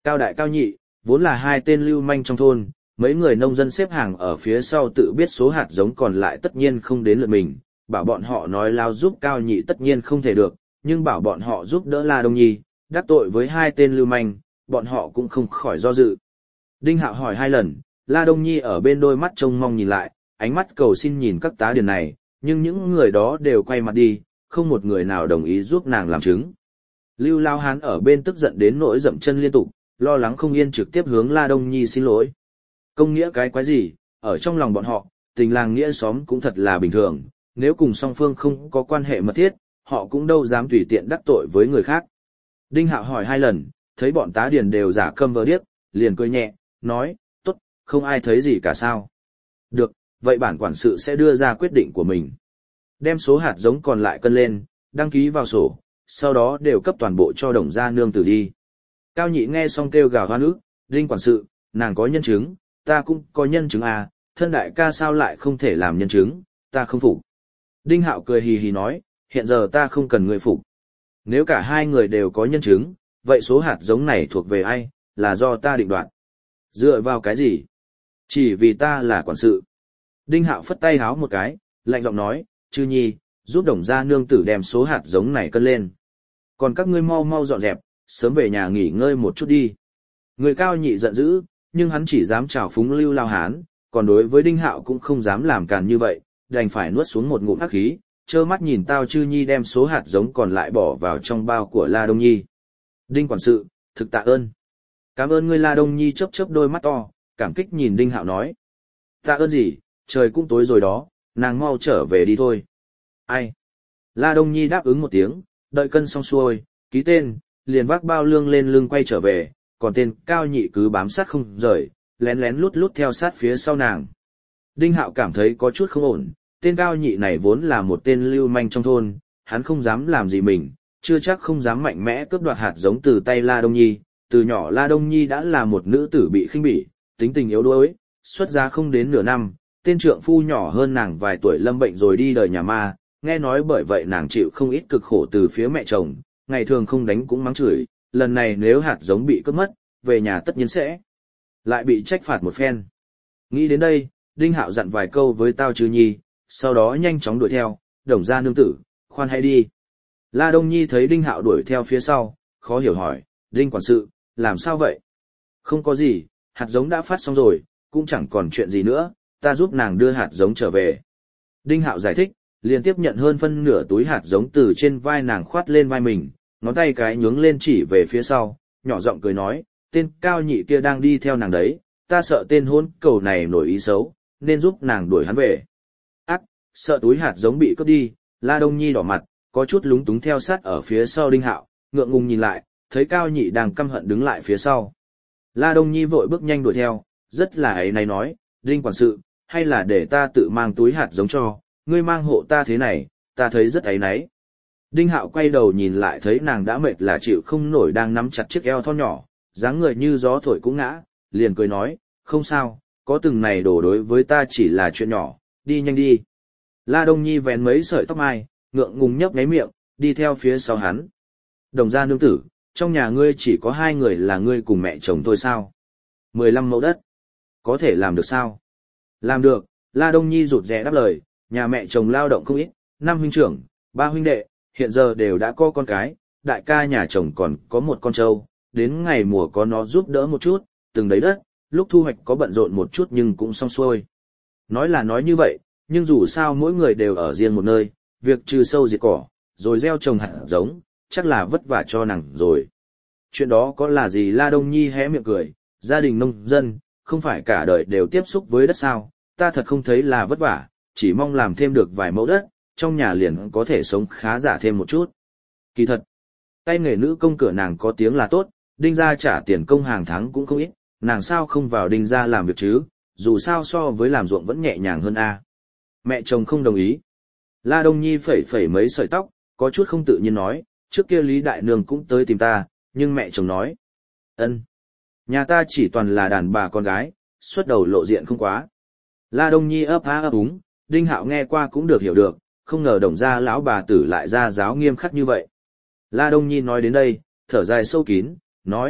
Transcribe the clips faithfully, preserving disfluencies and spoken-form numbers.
Cao đại cao nhị, vốn là hai tên lưu manh trong thôn, mấy người nông dân xếp hàng ở phía sau tự biết số hạt giống còn lại tất nhiên không đến lượt mình, bảo bọn họ nói lao giúp cao nhị tất nhiên không thể được, nhưng bảo bọn họ giúp đỡ La Đông Nhi, đắc tội với hai tên lưu manh, bọn họ cũng không khỏi do dự. Đinh Hạo hỏi hai lần, La Đông Nhi ở bên đôi mắt trông mong nhìn lại, ánh mắt cầu xin nhìn các tá điền này, nhưng những người đó đều quay mặt đi, không một người nào đồng ý giúp nàng làm chứng. Lưu Lao Hán ở bên tức giận đến nỗi dậm chân liên tục, lo lắng không yên trực tiếp hướng La Đông Nhi xin lỗi. Công nghĩa cái quái gì, ở trong lòng bọn họ, tình làng nghĩa xóm cũng thật là bình thường, nếu cùng song phương không có quan hệ mật thiết, họ cũng đâu dám tùy tiện đắc tội với người khác. Đinh Hạo hỏi hai lần, thấy bọn tá điền đều giả câm vờ điếc, liền cười nhẹ, nói, tốt, không ai thấy gì cả sao. Được, vậy bản quản sự sẽ đưa ra quyết định của mình. Đem số hạt giống còn lại cân lên, đăng ký vào sổ, sau đó đều cấp toàn bộ cho đồng gia nương tử đi. Cao nhị nghe xong kêu gào hoan ức, Đinh quản sự, nàng có nhân chứng, ta cũng có nhân chứng à, thân đại ca sao lại không thể làm nhân chứng, ta không phục. Đinh Hạo cười hì hì nói, hiện giờ ta không cần người phục. Nếu cả hai người đều có nhân chứng, vậy số hạt giống này thuộc về ai, là do ta định đoạt. Dựa vào cái gì? Chỉ vì ta là quản sự. Đinh Hạo phất tay háo một cái, lạnh giọng nói, Chư Nhi, giúp đồng gia nương tử đem số hạt giống này cân lên. Còn các ngươi mau mau dọn dẹp, sớm về nhà nghỉ ngơi một chút đi. Người Cao nhị giận dữ, nhưng hắn chỉ dám trào phúng Lưu Lao Hán, còn đối với Đinh Hạo cũng không dám làm càn như vậy, đành phải nuốt xuống một ngụm hắc khí, trơ mắt nhìn Tao Chư Nhi đem số hạt giống còn lại bỏ vào trong bao của La Đông Nhi. Đinh quản sự, thực tạ ơn. Cảm ơn ngươi. La Đông Nhi chớp chớp đôi mắt to, cảm kích nhìn Đinh Hạo nói. Tạ ơn gì, trời cũng tối rồi đó, nàng mau trở về đi thôi. Ai? La Đông Nhi đáp ứng một tiếng, đợi cân xong xuôi, ký tên, liền vác bao lương lên lưng quay trở về, còn tên Cao nhị cứ bám sát không rời, lén lén lút lút theo sát phía sau nàng. Đinh Hạo cảm thấy có chút không ổn, tên Cao nhị này vốn là một tên lưu manh trong thôn, hắn không dám làm gì mình, chưa chắc không dám mạnh mẽ cướp đoạt hạt giống từ tay La Đông Nhi, từ nhỏ La Đông Nhi đã là một nữ tử bị khinh bỉ, tính tình yếu đuối, xuất gia không đến nửa năm, tên trượng phu nhỏ hơn nàng vài tuổi lâm bệnh rồi đi đời nhà ma, nghe nói bởi vậy nàng chịu không ít cực khổ từ phía mẹ chồng, ngày thường không đánh cũng mắng chửi, lần này nếu hạt giống bị cướp mất, về nhà tất nhiên sẽ lại bị trách phạt một phen. Nghĩ đến đây, Đinh Hạo dặn vài câu với Tao Chư Nhi, sau đó nhanh chóng đuổi theo, đồng gia nương tử, khoan hãy đi. La Đông Nhi thấy Đinh Hạo đuổi theo phía sau, khó hiểu hỏi, Đinh quản sự, làm sao vậy? Không có gì, hạt giống đã phát xong rồi, cũng chẳng còn chuyện gì nữa, ta giúp nàng đưa hạt giống trở về. Đinh Hạo giải thích, liền tiếp nhận hơn phân nửa túi hạt giống từ trên vai nàng khoát lên vai mình, ngón tay cái nhướng lên chỉ về phía sau, nhỏ giọng cười nói, tên Cao nhị kia đang đi theo nàng đấy, ta sợ tên hôn cầu này nổi ý xấu, nên giúp nàng đuổi hắn về. Ác, sợ túi hạt giống bị cướp đi, La Đông Nhi đỏ mặt, có chút lúng túng theo sát ở phía sau Đinh Hạo, ngượng ngùng nhìn lại, thấy Cao nhị đang căm hận đứng lại phía sau. La Đông Nhi vội bước nhanh đuổi theo, rất là ấy này nói, Đinh quản sự, hay là để ta tự mang túi hạt giống cho, ngươi mang hộ ta thế này, ta thấy rất ấy náy. Đinh Hạo quay đầu nhìn lại thấy nàng đã mệt là chịu không nổi đang nắm chặt chiếc eo thon nhỏ, dáng người như gió thổi cũng ngã, liền cười nói, không sao, có từng này đổ đối với ta chỉ là chuyện nhỏ, đi nhanh đi. La Đông Nhi vén mấy sợi tóc mai, ngượng ngùng nhấp nháy miệng, đi theo phía sau hắn. Đồng gia nương tử, trong nhà ngươi chỉ có hai người là ngươi cùng mẹ chồng thôi sao? Mười lăm mẫu đất. Có thể làm được sao? Làm được, La Đông Nhi rụt rè đáp lời, nhà mẹ chồng lao động không ít, năm huynh trưởng, ba huynh đệ, hiện giờ đều đã có con cái, đại ca nhà chồng còn có một con trâu, đến ngày mùa có nó giúp đỡ một chút, từng đấy đất, lúc thu hoạch có bận rộn một chút nhưng cũng xong xuôi. Nói là nói như vậy, nhưng dù sao mỗi người đều ở riêng một nơi, việc trừ sâu diệt cỏ, rồi gieo trồng hạt giống, chắc là vất vả cho nàng rồi. Chuyện đó có là gì? La Đông Nhi hé miệng cười, gia đình nông dân, không phải cả đời đều tiếp xúc với đất sao, ta thật không thấy là vất vả, chỉ mong làm thêm được vài mẫu đất, trong nhà liền có thể sống khá giả thêm một chút. Kỳ thật, tay nghề nữ công cửa nàng có tiếng là tốt, Đinh gia trả tiền công hàng tháng cũng không ít, nàng sao không vào Đinh gia làm việc chứ, dù sao so với làm ruộng vẫn nhẹ nhàng hơn a. Mẹ chồng không đồng ý. La Đông Nhi phẩy phẩy mấy sợi tóc, có chút không tự nhiên nói, trước kia Lý Đại Nương cũng tới tìm ta, nhưng mẹ chồng nói, ân, nhà ta chỉ toàn là đàn bà con gái, xuất đầu lộ diện không quá. La Đông Nhi ấp á ấp úng, Đinh Hạo nghe qua cũng được hiểu được, không ngờ đồng gia lão bà tử lại ra giáo nghiêm khắc như vậy. La Đông Nhi nói đến đây, thở dài sâu kín, nói,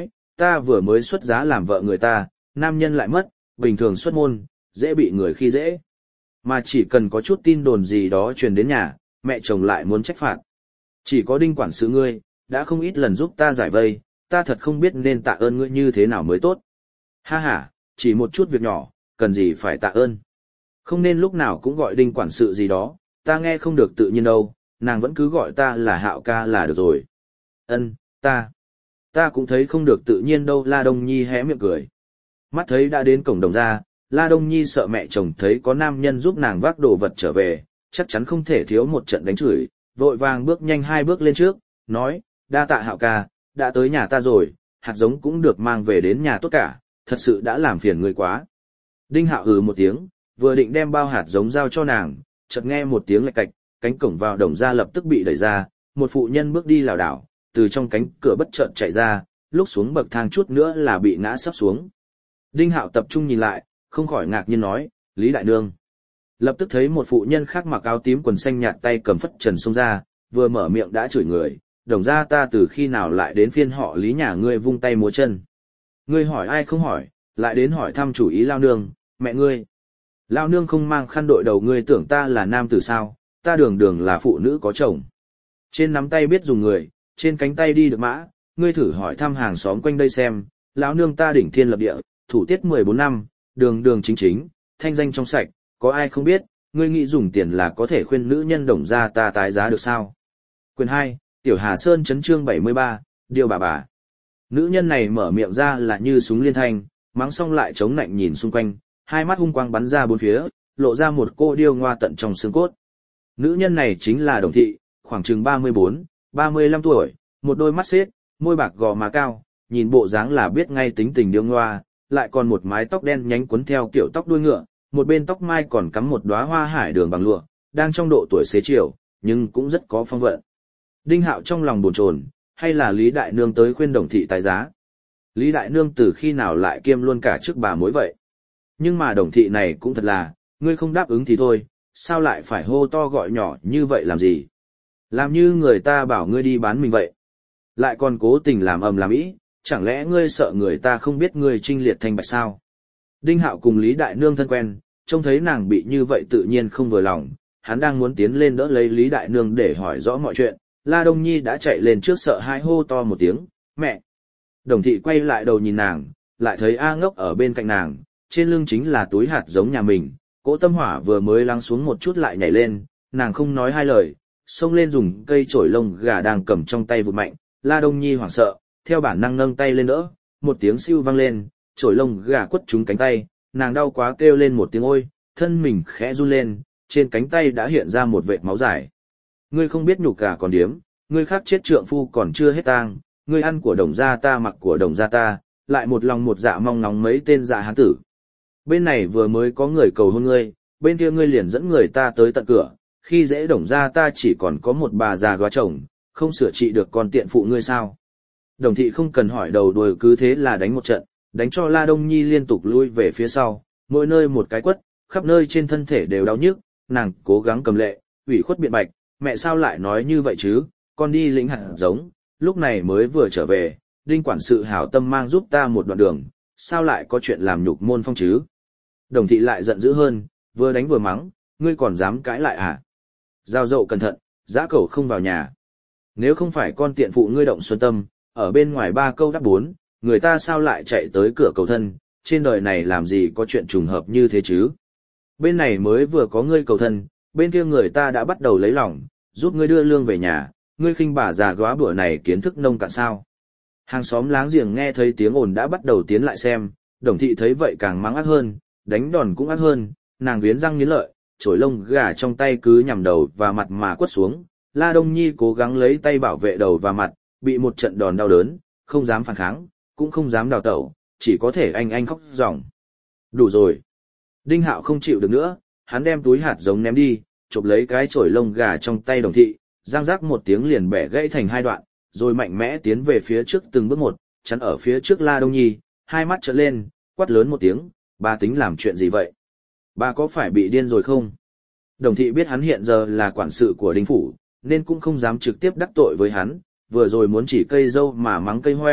ta vừa mới xuất giá làm vợ người ta, nam nhân lại mất, bình thường xuất môn, dễ bị người khi dễ. Mà chỉ cần có chút tin đồn gì đó truyền đến nhà, mẹ chồng lại muốn trách phạt. Chỉ có Đinh quản sự ngươi, đã không ít lần giúp ta giải vây, ta thật không biết nên tạ ơn ngươi như thế nào mới tốt. Ha ha, chỉ một chút việc nhỏ, cần gì phải tạ ơn. Không nên lúc nào cũng gọi Đinh quản sự gì đó, ta nghe không được tự nhiên đâu, nàng vẫn cứ gọi ta là Hạo ca là được rồi. Ân, ta, ta cũng thấy không được tự nhiên đâu. La Đông Nhi hé miệng cười. Mắt thấy đã đến cổng đồng ra, La Đông Nhi sợ mẹ chồng thấy có nam nhân giúp nàng vác đồ vật trở về, chắc chắn không thể thiếu một trận đánh chửi, vội vàng bước nhanh hai bước lên trước, nói, đa tạ Hạo ca, đã tới nhà ta rồi, hạt giống cũng được mang về đến nhà tốt cả, thật sự đã làm phiền người quá. Đinh Hạo ừ một tiếng, vừa định đem bao hạt giống giao cho nàng, chợt nghe một tiếng lạch cạch, cánh cổng vào đồng ra lập tức bị đẩy ra, một phụ nhân bước đi lảo đảo, từ trong cánh cửa bất chợt chạy ra, lúc xuống bậc thang chút nữa là bị ngã sắp xuống. Đinh Hạo tập trung nhìn lại, không khỏi ngạc nhiên nói, Lý Đại Nương. Lập tức thấy một phụ nhân khác mặc áo tím quần xanh nhạt tay cầm phất trần xông ra, vừa mở miệng đã chửi người, đồng ra ta từ khi nào lại đến phiên họ Lý nhà ngươi vung tay múa chân. Ngươi hỏi ai không hỏi, lại đến hỏi thăm chủ ý Lao Nương, mẹ ngươi. Lao Nương không mang khăn đội đầu ngươi tưởng ta là nam tử sao, ta đường đường là phụ nữ có chồng. Trên nắm tay biết dùng người, trên cánh tay đi được mã, ngươi thử hỏi thăm hàng xóm quanh đây xem, lão nương ta đỉnh thiên lập địa, thủ tiết mười bốn năm, đường đường chính chính, thanh danh trong sạch, có ai không biết, ngươi nghĩ dùng tiền là có thể khuyên nữ nhân đồng ra ta tái giá được sao? Quyền hai, Tiểu Hà Sơn chấn chương bảy mươi ba, điều bà bà. Nữ nhân này mở miệng ra là như súng liên thanh, mắng xong lại chống nạnh nhìn xung quanh, hai mắt hung quang bắn ra bốn phía, lộ ra một cô điêu ngoa tận trong xương cốt. Nữ nhân này chính là Đồng Thị, khoảng chừng ba mươi bốn, ba mươi lăm tuổi, một đôi mắt xếp, môi bạc gò má cao, nhìn bộ dáng là biết ngay tính tình điêu ngoa, lại còn một mái tóc đen nhánh quấn theo kiểu tóc đuôi ngựa, một bên tóc mai còn cắm một đóa hoa hải đường bằng lụa, đang trong độ tuổi xế chiều, nhưng cũng rất có phong vận. Đinh Hạo trong lòng bồn chồn, hay là Lý Đại Nương tới khuyên Đồng Thị tái giá. Lý Đại Nương từ khi nào lại kiêm luôn cả chức bà mối vậy? Nhưng mà Đồng Thị này cũng thật là, ngươi không đáp ứng thì thôi, sao lại phải hô to gọi nhỏ như vậy làm gì? Làm như người ta bảo ngươi đi bán mình vậy. Lại còn cố tình làm ầm làm ĩ, chẳng lẽ ngươi sợ người ta không biết ngươi trinh liệt thanh bạch sao? Đinh Hạo cùng Lý Đại Nương thân quen, trông thấy nàng bị như vậy tự nhiên không vừa lòng, hắn đang muốn tiến lên đỡ lấy Lý Đại Nương để hỏi rõ mọi chuyện, La Đông Nhi đã chạy lên trước sợ hãi hô to một tiếng, mẹ. Đồng Thị quay lại đầu nhìn nàng, lại thấy A Ngốc ở bên cạnh nàng, trên lưng chính là túi hạt giống nhà mình, cỗ tâm hỏa vừa mới lắng xuống một chút lại nhảy lên, nàng không nói hai lời, xông lên dùng cây chổi lông gà đang cầm trong tay vụt mạnh, La Đông Nhi hoảng sợ, theo bản năng nâng tay lên đỡ, một tiếng siêu vang lên, chổi lông gà quất trúng cánh tay, nàng đau quá kêu lên một tiếng ôi, thân mình khẽ run lên, trên cánh tay đã hiện ra một vệt máu dài. Ngươi không biết nhục gà còn điếm, ngươi khác chết trượng phu còn chưa hết tang, ngươi ăn của đồng gia ta mặc của đồng gia ta, lại một lòng một dạ mong ngóng mấy tên dạ hán tử. Bên này vừa mới có người cầu hôn ngươi, bên kia ngươi liền dẫn người ta tới tận cửa, khi dễ đồng gia ta chỉ còn có một bà già góa chồng, không sửa trị được con tiện phụ ngươi sao. Đồng Thị không cần hỏi đầu đuôi cứ thế là đánh một trận, đánh cho La Đông Nhi liên tục lui về phía sau, mỗi nơi một cái quất, khắp nơi trên thân thể đều đau nhức, nàng cố gắng cầm lệ, ủy khuất biện bạch, mẹ sao lại nói như vậy chứ, con đi lĩnh hạt giống, lúc này mới vừa trở về, Đinh quản sự hảo tâm mang giúp ta một đoạn đường, sao lại có chuyện làm nhục môn phong chứ. Đồng Thị lại giận dữ hơn, vừa đánh vừa mắng, ngươi còn dám cãi lại à? Giao dậu cẩn thận, dã cẩu không vào nhà. Nếu không phải con tiện phụ ngươi động xuân tâm, ở bên ngoài ba câu đáp bốn, người ta sao lại chạy tới cửa cầu thân, trên đời này làm gì có chuyện trùng hợp như thế chứ? Bên này mới vừa có ngươi cầu thân, bên kia người ta đã bắt đầu lấy lòng, giúp ngươi đưa lương về nhà, ngươi khinh bà già góa bữa này kiến thức nông cạn sao? Hàng xóm láng giềng nghe thấy tiếng ồn đã bắt đầu tiến lại xem, Đồng Thị thấy vậy càng mắng ác hơn, đánh đòn cũng ác hơn, nàng nghiến răng nghiến lợi, chổi lông gà trong tay cứ nhằm đầu và mặt mà quất xuống. La Đông Nhi cố gắng lấy tay bảo vệ đầu và mặt, bị một trận đòn đau đớn, không dám phản kháng, cũng không dám đào tẩu, chỉ có thể anh anh khóc ròng. Đủ rồi. Đinh Hạo không chịu được nữa, hắn đem túi hạt giống ném đi, chụp lấy cái chổi lông gà trong tay Đồng Thị, giang rác một tiếng liền bẻ gãy thành hai đoạn, rồi mạnh mẽ tiến về phía trước từng bước một, chắn ở phía trước La Đông Nhi, hai mắt trợn lên, quát lớn một tiếng, bà tính làm chuyện gì vậy? Bà có phải bị điên rồi không? Đồng Thị biết hắn hiện giờ là quản sự của Đinh phủ, nên cũng không dám trực tiếp đắc tội với hắn, vừa rồi muốn chỉ cây dâu mà mắng cây hoẹ,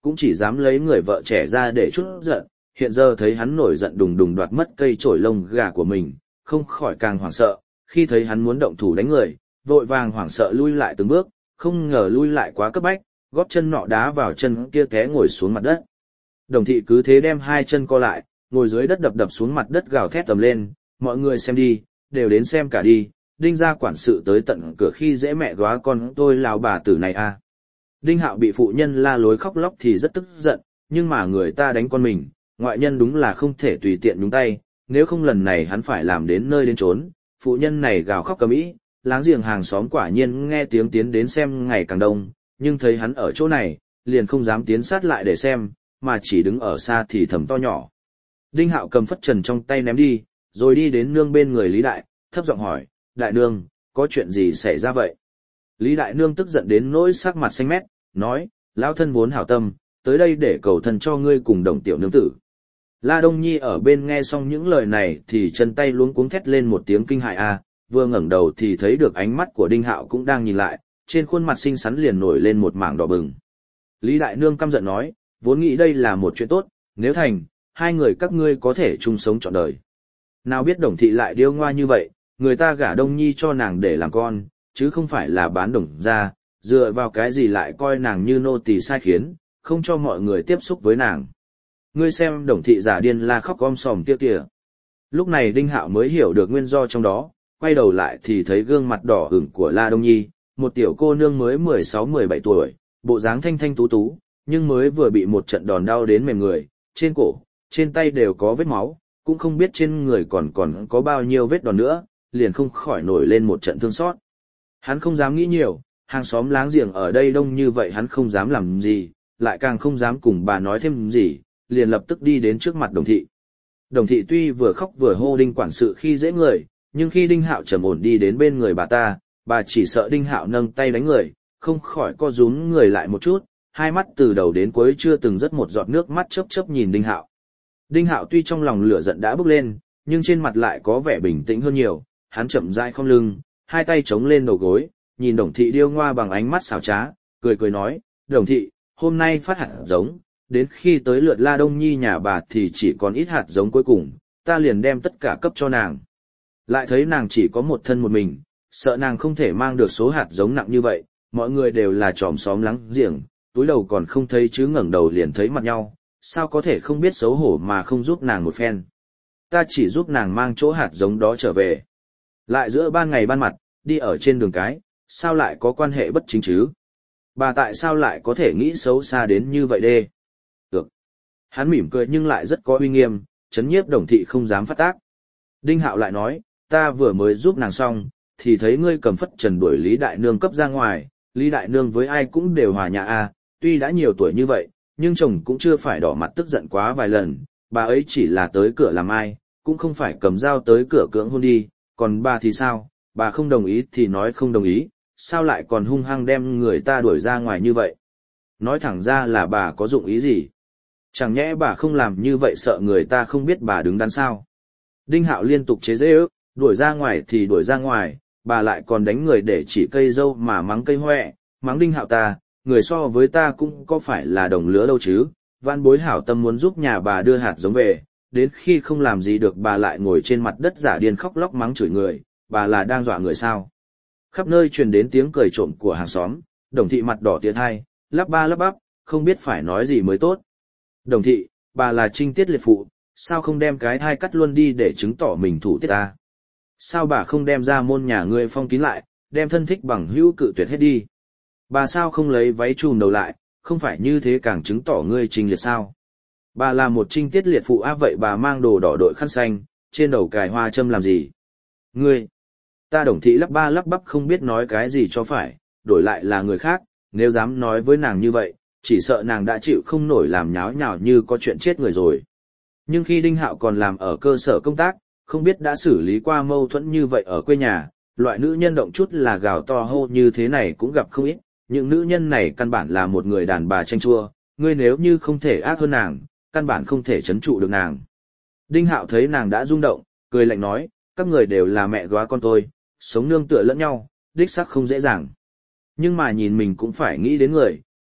cũng chỉ dám lấy người vợ trẻ ra để chút giận, hiện giờ thấy hắn nổi giận đùng đùng đoạt mất cây chổi lông gà của mình, không khỏi càng hoảng sợ, khi thấy hắn muốn động thủ đánh người, vội vàng hoảng sợ lui lại từng bước, không ngờ lui lại quá cấp bách, gót chân nọ đá vào chân kia té ngồi xuống mặt đất. Đồng thị cứ thế đem hai chân co lại, ngồi dưới đất đập đập xuống mặt đất gào thét tầm lên, mọi người xem đi, đều đến xem cả đi, Đinh gia quản sự tới tận cửa khi dễ mẹ góa con tôi lào bà tử này à. Đinh Hạo bị phụ nhân la lối khóc lóc thì rất tức giận, nhưng mà người ta đánh con mình, ngoại nhân đúng là không thể tùy tiện nhúng tay, nếu không lần này hắn phải làm đến nơi đến chốn. Phụ nhân này gào khóc cầm ĩ, láng giềng hàng xóm quả nhiên nghe tiếng tiến đến xem ngày càng đông, nhưng thấy hắn ở chỗ này, liền không dám tiến sát lại để xem, mà chỉ đứng ở xa thì thầm to nhỏ. Đinh Hạo cầm phất trần trong tay ném đi, rồi đi đến nương bên người Lý Đại, thấp giọng hỏi, Đại nương, có chuyện gì xảy ra vậy? Lý Đại nương tức giận đến nỗi sắc mặt xanh mét, nói, lão thân vốn hảo tâm, tới đây để cầu thân cho ngươi cùng đồng tiểu nương tử. La Đông Nhi ở bên nghe xong những lời này thì chân tay luống cuống thét lên một tiếng kinh hại a, vừa ngẩng đầu thì thấy được ánh mắt của Đinh Hạo cũng đang nhìn lại, trên khuôn mặt xinh xắn liền nổi lên một mảng đỏ bừng. Lý Đại Nương căm giận nói, vốn nghĩ đây là một chuyện tốt, nếu thành, hai người các ngươi có thể chung sống trọn đời. Nào biết Đồng thị lại điêu ngoa như vậy, người ta gả Đông Nhi cho nàng để làm con, chứ không phải là bán Đồng ra, dựa vào cái gì lại coi nàng như nô tỳ sai khiến, không cho mọi người tiếp xúc với nàng. Ngươi xem Đồng thị giả điên la khóc om sòm kia kìa. Lúc này Đinh Hạo mới hiểu được nguyên do trong đó, quay đầu lại thì thấy gương mặt đỏ ửng của La Đông Nhi, một tiểu cô nương mới mười sáu mười bảy tuổi, bộ dáng thanh thanh tú tú, nhưng mới vừa bị một trận đòn đau đến mềm người, trên cổ, trên tay đều có vết máu, cũng không biết trên người còn còn có bao nhiêu vết đòn nữa, liền không khỏi nổi lên một trận thương xót. Hắn không dám nghĩ nhiều, hàng xóm láng giềng ở đây đông như vậy hắn không dám làm gì, lại càng không dám cùng bà nói thêm gì, liền lập tức đi đến trước mặt Đồng thị. Đồng thị tuy vừa khóc vừa hô Đinh quản sự khi dễ người, nhưng khi Đinh Hạo trầm ổn đi đến bên người bà ta, bà chỉ sợ Đinh Hạo nâng tay đánh người, không khỏi co rúm người lại một chút, hai mắt từ đầu đến cuối chưa từng rớt một giọt nước mắt chớp chớp nhìn Đinh Hạo. Đinh Hạo tuy trong lòng lửa giận đã bốc lên, nhưng trên mặt lại có vẻ bình tĩnh hơn nhiều, hắn chậm rãi khom lưng, hai tay chống lên đầu gối, nhìn Đồng thị điêu ngoa bằng ánh mắt xảo trá, cười cười nói, Đồng thị, hôm nay phát hạt giống, đến khi tới lượt La Đông Nhi nhà bà thì chỉ còn ít hạt giống cuối cùng, ta liền đem tất cả cấp cho nàng. Lại thấy nàng chỉ có một thân một mình, sợ nàng không thể mang được số hạt giống nặng như vậy, mọi người đều là chòm xóm láng giềng, túi đầu còn không thấy chứ ngẩng đầu liền thấy mặt nhau, sao có thể không biết xấu hổ mà không giúp nàng một phen. Ta chỉ giúp nàng mang chỗ hạt giống đó trở về. Lại giữa ban ngày ban mặt, đi ở trên đường cái, sao lại có quan hệ bất chính chứ? Bà tại sao lại có thể nghĩ xấu xa đến như vậy đê? Được. Hắn mỉm cười nhưng lại rất có uy nghiêm, chấn nhiếp Đồng thị không dám phát tác. Đinh Hạo lại nói, ta vừa mới giúp nàng xong, thì thấy ngươi cầm phất trần đuổi Lý Đại Nương cấp ra ngoài, Lý Đại Nương với ai cũng đều hòa nhã a, tuy đã nhiều tuổi như vậy, nhưng chồng cũng chưa phải đỏ mặt tức giận quá vài lần, bà ấy chỉ là tới cửa làm ai, cũng không phải cầm dao tới cửa cưỡng hôn đi, còn bà thì sao, bà không đồng ý thì nói không đồng ý, sao lại còn hung hăng đem người ta đuổi ra ngoài như vậy? Nói thẳng ra là bà có dụng ý gì? Chẳng nhẽ bà không làm như vậy sợ người ta không biết bà đứng đắn sao? Đinh Hạo liên tục chế giễu, đuổi ra ngoài thì đuổi ra ngoài, bà lại còn đánh người để chỉ cây dâu mà mắng cây hoẹ, mắng Đinh Hạo ta, người so với ta cũng có phải là đồng lứa đâu chứ, van bối hảo tâm muốn giúp nhà bà đưa hạt giống về, đến khi không làm gì được bà lại ngồi trên mặt đất giả điên khóc lóc mắng chửi người, bà là đang dọa người sao? Khắp nơi truyền đến tiếng cười trộm của hàng xóm, Đồng thị mặt đỏ tiệt hai, lắp ba lắp bắp, không biết phải nói gì mới tốt. Đồng thị, bà là trinh tiết liệt phụ, sao không đem cái thai cắt luôn đi để chứng tỏ mình thủ tiết ta? Sao bà không đem ra môn nhà ngươi phong kín lại, đem thân thích bằng hữu cự tuyệt hết đi? Bà sao không lấy váy trùm đầu lại, không phải như thế càng chứng tỏ ngươi trinh liệt sao? Bà là một trinh tiết liệt phụ á, vậy bà mang đồ đỏ đội khăn xanh, trên đầu cài hoa châm làm gì? Ngươi, ta Đồng thị lắp ba lắp bắp không biết nói cái gì cho phải, đổi lại là người khác, nếu dám nói với nàng như vậy, chỉ sợ nàng đã chịu không nổi làm nháo nhào như có chuyện chết người rồi. Nhưng khi Đinh Hạo còn làm ở cơ sở công tác, không biết đã xử lý qua mâu thuẫn như vậy ở quê nhà, loại nữ nhân động chút là gào to hô như thế này cũng gặp không ít, những nữ nhân này căn bản là một người đàn bà chanh chua, ngươi nếu như không thể ác hơn nàng, căn bản không thể trấn trụ được nàng. Đinh Hạo thấy nàng đã rung động, cười lạnh nói, các người đều là mẹ góa con tôi, sống nương tựa lẫn nhau, đích xác không dễ dàng. Nhưng mà nhìn mình cũng phải nghĩ đến người,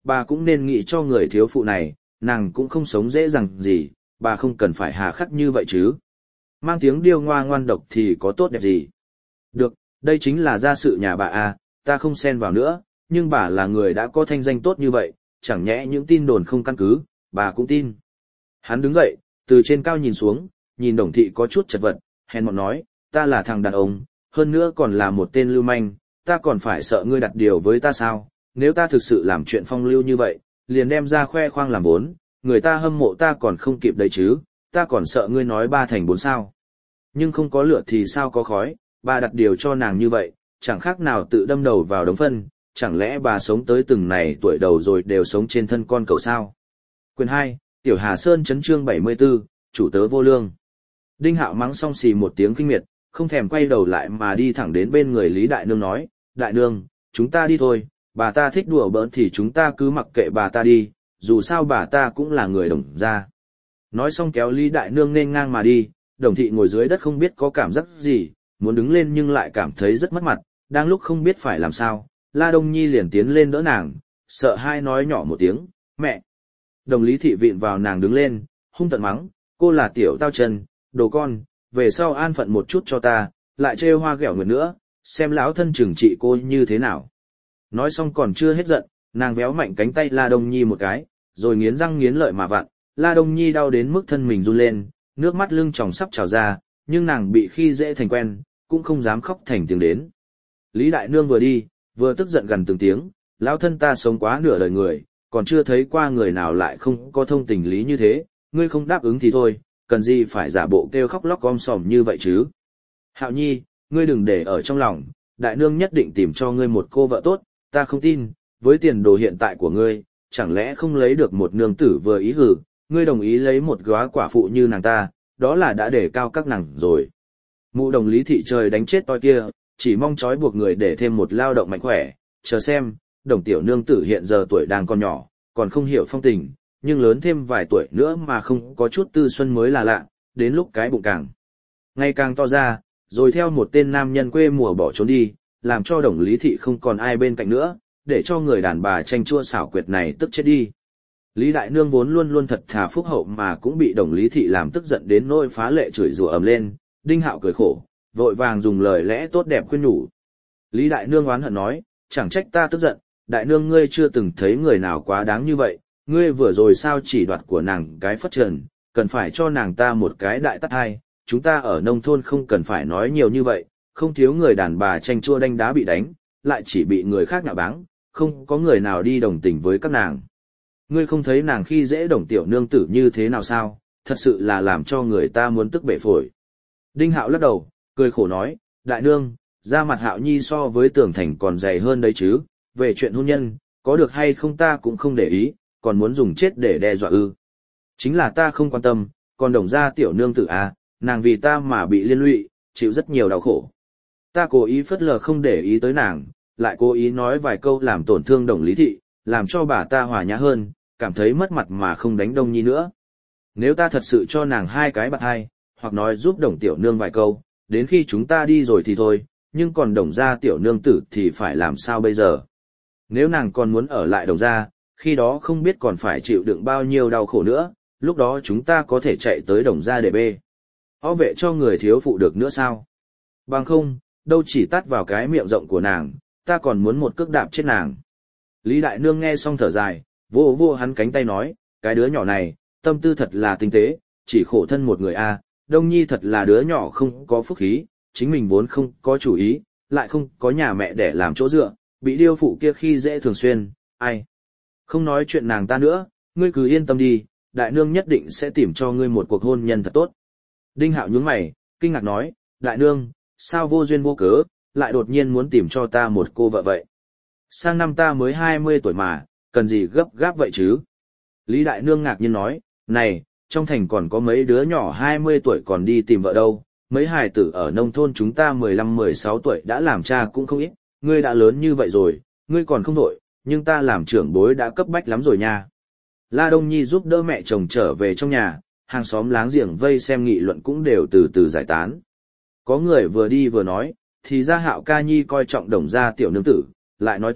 bà cũng nên nghĩ cho người thiếu phụ này, nàng cũng không sống dễ dàng gì, bà không cần phải hà khắc như vậy chứ. Mang tiếng điêu ngoa ngoan độc thì có tốt đẹp gì. Được, đây chính là gia sự nhà bà à, ta không xen vào nữa, nhưng bà là người đã có thanh danh tốt như vậy, chẳng nhẽ những tin đồn không căn cứ, bà cũng tin. Hắn đứng dậy, từ trên cao nhìn xuống, nhìn Đồng Thị có chút chật vật, hèn mọn nói, ta là thằng đàn ông, hơn nữa còn là một tên lưu manh, ta còn phải sợ ngươi đặt điều với ta sao, nếu ta thực sự làm chuyện phong lưu như vậy, liền đem ra khoe khoang làm vốn, người ta hâm mộ ta còn không kịp đấy chứ, ta còn sợ ngươi nói ba thành bốn sao. Nhưng không có lửa thì sao có khói, bà đặt điều cho nàng như vậy, chẳng khác nào tự đâm đầu vào đống phân, chẳng lẽ bà sống tới từng này tuổi đầu rồi đều sống trên thân con cậu sao. Quyền hai, Tiểu Hà Sơn chấn chương bảy mươi 74, chủ tớ vô lương. Đinh Hạo mắng xong xì một tiếng kinh miệt, không thèm quay đầu lại mà đi thẳng đến bên người Lý Đại Nương nói, Đại Nương, chúng ta đi thôi, bà ta thích đùa bỡn thì chúng ta cứ mặc kệ bà ta đi, dù sao bà ta cũng là người Đồng gia. Nói xong kéo Lý Đại Nương nên ngang mà đi, Đồng Thị ngồi dưới đất không biết có cảm giác gì, muốn đứng lên nhưng lại cảm thấy rất mất mặt, đang lúc không biết phải làm sao, La Đông Nhi liền tiến lên đỡ nàng, sợ hai nói nhỏ một tiếng, mẹ. Đồng Lý Thị vịn vào nàng đứng lên, hung tận mắng, cô là tiểu tao chân, đồ con, về sau an phận một chút cho ta, lại trêu hoa ghẹo nguyệt nữa, xem lão thân trừng trị cô như thế nào. Nói xong còn chưa hết giận, nàng véo mạnh cánh tay La Đông Nhi một cái, rồi nghiến răng nghiến lợi mà vặn, La Đông Nhi đau đến mức thân mình run lên, nước mắt lưng tròng sắp trào ra, nhưng nàng bị khi dễ thành quen, cũng không dám khóc thành tiếng đến. Lý Đại Nương vừa đi, vừa tức giận gần từng tiếng, lão thân ta sống quá nửa đời người, còn chưa thấy qua người nào lại không có thông tình lý như thế, ngươi không đáp ứng thì thôi, cần gì phải giả bộ kêu khóc lóc om sòm như vậy chứ. Hạo Nhi, ngươi đừng để ở trong lòng, Đại Nương nhất định tìm cho ngươi một cô vợ tốt, ta không tin, với tiền đồ hiện tại của ngươi, chẳng lẽ không lấy được một nương tử vừa ý hử, ngươi đồng ý lấy một góa quả phụ như nàng ta, đó là đã để cao các nàng rồi. Mụ Đồng Lý Thị trời đánh chết toi kia, chỉ mong trói buộc người để thêm một lao động mạnh khỏe, chờ xem, Đồng tiểu nương tử hiện giờ tuổi đang còn nhỏ, còn không hiểu phong tình, nhưng lớn thêm vài tuổi nữa mà không có chút tư xuân mới là lạ, đến lúc cái bụng càng ngày càng to ra, rồi theo một tên nam nhân quê mùa bỏ trốn đi, làm cho Đồng Lý Thị không còn ai bên cạnh nữa, để cho người đàn bà tranh chua xảo quyệt này tức chết đi. Lý Đại Nương vốn luôn luôn thật thà phúc hậu mà cũng bị Đồng Lý Thị làm tức giận đến nỗi phá lệ chửi rủa ầm lên, Đinh Hạo cười khổ, vội vàng dùng lời lẽ tốt đẹp khuyên nhủ. Lý Đại Nương oán hận nói, chẳng trách ta tức giận, Đại Nương ngươi chưa từng thấy người nào quá đáng như vậy, ngươi vừa rồi sao chỉ đoạt của nàng cái phất trần, cần phải cho nàng ta một cái đại tát hai, chúng ta ở nông thôn không cần phải nói nhiều như vậy, không thiếu người đàn bà tranh chua đanh đá bị đánh, lại chỉ bị người khác nhạo báng, không có người nào đi đồng tình với các nàng. Ngươi không thấy nàng khi dễ Đồng tiểu nương tử như thế nào sao, thật sự là làm cho người ta muốn tức bể phổi. Đinh Hạo lắc đầu, cười khổ nói, Đại Nương, da mặt Hạo Nhi so với Tưởng Thành còn dày hơn đấy chứ, về chuyện hôn nhân, có được hay không ta cũng không để ý, còn muốn dùng chết để đe dọa ư. Chính là ta không quan tâm, còn Đồng gia tiểu nương tử à, nàng vì ta mà bị liên lụy, chịu rất nhiều đau khổ. Ta cố ý phớt lờ không để ý tới nàng, lại cố ý nói vài câu làm tổn thương Đồng Lý Thị, làm cho bà ta hòa nhã hơn, cảm thấy mất mặt mà không đánh Đông Nhi nữa. Nếu ta thật sự cho nàng hai cái bạt hai, hoặc nói giúp Đồng tiểu nương vài câu, đến khi chúng ta đi rồi thì thôi, nhưng còn Đồng gia tiểu nương tử thì phải làm sao bây giờ? Nếu nàng còn muốn ở lại Đồng gia, khi đó không biết còn phải chịu đựng bao nhiêu đau khổ nữa, lúc đó chúng ta có thể chạy tới Đồng gia để bê ó vệ cho người thiếu phụ được nữa sao? Bằng không, đâu chỉ tát vào cái miệng rộng của nàng, ta còn muốn một cước đạp chết nàng. Lý Đại Nương nghe xong thở dài, vô vô hắn cánh tay nói, cái đứa nhỏ này, tâm tư thật là tinh tế, chỉ khổ thân một người a. Đông Nhi thật là đứa nhỏ không có phúc khí, chính mình vốn không có chủ ý, lại không có nhà mẹ để làm chỗ dựa, bị điêu phụ kia khi dễ thường xuyên, ai. Không nói chuyện nàng ta nữa, ngươi cứ yên tâm đi, Đại Nương nhất định sẽ tìm cho ngươi một cuộc hôn nhân thật tốt. Đinh Hạo nhướng mày, kinh ngạc nói, Đại Nương, sao vô duyên vô cớ, lại đột nhiên muốn tìm cho ta một cô vợ vậy? Sang năm ta mới hai mươi tuổi mà, cần gì gấp gáp vậy chứ? Lý Đại Nương ngạc nhiên nói, này, trong thành còn có mấy đứa nhỏ hai mươi tuổi còn đi tìm vợ đâu, mấy hài tử ở nông thôn chúng ta mười lăm mười sáu tuổi đã làm cha cũng không ít, ngươi đã lớn như vậy rồi, ngươi còn không đổi, nhưng ta làm trưởng bối đã cấp bách lắm rồi nha. La Đông Nhi giúp đỡ mẹ chồng trở về trong nhà, hàng xóm láng giềng vây xem nghị luận cũng đều từ từ giải tán. Có người vừa đi vừa nói, thì ra Hạo ca nhi coi trọng Đồng gia tiểu nương tử, lại nói tiếp,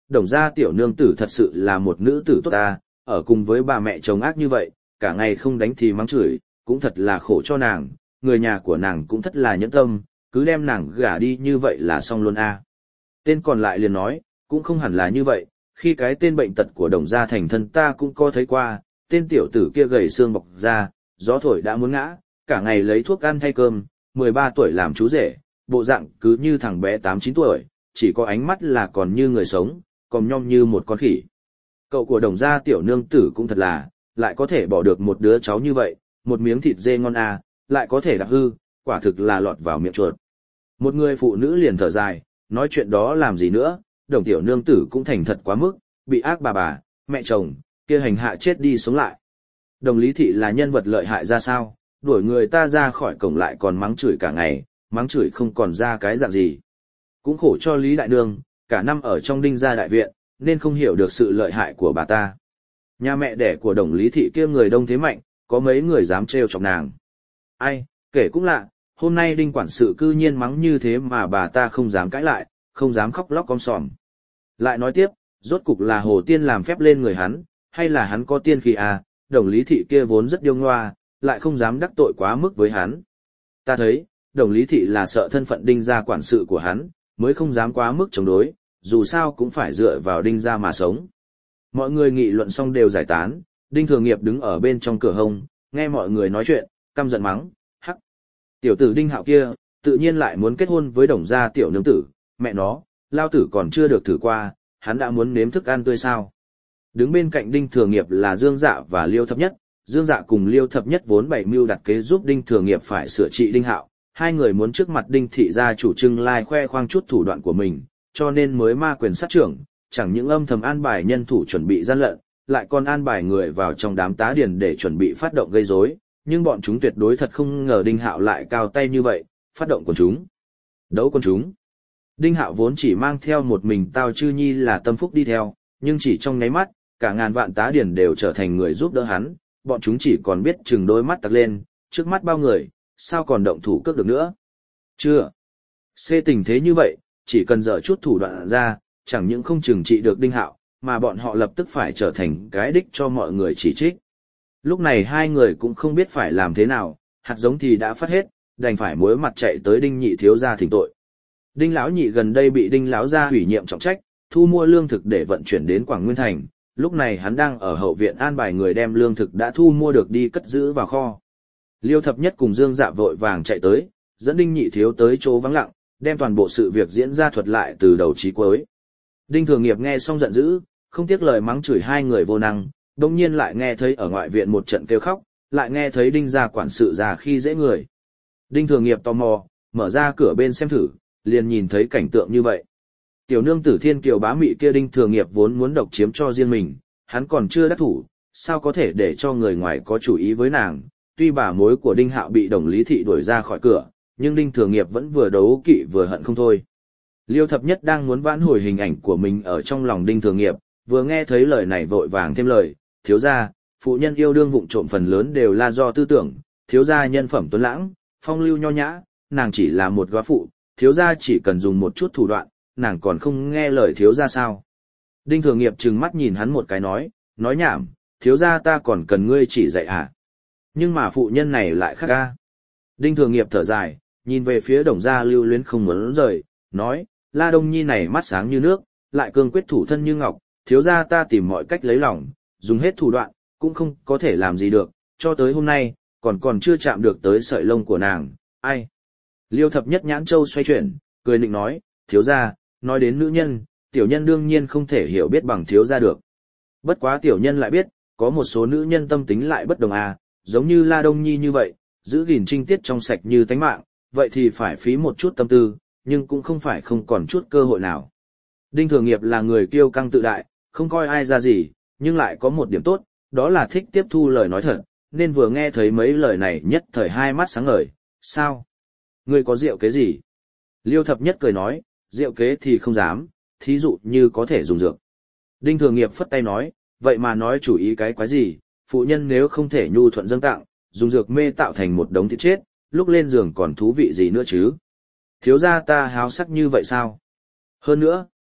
đồng gia tiểu nương tử thật sự là một nữ tử tốt ta, ở cùng với bà mẹ chồng ác như vậy, cả ngày không đánh thì mắng chửi, cũng thật là khổ cho nàng, người nhà của nàng cũng thật là nhẫn tâm, cứ đem nàng gả đi như vậy là xong luôn a. Tên còn lại liền nói, cũng không hẳn là như vậy, khi cái tên bệnh tật của đồng gia thành thân ta cũng có thấy qua, tên tiểu tử kia gầy xương bọc ra, gió thổi đã muốn ngã, cả ngày lấy thuốc ăn thay cơm, mười ba tuổi làm chú rể, bộ dạng cứ như thằng bé tám chín tuổi, chỉ có ánh mắt là còn như người sống, còn nhom như một con khỉ. Cậu của đồng gia tiểu nương tử cũng thật là, lại có thể bỏ được một đứa cháu như vậy, một miếng thịt dê ngon à, lại có thể đạp hư, quả thực là lọt vào miệng chuột. Một người phụ nữ liền thở dài, nói chuyện đó làm gì nữa, đồng tiểu nương tử cũng thành thật quá mức, bị ác bà bà, mẹ chồng, kia hành hạ chết đi sống lại. Đồng Lý Thị là nhân vật lợi hại ra sao, đuổi người ta ra khỏi cổng lại còn mắng chửi cả ngày, mắng chửi không còn ra cái dạng gì. Cũng khổ cho Lý Đại Nương, cả năm ở trong Đinh gia đại viện, nên không hiểu được sự lợi hại của bà ta. Nhà mẹ đẻ của Đồng Lý Thị kia người đông thế mạnh, có mấy người dám trêu chọc nàng. Ai, kể cũng lạ, hôm nay Đinh quản sự cư nhiên mắng như thế mà bà ta không dám cãi lại, không dám khóc lóc om sòm. Lại nói tiếp, rốt cục là Hồ Tiên làm phép lên người hắn, hay là hắn có tiên khí à, Đồng Lý Thị kia vốn rất điêu ngoa, lại không dám đắc tội quá mức với hắn. Ta thấy, Đồng Lý Thị là sợ thân phận Đinh gia quản sự của hắn, mới không dám quá mức chống đối, dù sao cũng phải dựa vào Đinh gia mà sống. Mọi người nghị luận xong đều giải tán, Đinh Thường Nghiệp đứng ở bên trong cửa hông, nghe mọi người nói chuyện, căm giận mắng, hắc. Tiểu tử Đinh Hạo kia, tự nhiên lại muốn kết hôn với Đồng gia tiểu nương tử, mẹ nó, lao tử còn chưa được thử qua, hắn đã muốn nếm thức ăn tươi sao. Đứng bên cạnh Đinh Thường Nghiệp là Dương Dạ và Liêu Thập Nhất, Dương Dạ cùng Liêu Thập Nhất vốn bày mưu đặt kế giúp Đinh Thường Nghiệp phải sửa trị Đinh Hạo, hai người muốn trước mặt Đinh thị gia chủ trưng lai khoe khoang chút thủ đoạn của mình, cho nên mới ma quyền sát trưởng, chẳng những âm thầm an bài nhân thủ chuẩn bị gian lận, lại còn an bài người vào trong đám tá điền để chuẩn bị phát động gây rối, nhưng bọn chúng tuyệt đối thật không ngờ Đinh Hạo lại cao tay như vậy, phát động quần chúng. Đấu quần chúng. Đinh Hạo vốn chỉ mang theo một mình Tào Chư Nhi là Tâm Phúc đi theo, nhưng chỉ trong nháy mắt, cả ngàn vạn tá điền đều trở thành người giúp đỡ hắn, bọn chúng chỉ còn biết chừng đôi mắt tặc lên, trước mắt bao người, sao còn động thủ cướp được nữa. Chưa. Xê tình thế như vậy, chỉ cần dở chút thủ đoạn ra, chẳng những không trừng trị được Đinh Hạo, mà bọn họ lập tức phải trở thành cái đích cho mọi người chỉ trích. Lúc này hai người cũng không biết phải làm thế nào, hạt giống thì đã phát hết, đành phải muối mặt chạy tới Đinh nhị thiếu gia thỉnh tội. Đinh lão nhị gần đây bị Đinh lão gia ủy nhiệm trọng trách, thu mua lương thực để vận chuyển đến Quảng Nguyên thành, lúc này hắn đang ở hậu viện an bài người đem lương thực đã thu mua được đi cất giữ vào kho. Liêu Thập Nhất cùng Dương Dạ vội vàng chạy tới, dẫn Đinh nhị thiếu tới chỗ vắng lặng, đem toàn bộ sự việc diễn ra thuật lại từ đầu chí cuối. Đinh Thường Nghiệp nghe xong giận dữ, không tiếc lời mắng chửi hai người vô năng, đồng nhiên lại nghe thấy ở ngoại viện một trận kêu khóc, lại nghe thấy Đinh gia quản sự già khi dễ người. Đinh Thường Nghiệp tò mò, mở ra cửa bên xem thử, liền nhìn thấy cảnh tượng như vậy. Tiểu nương tử Thiên Kiều bá mị kia Đinh Thường Nghiệp vốn muốn độc chiếm cho riêng mình, hắn còn chưa đắc thủ, sao có thể để cho người ngoài có chủ ý với nàng. Tuy bà mối của Đinh Hạo bị Đồng Lý Thị đuổi ra khỏi cửa, nhưng Đinh Thường Nghiệp vẫn vừa đấu kỵ vừa hận không thôi. Liêu Thập Nhất đang muốn vãn hồi hình ảnh của mình ở trong lòng Đinh Thường Nghiệp, vừa nghe thấy lời này vội vàng thêm lời, thiếu gia, phụ nhân yêu đương vụng trộm phần lớn đều là do tư tưởng, thiếu gia nhân phẩm tuấn lãng, phong lưu nho nhã, nàng chỉ là một góa phụ, thiếu gia chỉ cần dùng một chút thủ đoạn, nàng còn không nghe lời thiếu gia sao. Đinh Thường Nghiệp trừng mắt nhìn hắn một cái nói, nói nhảm, thiếu gia ta còn cần ngươi chỉ dạy hả? Nhưng mà phụ nhân này lại khác ca. Đinh Thường Nghiệp thở dài, nhìn về phía Đồng gia lưu luyến không muốn rời, nói, La Đông Nhi này mắt sáng như nước, lại cương quyết thủ thân như ngọc, thiếu gia ta tìm mọi cách lấy lòng, dùng hết thủ đoạn, cũng không có thể làm gì được, cho tới hôm nay, còn còn chưa chạm được tới sợi lông của nàng, ai. Liêu Thập Nhất nhãn châu xoay chuyển, cười nịnh nói, thiếu gia, nói đến nữ nhân, tiểu nhân đương nhiên không thể hiểu biết bằng thiếu gia được. Bất quá tiểu nhân lại biết, có một số nữ nhân tâm tính lại bất đồng à, giống như La Đông Nhi như vậy, giữ gìn trinh tiết trong sạch như tánh mạng, vậy thì phải phí một chút tâm tư, nhưng cũng không phải không còn chút cơ hội nào. Đinh Thường Nghiệp là người kiêu căng tự đại, không coi ai ra gì, nhưng lại có một điểm tốt, đó là thích tiếp thu lời nói thật, nên vừa nghe thấy mấy lời này nhất thời hai mắt sáng ngời, sao? Ngươi có rượu kế gì? Liêu Thập Nhất cười nói, rượu kế thì không dám, thí dụ như có thể dùng dược. Đinh Thường Nghiệp phất tay nói, vậy mà nói chủ ý cái quái gì, phụ nhân nếu không thể nhu thuận dâng tặng, dùng dược mê tạo thành một đống thịt chết, lúc lên giường còn thú vị gì nữa chứ? Thiếu gia ta háo sắc như vậy sao? Hơn nữa,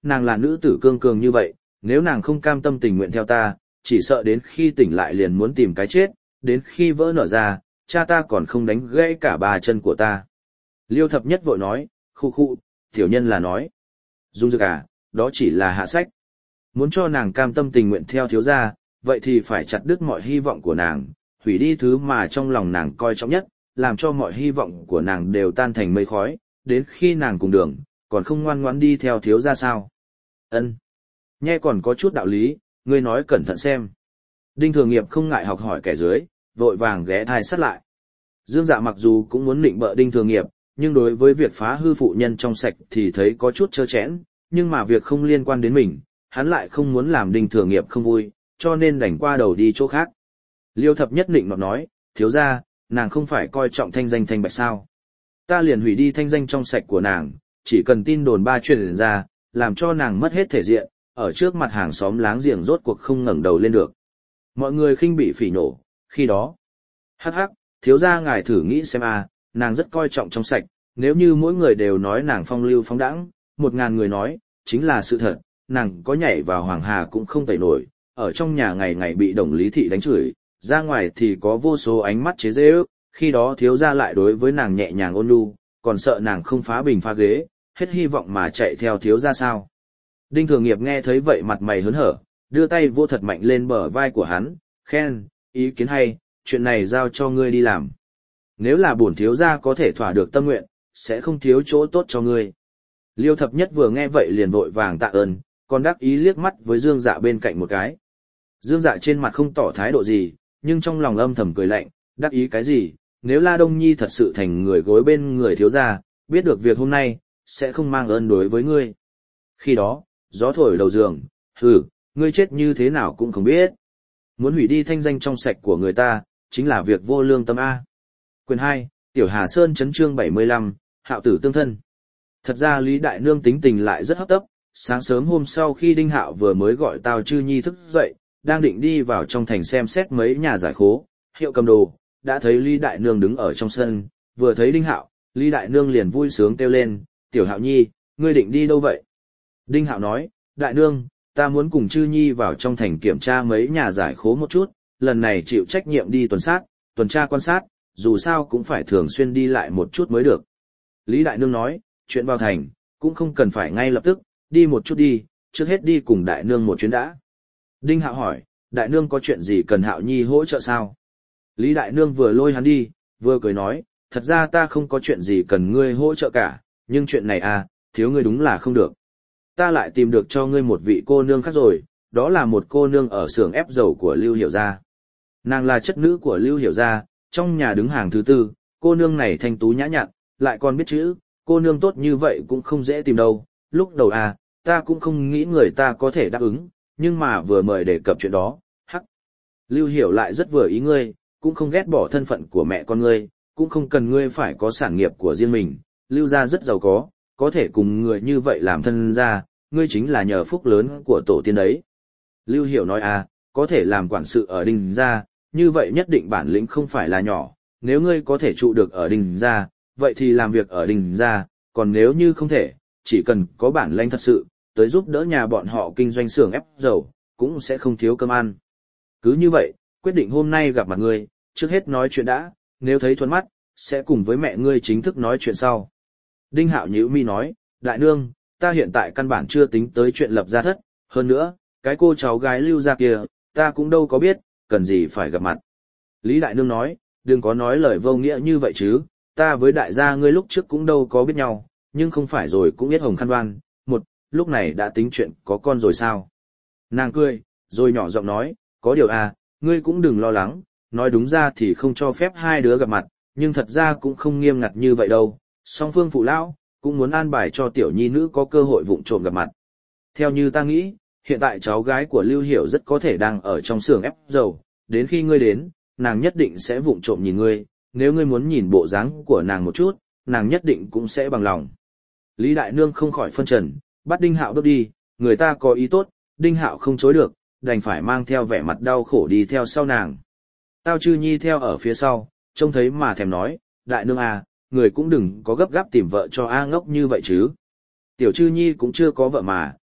nàng là nữ tử cương cường như vậy, nếu nàng không cam tâm tình nguyện theo ta, chỉ sợ đến khi tỉnh lại liền muốn tìm cái chết, đến khi vỡ nở ra, cha ta còn không đánh gãy cả ba chân của ta. Liêu thập nhất vội nói, khu khu, tiểu nhân là nói. Dung Dược à, đó chỉ là hạ sách. Muốn cho nàng cam tâm tình nguyện theo thiếu gia, vậy thì phải chặt đứt mọi hy vọng của nàng, hủy đi thứ mà trong lòng nàng coi trọng nhất, làm cho mọi hy vọng của nàng đều tan thành mây khói, đến khi nàng cùng đường, còn không ngoan ngoãn đi theo thiếu gia sao. Ân, nghe còn có chút đạo lý, ngươi nói cẩn thận xem. Đinh Thường Nghiệp không ngại học hỏi kẻ dưới, vội vàng ghé thai sát lại. Dương Dạ mặc dù cũng muốn nịnh bợ Đinh Thường Nghiệp, nhưng đối với việc phá hư phụ nhân trong sạch thì thấy có chút trơ trẽn, nhưng mà việc không liên quan đến mình, hắn lại không muốn làm Đinh Thường Nghiệp không vui, cho nên đành qua đầu đi chỗ khác. Liêu thập nhất nịnh nọt nói, thiếu gia, nàng không phải coi trọng thanh danh thanh bạch sao. Ta liền hủy đi thanh danh trong sạch của nàng, chỉ cần tin đồn ba truyền ra, làm cho nàng mất hết thể diện, ở trước mặt hàng xóm láng giềng rốt cuộc không ngẩng đầu lên được. Mọi người khinh bị phỉ nổ, khi đó. Hắc hắc, thiếu gia ngài thử nghĩ xem a, nàng rất coi trọng trong sạch, nếu như mỗi người đều nói nàng phong lưu phóng đãng, một ngàn người nói, chính là sự thật, nàng có nhảy vào hoàng hà cũng không tẩy nổi, ở trong nhà ngày ngày bị đồng lý thị đánh chửi, ra ngoài thì có vô số ánh mắt chế giễu, khi đó thiếu gia lại đối với nàng nhẹ nhàng ôn nhu, còn sợ nàng không phá bình phá ghế, hết hy vọng mà chạy theo thiếu gia sao. Đinh Thường Nghiệp nghe thấy vậy mặt mày hớn hở, đưa tay vô thật mạnh lên bờ vai của hắn, khen, ý kiến hay, chuyện này giao cho ngươi đi làm. Nếu là bổn thiếu gia có thể thỏa được tâm nguyện, sẽ không thiếu chỗ tốt cho ngươi. Liêu thập nhất vừa nghe vậy liền vội vàng tạ ơn, còn đắc ý liếc mắt với Dương Dạ bên cạnh một cái. Dương Dạ trên mặt không tỏ thái độ gì, nhưng trong lòng âm thầm cười lạnh, đắc ý cái gì, nếu La Đông Nhi thật sự thành người gối bên người thiếu gia, biết được việc hôm nay, sẽ không mang ơn đối với ngươi. Khi đó, gió thổi đầu giường, hừ, ngươi chết như thế nào cũng không biết. Muốn hủy đi thanh danh trong sạch của người ta, chính là việc vô lương tâm A. Quyền hai, Tiểu Hà Sơn chấn chương bảy mươi lăm, Hạo tử tương thân. Thật ra Lý Đại Nương tính tình lại rất hấp tấp, sáng sớm hôm sau khi Đinh Hạo vừa mới gọi Tào Chư Nhi thức dậy, đang định đi vào trong thành xem xét mấy nhà giải khố, hiệu cầm đồ, đã thấy Lý Đại Nương đứng ở trong sân, vừa thấy Đinh Hạo, Lý Đại Nương liền vui sướng kêu lên, Tiểu Hạo Nhi, ngươi định đi đâu vậy? Đinh Hạo nói, Đại Nương, ta muốn cùng Chư Nhi vào trong thành kiểm tra mấy nhà giải khố một chút, lần này chịu trách nhiệm đi tuần sát, tuần tra quan sát, dù sao cũng phải thường xuyên đi lại một chút mới được. Lý Đại Nương nói, chuyện vào thành, cũng không cần phải ngay lập tức, đi một chút đi, trước hết đi cùng Đại Nương một chuyến đã. Đinh Hạo hỏi, Đại Nương có chuyện gì cần Hạo Nhi hỗ trợ sao? Lý Đại Nương vừa lôi hắn đi, vừa cười nói, thật ra ta không có chuyện gì cần ngươi hỗ trợ cả, nhưng chuyện này à, thiếu ngươi đúng là không được. Ta lại tìm được cho ngươi một vị cô nương khác rồi, đó là một cô nương ở xưởng ép dầu của Lưu Hiểu Gia. Nàng là chất nữ của Lưu Hiểu Gia, trong nhà đứng hàng thứ tư, cô nương này thanh tú nhã nhặn, lại còn biết chữ, cô nương tốt như vậy cũng không dễ tìm đâu. Lúc đầu à, ta cũng không nghĩ người ta có thể đáp ứng, nhưng mà vừa mời đề cập chuyện đó, hắc. Lưu Hiểu lại rất vừa ý ngươi, cũng không ghét bỏ thân phận của mẹ con ngươi, cũng không cần ngươi phải có sản nghiệp của riêng mình, Lưu gia rất giàu có, có thể cùng người như vậy làm thân gia, ngươi chính là nhờ phúc lớn của tổ tiên đấy. Lưu Hiểu nói à, có thể làm quản sự ở Đinh gia, như vậy nhất định bản lĩnh không phải là nhỏ, nếu ngươi có thể trụ được ở Đinh gia, vậy thì làm việc ở Đinh gia, còn nếu như không thể, chỉ cần có bản lĩnh thật sự, tới giúp đỡ nhà bọn họ kinh doanh xưởng ép dầu, cũng sẽ không thiếu cơm ăn. Cứ như vậy, quyết định hôm nay gặp mặt ngươi, trước hết nói chuyện đã, nếu thấy thuận mắt, sẽ cùng với mẹ ngươi chính thức nói chuyện sau. Đinh Hạo nhíu mi nói, Đại Nương, ta hiện tại căn bản chưa tính tới chuyện lập gia thất, hơn nữa, cái cô cháu gái Lưu gia kia, ta cũng đâu có biết, cần gì phải gặp mặt. Lý Đại Nương nói, đừng có nói lời vô nghĩa như vậy chứ, ta với đại gia ngươi lúc trước cũng đâu có biết nhau, nhưng không phải rồi cũng biết hồng khăn đoan, một, lúc này đã tính chuyện có con rồi sao. Nàng cười, rồi nhỏ giọng nói, có điều à, ngươi cũng đừng lo lắng, nói đúng ra thì không cho phép hai đứa gặp mặt, nhưng thật ra cũng không nghiêm ngặt như vậy đâu, song phương phụ lão cũng muốn an bài cho tiểu nhi nữ có cơ hội vụng trộm gặp mặt. Theo như ta nghĩ, hiện tại cháu gái của Lưu Hiểu rất có thể đang ở trong xưởng ép dầu, đến khi ngươi đến, nàng nhất định sẽ vụng trộm nhìn ngươi, nếu ngươi muốn nhìn bộ dáng của nàng một chút, nàng nhất định cũng sẽ bằng lòng. Lý Đại Nương không khỏi phân trần, bắt Đinh Hạo bước đi, người ta có ý tốt, Đinh Hạo không chối được, đành phải mang theo vẻ mặt đau khổ đi theo sau nàng. Tao Chư Nhi theo ở phía sau, trông thấy mà thèm nói, Đại Nương à, người cũng đừng có gấp gáp tìm vợ cho A ngốc như vậy chứ. Tiểu Chư Nhi cũng chưa có vợ mà,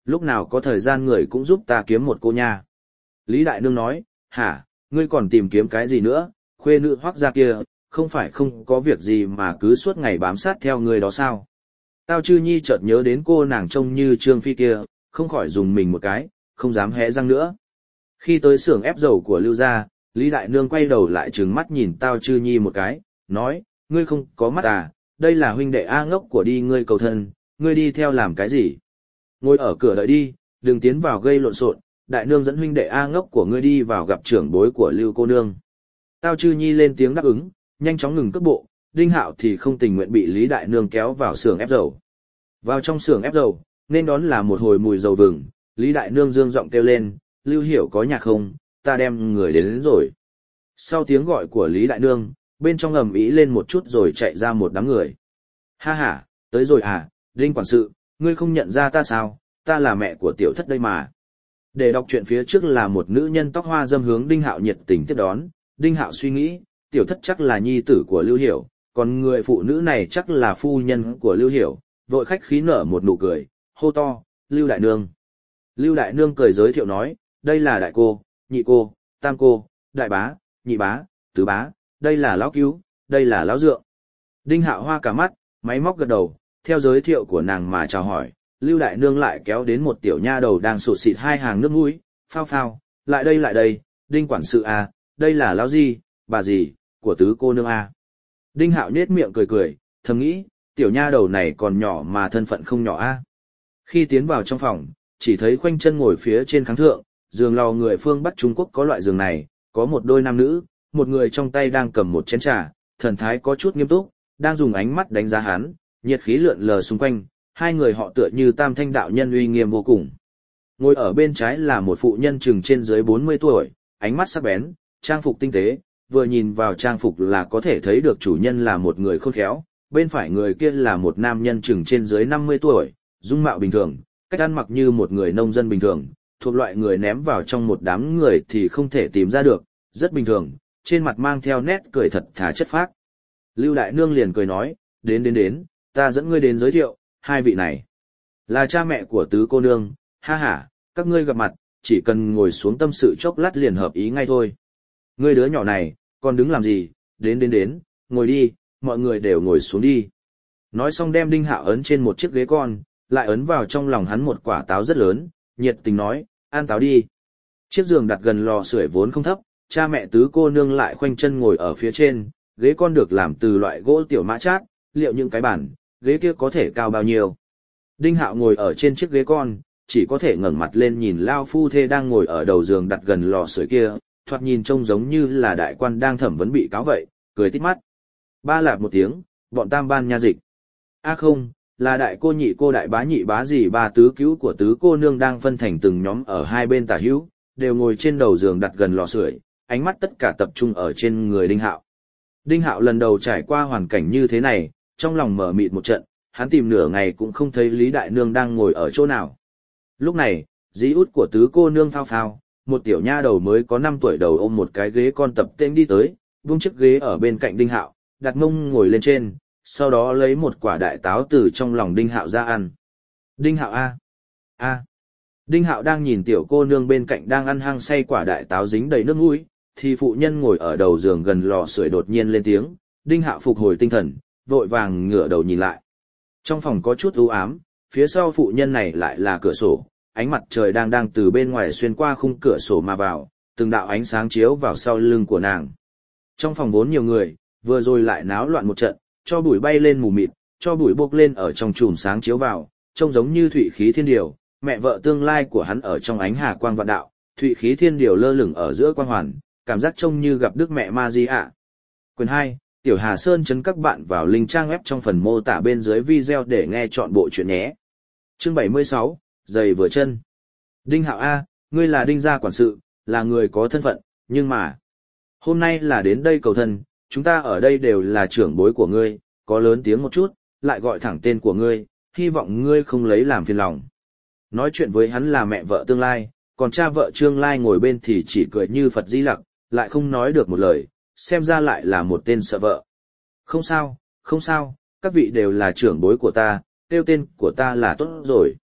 Lúc nào có thời gian người cũng giúp ta kiếm một cô nha. Lý Đại Nương nói, hả, ngươi còn tìm kiếm cái gì nữa, khuê nữ Hoắc gia kia, không phải không có việc gì mà cứ suốt ngày bám sát theo người đó sao? Tao Chư Nhi chợt nhớ đến cô nàng trông như Trương Phi kia, không khỏi dùng mình một cái, không dám hé răng nữa. Khi tới xưởng ép dầu của Lưu gia, Lý Đại Nương quay đầu lại trừng mắt nhìn Tao Chư Nhi một cái, nói, ngươi không có mắt à, đây là huynh đệ A ngốc của đi ngươi cầu thân, ngươi đi theo làm cái gì? Ngồi ở cửa đợi đi, đừng tiến vào gây lộn xộn, Đại Nương dẫn huynh đệ A ngốc của ngươi đi vào gặp trưởng bối của Lưu cô nương. Tao Chư Nhi lên tiếng đáp ứng, nhanh chóng ngừng cước bộ, Đinh Hạo thì không tình nguyện bị Lý Đại Nương kéo vào xưởng ép dầu. Vào trong xưởng ép dầu, nên đón là một hồi mùi dầu vừng, Lý Đại Nương dương giọng kêu lên, Lưu Hiểu có nhà không, ta đem người đến, đến rồi. Sau tiếng gọi của Lý Đại Nương, bên trong ầm ĩ lên một chút rồi chạy ra một đám người. Ha ha, tới rồi à, Đinh quản sự, ngươi không nhận ra ta sao, ta là mẹ của tiểu thất đây mà. Để đọc chuyện phía trước là một nữ nhân tóc hoa dâm hướng Đinh Hạo nhiệt tình tiếp đón, Đinh Hạo suy nghĩ, tiểu thất chắc là nhi tử của Lưu Hiểu, còn người phụ nữ này chắc là phu nhân của Lưu Hiểu, vội khách khí nở một nụ cười, hô to, Lưu Đại Nương. Lưu Đại Nương cười giới thiệu nói, đây là đại cô, nhị cô, tam cô, đại bá, nhị bá, tứ bá, đây là lão cứu, đây là lão dượng. Đinh Hạo hoa cả mắt, máy móc gật đầu, theo giới thiệu của nàng mà chào hỏi, Lưu Đại Nương lại kéo đến một tiểu nha đầu đang sụt xịt hai hàng nước mũi, phao phao, lại đây lại đây, Đinh quản sự à, đây là lão gì, bà gì, của tứ cô nương à. Đinh Hạo nhếch miệng cười cười, thầm nghĩ, tiểu nha đầu này còn nhỏ mà thân phận không nhỏ a. À. Khi tiến vào trong phòng, chỉ thấy khoanh chân ngồi phía trên kháng thượng, giường lò người phương Bắc Trung Quốc có loại giường này, có một đôi nam nữ, một người trong tay đang cầm một chén trà, thần thái có chút nghiêm túc, đang dùng ánh mắt đánh giá hắn, nhiệt khí lượn lờ xung quanh, hai người họ tựa như tam thanh đạo nhân uy nghiêm vô cùng. Ngồi ở bên trái là một phụ nhân chừng trên dưới bốn mươi tuổi, ánh mắt sắc bén, trang phục tinh tế, vừa nhìn vào trang phục là có thể thấy được chủ nhân là một người khôn khéo, bên phải người kia là một nam nhân chừng trên dưới năm mươi tuổi, dung mạo bình thường, cách ăn mặc như một người nông dân bình thường, thuộc loại người ném vào trong một đám người thì không thể tìm ra được, rất bình thường, trên mặt mang theo nét cười thật thà chất phác. Lưu Đại Nương liền cười nói, đến đến đến, ta dẫn ngươi đến giới thiệu, hai vị này là cha mẹ của tứ cô nương, ha ha, các ngươi gặp mặt, chỉ cần ngồi xuống tâm sự chốc lát liền hợp ý ngay thôi. Ngươi đứa nhỏ này, còn đứng làm gì, đến đến đến, ngồi đi, mọi người đều ngồi xuống đi. Nói xong đem Đinh Hạo ấn trên một chiếc ghế con, lại ấn vào trong lòng hắn một quả táo rất lớn, nhiệt tình nói, ăn táo đi. Chiếc giường đặt gần lò sưởi vốn không thấp, cha mẹ tứ cô nương lại khoanh chân ngồi ở phía trên, ghế con được làm từ loại gỗ tiểu mã chát, liệu những cái bàn, ghế kia có thể cao bao nhiêu. Đinh Hạo ngồi ở trên chiếc ghế con, chỉ có thể ngẩng mặt lên nhìn lao phu thê đang ngồi ở đầu giường đặt gần lò sưởi kia, thoạt nhìn trông giống như là đại quan đang thẩm vấn bị cáo vậy, cười tít mắt. Ba lạp một tiếng, bọn tam ban nha dịch. A không, là đại cô nhị cô đại bá nhị bá gì ba tứ cứu của tứ cô nương đang phân thành từng nhóm ở hai bên tả hữu, đều ngồi trên đầu giường đặt gần lò sưởi, ánh mắt tất cả tập trung ở trên người Đinh Hạo. Đinh Hạo lần đầu trải qua hoàn cảnh như thế này, trong lòng mở mịt một trận, hắn tìm nửa ngày cũng không thấy Lý Đại Nương đang ngồi ở chỗ nào. Lúc này, dí út của tứ cô nương phao phao, một tiểu nha đầu mới có năm tuổi đầu ôm một cái ghế con tập tên đi tới, buông chiếc ghế ở bên cạnh Đinh Hạo, đặt mông ngồi lên trên, sau đó lấy một quả đại táo từ trong lòng Đinh Hạo ra ăn. Đinh Hạo a, a. Đinh Hạo đang nhìn tiểu cô nương bên cạnh đang ăn hăng say quả đại táo dính đầy nước mũi, thì phụ nhân ngồi ở đầu giường gần lò sưởi đột nhiên lên tiếng, Đinh Hạo phục hồi tinh thần, vội vàng ngửa đầu nhìn lại. Trong phòng có chút u ám, phía sau phụ nhân này lại là cửa sổ, ánh mặt trời đang đang từ bên ngoài xuyên qua khung cửa sổ mà vào, từng đạo ánh sáng chiếu vào sau lưng của nàng. Trong phòng vốn nhiều người, vừa rồi lại náo loạn một trận, cho bụi bay lên mù mịt, cho bụi bốc lên ở trong chùm sáng chiếu vào, trông giống như thụy khí thiên điều, mẹ vợ tương lai của hắn ở trong ánh hà quang vạn đạo, thụy khí thiên điều lơ lửng ở giữa quang hoàn, cảm giác trông như gặp Đức Mẹ Ma Di ạ. Quyền hai, Tiểu Hà Sơn chấn các bạn vào link trang web trong phần mô tả bên dưới video để nghe chọn bộ chuyện nhé. Chương bảy mươi sáu, giày vừa chân. Đinh Hạo A, ngươi là Đinh gia quản sự, là người có thân phận, nhưng mà hôm nay là đến đây cầu thân, chúng ta ở đây đều là trưởng bối của ngươi, có lớn tiếng một chút, lại gọi thẳng tên của ngươi, hy vọng ngươi không lấy làm phiền lòng. Nói chuyện với hắn là mẹ vợ tương lai, còn cha vợ Trương Lai ngồi bên thì chỉ cười như Phật Di Lặc, lại không nói được một lời, xem ra lại là một tên sợ vợ. Không sao, không sao, các vị đều là trưởng bối của ta, kêu tên của ta là tốt rồi.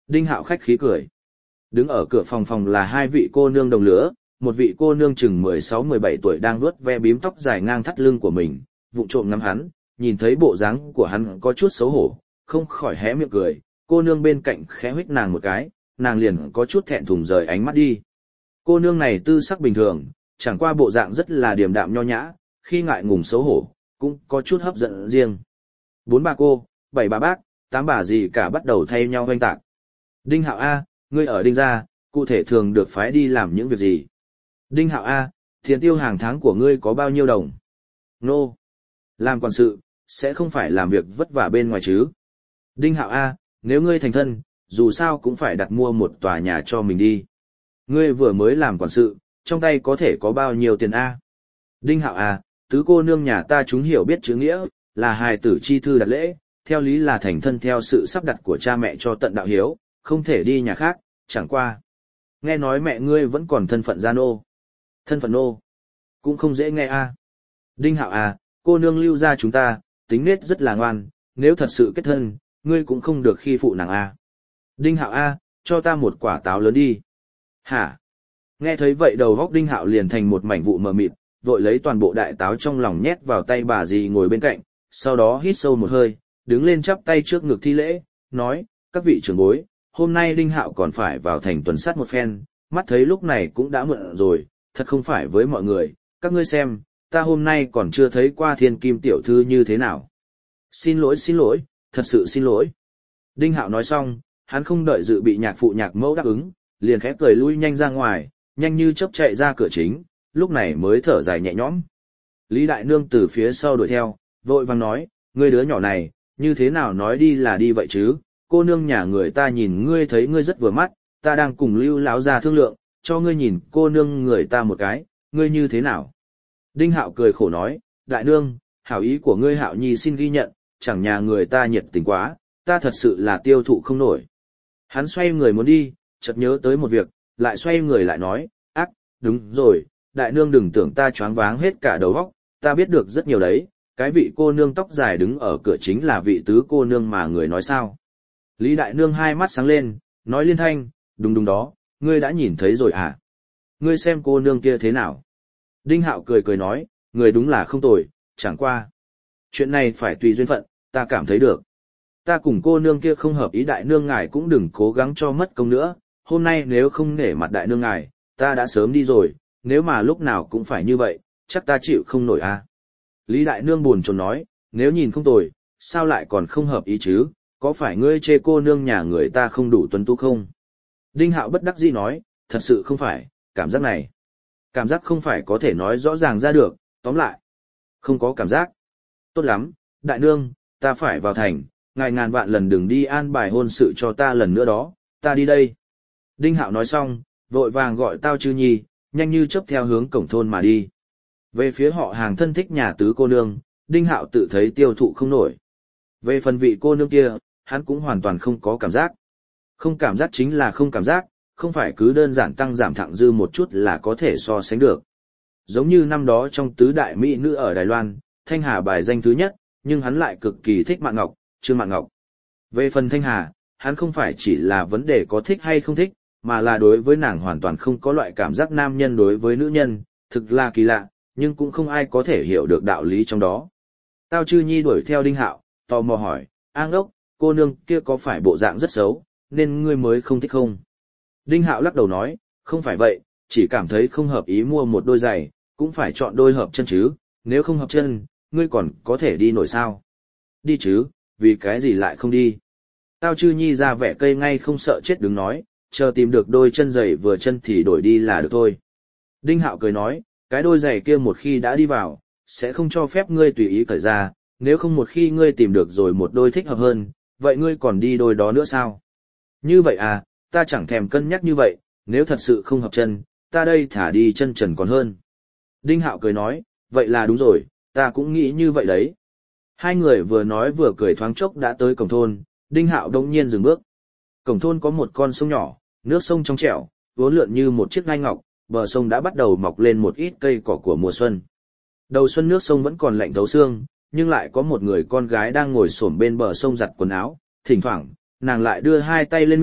Đinh Hạo khách khí cười. Đứng ở cửa phòng phòng là hai vị cô nương đồng lứa, một vị cô nương chừng mười sáu mười bảy tuổi đang vuốt ve bím tóc dài ngang thắt lưng của mình, vụng trộm ngắm hắn, nhìn thấy bộ dáng của hắn có chút xấu hổ, không khỏi hé miệng cười, cô nương bên cạnh khẽ huých nàng một cái, nàng liền có chút thẹn thùng rời ánh mắt đi. Cô nương này tư sắc bình thường, chẳng qua bộ dạng rất là điềm đạm nho nhã, khi ngại ngùng xấu hổ, cũng có chút hấp dẫn riêng. Bốn bà cô, bảy bà bác, tám bà gì cả bắt đầu thay nhau oanh tạc. Đinh Hạo A, ngươi ở Đinh gia, cụ thể thường được phái đi làm những việc gì? Đinh Hạo A, tiền tiêu hàng tháng của ngươi có bao nhiêu đồng? Nô. Làm quản sự, sẽ không phải làm việc vất vả bên ngoài chứ? Đinh Hạo A, nếu ngươi thành thân, dù sao cũng phải đặt mua một tòa nhà cho mình đi. Ngươi vừa mới làm quản sự, trong tay có thể có bao nhiêu tiền A? Đinh Hạo A, tứ cô nương nhà ta chúng hiểu biết chữ nghĩa, là hài tử chi thư đặt lễ, theo lý là thành thân theo sự sắp đặt của cha mẹ cho tận đạo hiếu, không thể đi nhà khác, chẳng qua. Nghe nói mẹ ngươi vẫn còn thân phận gia nô. Thân phận nô, cũng không dễ nghe A. Đinh Hạo A, cô nương lưu gia chúng ta, tính nết rất là ngoan, nếu thật sự kết thân, ngươi cũng không được khi phụ nàng A. Đinh Hạo A, cho ta một quả táo lớn đi. Hả? Nghe thấy vậy đầu góc Đinh Hạo liền thành một mảnh vụ mờ mịt, vội lấy toàn bộ đại táo trong lòng nhét vào tay bà dì ngồi bên cạnh, sau đó hít sâu một hơi, đứng lên chắp tay trước ngực thi lễ, nói, các vị trưởng bối, hôm nay Đinh Hạo còn phải vào thành tuần sát một phen, mắt thấy lúc này cũng đã muộn rồi, thật không phải với mọi người, các ngươi xem, ta hôm nay còn chưa thấy qua thiên kim tiểu thư như thế nào. Xin lỗi xin lỗi, thật sự xin lỗi. Đinh Hạo nói xong, hắn không đợi dự bị nhạc phụ nhạc mẫu đáp ứng, liền khẽ cười lui nhanh ra ngoài, nhanh như chớp chạy ra cửa chính, lúc này mới thở dài nhẹ nhõm. Lý Đại Nương từ phía sau đuổi theo, vội vàng nói, ngươi đứa nhỏ này, như thế nào nói đi là đi vậy chứ, cô nương nhà người ta nhìn ngươi thấy ngươi rất vừa mắt, ta đang cùng Lưu lão gia thương lượng, cho ngươi nhìn cô nương người ta một cái, ngươi như thế nào? Đinh Hạo cười khổ nói, Đại Nương, hảo ý của ngươi Hạo Nhi xin ghi nhận, chẳng nhà người ta nhiệt tình quá, ta thật sự là tiêu thụ không nổi. Hắn xoay người muốn đi, chợt nhớ tới một việc, lại xoay người lại nói, ác, đúng rồi, Đại Nương đừng tưởng ta choáng váng hết cả đầu óc, ta biết được rất nhiều đấy, cái vị cô nương tóc dài đứng ở cửa chính là vị tứ cô nương mà người nói sao. Lý Đại Nương hai mắt sáng lên, nói liên thanh, đúng đúng đó, ngươi đã nhìn thấy rồi à? Ngươi xem cô nương kia thế nào? Đinh Hạo cười cười nói, người đúng là không tồi, chẳng qua. Chuyện này phải tùy duyên phận, ta cảm thấy được. Ta cùng cô nương kia không hợp ý Đại Nương ngài cũng đừng cố gắng cho mất công nữa, hôm nay nếu không nể mặt Đại Nương ngài, ta đã sớm đi rồi, nếu mà lúc nào cũng phải như vậy, chắc ta chịu không nổi à. Lý Đại Nương buồn chồn nói, nếu nhìn không tồi, sao lại còn không hợp ý chứ, có phải ngươi chê cô nương nhà người ta không đủ tuấn tú không? Đinh Hạo bất đắc dĩ nói, thật sự không phải, cảm giác này. Cảm giác không phải có thể nói rõ ràng ra được, tóm lại. Không có cảm giác. Tốt lắm, Đại Nương, ta phải vào thành, ngài ngàn vạn lần đừng đi an bài hôn sự cho ta lần nữa đó, ta đi đây. Đinh Hạo nói xong, vội vàng gọi Tao Chư Nhi, nhanh như chớp theo hướng cổng thôn mà đi. Về phía họ hàng thân thích nhà tứ cô nương, Đinh Hạo tự thấy tiêu thụ không nổi. Về phần vị cô nương kia, hắn cũng hoàn toàn không có cảm giác. Không cảm giác chính là không cảm giác, không phải cứ đơn giản tăng giảm thẳng dư một chút là có thể so sánh được. Giống như năm đó trong tứ đại mỹ nữ ở Đài Loan, Thanh Hà bài danh thứ nhất, nhưng hắn lại cực kỳ thích Mạn Ngọc, Trương Mạn Ngọc. Về phần Thanh Hà, hắn không phải chỉ là vấn đề có thích hay không thích, mà là đối với nàng hoàn toàn không có loại cảm giác nam nhân đối với nữ nhân, thực là kỳ lạ, nhưng cũng không ai có thể hiểu được đạo lý trong đó. Tao Chư Nhi đuổi theo Đinh Hạo, tò mò hỏi, A Ngốc, cô nương kia có phải bộ dạng rất xấu, nên ngươi mới không thích không? Đinh Hạo lắc đầu nói, không phải vậy, chỉ cảm thấy không hợp ý mua một đôi giày, cũng phải chọn đôi hợp chân chứ, nếu không hợp chân, ngươi còn có thể đi nổi sao? Đi chứ, vì cái gì lại không đi? Tao Chư Nhi ra vẻ cây ngay không sợ chết đứng nói, chờ tìm được đôi chân giày vừa chân thì đổi đi là được thôi. Đinh Hạo cười nói, cái đôi giày kia một khi đã đi vào, sẽ không cho phép ngươi tùy ý cởi ra, nếu không một khi ngươi tìm được rồi một đôi thích hợp hơn, vậy ngươi còn đi đôi đó nữa sao? Như vậy à, ta chẳng thèm cân nhắc như vậy, nếu thật sự không hợp chân, ta đây thả đi chân trần còn hơn. Đinh Hạo cười nói, vậy là đúng rồi, ta cũng nghĩ như vậy đấy. Hai người vừa nói vừa cười thoáng chốc đã tới cổng thôn, Đinh Hạo đông nhiên dừng bước. Cổng thôn có một con sông nhỏ, nước sông trong trẻo, vốn lượn như một chiếc ngai ngọc, bờ sông đã bắt đầu mọc lên một ít cây cỏ của mùa xuân. Đầu xuân nước sông vẫn còn lạnh thấu xương, nhưng lại có một người con gái đang ngồi xổm bên bờ sông giặt quần áo, thỉnh thoảng, nàng lại đưa hai tay lên miệng,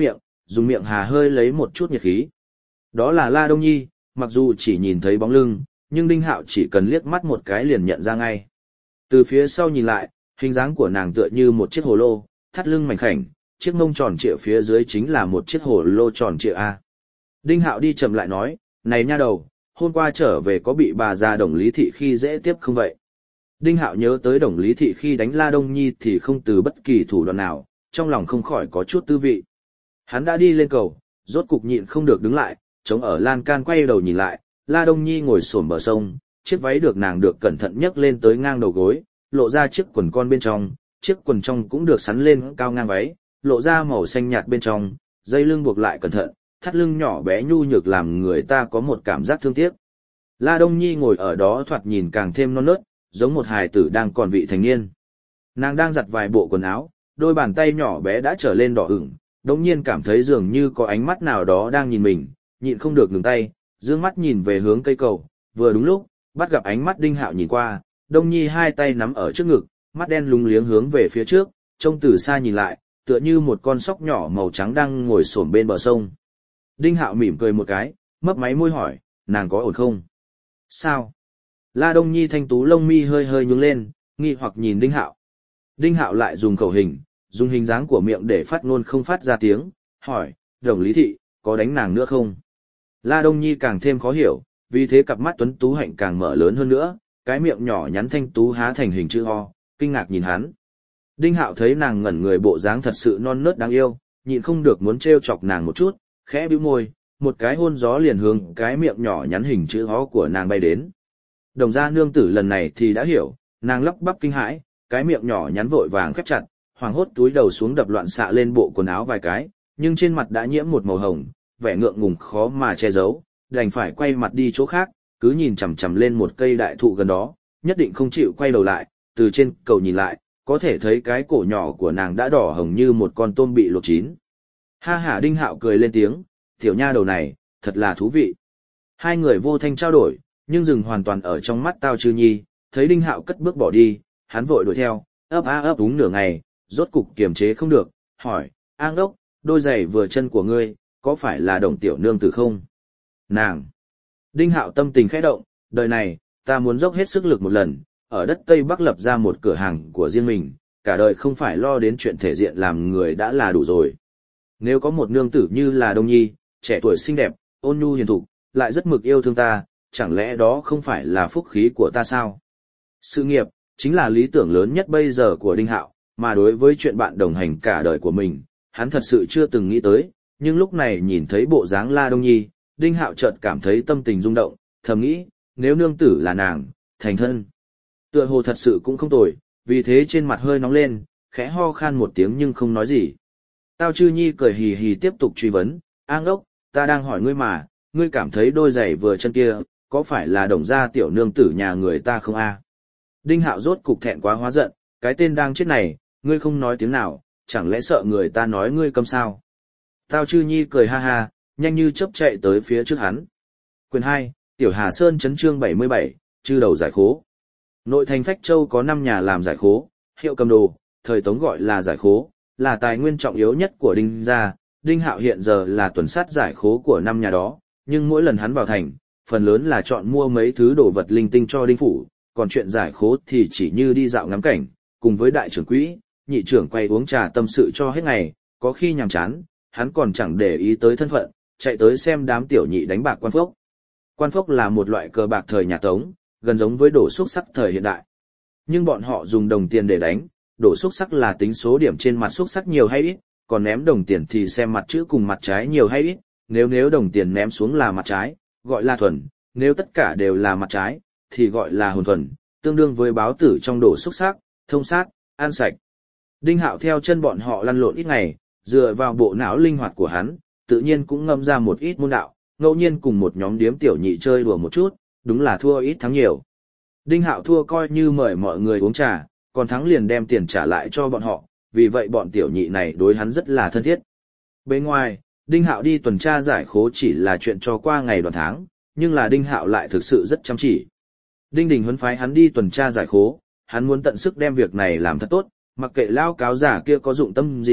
dùng miệng hà hơi lấy một chút nhiệt khí. Đó là La Đông Nhi, mặc dù chỉ nhìn thấy bóng lưng, nhưng Đinh Hạo chỉ cần liếc mắt một cái liền nhận ra ngay. Từ phía sau nhìn lại, hình dáng của nàng tựa như một chiếc hồ lô, thắt lưng mảnh khảnh, chiếc mông tròn trịa phía dưới chính là một chiếc hồ lô tròn trịa A. Đinh Hạo đi chậm lại nói, này nha đầu, hôm qua trở về có bị bà già Đồng Lý Thị khi dễ tiếp không vậy? Đinh Hạo nhớ tới Đồng Lý Thị khi đánh La Đông Nhi thì không từ bất kỳ thủ đoạn nào, trong lòng không khỏi có chút tư vị. Hắn đã đi lên cầu, rốt cục nhịn không được đứng lại, chống ở lan can quay đầu nhìn lại, La Đông Nhi ngồi xổm bờ sông, chiếc váy được nàng được cẩn thận nhấc lên tới ngang đầu gối, lộ ra chiếc quần con bên trong, chiếc quần trong cũng được sắn lên cao ngang váy, lộ ra màu xanh nhạt bên trong, dây lưng buộc lại cẩn thận, thắt lưng nhỏ bé nhu nhược làm người ta có một cảm giác thương tiếc. La Đông Nhi ngồi ở đó thoạt nhìn càng thêm non nớt, giống một hài tử đang còn vị thành niên. Nàng đang giặt vài bộ quần áo, đôi bàn tay nhỏ bé đã trở lên đỏ ửng, đống nhiên cảm thấy dường như có ánh mắt nào đó đang nhìn mình, nhịn không được ngừng tay, dương mắt nhìn về hướng cây cầu, vừa đúng lúc, bắt gặp ánh mắt Đinh Hạo nhìn qua, Đông Nhi hai tay nắm ở trước ngực, mắt đen lúng liếng hướng về phía trước, trông từ xa nhìn lại, tựa như một con sóc nhỏ màu trắng đang ngồi xổm bên bờ sông. Đinh Hạo mỉm cười một cái, mấp máy môi hỏi, nàng có ổn không? Sao? La Đông Nhi thanh tú lông mi hơi hơi nhướng lên, nghi hoặc nhìn Đinh Hạo. Đinh Hạo lại dùng khẩu hình, dùng hình dáng của miệng để phát ngôn không phát ra tiếng, hỏi, Đồng Lý Thị, có đánh nàng nữa không? La Đông Nhi càng thêm khó hiểu, vì thế cặp mắt tuấn tú hạnh càng mở lớn hơn nữa, cái miệng nhỏ nhắn thanh tú há thành hình chữ O, kinh ngạc nhìn hắn. Đinh Hạo thấy nàng ngẩn người bộ dáng thật sự non nớt đáng yêu, nhịn không được muốn trêu chọc nàng một chút, khẽ bĩu môi, một cái hôn gió liền hướng cái miệng nhỏ nhắn hình chữ O của nàng bay đến. Đồng gia nương tử lần này thì đã hiểu, nàng lắp bắp kinh hãi, cái miệng nhỏ nhắn vội vàng khép chặt, hoảng hốt túi đầu xuống đập loạn xạ lên bộ quần áo vài cái, nhưng trên mặt đã nhiễm một màu hồng, vẻ ngượng ngùng khó mà che giấu, đành phải quay mặt đi chỗ khác, cứ nhìn chằm chằm lên một cây đại thụ gần đó, nhất định không chịu quay đầu lại, từ trên cầu nhìn lại, có thể thấy cái cổ nhỏ của nàng đã đỏ hồng như một con tôm bị luộc chín. Ha ha, Đinh Hạo cười lên tiếng, tiểu nha đầu này, thật là thú vị. Hai người vô thanh trao đổi, nhưng dừng hoàn toàn ở trong mắt Tao Chư Nhi, thấy Đinh Hạo cất bước bỏ đi, hắn vội đuổi theo, ấp a ấp úng nửa ngày, rốt cục kiềm chế không được, hỏi, An đốc, đôi giày vừa chân của ngươi, có phải là Đồng tiểu nương tử không? Nàng! Đinh Hạo tâm tình khẽ động, đời này, ta muốn dốc hết sức lực một lần, ở đất Tây Bắc lập ra một cửa hàng của riêng mình, cả đời không phải lo đến chuyện thể diện làm người đã là đủ rồi. Nếu có một nương tử như là Đông Nhi, trẻ tuổi xinh đẹp, ôn nhu hiền thục, lại rất mực yêu thương ta, chẳng lẽ đó không phải là phúc khí của ta sao? Sự nghiệp, chính là lý tưởng lớn nhất bây giờ của Đinh Hạo, mà đối với chuyện bạn đồng hành cả đời của mình, hắn thật sự chưa từng nghĩ tới, nhưng lúc này nhìn thấy bộ dáng La Đông Nhi, Đinh Hạo chợt cảm thấy tâm tình rung động, thầm nghĩ, nếu nương tử là nàng, thành thân. Tựa hồ thật sự cũng không tồi, vì thế trên mặt hơi nóng lên, khẽ ho khan một tiếng nhưng không nói gì. Tao Chư Nhi cười hì hì tiếp tục truy vấn, An đốc, ta đang hỏi ngươi mà, ngươi cảm thấy đôi giày vừa chân kia, có phải là Đồng gia tiểu nương tử nhà người ta không a? Đinh Hạo rốt cục thẹn quá hóa giận, cái tên đang chết này, ngươi không nói tiếng nào, chẳng lẽ sợ người ta nói ngươi câm sao? Tao Chư Nhi cười ha ha, nhanh như chớp chạy tới phía trước hắn. Quyền hai, Tiểu Hà Sơn chấn chương bảy mươi bảy, chư đầu giải khố. Nội thành Phách Châu có năm nhà làm giải khố, hiệu cầm đồ, thời Tống gọi là giải khố, là tài nguyên trọng yếu nhất của Đinh gia. Đinh Hạo hiện giờ là tuần sát giải khố của năm nhà đó, nhưng mỗi lần hắn vào thành, phần lớn là chọn mua mấy thứ đồ vật linh tinh cho Đinh phủ, còn chuyện giải khố thì chỉ như đi dạo ngắm cảnh, cùng với đại trưởng quỹ, nhị trưởng quay uống trà tâm sự cho hết ngày, có khi nhàm chán, hắn còn chẳng để ý tới thân phận, chạy tới xem đám tiểu nhị đánh bạc quan phốc. Quan phốc là một loại cờ bạc thời nhà Tống, gần giống với đổ xúc sắc thời hiện đại. Nhưng bọn họ dùng đồng tiền để đánh, đổ xúc sắc là tính số điểm trên mặt xúc sắc nhiều hay ít, còn ném đồng tiền thì xem mặt chữ cùng mặt trái nhiều hay ít, nếu nếu đồng tiền ném xuống là mặt trái, gọi là thuần, nếu tất cả đều là mặt trái, thì gọi là hồn thuần, tương đương với báo tử trong đổ xúc sắc, thông sát, ăn sạch. Đinh Hạo theo chân bọn họ lăn lộn ít ngày, dựa vào bộ não linh hoạt của hắn, tự nhiên cũng ngâm ra một ít môn đạo, ngẫu nhiên cùng một nhóm điếm tiểu nhị chơi đùa một chút, đúng là thua ít thắng nhiều. Đinh Hạo thua coi như mời mọi người uống trà, còn thắng liền đem tiền trả lại cho bọn họ, vì vậy bọn tiểu nhị này đối hắn rất là thân thiết. Bên ngoài, Đinh Hạo đi tuần tra giải khố chỉ là chuyện cho qua ngày đoạn tháng, nhưng là Đinh Hạo lại thực sự rất chăm chỉ. Đinh Đình huấn phái hắn đi tuần tra giải khố, hắn muốn tận sức đem việc này làm thật tốt, mặc kệ lao cáo giả kia có dụng tâm gì,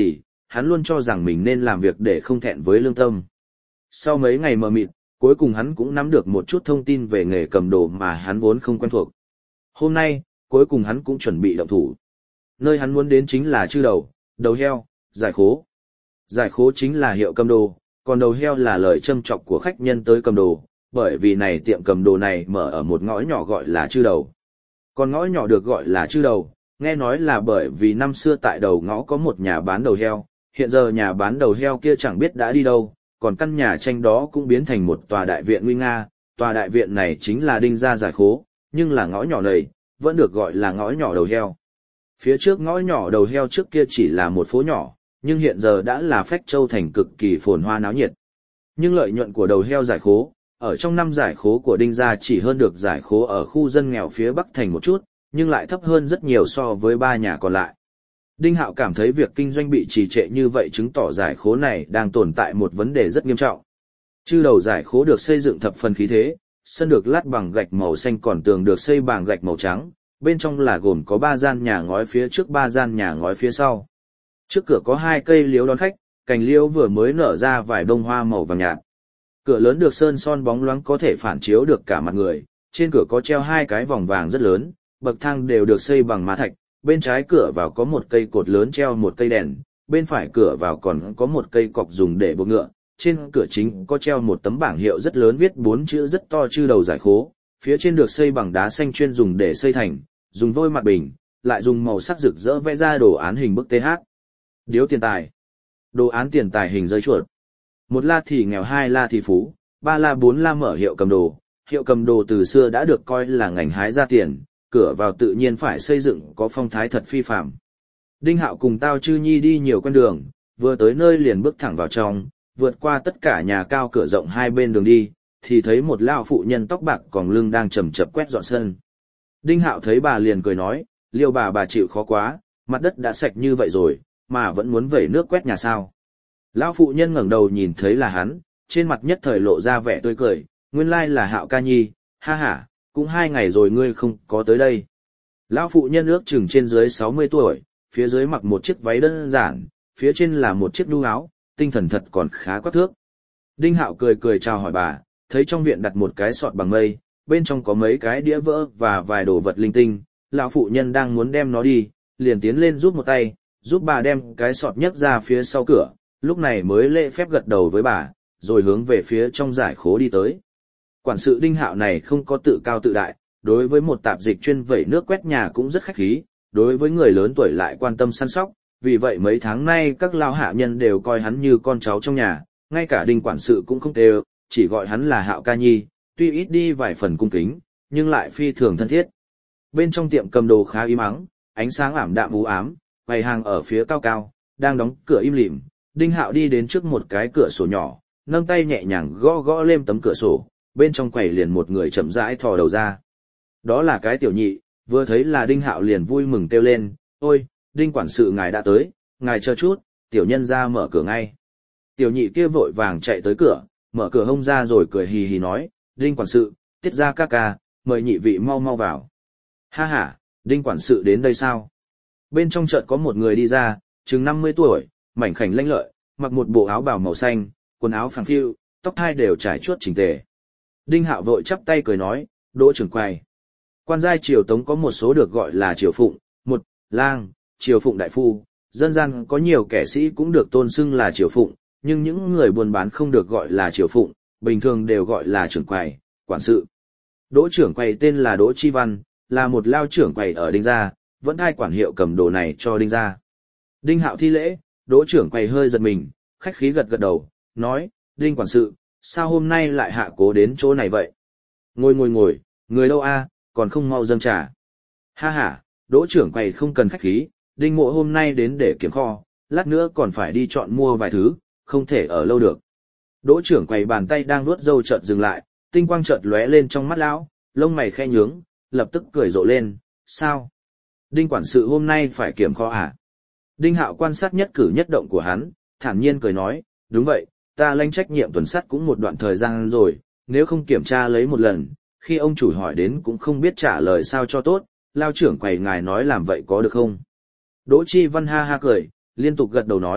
hắn luôn cho rằng mình nên làm việc để không thẹn với lương tâm. Sau mấy ngày mờ mịt, cuối cùng hắn cũng nắm được một chút thông tin về nghề cầm đồ mà hắn vốn không quen thuộc. Hôm nay, cuối cùng hắn cũng chuẩn bị động thủ. Nơi hắn muốn đến chính là chư đầu, đầu heo, giải khố. Giải khố chính là hiệu cầm đồ, còn đầu heo là lời châm chọc của khách nhân tới cầm đồ, bởi vì này tiệm cầm đồ này mở ở một ngõ nhỏ gọi là chư đầu. Còn ngõ nhỏ được gọi là chư đầu, nghe nói là bởi vì năm xưa tại đầu ngõ có một nhà bán đầu heo, hiện giờ nhà bán đầu heo kia chẳng biết đã đi đâu, còn căn nhà tranh đó cũng biến thành một tòa đại viện nguy nga, tòa đại viện này chính là đinh gia giải khố, nhưng là ngõ nhỏ này, vẫn được gọi là ngõ nhỏ đầu heo. Phía trước ngõ nhỏ đầu heo trước kia chỉ là một phố nhỏ, nhưng hiện giờ đã là Phách Châu thành cực kỳ phồn hoa náo nhiệt. Nhưng lợi nhuận của đầu heo giải khố, ở trong năm giải khố của đinh gia chỉ hơn được giải khố ở khu dân nghèo phía Bắc thành một chút, nhưng lại thấp hơn rất nhiều so với ba nhà còn lại. Đinh Hạo cảm thấy việc kinh doanh bị trì trệ như vậy chứng tỏ giải khố này đang tồn tại một vấn đề rất nghiêm trọng. Chư đầu giải khố được xây dựng thập phần khí thế, sân được lát bằng gạch màu xanh còn tường được xây bằng gạch màu trắng, bên trong là gồm có ba gian nhà ngói phía trước ba gian nhà ngói phía sau. Trước cửa có hai cây liễu đón khách, cành liễu vừa mới nở ra vài bông hoa màu vàng nhạt. Cửa lớn được sơn son bóng loáng có thể phản chiếu được cả mặt người, trên cửa có treo hai cái vòng vàng rất lớn, bậc thang đều được xây bằng mã thạch, bên trái cửa vào có một cây cột lớn treo một cây đèn, bên phải cửa vào còn có một cây cọc dùng để buộc ngựa, trên cửa chính có treo một tấm bảng hiệu rất lớn viết bốn chữ rất to chư đầu giải khố, phía trên được xây bằng đá xanh chuyên dùng để xây thành, dùng vôi mặt bình, lại dùng màu sắc rực rỡ vẽ ra đồ án hình bức th. Điếu tiền tài. Đồ án tiền tài hình rơi chuột. Một la thì nghèo, hai la thì phú, ba la bốn la mở hiệu cầm đồ. Hiệu cầm đồ từ xưa đã được coi là ngành hái ra tiền, cửa vào tự nhiên phải xây dựng có phong thái thật phi phàm. Đinh Hạo cùng Tao Chư Nhi đi nhiều con đường, vừa tới nơi liền bước thẳng vào trong, vượt qua tất cả nhà cao cửa rộng hai bên đường đi, thì thấy một lão phụ nhân tóc bạc còng lưng đang chầm chập quét dọn sân. Đinh Hạo thấy bà liền cười nói, liêu bà bà chịu khó quá, mặt đất đã sạch như vậy rồi, mà vẫn muốn vẩy nước quét nhà sao. Lão phụ nhân ngẩng đầu nhìn thấy là hắn, trên mặt nhất thời lộ ra vẻ tươi cười, nguyên lai là Hạo ca nhi, ha ha, cũng hai ngày rồi ngươi không có tới đây. Lão phụ nhân ước chừng trên dưới sáu mươi tuổi, phía dưới mặc một chiếc váy đơn giản, phía trên là một chiếc đu áo, tinh thần thật còn khá quắc thước. Đinh Hạo cười cười chào hỏi bà, thấy trong viện đặt một cái sọt bằng mây, bên trong có mấy cái đĩa vỡ và vài đồ vật linh tinh, lão phụ nhân đang muốn đem nó đi, liền tiến lên giúp một tay, giúp bà đem cái sọt nhấc ra phía sau cửa, lúc này mới lễ phép gật đầu với bà, rồi hướng về phía trong giải khố đi tới. Quản sự Đinh Hạo này không có tự cao tự đại, đối với một tạp dịch chuyên vẩy nước quét nhà cũng rất khách khí, đối với người lớn tuổi lại quan tâm săn sóc, vì vậy mấy tháng nay các lao hạ nhân đều coi hắn như con cháu trong nhà, ngay cả Đinh quản sự cũng không tê, chỉ gọi hắn là Hạo ca nhi, tuy ít đi vài phần cung kính, nhưng lại phi thường thân thiết. Bên trong tiệm cầm đồ khá im ắng, ánh sáng ảm đạm u ám, quầy hàng ở phía cao cao, đang đóng cửa im lìm. Đinh Hạo đi đến trước một cái cửa sổ nhỏ, nâng tay nhẹ nhàng gõ gõ lên tấm cửa sổ, bên trong quầy liền một người chậm rãi thò đầu ra. Đó là cái tiểu nhị, vừa thấy là Đinh Hạo liền vui mừng kêu lên, ôi, Đinh quản sự ngài đã tới, ngài chờ chút, tiểu nhân ra mở cửa ngay. Tiểu nhị kia vội vàng chạy tới cửa, mở cửa hông ra rồi cười hì hì nói, Đinh quản sự, tiết ra ca ca, mời nhị vị mau mau vào. Ha ha, Đinh quản sự đến đây sao? Bên trong chợt có một người đi ra, chừng năm mươi tuổi, mảnh khảnh lanh lợi, mặc một bộ áo bào màu xanh, quần áo phẳng phiu, tóc hai đều trải chuốt chỉnh tề. Đinh Hạo vội chắp tay cười nói, Đỗ trưởng quầy. Quan giai triều Tống có một số được gọi là triều phụng, một, lang, triều phụng đại phu, dân gian có nhiều kẻ sĩ cũng được tôn xưng là triều phụng, nhưng những người buôn bán không được gọi là triều phụng, bình thường đều gọi là trưởng quầy, quản sự. Đỗ trưởng quầy tên là Đỗ Chi Văn, là một lao trưởng quầy ở Đinh gia, vẫn ai quản hiệu cầm đồ này cho Đinh gia. Đinh Hạo thi lễ, Đỗ trưởng quầy hơi giật mình, khách khí gật gật đầu, nói, Đinh quản sự, sao hôm nay lại hạ cố đến chỗ này vậy? Ngồi ngồi ngồi, người đâu a, còn không mau dâng trà. Ha ha, Đỗ trưởng quầy không cần khách khí, Đinh mộ hôm nay đến để kiểm kho, lát nữa còn phải đi chọn mua vài thứ, không thể ở lâu được. Đỗ trưởng quầy bàn tay đang vuốt râu chợt dừng lại, tinh quang chợt lóe lên trong mắt lão, lông mày khẽ nhướng, lập tức cười rộ lên, sao? Đinh quản sự hôm nay phải kiểm kho à? Đinh Hạo quan sát nhất cử nhất động của hắn, thản nhiên cười nói, đúng vậy, ta lãnh trách nhiệm tuần sắt cũng một đoạn thời gian rồi, nếu không kiểm tra lấy một lần, khi ông chủ hỏi đến cũng không biết trả lời sao cho tốt, lao trưởng quầy ngài nói làm vậy có được không? Đỗ Chi Văn ha ha cười, liên tục gật đầu nói,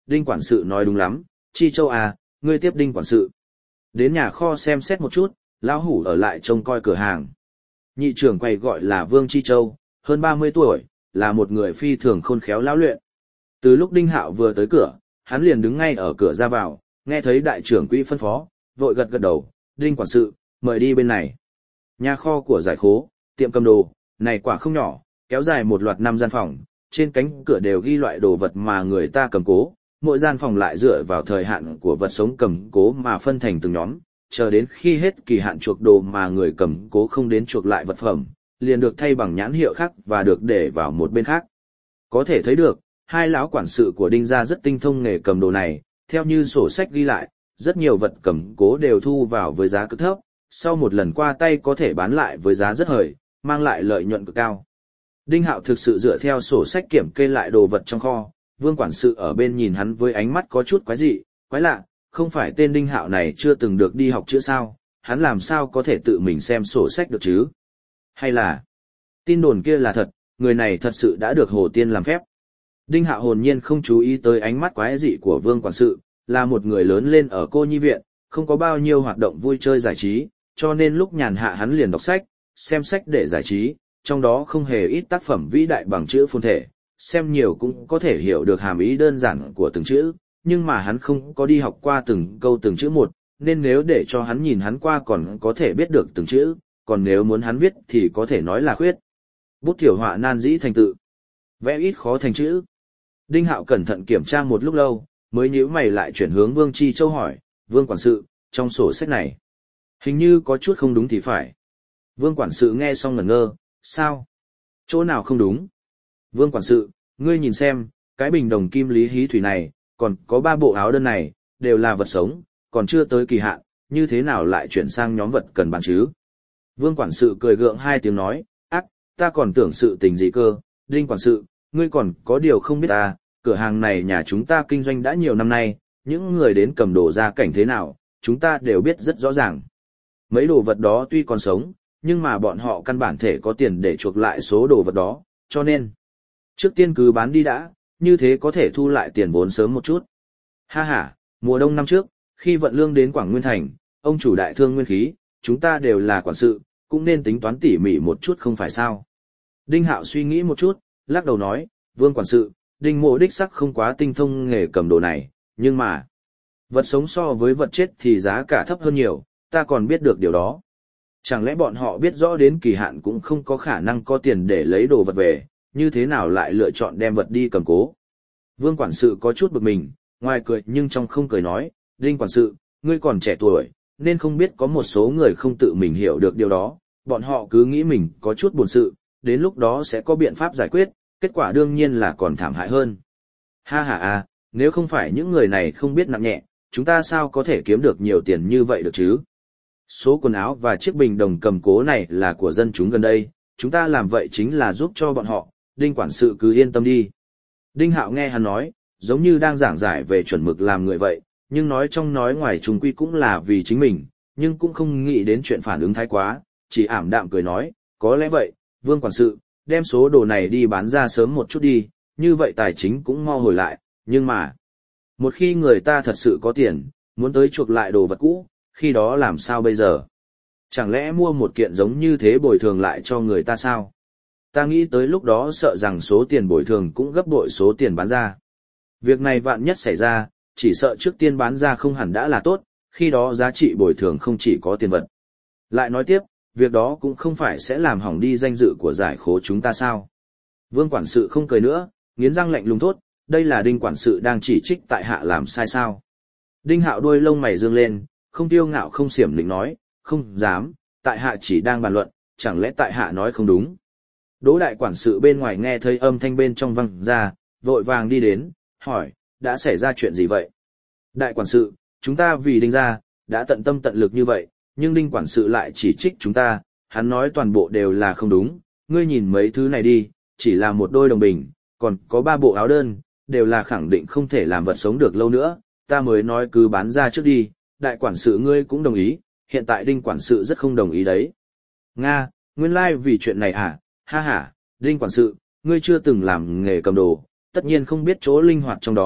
Đinh quản sự nói đúng lắm, Chi Châu à, ngươi tiếp Đinh quản sự. Đến nhà kho xem xét một chút, lão hủ ở lại trông coi cửa hàng. Nhị trưởng quầy gọi là Vương Chi Châu, hơn ba mươi tuổi, là một người phi thường khôn khéo lão luyện. Từ lúc Đinh Hạo vừa tới cửa, hắn liền đứng ngay ở cửa ra vào, nghe thấy đại trưởng quỹ phân phó, vội gật gật đầu, Đinh quản sự, mời đi bên này. Nhà kho của giải khố, tiệm cầm đồ, này quả không nhỏ, kéo dài một loạt năm gian phòng, trên cánh cửa đều ghi loại đồ vật mà người ta cầm cố, mỗi gian phòng lại dựa vào thời hạn của vật sống cầm cố mà phân thành từng nhóm, chờ đến khi hết kỳ hạn chuộc đồ mà người cầm cố không đến chuộc lại vật phẩm, liền được thay bằng nhãn hiệu khác và được để vào một bên khác. Có thể thấy được, hai lão quản sự của Đinh gia rất tinh thông nghề cầm đồ này, theo như sổ sách ghi lại, rất nhiều vật cầm cố đều thu vào với giá cực thấp, sau một lần qua tay có thể bán lại với giá rất hời, mang lại lợi nhuận cực cao. Đinh Hạo thực sự dựa theo sổ sách kiểm kê lại đồ vật trong kho, Vương quản sự ở bên nhìn hắn với ánh mắt có chút quái dị, quái lạ, không phải tên Đinh Hạo này chưa từng được đi học chữ sao, hắn làm sao có thể tự mình xem sổ sách được chứ? Hay là, tin đồn kia là thật, người này thật sự đã được Hồ Tiên làm phép. Đinh Hạo hồn nhiên không chú ý tới ánh mắt quái dị của Vương quản sự, là một người lớn lên ở cô nhi viện, không có bao nhiêu hoạt động vui chơi giải trí, cho nên lúc nhàn hạ hắn liền đọc sách, xem sách để giải trí, trong đó không hề ít tác phẩm vĩ đại bằng chữ phồn thể, xem nhiều cũng có thể hiểu được hàm ý đơn giản của từng chữ, nhưng mà hắn không có đi học qua từng câu từng chữ một, nên nếu để cho hắn nhìn hắn qua còn có thể biết được từng chữ, còn nếu muốn hắn viết thì có thể nói là khuyết. Bút thiểu họa nan dĩ thành tự, vẽ ít khó thành chữ. Đinh Hạo cẩn thận kiểm tra một lúc lâu, mới nhíu mày lại chuyển hướng Vương Chi Châu hỏi, Vương quản sự, trong sổ sách này, hình như có chút không đúng thì phải. Vương quản sự nghe xong ngẩn ngơ, sao? Chỗ nào không đúng? Vương quản sự, ngươi nhìn xem, cái bình đồng kim lý hí thủy này, còn có ba bộ áo đơn này, đều là vật sống, còn chưa tới kỳ hạn, như thế nào lại chuyển sang nhóm vật cần bán chứ? Vương quản sự cười gượng hai tiếng nói, ác, ta còn tưởng sự tình gì cơ, Đinh quản sự, ngươi còn có điều không biết à, cửa hàng này nhà chúng ta kinh doanh đã nhiều năm nay, những người đến cầm đồ ra cảnh thế nào, chúng ta đều biết rất rõ ràng. Mấy đồ vật đó tuy còn sống, nhưng mà bọn họ căn bản thể có tiền để chuộc lại số đồ vật đó, cho nên, trước tiên cứ bán đi đã, như thế có thể thu lại tiền vốn sớm một chút. Ha ha, mùa đông năm trước, khi vận lương đến Quảng Nguyên Thành, ông chủ đại thương nguyên khí, chúng ta đều là quản sự, cũng nên tính toán tỉ mỉ một chút không phải sao. Đinh Hạo suy nghĩ một chút, lắc đầu nói, Vương quản sự, Đinh mộ đích sắc không quá tinh thông nghề cầm đồ này, nhưng mà, vật sống so với vật chết thì giá cả thấp hơn nhiều, ta còn biết được điều đó. Chẳng lẽ bọn họ biết rõ đến kỳ hạn cũng không có khả năng có tiền để lấy đồ vật về, như thế nào lại lựa chọn đem vật đi cầm cố? Vương quản sự có chút bực mình, ngoài cười nhưng trong không cười nói, Đinh quản sự, ngươi còn trẻ tuổi, nên không biết có một số người không tự mình hiểu được điều đó, bọn họ cứ nghĩ mình có chút buồn sự, đến lúc đó sẽ có biện pháp giải quyết, kết quả đương nhiên là còn thảm hại hơn. Ha ha à, nếu không phải những người này không biết nặng nhẹ, chúng ta sao có thể kiếm được nhiều tiền như vậy được chứ? Số quần áo và chiếc bình đồng cầm cố này là của dân chúng gần đây, chúng ta làm vậy chính là giúp cho bọn họ, Đinh quản sự cứ yên tâm đi. Đinh Hạo nghe hắn nói, giống như đang giảng giải về chuẩn mực làm người vậy, nhưng nói trong nói ngoài chung quy cũng là vì chính mình, nhưng cũng không nghĩ đến chuyện phản ứng thái quá, chỉ ảm đạm cười nói, có lẽ vậy, Vương quản sự, đem số đồ này đi bán ra sớm một chút đi, như vậy tài chính cũng mau hồi lại, nhưng mà, một khi người ta thật sự có tiền, muốn tới chuộc lại đồ vật cũ, khi đó làm sao bây giờ? Chẳng lẽ mua một kiện giống như thế bồi thường lại cho người ta sao? Ta nghĩ tới lúc đó sợ rằng số tiền bồi thường cũng gấp bội số tiền bán ra. Việc này vạn nhất xảy ra, chỉ sợ trước tiên bán ra không hẳn đã là tốt, khi đó giá trị bồi thường không chỉ có tiền vật. Lại nói tiếp, việc đó cũng không phải sẽ làm hỏng đi danh dự của giải khố chúng ta sao? Vương quản sự không cười nữa, nghiến răng lạnh lùng thốt, đây là Đinh quản sự đang chỉ trích tại hạ làm sai sao? Đinh Hạo đuôi lông mày dương lên, không tiêu ngạo không xiểm lĩnh nói, không dám, tại hạ chỉ đang bàn luận, chẳng lẽ tại hạ nói không đúng. Đỗ đại quản sự bên ngoài nghe thấy âm thanh bên trong vang ra, vội vàng đi đến, hỏi, đã xảy ra chuyện gì vậy? Đại quản sự, chúng ta vì Đinh gia, đã tận tâm tận lực như vậy, nhưng Đinh quản sự lại chỉ trích chúng ta, hắn nói toàn bộ đều là không đúng, ngươi nhìn mấy thứ này đi, chỉ là một đôi đồng bình, còn có ba bộ áo đơn, đều là khẳng định không thể làm vật sống được lâu nữa, ta mới nói cứ bán ra trước đi, đại quản sự ngươi cũng đồng ý, hiện tại Đinh quản sự rất không đồng ý đấy. Nga, nguyên lai like vì chuyện này à, ha ha, Đinh quản sự, ngươi chưa từng làm nghề cầm đồ, tất nhiên không biết chỗ linh hoạt trong đó,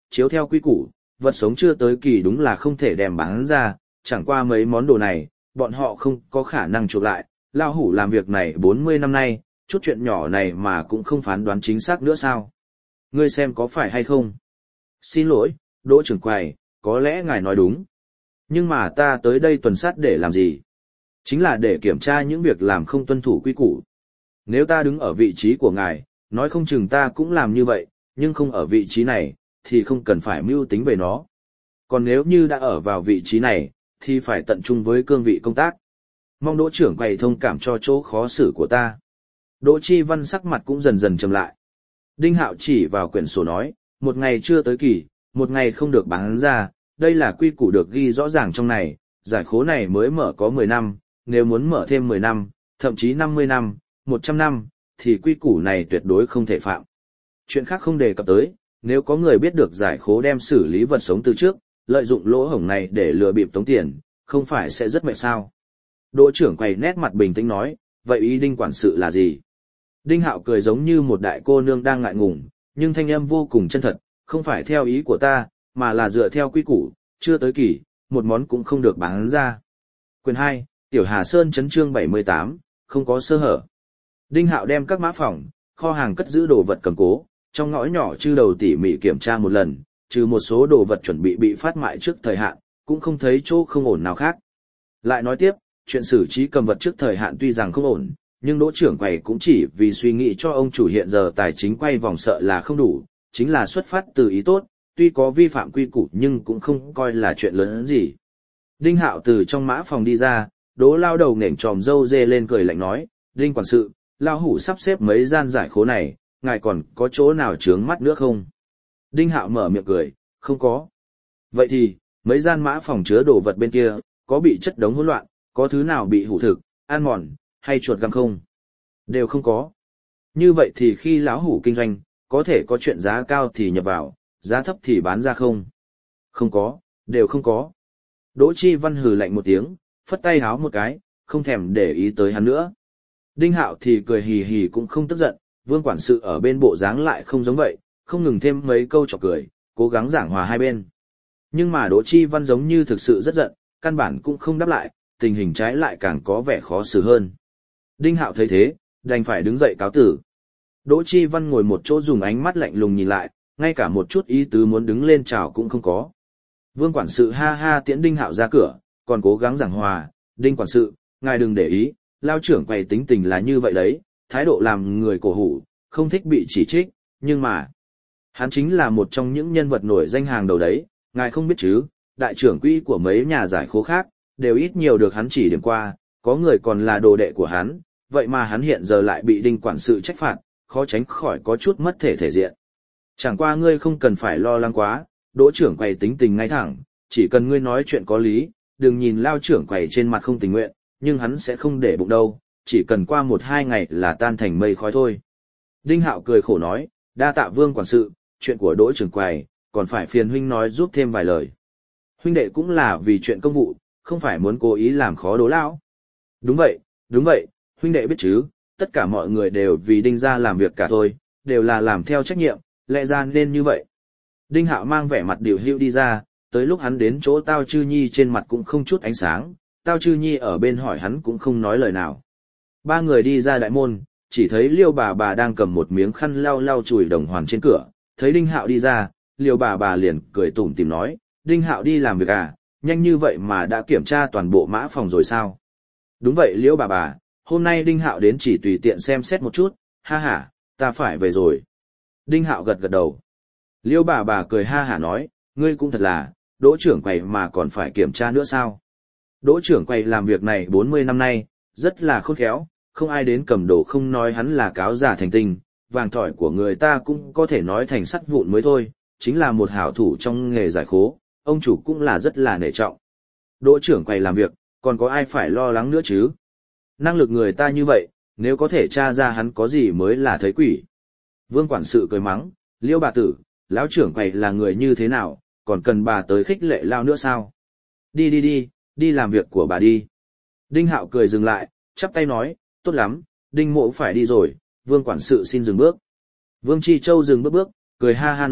chiếu theo quy củ, vật sống chưa tới kỳ đúng là không thể đem bán ra, chẳng qua mấy món đồ này, bọn họ không có khả năng chuộc lại, lao hủ làm việc này bốn mươi năm nay, chút chuyện nhỏ này mà cũng không phán đoán chính xác nữa sao. Ngươi xem có phải hay không? Xin lỗi, Đỗ trưởng quầy, có lẽ ngài nói đúng. Nhưng mà ta tới đây tuần sát để làm gì? Chính là để kiểm tra những việc làm không tuân thủ quy củ. Nếu ta đứng ở vị trí của ngài, nói không chừng ta cũng làm như vậy, nhưng không ở vị trí này, thì không cần phải mưu tính về nó. Còn nếu như đã ở vào vị trí này, thì phải tận trung với cương vị công tác. Mong Đỗ trưởng quầy thông cảm cho chỗ khó xử của ta. Đỗ Chi Văn sắc mặt cũng dần dần trầm lại. Đinh Hạo chỉ vào quyển sổ nói, một ngày chưa tới kỳ, một ngày không được bán ra, đây là quy củ được ghi rõ ràng trong này, giải khố này mới mở có mười năm, nếu muốn mở thêm mười năm, thậm chí năm mươi năm, một trăm năm, thì quy củ này tuyệt đối không thể phạm. Chuyện khác không đề cập tới, nếu có người biết được giải khố đem xử lý vật sống từ trước, lợi dụng lỗ hổng này để lừa bịp tống tiền, không phải sẽ rất mệt sao. Đỗ trưởng quầy nét mặt bình tĩnh nói, vậy ý Đinh quản sự là gì? Đinh Hạo cười giống như một đại cô nương đang ngại ngùng, nhưng thanh âm vô cùng chân thật, không phải theo ý của ta, mà là dựa theo quy củ, chưa tới kỳ, một món cũng không được bán ra. Quyền hai, Tiểu Hà Sơn chấn chương bảy mươi tám, không có sơ hở. Đinh Hạo đem các mã phòng, kho hàng cất giữ đồ vật cầm cố, trong ngõ nhỏ chư đầu tỉ mỉ kiểm tra một lần, trừ một số đồ vật chuẩn bị bị phát mại trước thời hạn, cũng không thấy chỗ không ổn nào khác. Lại nói tiếp, chuyện xử trí cầm vật trước thời hạn tuy rằng không ổn, nhưng Đỗ trưởng quầy cũng chỉ vì suy nghĩ cho ông chủ hiện giờ tài chính quay vòng sợ là không đủ, chính là xuất phát từ ý tốt, tuy có vi phạm quy củ nhưng cũng không coi là chuyện lớn gì. Đinh Hạo từ trong mã phòng đi ra, Đỗ lao đầu nghển tròm râu dê lên cười lạnh nói, Đinh quản sự, lao hủ sắp xếp mấy gian giải khố này, ngài còn có chỗ nào chướng mắt nữa không? Đinh Hạo mở miệng cười, không có. Vậy thì, mấy gian mã phòng chứa đồ vật bên kia, có bị chất đống hỗn loạn, có thứ nào bị hủ thực, ăn mòn, hay chuột găm không? Đều không có. Như vậy thì khi lão hủ kinh doanh, có thể có chuyện giá cao thì nhập vào, giá thấp thì bán ra không? Không có, đều không có. Đỗ Chi Văn hừ lạnh một tiếng, phất tay háo một cái, không thèm để ý tới hắn nữa. Đinh Hạo thì cười hì hì cũng không tức giận, Vương quản sự ở bên bộ dáng lại không giống vậy, không ngừng thêm mấy câu chọc cười, cố gắng giảng hòa hai bên. Nhưng mà Đỗ Chi Văn giống như thực sự rất giận, căn bản cũng không đáp lại, tình hình trái lại càng có vẻ khó xử hơn. Đinh Hạo thấy thế, đành phải đứng dậy cáo tử. Đỗ Chi Văn ngồi một chỗ dùng ánh mắt lạnh lùng nhìn lại, ngay cả một chút ý tứ muốn đứng lên chào cũng không có. Vương quản sự ha ha tiễn Đinh Hạo ra cửa, còn cố gắng giảng hòa, Đinh quản sự, ngài đừng để ý, lao trưởng quầy tính tình là như vậy đấy, thái độ làm người cổ hủ, không thích bị chỉ trích, nhưng mà, hắn chính là một trong những nhân vật nổi danh hàng đầu đấy, ngài không biết chứ, đại trưởng quỹ của mấy nhà giải khố khác, đều ít nhiều được hắn chỉ điểm qua, có người còn là đồ đệ của hắn, vậy mà hắn hiện giờ lại bị Đinh quản sự trách phạt, khó tránh khỏi có chút mất thể thể diện. Chẳng qua ngươi không cần phải lo lắng quá, Đỗ trưởng quầy tính tình ngay thẳng, chỉ cần ngươi nói chuyện có lý, đừng nhìn lao trưởng quầy trên mặt không tình nguyện, nhưng hắn sẽ không để bụng đâu, chỉ cần qua một hai ngày là tan thành mây khói thôi. Đinh Hạo cười khổ nói, đa tạ Vương quản sự, chuyện của Đỗ trưởng quầy, còn phải phiền huynh nói giúp thêm vài lời. Huynh đệ cũng là vì chuyện công vụ, không phải muốn cố ý làm khó Đỗ lão. Đúng vậy, đúng vậy, huynh đệ biết chứ, tất cả mọi người đều vì Đinh gia làm việc cả thôi, đều là làm theo trách nhiệm, lẽ ra nên như vậy. Đinh Hạo mang vẻ mặt điều hưu đi ra, tới lúc hắn đến chỗ Tao Chư Nhi trên mặt cũng không chút ánh sáng, Tao Chư Nhi ở bên hỏi hắn cũng không nói lời nào. Ba người đi ra đại môn, chỉ thấy Liêu bà bà đang cầm một miếng khăn lau lau chùi đồng hoàn trên cửa, thấy Đinh Hạo đi ra, Liêu bà bà liền cười tủm tỉm nói, Đinh Hạo đi làm việc à, nhanh như vậy mà đã kiểm tra toàn bộ mã phòng rồi sao? Đúng vậy Liêu bà bà, hôm nay Đinh Hạo đến chỉ tùy tiện xem xét một chút, ha ha, ta phải về rồi. Đinh Hạo gật gật đầu. Liêu bà bà cười ha hả nói, ngươi cũng thật là, Đỗ trưởng quầy mà còn phải kiểm tra nữa sao? Đỗ trưởng quầy làm việc này bốn mươi năm nay, rất là khôn khéo, không ai đến cầm đồ không nói hắn là cáo giả thành tinh, vàng thỏi của người ta cũng có thể nói thành sắt vụn mới thôi, chính là một hảo thủ trong nghề giải khố, ông chủ cũng là rất là nể trọng. Đỗ trưởng quầy làm việc, còn có ai phải lo lắng nữa chứ? Năng lực người ta như vậy, nếu có thể tra ra hắn có gì mới là thấy quỷ. Vương quản sự cười mắng, Liêu bà tử, lão trưởng quầy là người như thế nào, còn cần bà tới khích lệ lao nữa sao? Đi đi đi, đi làm việc của bà đi. Đinh Hạo cười dừng lại, chắp tay nói, tốt lắm, Đinh mộ phải đi rồi, Vương quản sự xin dừng bước. Vương Chi Châu dừng bước bước, cười ha ha nói,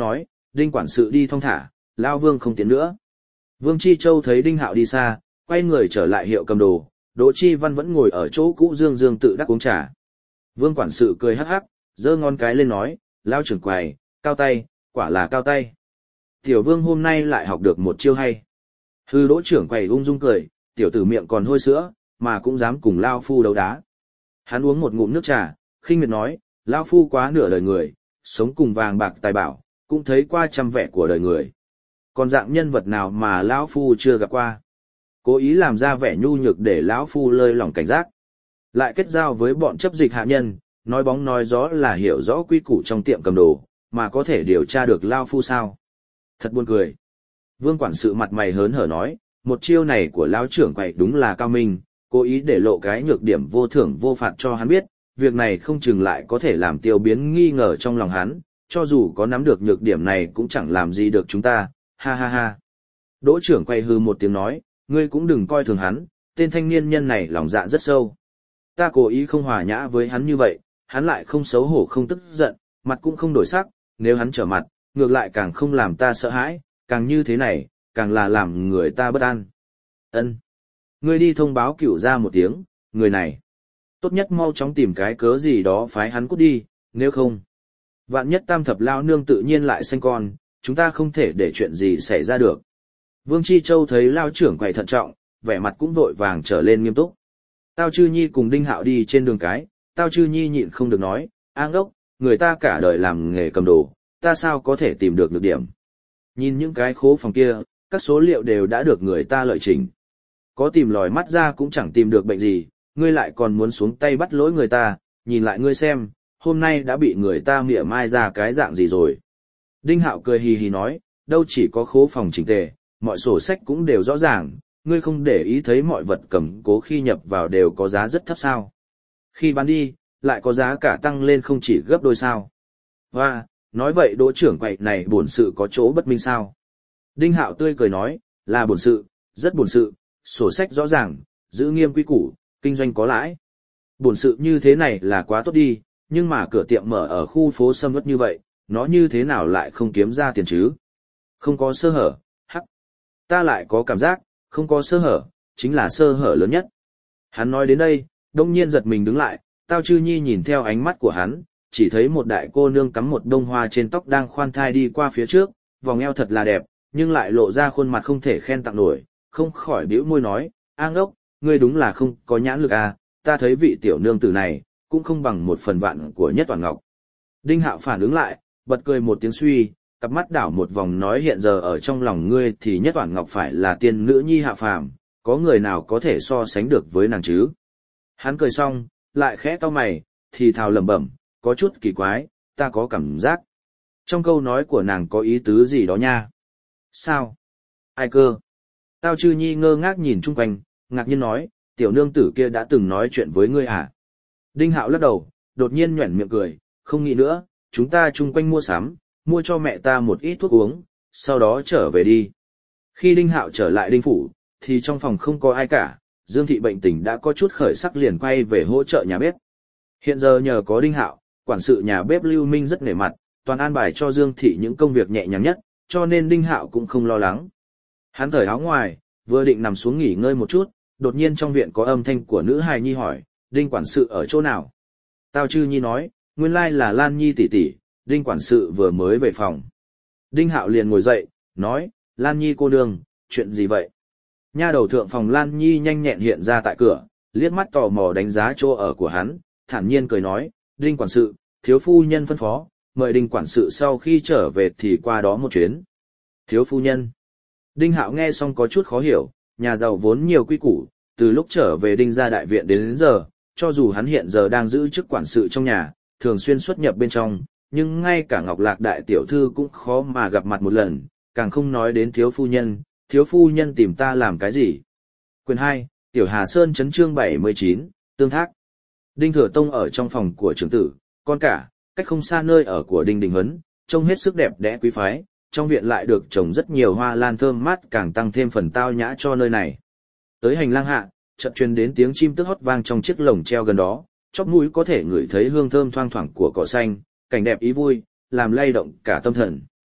Đinh quản sự đi thong thả, Lao Vương không tiến nữa. Vương Chi Châu thấy Đinh Hạo đi xa, quay người trở lại hiệu cầm đồ, Đỗ Chi Văn vẫn ngồi ở chỗ cũ dương dương tự đắc uống trà. Vương quản sự cười hắc hắc, giơ ngón cái lên nói, Lao trưởng quầy, cao tay, quả là cao tay. Tiểu Vương hôm nay lại học được một chiêu hay. Hư Đỗ trưởng quầy ung dung cười, tiểu tử miệng còn hôi sữa, mà cũng dám cùng Lao Phu đấu đá. Hắn uống một ngụm nước trà, khinh miệt nói, Lao Phu quá nửa đời người, sống cùng vàng bạc tài bảo, cũng thấy qua trăm vẻ của đời người. Còn dạng nhân vật nào mà Lão Phu chưa gặp qua. Cố ý làm ra vẻ nhu nhược để Lão Phu lơi lỏng cảnh giác. Lại kết giao với bọn chấp dịch hạ nhân, nói bóng nói gió là hiểu rõ quy củ trong tiệm cầm đồ, mà có thể điều tra được Lao Phu sao. Thật buồn cười. Vương quản sự mặt mày hớn hở nói, một chiêu này của Lão trưởng quầy đúng là cao minh, cố ý để lộ cái nhược điểm vô thưởng vô phạt cho hắn biết, việc này không chừng lại có thể làm tiêu biến nghi ngờ trong lòng hắn, cho dù có nắm được nhược điểm này cũng chẳng làm gì được chúng ta, ha ha ha. Đỗ trưởng quay hư một tiếng nói, ngươi cũng đừng coi thường hắn, tên thanh niên nhân này lòng dạ rất sâu. Ta cố ý không hòa nhã với hắn như vậy, hắn lại không xấu hổ không tức giận, mặt cũng không đổi sắc, nếu hắn trở mặt, ngược lại càng không làm ta sợ hãi, càng như thế này, càng là làm người ta bất an. Ân, ngươi đi thông báo cửu ra một tiếng, người này. Tốt nhất mau chóng tìm cái cớ gì đó phái hắn cút đi, nếu không. Vạn nhất tam thập lao nương tự nhiên lại sanh con, chúng ta không thể để chuyện gì xảy ra được. Vương Chi Châu thấy lao trưởng quầy thận trọng, vẻ mặt cũng vội vàng trở lên nghiêm túc. Tao Chư Nhi cùng Đinh Hạo đi trên đường cái, Tao Chư Nhi nhịn không được nói, A ngốc, người ta cả đời làm nghề cầm đồ, ta sao có thể tìm được nhược điểm. Nhìn những cái khố phòng kia, các số liệu đều đã được người ta lợi chỉnh. Có tìm lòi mắt ra cũng chẳng tìm được bệnh gì, ngươi lại còn muốn xuống tay bắt lỗi người ta, nhìn lại ngươi xem, hôm nay đã bị người ta mỉa mai ra cái dạng gì rồi. Đinh Hạo cười hì hì nói, đâu chỉ có khố phòng chỉnh tề, mọi sổ sách cũng đều rõ ràng, ngươi không để ý thấy mọi vật cầm cố khi nhập vào đều có giá rất thấp sao. Khi bán đi, lại có giá cả tăng lên không chỉ gấp đôi sao. Và, nói vậy Đỗ trưởng quầy này bổn sự có chỗ bất minh sao. Đinh Hạo tươi cười nói, là bổn sự, rất bổn sự, sổ sách rõ ràng, giữ nghiêm quy củ, kinh doanh có lãi. Bổn sự như thế này là quá tốt đi, nhưng mà cửa tiệm mở ở khu phố sầm uất như vậy, nó như thế nào lại không kiếm ra tiền chứ? Không có sơ hở, hắc. Ta lại có cảm giác, không có sơ hở, chính là sơ hở lớn nhất. Hắn nói đến đây, đông nhiên giật mình đứng lại, Tao Chư Nhi nhìn theo ánh mắt của hắn, chỉ thấy một đại cô nương cắm một bông hoa trên tóc đang khoan thai đi qua phía trước, vòng eo thật là đẹp, nhưng lại lộ ra khuôn mặt không thể khen tặng nổi, không khỏi bĩu môi nói, A ngốc, ngươi đúng là không có nhãn lực à, ta thấy vị tiểu nương tử này, cũng không bằng một phần vạn của Nhất Toàn Ngọc. Đinh Hạo phản ứng lại, bật cười một tiếng suy, cặp mắt đảo một vòng nói hiện giờ ở trong lòng ngươi thì Nhất Toàn Ngọc phải là tiên nữ nhi hạ phàm, có người nào có thể so sánh được với nàng chứ? Hắn cười xong, lại khẽ cau mày, thì thào lẩm bẩm, có chút kỳ quái, ta có cảm giác. Trong câu nói của nàng có ý tứ gì đó nha? Sao? Ai cơ? Tao Chư Nhi ngơ ngác nhìn chung quanh, ngạc nhiên nói, tiểu nương tử kia đã từng nói chuyện với ngươi à? Đinh Hạo lắc đầu, đột nhiên nhoẻn miệng cười, không nghĩ nữa, chúng ta chung quanh mua sắm, mua cho mẹ ta một ít thuốc uống, sau đó trở về đi. Khi Đinh Hạo trở lại Đinh Phủ, thì trong phòng không có ai cả, Dương Thị bệnh tình đã có chút khởi sắc liền quay về hỗ trợ nhà bếp. Hiện giờ nhờ có Đinh Hạo, quản sự nhà bếp Lưu Minh rất nể mặt, toàn an bài cho Dương Thị những công việc nhẹ nhàng nhất, cho nên Đinh Hạo cũng không lo lắng. Hắn cởi áo ngoài, vừa định nằm xuống nghỉ ngơi một chút, đột nhiên trong viện có âm thanh của nữ hài nhi hỏi, Đinh quản sự ở chỗ nào? Tao Chư Nhi nói, nguyên lai là Lan Nhi tỷ tỷ, Đinh quản sự vừa mới về phòng. Đinh Hạo liền ngồi dậy, nói, Lan Nhi cô nương, chuyện gì vậy? Nha đầu thượng phòng Lan Nhi nhanh nhẹn hiện ra tại cửa, liếc mắt tò mò đánh giá chỗ ở của hắn, thản nhiên cười nói, Đinh quản sự, thiếu phu nhân phân phó, mời Đinh quản sự sau khi trở về thì qua đó một chuyến. Thiếu phu nhân. Đinh Hạo nghe xong có chút khó hiểu, nhà giàu vốn nhiều quy củ, từ lúc trở về Đinh gia đại viện đến, đến giờ, cho dù hắn hiện giờ đang giữ chức quản sự trong nhà, thường xuyên xuất nhập bên trong, nhưng ngay cả Ngọc Lạc đại tiểu thư cũng khó mà gặp mặt một lần, càng không nói đến thiếu phu nhân, thiếu phu nhân tìm ta làm cái gì. Quyền hai, Tiểu Hà Sơn chấn chương bảy mươi chín, tương thác. Đinh Thừa Tông ở trong phòng của trưởng tử, con cả, cách không xa nơi ở của Đinh Đình Huấn, trông hết sức đẹp đẽ quý phái, trong viện lại được trồng rất nhiều hoa lan thơm mát càng tăng thêm phần tao nhã cho nơi này. Tới hành lang hạ, chợt truyền đến tiếng chim tức hót vang trong chiếc lồng treo gần đó, chóp mũi có thể ngửi thấy hương thơm thoang thoảng của cỏ xanh, cảnh đẹp ý vui, làm lay động cả tâm thần.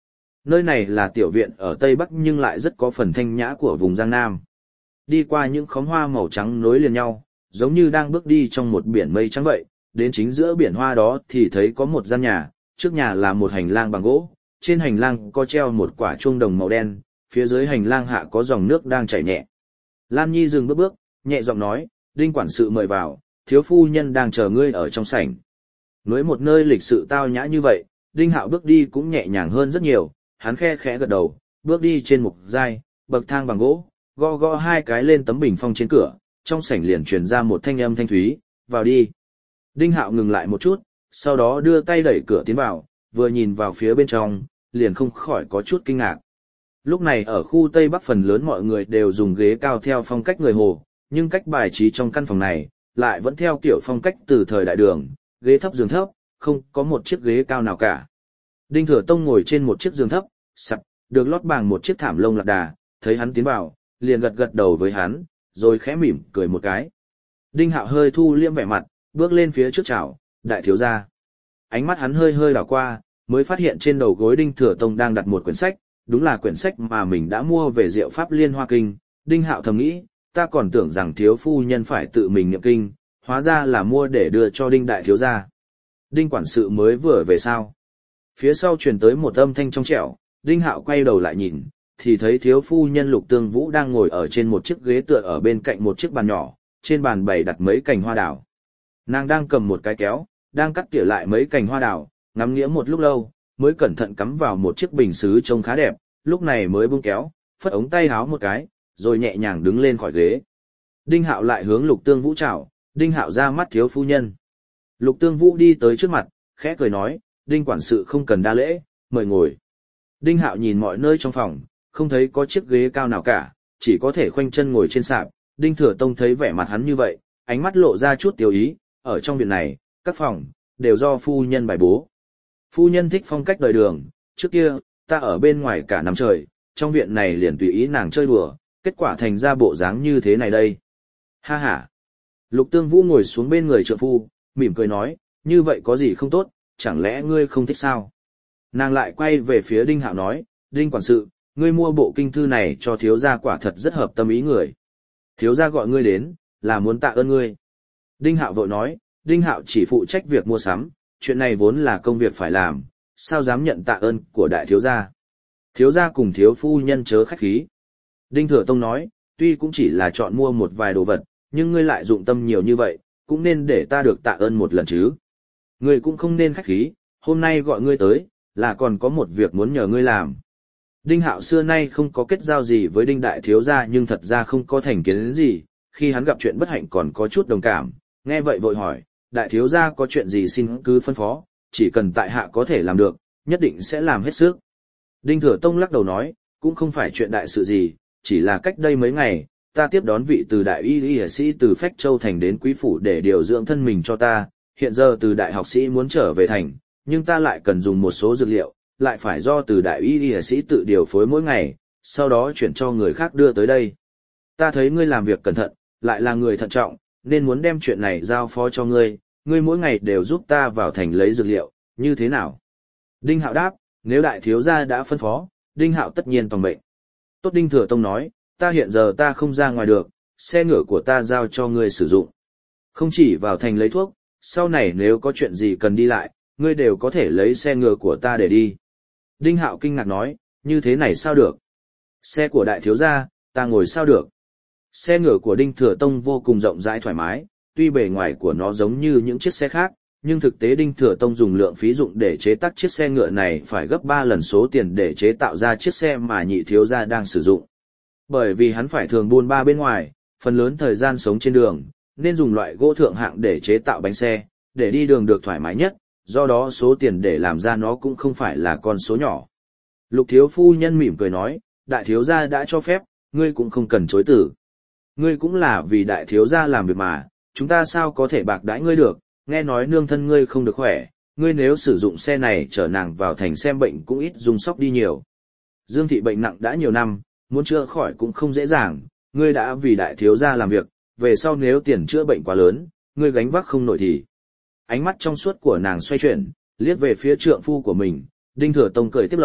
Nơi này là tiểu viện ở Tây Bắc nhưng lại rất có phần thanh nhã của vùng Giang Nam. Đi qua những khóm hoa màu trắng nối liền nhau, giống như đang bước đi trong một biển mây trắng vậy, đến chính giữa biển hoa đó thì thấy có một gian nhà, trước nhà là một hành lang bằng gỗ, trên hành lang có treo một quả chuông đồng màu đen, phía dưới hành lang hạ có dòng nước đang chảy nhẹ. Lan Nhi dừng bước bước, nhẹ giọng nói, Đinh quản sự mời vào, thiếu phu nhân đang chờ ngươi ở trong sảnh. Nói một nơi lịch sự tao nhã như vậy, Đinh Hạo bước đi cũng nhẹ nhàng hơn rất nhiều, hắn khe khẽ gật đầu, bước đi trên mục giai, bậc thang bằng gỗ, gõ gõ hai cái lên tấm bình phong trên cửa, trong sảnh liền truyền ra một thanh âm thanh thúy, vào đi. Đinh Hạo ngừng lại một chút, sau đó đưa tay đẩy cửa tiến vào, vừa nhìn vào phía bên trong, liền không khỏi có chút kinh ngạc. Lúc này ở khu Tây Bắc phần lớn mọi người đều dùng ghế cao theo phong cách người Hồ, nhưng cách bài trí trong căn phòng này, lại vẫn theo kiểu phong cách từ thời đại Đường, ghế thấp giường thấp, không có một chiếc ghế cao nào cả. Đinh Thừa Tông ngồi trên một chiếc giường thấp, sập, được lót bằng một chiếc thảm lông lạc đà, thấy hắn tiến vào, liền gật gật đầu với hắn, rồi khẽ mỉm cười một cái. Đinh Hạo hơi thu liễm vẻ mặt, bước lên phía trước chào, đại thiếu gia. Ánh mắt hắn hơi hơi đảo qua, mới phát hiện trên đầu gối Đinh Thừa Tông đang đặt một quyển sách, đúng là quyển sách mà mình đã mua về Diệu Pháp Liên Hoa Kinh. Đinh Hạo thầm nghĩ, ta còn tưởng rằng thiếu phu nhân phải tự mình niệm kinh, hóa ra là mua để đưa cho Đinh đại thiếu gia. Đinh quản sự mới vừa về sao? Phía sau truyền tới một âm thanh trong trẻo, Đinh Hạo quay đầu lại nhìn, thì thấy thiếu phu nhân Lục Tương Vũ đang ngồi ở trên một chiếc ghế tựa ở bên cạnh một chiếc bàn nhỏ, trên bàn bày đặt mấy cành hoa đào. Nàng đang cầm một cái kéo, đang cắt tỉa lại mấy cành hoa đào, ngắm nghĩa một lúc lâu, mới cẩn thận cắm vào một chiếc bình sứ trông khá đẹp, lúc này mới buông kéo, phất ống tay háo một cái, rồi nhẹ nhàng đứng lên khỏi ghế. Đinh Hạo lại hướng Lục Tương Vũ chào, Đinh Hạo ra mắt thiếu phu nhân. Lục Tương Vũ đi tới trước mặt, khẽ cười nói, Đinh quản sự không cần đa lễ, mời ngồi. Đinh Hạo nhìn mọi nơi trong phòng, không thấy có chiếc ghế cao nào cả, chỉ có thể khoanh chân ngồi trên sạp. Đinh Thừa Tông thấy vẻ mặt hắn như vậy, ánh mắt lộ ra chút tiêu ý, ở trong viện này, các phòng, đều do phu nhân bài bố. Phu nhân thích phong cách đời Đường, trước kia, ta ở bên ngoài cả năm trời, trong viện này liền tùy ý nàng chơi đùa, kết quả thành ra bộ dáng như thế này đây. Ha ha. Lục Tương Vũ ngồi xuống bên người trượng phu, mỉm cười nói, như vậy có gì không tốt, chẳng lẽ ngươi không thích sao? Nàng lại quay về phía Đinh Hạo nói, Đinh quản sự, ngươi mua bộ kinh thư này cho thiếu gia quả thật rất hợp tâm ý người. Thiếu gia gọi ngươi đến, là muốn tạ ơn ngươi. Đinh Hạo vội nói, Đinh Hạo chỉ phụ trách việc mua sắm, chuyện này vốn là công việc phải làm, sao dám nhận tạ ơn của đại thiếu gia. Thiếu gia cùng thiếu phu nhân chớ khách khí. Đinh Thừa Tông nói, tuy cũng chỉ là chọn mua một vài đồ vật, nhưng ngươi lại dụng tâm nhiều như vậy, cũng nên để ta được tạ ơn một lần chứ. Ngươi cũng không nên khách khí, hôm nay gọi ngươi tới, là còn có một việc muốn nhờ ngươi làm. Đinh Hạo xưa nay không có kết giao gì với Đinh đại thiếu gia nhưng thật ra không có thành kiến gì, khi hắn gặp chuyện bất hạnh còn có chút đồng cảm, nghe vậy vội hỏi, đại thiếu gia có chuyện gì xin cứ phân phó, chỉ cần tại hạ có thể làm được, nhất định sẽ làm hết sức. Đinh Thừa Tông lắc đầu nói, cũng không phải chuyện đại sự gì, chỉ là cách đây mấy ngày, ta tiếp đón vị từ đại y y sĩ từ Phách Châu thành đến Quý phủ để điều dưỡng thân mình cho ta, hiện giờ từ đại học sĩ muốn trở về thành, nhưng ta lại cần dùng một số dược liệu, lại phải do từ đại y y sĩ tự điều phối mỗi ngày, sau đó chuyển cho người khác đưa tới đây. Ta thấy ngươi làm việc cẩn thận, lại là người thận trọng, nên muốn đem chuyện này giao phó cho ngươi, ngươi mỗi ngày đều giúp ta vào thành lấy dược liệu, như thế nào? Đinh Hạo đáp, nếu đại thiếu gia đã phân phó, Đinh Hạo tất nhiên toàn mệnh. Tốt. Đinh Thừa Tông nói, ta hiện giờ ta không ra ngoài được, xe ngựa của ta giao cho ngươi sử dụng. Không chỉ vào thành lấy thuốc, sau này nếu có chuyện gì cần đi lại, ngươi đều có thể lấy xe ngựa của ta để đi. Đinh Hạo kinh ngạc nói, như thế này sao được? Xe của đại thiếu gia, ta ngồi sao được? Xe ngựa của Đinh Thừa Tông vô cùng rộng rãi thoải mái, tuy bề ngoài của nó giống như những chiếc xe khác, nhưng thực tế Đinh Thừa Tông dùng lượng phí dụng để chế tác chiếc xe ngựa này phải gấp ba lần số tiền để chế tạo ra chiếc xe mà nhị thiếu gia đang sử dụng. Bởi vì hắn phải thường buôn ba bên ngoài, phần lớn thời gian sống trên đường, nên dùng loại gỗ thượng hạng để chế tạo bánh xe, để đi đường được thoải mái nhất, do đó số tiền để làm ra nó cũng không phải là con số nhỏ. Lục thiếu phu nhân mỉm cười nói, đại thiếu gia đã cho phép, ngươi cũng không cần chối từ. Ngươi cũng là vì đại thiếu gia làm việc mà, chúng ta sao có thể bạc đãi ngươi được, nghe nói nương thân ngươi không được khỏe, ngươi nếu sử dụng xe này chở nàng vào thành xem bệnh cũng ít dùng sóc đi nhiều. Dương thị bệnh nặng đã nhiều năm, muốn chữa khỏi cũng không dễ dàng, ngươi đã vì đại thiếu gia làm việc, về sau nếu tiền chữa bệnh quá lớn, ngươi gánh vác không nổi thì. Ánh mắt trong suốt của nàng xoay chuyển, liếc về phía trượng phu của mình, Đinh Thừa Tông cười tiếp lời,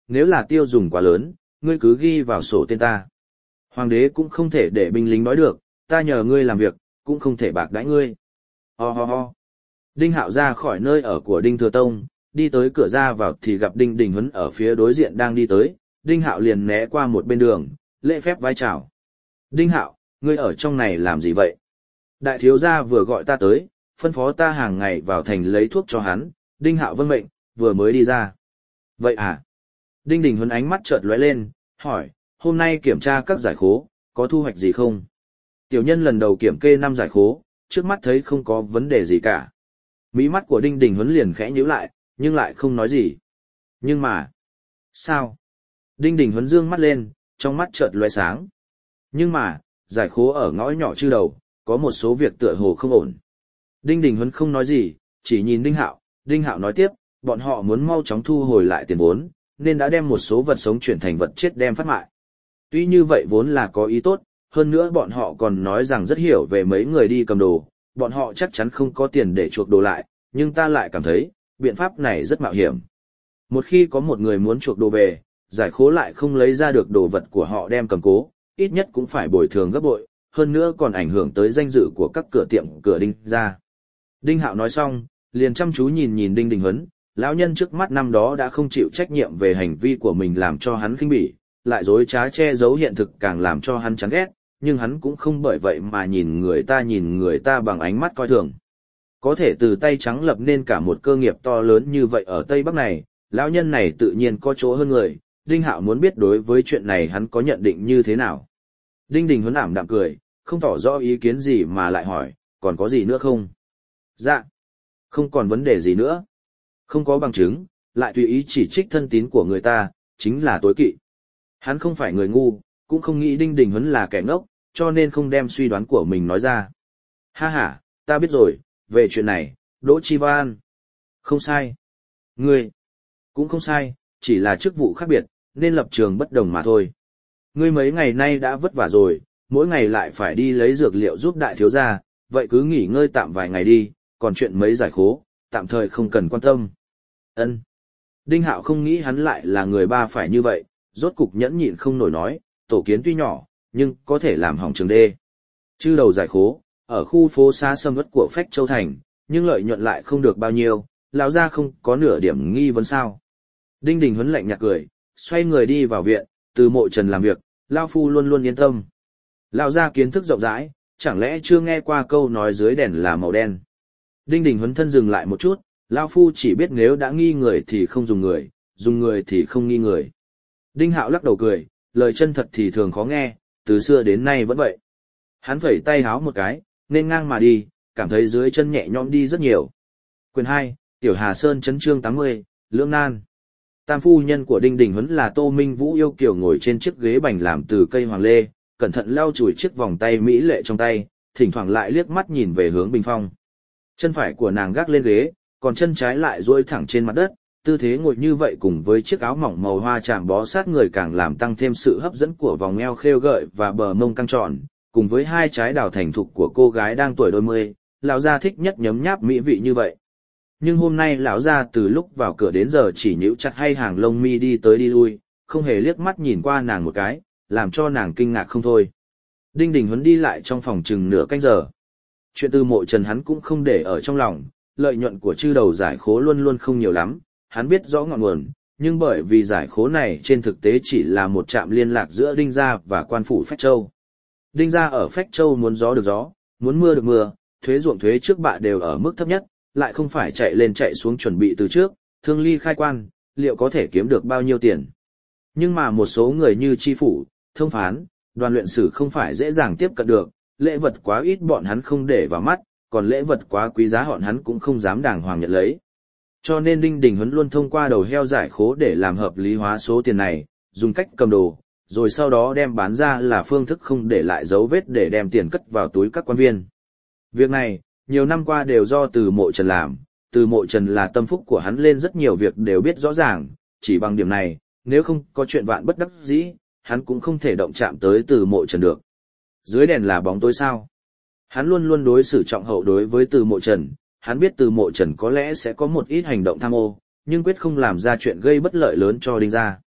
nếu là tiêu dùng quá lớn, ngươi cứ ghi vào sổ tên ta. Hoàng đế cũng không thể để binh lính nói được, ta nhờ ngươi làm việc, cũng không thể bạc đãi ngươi. Ho ho ho. Đinh Hạo ra khỏi nơi ở của Đinh Thừa Tông, đi tới cửa ra vào thì gặp Đinh Đình Huấn ở phía đối diện đang đi tới, Đinh Hạo liền né qua một bên đường, lễ phép vái chào. Đinh Hạo, ngươi ở trong này làm gì vậy? Đại thiếu gia vừa gọi ta tới, phân phó ta hàng ngày vào thành lấy thuốc cho hắn, Đinh Hạo vâng mệnh, vừa mới đi ra. Vậy à? Đinh Đình Huấn ánh mắt chợt lóe lên, hỏi, hôm nay kiểm tra các giải khố, có thu hoạch gì không? Tiểu nhân lần đầu kiểm kê năm giải khố, trước mắt thấy không có vấn đề gì cả. Mí mắt của Đinh Đình Huấn liền khẽ nhíu lại, nhưng lại không nói gì. Nhưng mà... Sao? Đinh Đình Huấn dương mắt lên, trong mắt chợt lóe sáng. Nhưng mà, giải khố ở ngõ nhỏ Chư Đầu, có một số việc tựa hồ không ổn. Đinh Đình Huấn không nói gì, chỉ nhìn Đinh Hạo, Đinh Hạo nói tiếp, bọn họ muốn mau chóng thu hồi lại tiền vốn, nên đã đem một số vật sống chuyển thành vật chết đem phát mại. Tuy như vậy vốn là có ý tốt, hơn nữa bọn họ còn nói rằng rất hiểu về mấy người đi cầm đồ, bọn họ chắc chắn không có tiền để chuộc đồ lại, nhưng ta lại cảm thấy, biện pháp này rất mạo hiểm. Một khi có một người muốn chuộc đồ về, giải khố lại không lấy ra được đồ vật của họ đem cầm cố, ít nhất cũng phải bồi thường gấp bội, hơn nữa còn ảnh hưởng tới danh dự của các cửa tiệm cửa Đinh gia. Đinh Hạo nói xong, liền chăm chú nhìn nhìn Đinh Đình Huấn, lão nhân trước mắt năm đó đã không chịu trách nhiệm về hành vi của mình làm cho hắn khinh bỉ, lại dối trá che giấu hiện thực càng làm cho hắn chán ghét, nhưng hắn cũng không bởi vậy mà nhìn người ta nhìn người ta bằng ánh mắt coi thường. Có thể từ tay trắng lập nên cả một cơ nghiệp to lớn như vậy ở Tây Bắc này, lão nhân này tự nhiên có chỗ hơn người, Đinh Hạo muốn biết đối với chuyện này hắn có nhận định như thế nào. Đinh Đình Huấn ảm đạm cười, không tỏ rõ ý kiến gì mà lại hỏi, còn có gì nữa không? Dạ, không còn vấn đề gì nữa. Không có bằng chứng, lại tùy ý chỉ trích thân tín của người ta, chính là tối kỵ. Hắn không phải người ngu, cũng không nghĩ Đinh Đình Huấn là kẻ ngốc, cho nên không đem suy đoán của mình nói ra. Ha ha, ta biết rồi, về chuyện này, Đỗ Chi Văn. Không sai. Ngươi, cũng không sai, chỉ là chức vụ khác biệt, nên lập trường bất đồng mà thôi. Ngươi mấy ngày nay đã vất vả rồi, mỗi ngày lại phải đi lấy dược liệu giúp đại thiếu gia, vậy cứ nghỉ ngơi tạm vài ngày đi, còn chuyện mấy giải khố, tạm thời không cần quan tâm. Ân. Đinh Hạo không nghĩ hắn lại là người ba phải như vậy, rốt cục nhẫn nhịn không nổi nói, tổ kiến tuy nhỏ, nhưng có thể làm hỏng trường đê. Chư Đầu giải khố, ở khu phố xa sầm uất của Phách Châu Thành, nhưng lợi nhuận lại không được bao nhiêu, lão gia không có nửa điểm nghi vấn sao. Đinh Đình Huấn lạnh nhạt cười, xoay người đi vào viện, từ Mộ Trần làm việc, lão phu luôn luôn yên tâm. Lão gia kiến thức rộng rãi, chẳng lẽ chưa nghe qua câu nói dưới đèn là màu đen. Đinh Đình Huấn thân dừng lại một chút, lão phu chỉ biết nếu đã nghi người thì không dùng người, dùng người thì không nghi người. Đinh Hạo lắc đầu cười, lời chân thật thì thường khó nghe, từ xưa đến nay vẫn vậy. Hắn phẩy tay háo một cái, nên ngang mà đi, cảm thấy dưới chân nhẹ nhõm đi rất nhiều. Quyền hai, Tiểu Hà Sơn chấn chương tám mươi, Lưỡng Nan. Tam phu nhân của Đinh Đình Huấn là Tô Minh Vũ yêu kiều ngồi trên chiếc ghế bành làm từ cây hoàng lê, cẩn thận lau chùi chiếc vòng tay mỹ lệ trong tay, thỉnh thoảng lại liếc mắt nhìn về hướng bình phong. Chân phải của nàng gác lên ghế, còn chân trái lại duỗi thẳng trên mặt đất, tư thế ngồi như vậy cùng với chiếc áo mỏng màu hoa chạm bó sát người càng làm tăng thêm sự hấp dẫn của vòng eo khêu gợi và bờ mông căng tròn, cùng với hai trái đào thành thục của cô gái đang tuổi đôi mươi, lão gia thích nhất nhấm nháp mỹ vị như vậy. Nhưng hôm nay lão gia từ lúc vào cửa đến giờ chỉ nhíu chặt hay hàng lông mi đi tới đi lui, không hề liếc mắt nhìn qua nàng một cái, làm cho nàng kinh ngạc không thôi. Đinh Đình Huấn đi lại trong phòng chừng nửa canh giờ. Chuyện từ Mộ Trần hắn cũng không để ở trong lòng, lợi nhuận của chư đầu giải khố luôn luôn không nhiều lắm, hắn biết rõ ngọn nguồn, nhưng bởi vì giải khố này trên thực tế chỉ là một trạm liên lạc giữa Đinh gia và quan phủ Phách Châu. Đinh gia ở Phách Châu muốn gió được gió, muốn mưa được mưa, thuế ruộng thuế trước bạ đều ở mức thấp nhất, lại không phải chạy lên chạy xuống chuẩn bị từ trước, thương ly khai quan, liệu có thể kiếm được bao nhiêu tiền. Nhưng mà một số người như tri phủ, thông phán, đoàn luyện sử không phải dễ dàng tiếp cận được, lễ vật quá ít bọn hắn không để vào mắt, còn lễ vật quá quý giá bọn hắn cũng không dám đàng hoàng nhận lấy. Cho nên Đinh Đình Huấn luôn thông qua đầu heo giải khố để làm hợp lý hóa số tiền này, dùng cách cầm đồ, rồi sau đó đem bán ra là phương thức không để lại dấu vết để đem tiền cất vào túi các quan viên. Việc này, nhiều năm qua đều do Từ Mộ Trần làm, Từ Mộ Trần là tâm phúc của hắn lên rất nhiều việc đều biết rõ ràng, chỉ bằng điểm này, nếu không có chuyện vạn bất đắc dĩ, hắn cũng không thể động chạm tới Từ Mộ Trần được. Dưới đèn là bóng tối sao? Hắn luôn luôn đối xử trọng hậu đối với Từ Mộ Trần, hắn biết Từ Mộ Trần có lẽ sẽ có một ít hành động tham ô, nhưng quyết không làm ra chuyện gây bất lợi lớn cho Đinh gia.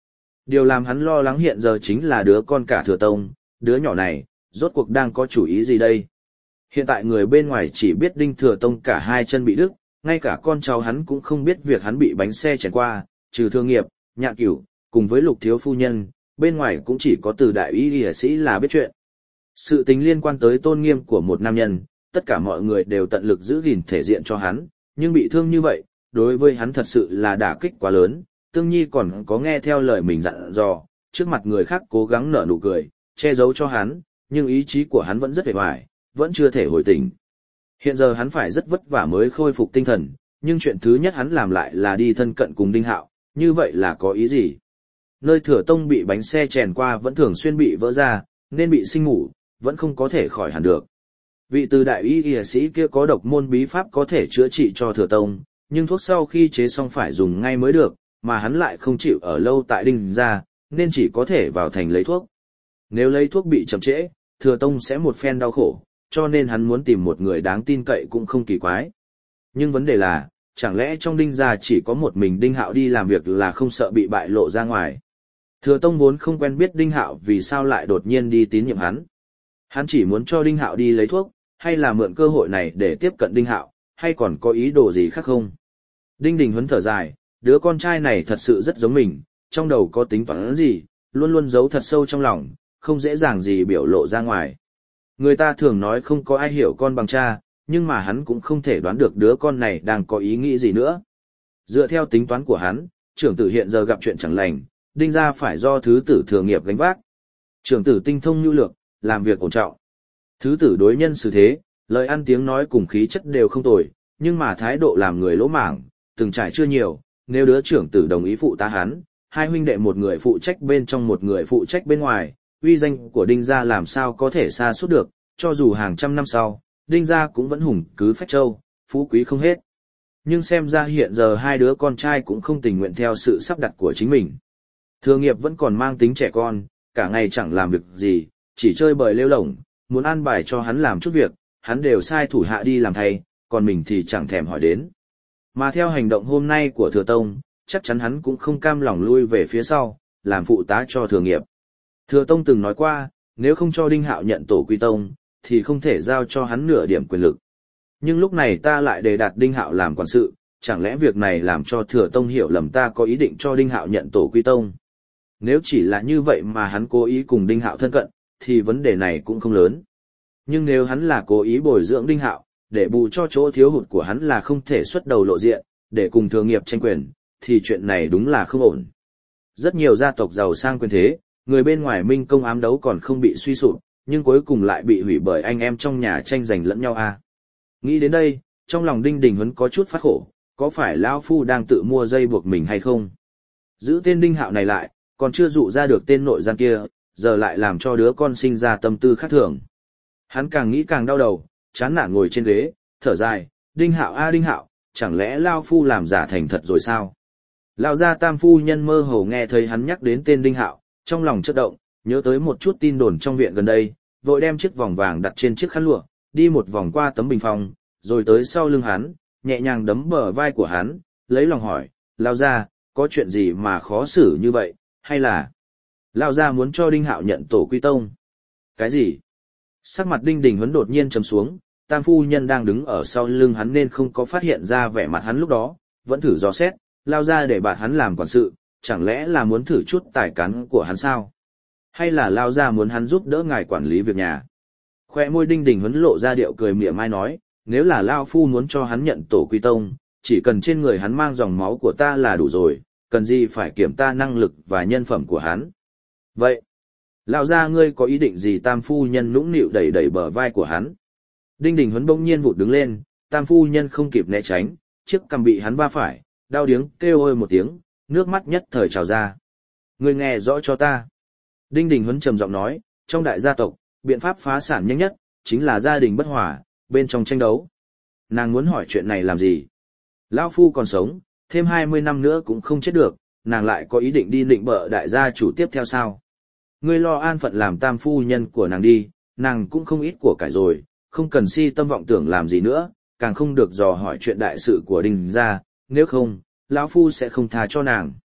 Điều làm hắn lo lắng hiện giờ chính là đứa con cả Thừa Tông, đứa nhỏ này, rốt cuộc đang có chủ ý gì đây? Hiện tại người bên ngoài chỉ biết Đinh Thừa Tông cả hai chân bị đứt, ngay cả con cháu hắn cũng không biết việc hắn bị bánh xe chèn qua, trừ Thương Nghiệp, Nhạn Cửu, cùng với Lục thiếu phu nhân, bên ngoài cũng chỉ có Từ đại y y sĩ là biết chuyện. Sự tình liên quan tới tôn nghiêm của một nam nhân, tất cả mọi người đều tận lực giữ gìn thể diện cho hắn, nhưng bị thương như vậy, đối với hắn thật sự là đả kích quá lớn. Tương Nhi còn có nghe theo lời mình dặn dò, trước mặt người khác cố gắng nở nụ cười, che giấu cho hắn, nhưng ý chí của hắn vẫn rất hề hoài, vẫn chưa thể hồi tỉnh. Hiện giờ hắn phải rất vất vả mới khôi phục tinh thần, nhưng chuyện thứ nhất hắn làm lại là đi thân cận cùng Đinh Hạo, như vậy là có ý gì? Nơi Thừa Tông bị bánh xe chèn qua vẫn thường xuyên bị vỡ ra, nên bị sinh ngủ, vẫn không có thể khỏi hẳn được. Vị Từ đại y y sĩ kia có độc môn bí pháp có thể chữa trị cho Thừa Tông, nhưng thuốc sau khi chế xong phải dùng ngay mới được, mà hắn lại không chịu ở lâu tại Đinh gia, nên chỉ có thể vào thành lấy thuốc. Nếu lấy thuốc bị chậm trễ, Thừa Tông sẽ một phen đau khổ, cho nên hắn muốn tìm một người đáng tin cậy cũng không kỳ quái. Nhưng vấn đề là, chẳng lẽ trong Đinh gia chỉ có một mình Đinh Hạo đi làm việc là không sợ bị bại lộ ra ngoài? Thừa Tông vốn không quen biết Đinh Hạo vì sao lại đột nhiên đi tín nhiệm hắn. Hắn chỉ muốn cho Đinh Hạo đi lấy thuốc, hay là mượn cơ hội này để tiếp cận Đinh Hạo, hay còn có ý đồ gì khác không? Đinh Đình Huấn thở dài, đứa con trai này thật sự rất giống mình, trong đầu có tính toán gì, luôn luôn giấu thật sâu trong lòng, không dễ dàng gì biểu lộ ra ngoài. Người ta thường nói không có ai hiểu con bằng cha, nhưng mà hắn cũng không thể đoán được đứa con này đang có ý nghĩ gì nữa. Dựa theo tính toán của hắn, trưởng tử hiện giờ gặp chuyện chẳng lành, Đinh gia phải do thứ tử Thừa Nghiệp gánh vác. Trưởng tử tinh thông nhu lược, làm việc ổn trọng. Thứ tử đối nhân xử thế, lời ăn tiếng nói cùng khí chất đều không tồi, nhưng mà thái độ làm người lỗ mảng, từng trải chưa nhiều. Nếu đứa trưởng tử đồng ý phụ tá hắn, hai huynh đệ một người phụ trách bên trong một người phụ trách bên ngoài, uy danh của Đinh gia làm sao có thể sa sút được, cho dù hàng trăm năm sau, Đinh gia cũng vẫn hùng cứ phách châu, phú quý không hết. Nhưng xem ra hiện giờ hai đứa con trai cũng không tình nguyện theo sự sắp đặt của chính mình. Thừa Nghiệp vẫn còn mang tính trẻ con, cả ngày chẳng làm việc gì, chỉ chơi bời lêu lổng, muốn an bài cho hắn làm chút việc, hắn đều sai thủ hạ đi làm thay, còn mình thì chẳng thèm hỏi đến. Mà theo hành động hôm nay của Thừa Tông, chắc chắn hắn cũng không cam lòng lui về phía sau, làm phụ tá cho Thừa Nghiệp. Thừa Tông từng nói qua, nếu không cho Đinh Hạo nhận tổ quy tông, thì không thể giao cho hắn nửa điểm quyền lực. Nhưng lúc này ta lại đề đạt Đinh Hạo làm quản sự, chẳng lẽ việc này làm cho Thừa Tông hiểu lầm ta có ý định cho Đinh Hạo nhận tổ quy tông? Nếu chỉ là như vậy mà hắn cố ý cùng Đinh Hạo thân cận, thì vấn đề này cũng không lớn. Nhưng nếu hắn là cố ý bồi dưỡng Đinh Hạo, để bù cho chỗ thiếu hụt của hắn là không thể xuất đầu lộ diện, để cùng Thừa Nghiệp tranh quyền, thì chuyện này đúng là không ổn. Rất nhiều gia tộc giàu sang quyền thế, người bên ngoài minh công ám đấu còn không bị suy sụp, nhưng cuối cùng lại bị hủy bởi anh em trong nhà tranh giành lẫn nhau à. Nghĩ đến đây, trong lòng Đinh Đình Huấn có chút phát khổ, có phải lão phu đang tự mua dây buộc mình hay không? Giữ tên Đinh Hạo này lại, còn chưa dụ ra được tên nội gian kia, giờ lại làm cho đứa con sinh ra tâm tư khác thường. Hắn càng nghĩ càng đau đầu, chán nản ngồi trên ghế, thở dài, Đinh Hạo a Đinh Hạo, chẳng lẽ lão phu làm giả thành thật rồi sao? Lão gia tam phu nhân mơ hồ nghe thấy hắn nhắc đến tên Đinh Hạo, trong lòng chợt động, nhớ tới một chút tin đồn trong viện gần đây, vội đem chiếc vòng vàng đặt trên chiếc khăn lụa, đi một vòng qua tấm bình phong, rồi tới sau lưng hắn, nhẹ nhàng đấm bờ vai của hắn, lấy lòng hỏi, Lão gia, có chuyện gì mà khó xử như vậy, hay là Lão gia muốn cho Đinh Hạo nhận tổ quy tông? Cái gì? Sắc mặt Đinh Đình Huấn đột nhiên trầm xuống, tam phu nhân đang đứng ở sau lưng hắn nên không có phát hiện ra vẻ mặt hắn lúc đó, vẫn thử dò xét, Lão gia để bạt hắn làm quản sự, chẳng lẽ là muốn thử chút tài cán của hắn sao? Hay là Lão gia muốn hắn giúp đỡ ngài quản lý việc nhà? Khoe môi Đinh Đình Huấn lộ ra điệu cười mỉa mai nói, nếu là Lão phu muốn cho hắn nhận tổ quy tông, chỉ cần trên người hắn mang dòng máu của ta là đủ rồi, cần gì phải kiểm ta năng lực và nhân phẩm của hắn. Vậy, Lão gia ngươi có ý định gì? Tam phu nhân nũng nịu đẩy đẩy bờ vai của hắn. Đinh Đình Huấn bỗng nhiên vụt đứng lên, tam phu nhân không kịp né tránh, chiếc cằm bị hắn va phải, đau điếng kêu ôi một tiếng, nước mắt nhất thời trào ra. Ngươi nghe rõ cho ta. Đinh Đình Huấn trầm giọng nói, trong đại gia tộc, biện pháp phá sản nhanh nhất, chính là gia đình bất hòa, bên trong tranh đấu. Nàng muốn hỏi chuyện này làm gì? Lão phu còn sống, thêm hai mươi năm nữa cũng không chết được, nàng lại có ý định đi định bợ đại gia chủ tiếp theo sao? Ngươi lo an phận làm tam phu nhân của nàng đi, nàng cũng không ít của cải rồi, không cần si tâm vọng tưởng làm gì nữa, càng không được dò hỏi chuyện đại sự của Đinh gia, nếu không, lão phu sẽ không tha cho nàng.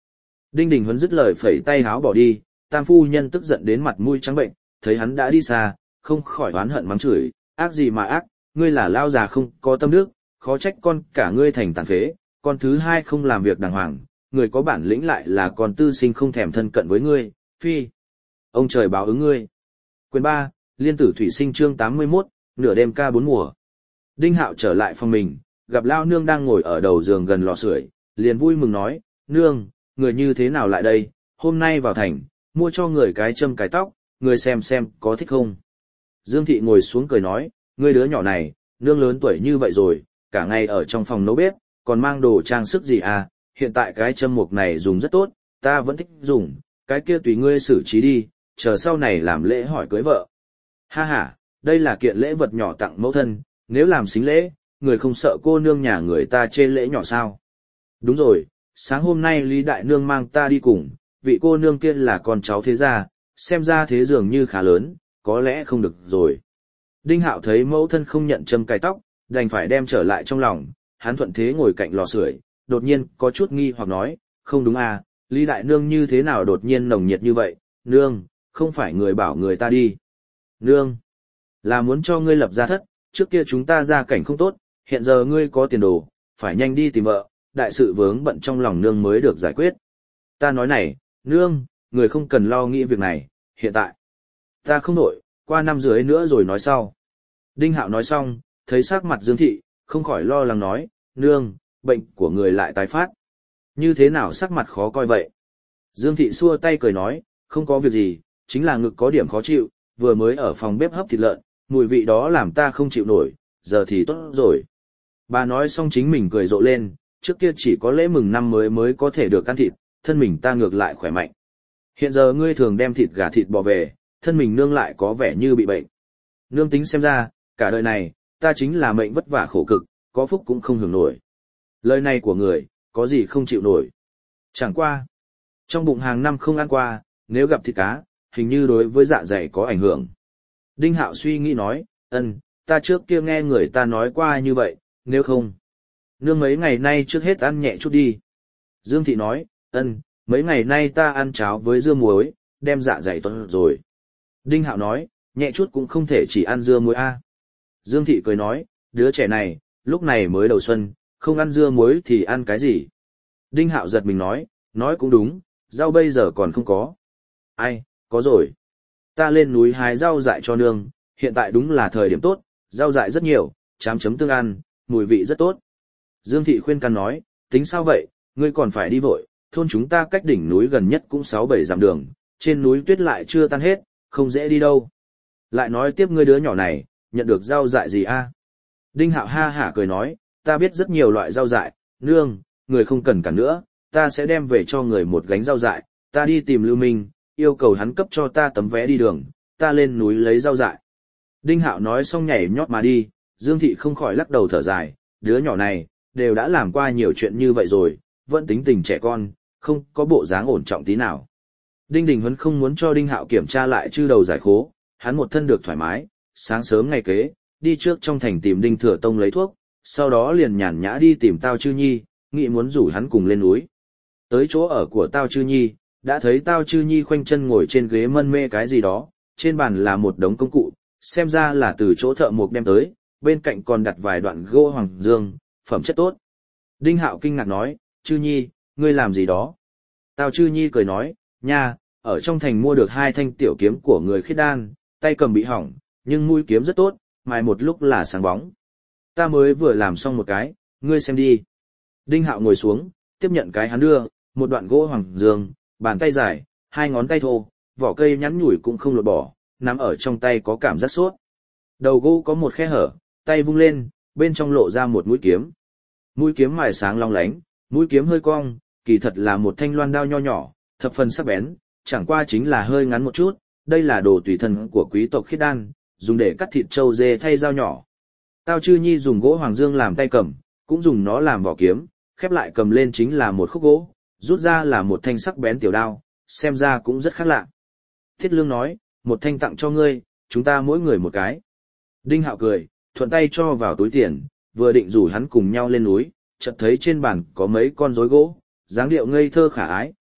Đinh Đình Huấn dứt lời phẩy tay háo bỏ đi, tam phu nhân tức giận đến mặt mũi trắng bệnh, thấy hắn đã đi xa, không khỏi oán hận mắng chửi, ác gì mà ác, ngươi là lao già không có tâm đức, khó trách con cả ngươi thành tàn phế, con thứ hai không làm việc đàng hoàng, người có bản lĩnh lại là con tư sinh không thèm thân cận với ngươi, phi. Ông trời báo ứng ngươi. Quyền ba, Liên tử thủy sinh chương tám mươi mốt, nửa đêm ca bốn mùa. Đinh Hạo trở lại phòng mình, gặp lao nương đang ngồi ở đầu giường gần lò sưởi, liền vui mừng nói, nương, người như thế nào lại đây, hôm nay vào thành, mua cho người cái châm cái tóc, người xem xem có thích không. Dương Thị ngồi xuống cười nói, ngươi đứa nhỏ này, nương lớn tuổi như vậy rồi, cả ngày ở trong phòng nấu bếp, còn mang đồ trang sức gì à, hiện tại cái châm mục này dùng rất tốt, ta vẫn thích dùng, cái kia tùy ngươi xử trí đi, chờ sau này làm lễ hỏi cưới vợ. Ha ha, đây là kiện lễ vật nhỏ tặng mẫu thân, nếu làm xính lễ, người không sợ cô nương nhà người ta chê lễ nhỏ sao. Đúng rồi, sáng hôm nay Lý Đại Nương mang ta đi cùng, vị cô nương kia là con cháu thế gia, xem ra thế dường như khá lớn, có lẽ không được rồi. Đinh Hạo thấy mẫu thân không nhận châm cài tóc, đành phải đem trở lại trong lòng, hắn thuận thế ngồi cạnh lò sưởi, đột nhiên có chút nghi hoặc nói, không đúng à, Lý Đại Nương như thế nào đột nhiên nồng nhiệt như vậy, nương, không phải người bảo người ta đi. Nương, là muốn cho ngươi lập gia thất, trước kia chúng ta gia cảnh không tốt, hiện giờ ngươi có tiền đồ, phải nhanh đi tìm vợ, đại sự vướng bận trong lòng nương mới được giải quyết. Ta nói này, nương, người không cần lo nghĩ việc này, hiện tại. Ta không nổi, qua năm dưới nữa rồi nói sau. Đinh Hạo nói xong, thấy sắc mặt Dương Thị, không khỏi lo lắng nói, nương, bệnh của người lại tái phát. Như thế nào sắc mặt khó coi vậy? Dương Thị xua tay cười nói, không có việc gì, chính là ngực có điểm khó chịu, vừa mới ở phòng bếp hấp thịt lợn, mùi vị đó làm ta không chịu nổi, giờ thì tốt rồi. Bà nói xong chính mình cười rộ lên, trước kia chỉ có lễ mừng năm mới mới có thể được ăn thịt, thân mình ta ngược lại khỏe mạnh. Hiện giờ ngươi thường đem thịt gà thịt bò về, thân mình nương lại có vẻ như bị bệnh. Nương tính xem ra, cả đời này, ta chính là mệnh vất vả khổ cực, có phúc cũng không hưởng nổi. Lời này của người, có gì không chịu nổi. Chẳng qua. Trong bụng hàng năm không ăn qua, nếu gặp thịt cá, hình như đối với dạ dày có ảnh hưởng. Đinh Hạo suy nghĩ nói, ân, ta trước kia nghe người ta nói qua như vậy, nếu không. Nương mấy ngày nay trước hết ăn nhẹ chút đi. Dương Thị nói, ân, mấy ngày nay ta ăn cháo với dưa muối, đem dạ dày tốt rồi. Đinh Hạo nói, nhẹ chút cũng không thể chỉ ăn dưa muối a. Dương Thị cười nói, đứa trẻ này, lúc này mới đầu xuân, không ăn dưa muối thì ăn cái gì. Đinh Hạo giật mình nói, nói cũng đúng, rau bây giờ còn không có. Ai, có rồi. Ta lên núi hái rau dại cho nương, hiện tại đúng là thời điểm tốt, rau dại rất nhiều, chám chấm tương ăn, mùi vị rất tốt. Dương Thị khuyên can nói, tính sao vậy, ngươi còn phải đi vội, thôn chúng ta cách đỉnh núi gần nhất cũng sáu bảy dặm đường, trên núi tuyết lại chưa tan hết, không dễ đi đâu. Lại nói tiếp ngươi đứa nhỏ này, nhận được rau dại gì a? Đinh Hạo ha hả cười nói, ta biết rất nhiều loại rau dại, nương, người không cần cả nữa, ta sẽ đem về cho người một gánh rau dại, ta đi tìm Lưu Minh, yêu cầu hắn cấp cho ta tấm vé đi đường, ta lên núi lấy rau dại. Đinh Hạo nói xong nhảy nhót mà đi, Dương Thị không khỏi lắc đầu thở dài, đứa nhỏ này, đều đã làm qua nhiều chuyện như vậy rồi, vẫn tính tình trẻ con, không có bộ dáng ổn trọng tí nào. Đinh Đình Huấn không muốn cho Đinh Hạo kiểm tra lại chư đầu giải khố, hắn một thân được thoải mái, sáng sớm ngày kế, đi trước trong thành tìm Đinh Thừa Tông lấy thuốc, sau đó liền nhàn nhã đi tìm Tao Chư Nhi, nghĩ muốn rủ hắn cùng lên núi. Tới chỗ ở của Tao Chư Nhi, đã thấy Tao Chư Nhi khoanh chân ngồi trên ghế mân mê cái gì đó, trên bàn là một đống công cụ, xem ra là từ chỗ thợ mộc đem tới, bên cạnh còn đặt vài đoạn gỗ hoàng dương, phẩm chất tốt. Đinh Hạo kinh ngạc nói, Chư Nhi, ngươi làm gì đó? Tao Chư Nhi cười nói, nha, ở trong thành mua được hai thanh tiểu kiếm của người khiết đan, tay cầm bị hỏng, nhưng mũi kiếm rất tốt, mài một lúc là sáng bóng. Ta mới vừa làm xong một cái, ngươi xem đi. Đinh Hạo ngồi xuống, tiếp nhận cái hắn đưa, một đoạn gỗ hoàng dương, bàn tay dài, hai ngón tay thô, vỏ cây nhắn nhủi cũng không lột bỏ, nắm ở trong tay có cảm giác sốt. Đầu gỗ có một khe hở, tay vung lên, bên trong lộ ra một mũi kiếm. Mũi kiếm mài sáng long lánh, mũi kiếm hơi cong, kỳ thật là một thanh loan đao nho nhỏ, thập phần sắc bén, chẳng qua chính là hơi ngắn một chút, đây là đồ tùy thân của quý tộc khiết đan, dùng để cắt thịt trâu dê thay dao nhỏ. Tao Chư Nhi dùng gỗ hoàng dương làm tay cầm, cũng dùng nó làm vỏ kiếm, khép lại cầm lên chính là một khúc gỗ, rút ra là một thanh sắc bén tiểu đao, xem ra cũng rất khác lạ. Thiết Lương nói, một thanh tặng cho ngươi, chúng ta mỗi người một cái. Đinh Hạo cười, thuận tay cho vào túi tiền, vừa định rủ hắn cùng nhau lên núi, chợt thấy trên bàn có mấy con rối gỗ, dáng điệu ngây thơ khả ái,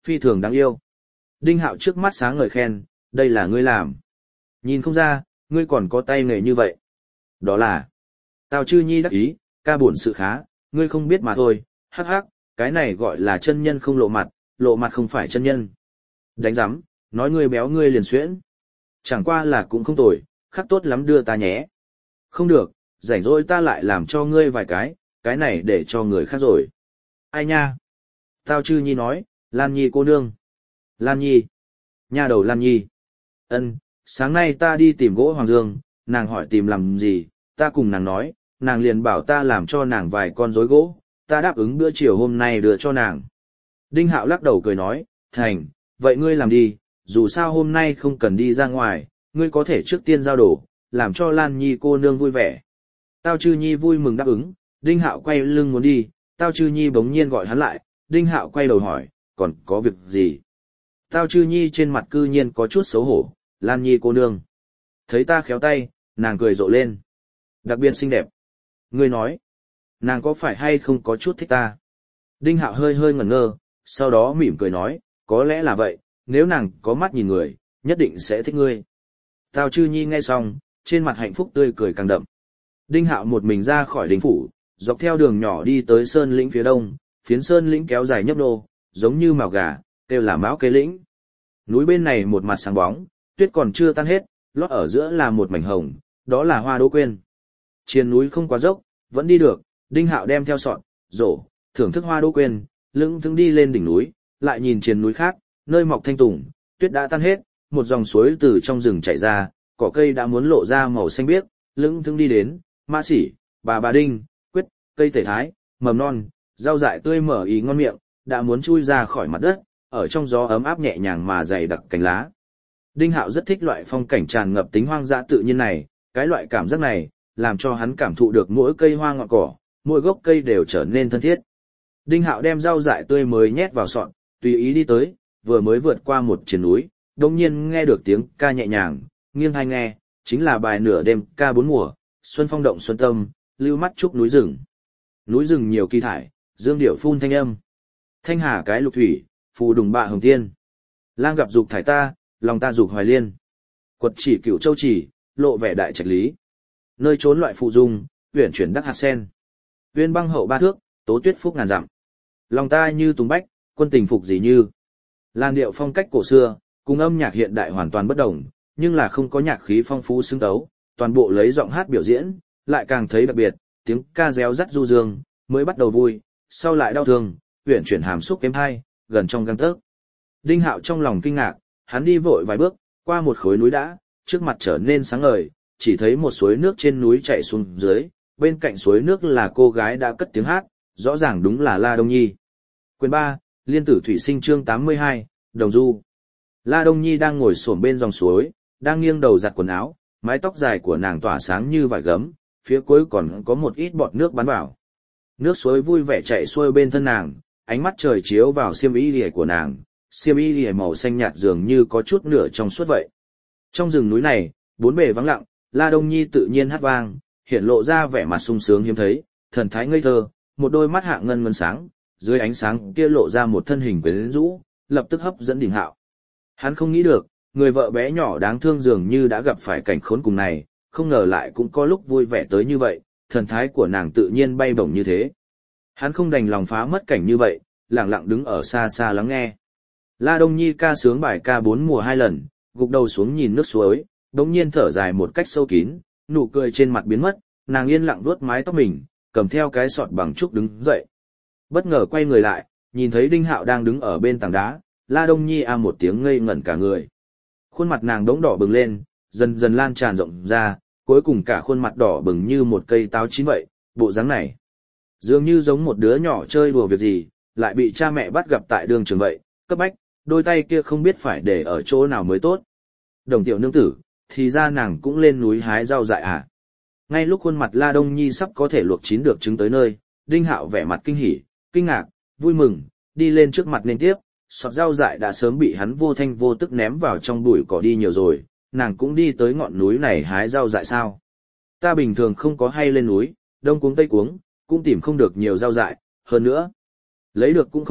Phi thường đáng yêu. Đinh Hạo trước mắt sáng ngời khen, đây là ngươi làm. Nhìn không ra, ngươi còn có tay nghề như vậy. Đó là, Tào Chư Nhi đắc ý, ca buồn sự khá, ngươi không biết mà thôi, hắc hắc, cái này gọi là chân nhân không lộ mặt, lộ mặt không phải chân nhân. Đánh giám, nói ngươi béo ngươi liền xuyễn. Chẳng qua là cũng không tồi, khắc tốt lắm đưa ta nhé. Không được, rảnh rỗi ta lại làm cho ngươi vài cái, cái này để cho người khác rồi. Ai nha? Tao Chư Nhi nói, Lan Nhi cô nương. Lan Nhi. Nha đầu Lan Nhi. Ân, sáng nay ta đi tìm gỗ Hoàng Dương, nàng hỏi tìm làm gì, ta cùng nàng nói, nàng liền bảo ta làm cho nàng vài con rối gỗ, ta đáp ứng bữa chiều hôm nay đưa cho nàng. Đinh Hạo lắc đầu cười nói, thành, vậy ngươi làm đi, dù sao hôm nay không cần đi ra ngoài, ngươi có thể trước tiên giao đổ, làm cho Lan Nhi cô nương vui vẻ. Tao Chư Nhi vui mừng đáp ứng, Đinh Hạo quay lưng muốn đi, Tao Chư Nhi bỗng nhiên gọi hắn lại, Đinh Hạo quay đầu hỏi, còn có việc gì? Tao Chư Nhi trên mặt cư nhiên có chút xấu hổ, Lan Nhi cô nương. Thấy ta khéo tay, nàng cười rộ lên. Đặc biệt xinh đẹp. Ngươi nói, nàng có phải hay không có chút thích ta? Đinh Hạo hơi hơi ngẩn ngơ, sau đó mỉm cười nói, có lẽ là vậy, nếu nàng có mắt nhìn người, nhất định sẽ thích ngươi. Tao Chư Nhi nghe xong, trên mặt hạnh phúc tươi cười càng đậm. Đinh Hạo một mình ra khỏi đình phủ, dọc theo đường nhỏ đi tới sơn lĩnh phía đông, phiến sơn lĩnh kéo dài nhấp nô, giống như mào gà, kêu là mão kế lĩnh. Núi bên này một mặt sáng bóng, tuyết còn chưa tan hết, lót ở giữa là một mảnh hồng, đó là hoa đỗ quyên. Trên núi không quá dốc, vẫn đi được, Đinh Hạo đem theo sọt, rổ, thưởng thức hoa đỗ quyên, lững thững đi lên đỉnh núi, lại nhìn trên núi khác, nơi mọc thanh tùng, tuyết đã tan hết, một dòng suối từ trong rừng chảy ra, cỏ cây đã muốn lộ ra màu xanh biếc, lững thững đi đến, mã sỉ, bà bà đinh, quyết, cây tể thái, mầm non, rau dại tươi mở ý ngon miệng, đã muốn chui ra khỏi mặt đất, ở trong gió ấm áp nhẹ nhàng mà dày đặc cánh lá. Đinh Hạo rất thích loại phong cảnh tràn ngập tính hoang dã tự nhiên này, cái loại cảm giác này, làm cho hắn cảm thụ được mỗi cây hoa ngọn cỏ, mỗi gốc cây đều trở nên thân thiết. Đinh Hạo đem rau dại tươi mới nhét vào sọt, tùy ý đi tới, vừa mới vượt qua một triển núi, đồng nhiên nghe được tiếng ca nhẹ nhàng, nghiêng hai nghe, chính là bài nửa đêm ca bốn mùa, xuân phong động xuân tâm, lưu mắt trúc núi rừng. Núi rừng nhiều kỳ thải, dương điệu phun thanh âm. Thanh hà cái lục thủy, phù đùng bạ hồng tiên. Lang gặp dục thải ta, lòng ta dục hoài liên. Quật chỉ cửu châu chỉ, lộ vẻ đại trạch lý. Nơi trốn loại phụ dung, uyển chuyển đắc hạt sen. Uyên băng hậu ba thước, tố tuyết phúc ngàn dặm. Lòng ta như tùng bách, quân tình phục gì như. Làn điệu phong cách cổ xưa, cùng âm nhạc hiện đại hoàn toàn bất đồng, nhưng là không có nhạc khí phong phú xứng tấu, toàn bộ lấy giọng hát biểu diễn, lại càng thấy đặc biệt, tiếng ca réo rắt du dương, mới bắt đầu vui, sau lại đau thương, uyển chuyển hàm xúc êm hai, gần trong gang tấc. Đinh Hạo trong lòng kinh ngạc, hắn đi vội vài bước, qua một khối núi đã, trước mặt trở nên sáng ngời, chỉ thấy một suối nước trên núi chảy xuống dưới, bên cạnh suối nước là cô gái đã cất tiếng hát, rõ ràng đúng là La Đông Nhi. Quyền ba, Liên tử thủy sinh chương tám mươi hai, Đồng Du. La Đông Nhi đang ngồi xổm bên dòng suối, đang nghiêng đầu giặt quần áo, mái tóc dài của nàng tỏa sáng như vải gấm, phía cuối còn có một ít bọt nước bắn vào. Nước suối vui vẻ chảy xuôi bên thân nàng, ánh mắt trời chiếu vào xiêm y liễu của nàng, xiêm y liễu màu xanh nhạt dường như có chút nửa trong suốt vậy. Trong rừng núi này, bốn bề vắng lặng, La Đông Nhi tự nhiên hát vang, hiện lộ ra vẻ mặt sung sướng hiếm thấy, thần thái ngây thơ, một đôi mắt hạng ngân ngân sáng, dưới ánh sáng kia lộ ra một thân hình quyến rũ, lập tức hấp dẫn Đinh Hạo. Hắn không nghĩ được, người vợ bé nhỏ đáng thương dường như đã gặp phải cảnh khốn cùng này, không ngờ lại cũng có lúc vui vẻ tới như vậy, thần thái của nàng tự nhiên bay bổng như thế. Hắn không đành lòng phá mất cảnh như vậy, lặng lặng đứng ở xa xa lắng nghe. La Đông Nhi ca sướng bài ca bốn mùa hai lần, gục đầu xuống nhìn nước suối, đống nhiên thở dài một cách sâu kín, nụ cười trên mặt biến mất, nàng yên lặng vuốt mái tóc mình, cầm theo cái sọt bằng trúc đứng dậy. Bất ngờ quay người lại, nhìn thấy Đinh Hạo đang đứng ở bên tảng đá, La Đông Nhi a một tiếng ngây ngẩn cả người. Khuôn mặt nàng đống đỏ bừng lên, dần dần lan tràn rộng ra, cuối cùng cả khuôn mặt đỏ bừng như một cây táo chín vậy, bộ dáng này. Dường như giống một đứa nhỏ chơi đùa việc gì, lại bị cha mẹ bắt gặp tại đường trường vậy, cấp bách, đôi tay kia không biết phải để ở chỗ nào mới tốt. Đồng tiểu nương tử, thì ra nàng cũng lên núi hái rau dại à. Ngay lúc khuôn mặt La Đông Nhi sắp có thể luộc chín được trứng tới nơi, Đinh Hạo vẻ mặt kinh hỉ, kinh ngạc, vui mừng, đi lên trước mặt nên tiếp, sọt rau dại đã sớm bị hắn vô thanh vô tức ném vào trong bụi cỏ đi nhiều rồi, nàng cũng đi tới ngọn núi này hái rau dại sao. Ta bình thường không có hay lên núi, đông cuống tây cuống, cũng tìm không được nhiều rau dại, hơn nữa. Lấy được cũng không hết,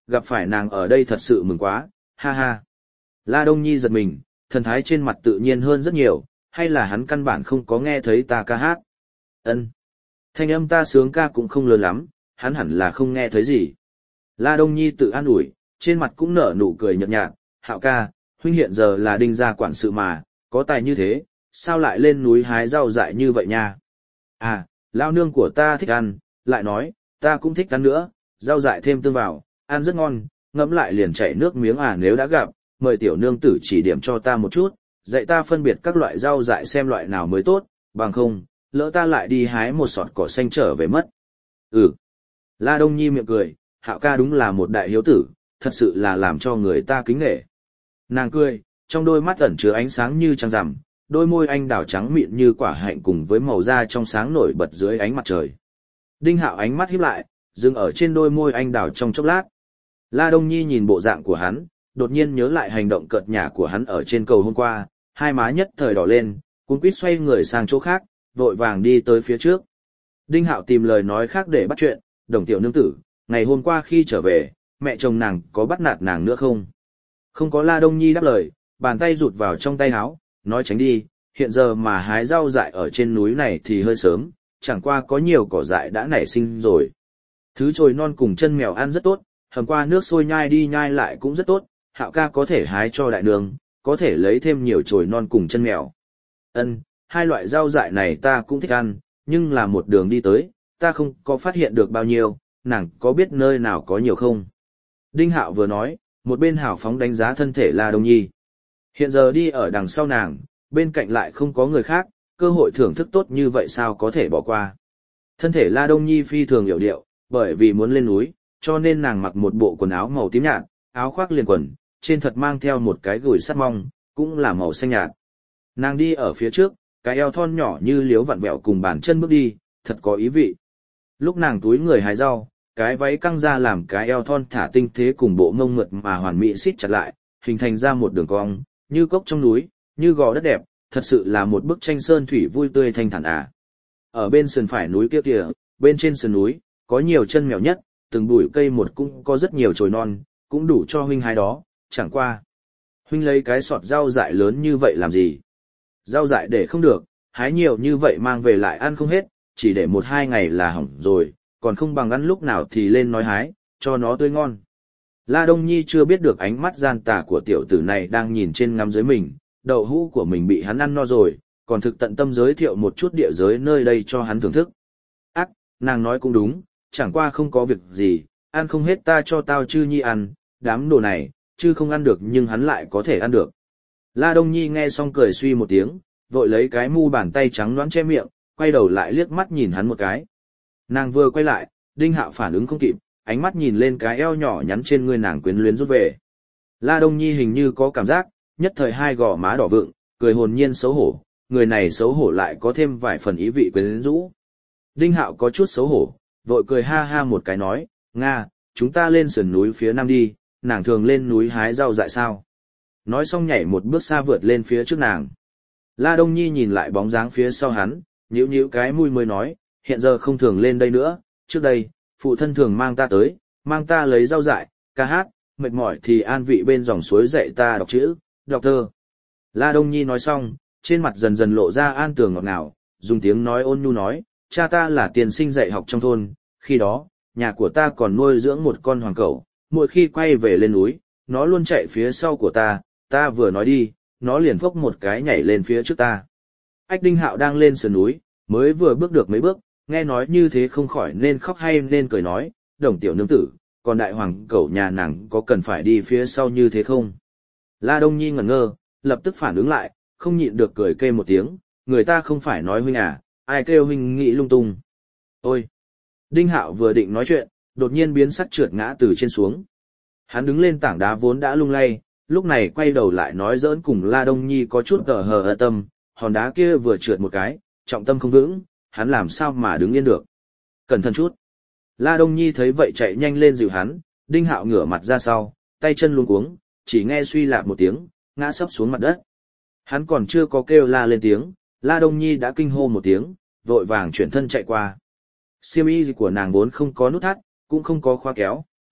gặp phải nàng ở đây thật sự mừng quá, ha ha. La Đông Nhi giật mình, thần thái trên mặt tự nhiên hơn rất nhiều, hay là hắn căn bản không có nghe thấy ta ca hát. Ân, thanh âm ta sướng ca cũng không lớn lắm, hắn hẳn là không nghe thấy gì. La Đông Nhi tự an ủi, trên mặt cũng nở nụ cười nhợt nhạt, Hạo ca, huynh hiện giờ là đinh gia quản sự mà, có tài như thế, sao lại lên núi hái rau dại như vậy nha? À, lao nương của ta thích ăn, lại nói, ta cũng thích ăn nữa, rau dại thêm tương vào, ăn rất ngon, ngẫm lại liền chảy nước miếng à nếu đã gặp, mời tiểu nương tử chỉ điểm cho ta một chút, dạy ta phân biệt các loại rau dại xem loại nào mới tốt, bằng không, lỡ ta lại đi hái một sọt cỏ xanh trở về mất. Ừ. La Đông Nhi miệng cười, Hạo ca đúng là một đại hiếu tử, thật sự là làm cho người ta kính nể. Nàng cười, trong đôi mắt ẩn chứa ánh sáng như trăng rằm, đôi môi anh đào trắng mịn như quả hạnh cùng với màu da trong sáng nổi bật dưới ánh mặt trời. Đinh Hạo ánh mắt híp lại, dừng ở trên đôi môi anh đào trong chốc lát. La Đông Nhi nhìn bộ dạng của hắn, đột nhiên nhớ lại hành động cợt nhả của hắn ở trên cầu hôm qua, hai má nhất thời đỏ lên, cuống quýt xoay người sang chỗ khác, vội vàng đi tới phía trước. Đinh Hạo tìm lời nói khác để bắt chuyện, Đồng tiểu nương tử, ngày hôm qua khi trở về, mẹ chồng nàng có bắt nạt nàng nữa không? Không có. La Đông Nhi đáp lời, bàn tay rụt vào trong tay áo, nói tránh đi, hiện giờ mà hái rau dại ở trên núi này thì hơi sớm, chẳng qua có nhiều cỏ dại đã nảy sinh rồi. Thứ chồi non cùng chân mèo ăn rất tốt, hầm qua nước sôi nhai đi nhai lại cũng rất tốt, Hạo ca có thể hái cho đại nương, có thể lấy thêm nhiều chồi non cùng chân mèo. Ân, hai loại rau dại này ta cũng thích ăn, nhưng là một đường đi tới, ta không có phát hiện được bao nhiêu, nàng có biết nơi nào có nhiều không? Đinh Hạo vừa nói, một bên hào phóng đánh giá thân thể La Đông Nhi. Hiện giờ đi ở đằng sau nàng, bên cạnh lại không có người khác, cơ hội thưởng thức tốt như vậy sao có thể bỏ qua. Thân thể La Đông Nhi phi thường hiểu điệu, bởi vì muốn lên núi, cho nên nàng mặc một bộ quần áo màu tím nhạt, áo khoác liền quần, trên thật mang theo một cái gùi sắt mong, cũng là màu xanh nhạt. Nàng đi ở phía trước, cái eo thon nhỏ như liếu vặn vẹo cùng bàn chân bước đi, thật có ý vị. Lúc nàng túi người hái rau, cái váy căng ra làm cái eo thon thả tinh thế cùng bộ ngông mượt mà hoàn mỹ xít chặt lại, hình thành ra một đường cong, như cốc trong núi, như gò đất đẹp, thật sự là một bức tranh sơn thủy vui tươi thanh thản à. Ở bên sườn phải núi kia kìa, bên trên sườn núi, có nhiều chân mèo nhất, từng bụi cây một cũng có rất nhiều chồi non, cũng đủ cho huynh hái đó, chẳng qua. Huynh lấy cái sọt rau dại lớn như vậy làm gì? Rau dại để không được, hái nhiều như vậy mang về lại ăn không hết, chỉ để một hai ngày là hỏng rồi, còn không bằng ăn lúc nào thì lên nói hái, cho nó tươi ngon. La Đông Nhi chưa biết được ánh mắt gian tà của tiểu tử này đang nhìn trên ngắm dưới mình, đậu hũ của mình bị hắn ăn no rồi, còn thực tận tâm giới thiệu một chút địa giới nơi đây cho hắn thưởng thức. Ác, nàng nói cũng đúng, chẳng qua không có việc gì, ăn không hết ta cho tao Chư Nhi ăn, đám đồ này, chứ không ăn được nhưng hắn lại có thể ăn được. La Đông Nhi nghe xong cười suy một tiếng, vội lấy cái mu bàn tay trắng nõn che miệng, quay đầu lại liếc mắt nhìn hắn một cái. Nàng vừa quay lại, Đinh Hạo phản ứng không kịp, ánh mắt nhìn lên cái eo nhỏ nhắn trên người nàng quyến luyến rút về. La Đông Nhi hình như có cảm giác, nhất thời hai gò má đỏ vựng, cười hồn nhiên xấu hổ, người này xấu hổ lại có thêm vài phần ý vị quyến rũ. Đinh Hạo có chút xấu hổ, vội cười ha ha một cái nói, Nga, chúng ta lên sườn núi phía nam đi, nàng thường lên núi hái rau dại sao. Nói xong nhảy một bước xa vượt lên phía trước nàng. La Đông Nhi nhìn lại bóng dáng phía sau hắn, nhíu nhíu cái mũi mới nói, hiện giờ không thường lên đây nữa, trước đây, phụ thân thường mang ta tới, mang ta lấy rau dại, ca hát, mệt mỏi thì an vị bên dòng suối dạy ta đọc chữ, đọc thơ. La Đông Nhi nói xong, trên mặt dần dần lộ ra an tường ngọt ngào, dùng tiếng nói ôn nhu nói, cha ta là tiền sinh dạy học trong thôn, khi đó, nhà của ta còn nuôi dưỡng một con hoàng cẩu, mỗi khi quay về lên núi, nó luôn chạy phía sau của ta, ta vừa nói đi, nó liền phốc một cái nhảy lên phía trước ta. Ách Đinh Hạo đang lên sườn núi, mới vừa bước được mấy bước, nghe nói như thế không khỏi nên khóc hay nên cười nói, Đồng tiểu nương tử, còn đại hoàng cẩu nhà nàng có cần phải đi phía sau như thế không? La Đông Nhi ngẩn ngơ, lập tức phản ứng lại, không nhịn được cười kêu một tiếng, người ta không phải nói huynh à, ai kêu huynh nghĩ lung tung. Ôi! Đinh Hạo vừa định nói chuyện, đột nhiên biến sắc trượt ngã từ trên xuống. Hắn đứng lên tảng đá vốn đã lung lay, lúc này quay đầu lại nói giỡn cùng La Đông Nhi có chút gờ hờ ở tâm, hòn đá kia vừa trượt một cái, trọng tâm không vững, hắn làm sao mà đứng yên được. Cẩn thận chút. La Đông Nhi thấy vậy chạy nhanh lên dìu hắn, Đinh Hạo ngửa mặt ra sau, tay chân luống cuống, chỉ nghe suy lạp một tiếng, ngã sấp xuống mặt đất. Hắn còn chưa có kêu la lên tiếng, La Đông Nhi đã kinh hô một tiếng, vội vàng chuyển thân chạy qua. Xiêm y của nàng vốn không có nút thắt, cũng không có khóa kéo,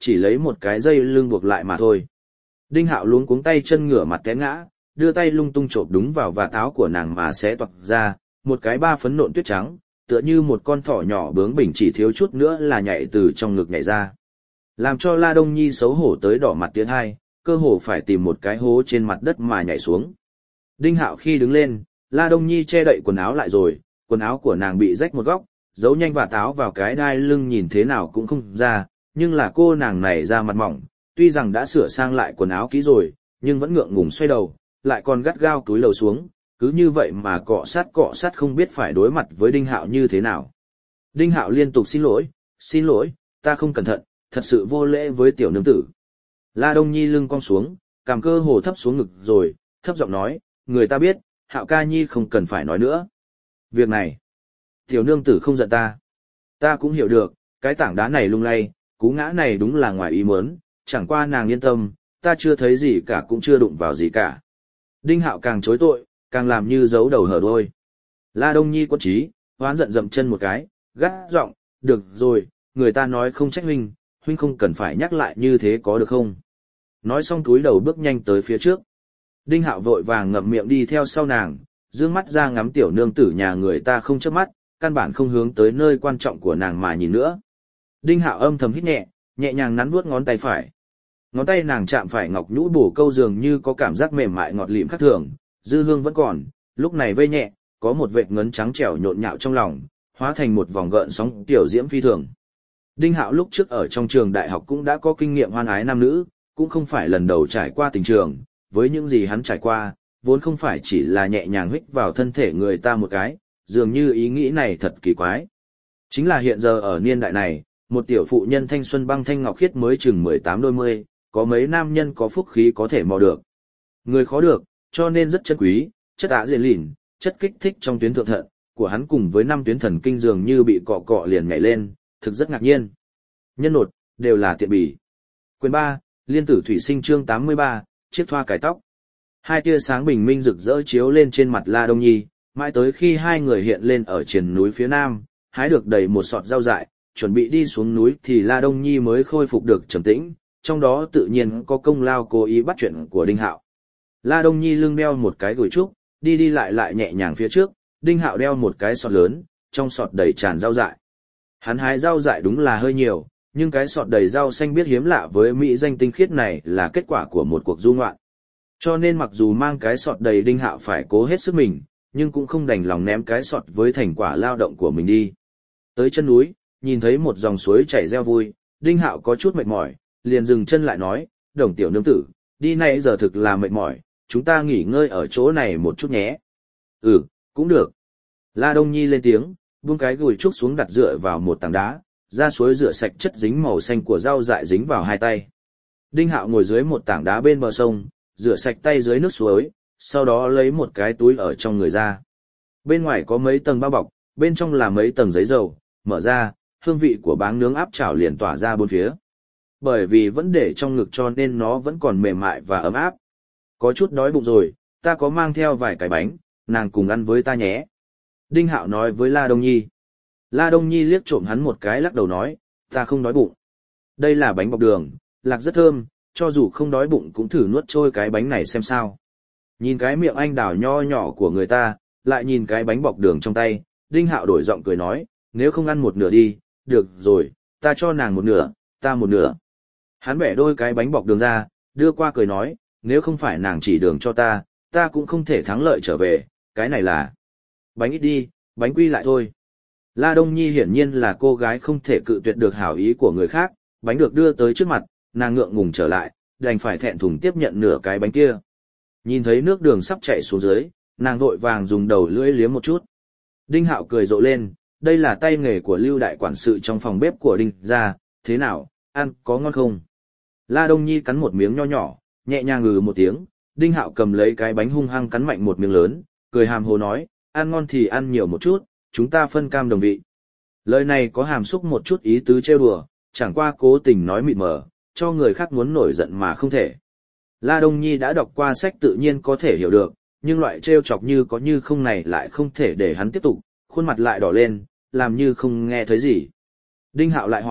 chỉ lấy một cái dây lưng buộc lại mà thôi. Đinh Hạo luống cuống tay chân ngửa mặt té ngã, đưa tay lung tung chộp đúng vào vạt áo của nàng mà xé toạc ra, một cái ba phấn nộn tuyết trắng, tựa như một con thỏ nhỏ bướng bỉnh chỉ thiếu chút nữa là nhảy từ trong ngực nhảy ra. Làm cho La Đông Nhi xấu hổ tới đỏ mặt tiến hai, cơ hồ phải tìm một cái hố trên mặt đất mà nhảy xuống. Đinh Hạo khi đứng lên, La Đông Nhi che đậy quần áo lại rồi, quần áo của nàng bị rách một góc, giấu nhanh vạt áo vào cái đai lưng nhìn thế nào cũng không ra, nhưng là cô nàng này da mặt mỏng, tuy rằng đã sửa sang lại quần áo kỹ rồi, nhưng vẫn ngượng ngùng xoay đầu, lại còn gắt gao cúi đầu xuống, cứ như vậy mà cọ sát cọ sát không biết phải đối mặt với Đinh Hạo như thế nào. Đinh Hạo liên tục xin lỗi, xin lỗi, ta không cẩn thận, thật sự vô lễ với tiểu nương tử. La Đông Nhi lưng cong xuống, cằm cơ hồ thấp xuống ngực rồi, thấp giọng nói, người ta biết, Hạo ca nhi không cần phải nói nữa. Việc này, tiểu nương tử không giận ta. Ta cũng hiểu được, cái tảng đá này lung lay, cú ngã này đúng là ngoài ý muốn, chẳng qua nàng yên tâm, ta chưa thấy gì cả cũng chưa đụng vào gì cả. Đinh Hạo càng chối tội, càng làm như giấu đầu hở đuôi. La Đông Nhi quẫn trí, hoán giận dậm chân một cái, gắt giọng, được rồi, người ta nói không trách huynh, huynh không cần phải nhắc lại như thế có được không? Nói xong túi đầu bước nhanh tới phía trước. Đinh Hạo vội vàng ngậm miệng đi theo sau nàng, dương mắt ra ngắm tiểu nương tử nhà người ta không chớp mắt, căn bản không hướng tới nơi quan trọng của nàng mà nhìn nữa. Đinh Hạo âm thầm hít nhẹ, nhẹ nhàng nắn vuốt ngón tay phải. Ngón tay nàng chạm phải ngọc nhũ bổ câu dường như có cảm giác mềm mại ngọt lịm khác thường, dư hương vẫn còn, lúc này vây nhẹ, có một vệt ngấn trắng trẻo nhộn nhạo trong lòng, hóa thành một vòng gợn sóng tiểu diễm phi thường. Đinh Hạo lúc trước ở trong trường đại học cũng đã có kinh nghiệm hoan ái nam nữ, cũng không phải lần đầu trải qua tình trường, với những gì hắn trải qua, vốn không phải chỉ là nhẹ nhàng huých vào thân thể người ta một cái, dường như ý nghĩ này thật kỳ quái. Chính là hiện giờ ở niên đại này, một tiểu phụ nhân thanh xuân băng thanh ngọc khiết mới chừng mười tám đôi mươi, có mấy nam nhân có phúc khí có thể mò được. Người khó được, cho nên rất chân quý, chất ạ diện lìn, chất kích thích trong tuyến thượng thận, của hắn cùng với năm tuyến thần kinh dường như bị cọ cọ liền nhảy lên, thực rất ngạc nhiên. Nhân nột, đều là tiện bỉ. Quyền ba, Liên tử thủy sinh chương tám mươi ba, chiếc thoa cải tóc. Hai tia sáng bình minh rực rỡ chiếu lên trên mặt La Đông Nhi, mãi tới khi hai người hiện lên ở triền núi phía nam, hái được đầy một sọt rau dại, chuẩn bị đi xuống núi thì La Đông Nhi mới khôi phục được trầm tĩnh, trong đó tự nhiên có công lao cố ý bắt chuyện của Đinh Hạo. La Đông Nhi lưng đeo một cái gùi trúc, đi đi lại lại nhẹ nhàng phía trước, Đinh Hạo đeo một cái sọt lớn, trong sọt đầy tràn rau dại. Hắn hái rau dại đúng là hơi nhiều, nhưng cái sọt đầy rau xanh biết hiếm lạ với mỹ danh tinh khiết này là kết quả của một cuộc du ngoạn. Cho nên mặc dù mang cái sọt đầy Đinh Hạo phải cố hết sức mình, nhưng cũng không đành lòng ném cái sọt với thành quả lao động của mình đi. Tới chân núi, nhìn thấy một dòng suối chảy reo vui, Đinh Hạo có chút mệt mỏi, liền dừng chân lại nói, Đồng tiểu nương tử, đi nay giờ thực là mệt mỏi, chúng ta nghỉ ngơi ở chỗ này một chút nhé. Ừ, cũng được. La Đông Nhi lên tiếng, buông cái gùi trúc xuống đặt dựa vào một tảng đá, ra suối rửa sạch chất dính màu xanh của rau dại dính vào hai tay. Đinh Hạo ngồi dưới một tảng đá bên bờ sông, rửa sạch tay dưới nước suối, sau đó lấy một cái túi ở trong người ra. Bên ngoài có mấy tầng bao bọc, bên trong là mấy tầng giấy dầu, mở ra, hương vị của báng nướng áp chảo liền tỏa ra bốn phía. Bởi vì vẫn để trong ngực cho nên nó vẫn còn mềm mại và ấm áp. Có chút đói bụng rồi, ta có mang theo vài cái bánh, nàng cùng ăn với ta nhé. Đinh Hạo nói với La Đông Nhi. La Đông Nhi liếc trộm hắn một cái lắc đầu nói, ta không đói bụng. Đây là bánh bọc đường, lạc rất thơm, cho dù không đói bụng cũng thử nuốt trôi cái bánh này xem sao. Nhìn cái miệng anh đào nho nhỏ của người ta, lại nhìn cái bánh bọc đường trong tay, Đinh Hạo đổi giọng cười nói, nếu không ăn một nửa đi, được rồi, ta cho nàng một nửa, ta một nửa. Hắn bẻ đôi cái bánh bọc đường ra, đưa qua cười nói, nếu không phải nàng chỉ đường cho ta, ta cũng không thể thắng lợi trở về, cái này là bánh ít đi, bánh quy lại thôi. La Đông Nhi hiển nhiên là cô gái không thể cự tuyệt được hảo ý của người khác, bánh được đưa tới trước mặt, nàng ngượng ngùng trở lại, đành phải thẹn thùng tiếp nhận nửa cái bánh kia. Nhìn thấy nước đường sắp chảy xuống dưới, nàng vội vàng dùng đầu lưỡi liếm một chút. Đinh Hạo cười rộ lên, đây là tay nghề của Lưu đại quản sự trong phòng bếp của Đinh gia, thế nào, ăn có ngon không? La Đông Nhi cắn một miếng nho nhỏ, nhẹ nhàng ngừ một tiếng, Đinh Hạo cầm lấy cái bánh hung hăng cắn mạnh một miếng lớn, cười hàm hồ nói, ăn ngon thì ăn nhiều một chút, chúng ta phân cam đồng vị. Lời này có hàm xúc một chút ý tứ trêu đùa, chẳng qua cố tình nói mịt mờ, cho người khác muốn nổi giận mà không thể. La Đông Nhi đã đọc qua sách tự nhiên có thể hiểu được, nhưng loại trêu chọc như có như không này lại không thể để hắn tiếp tục, khuôn mặt lại đỏ lên, làm như không nghe thấy gì. Đinh Hạo lại hỏi,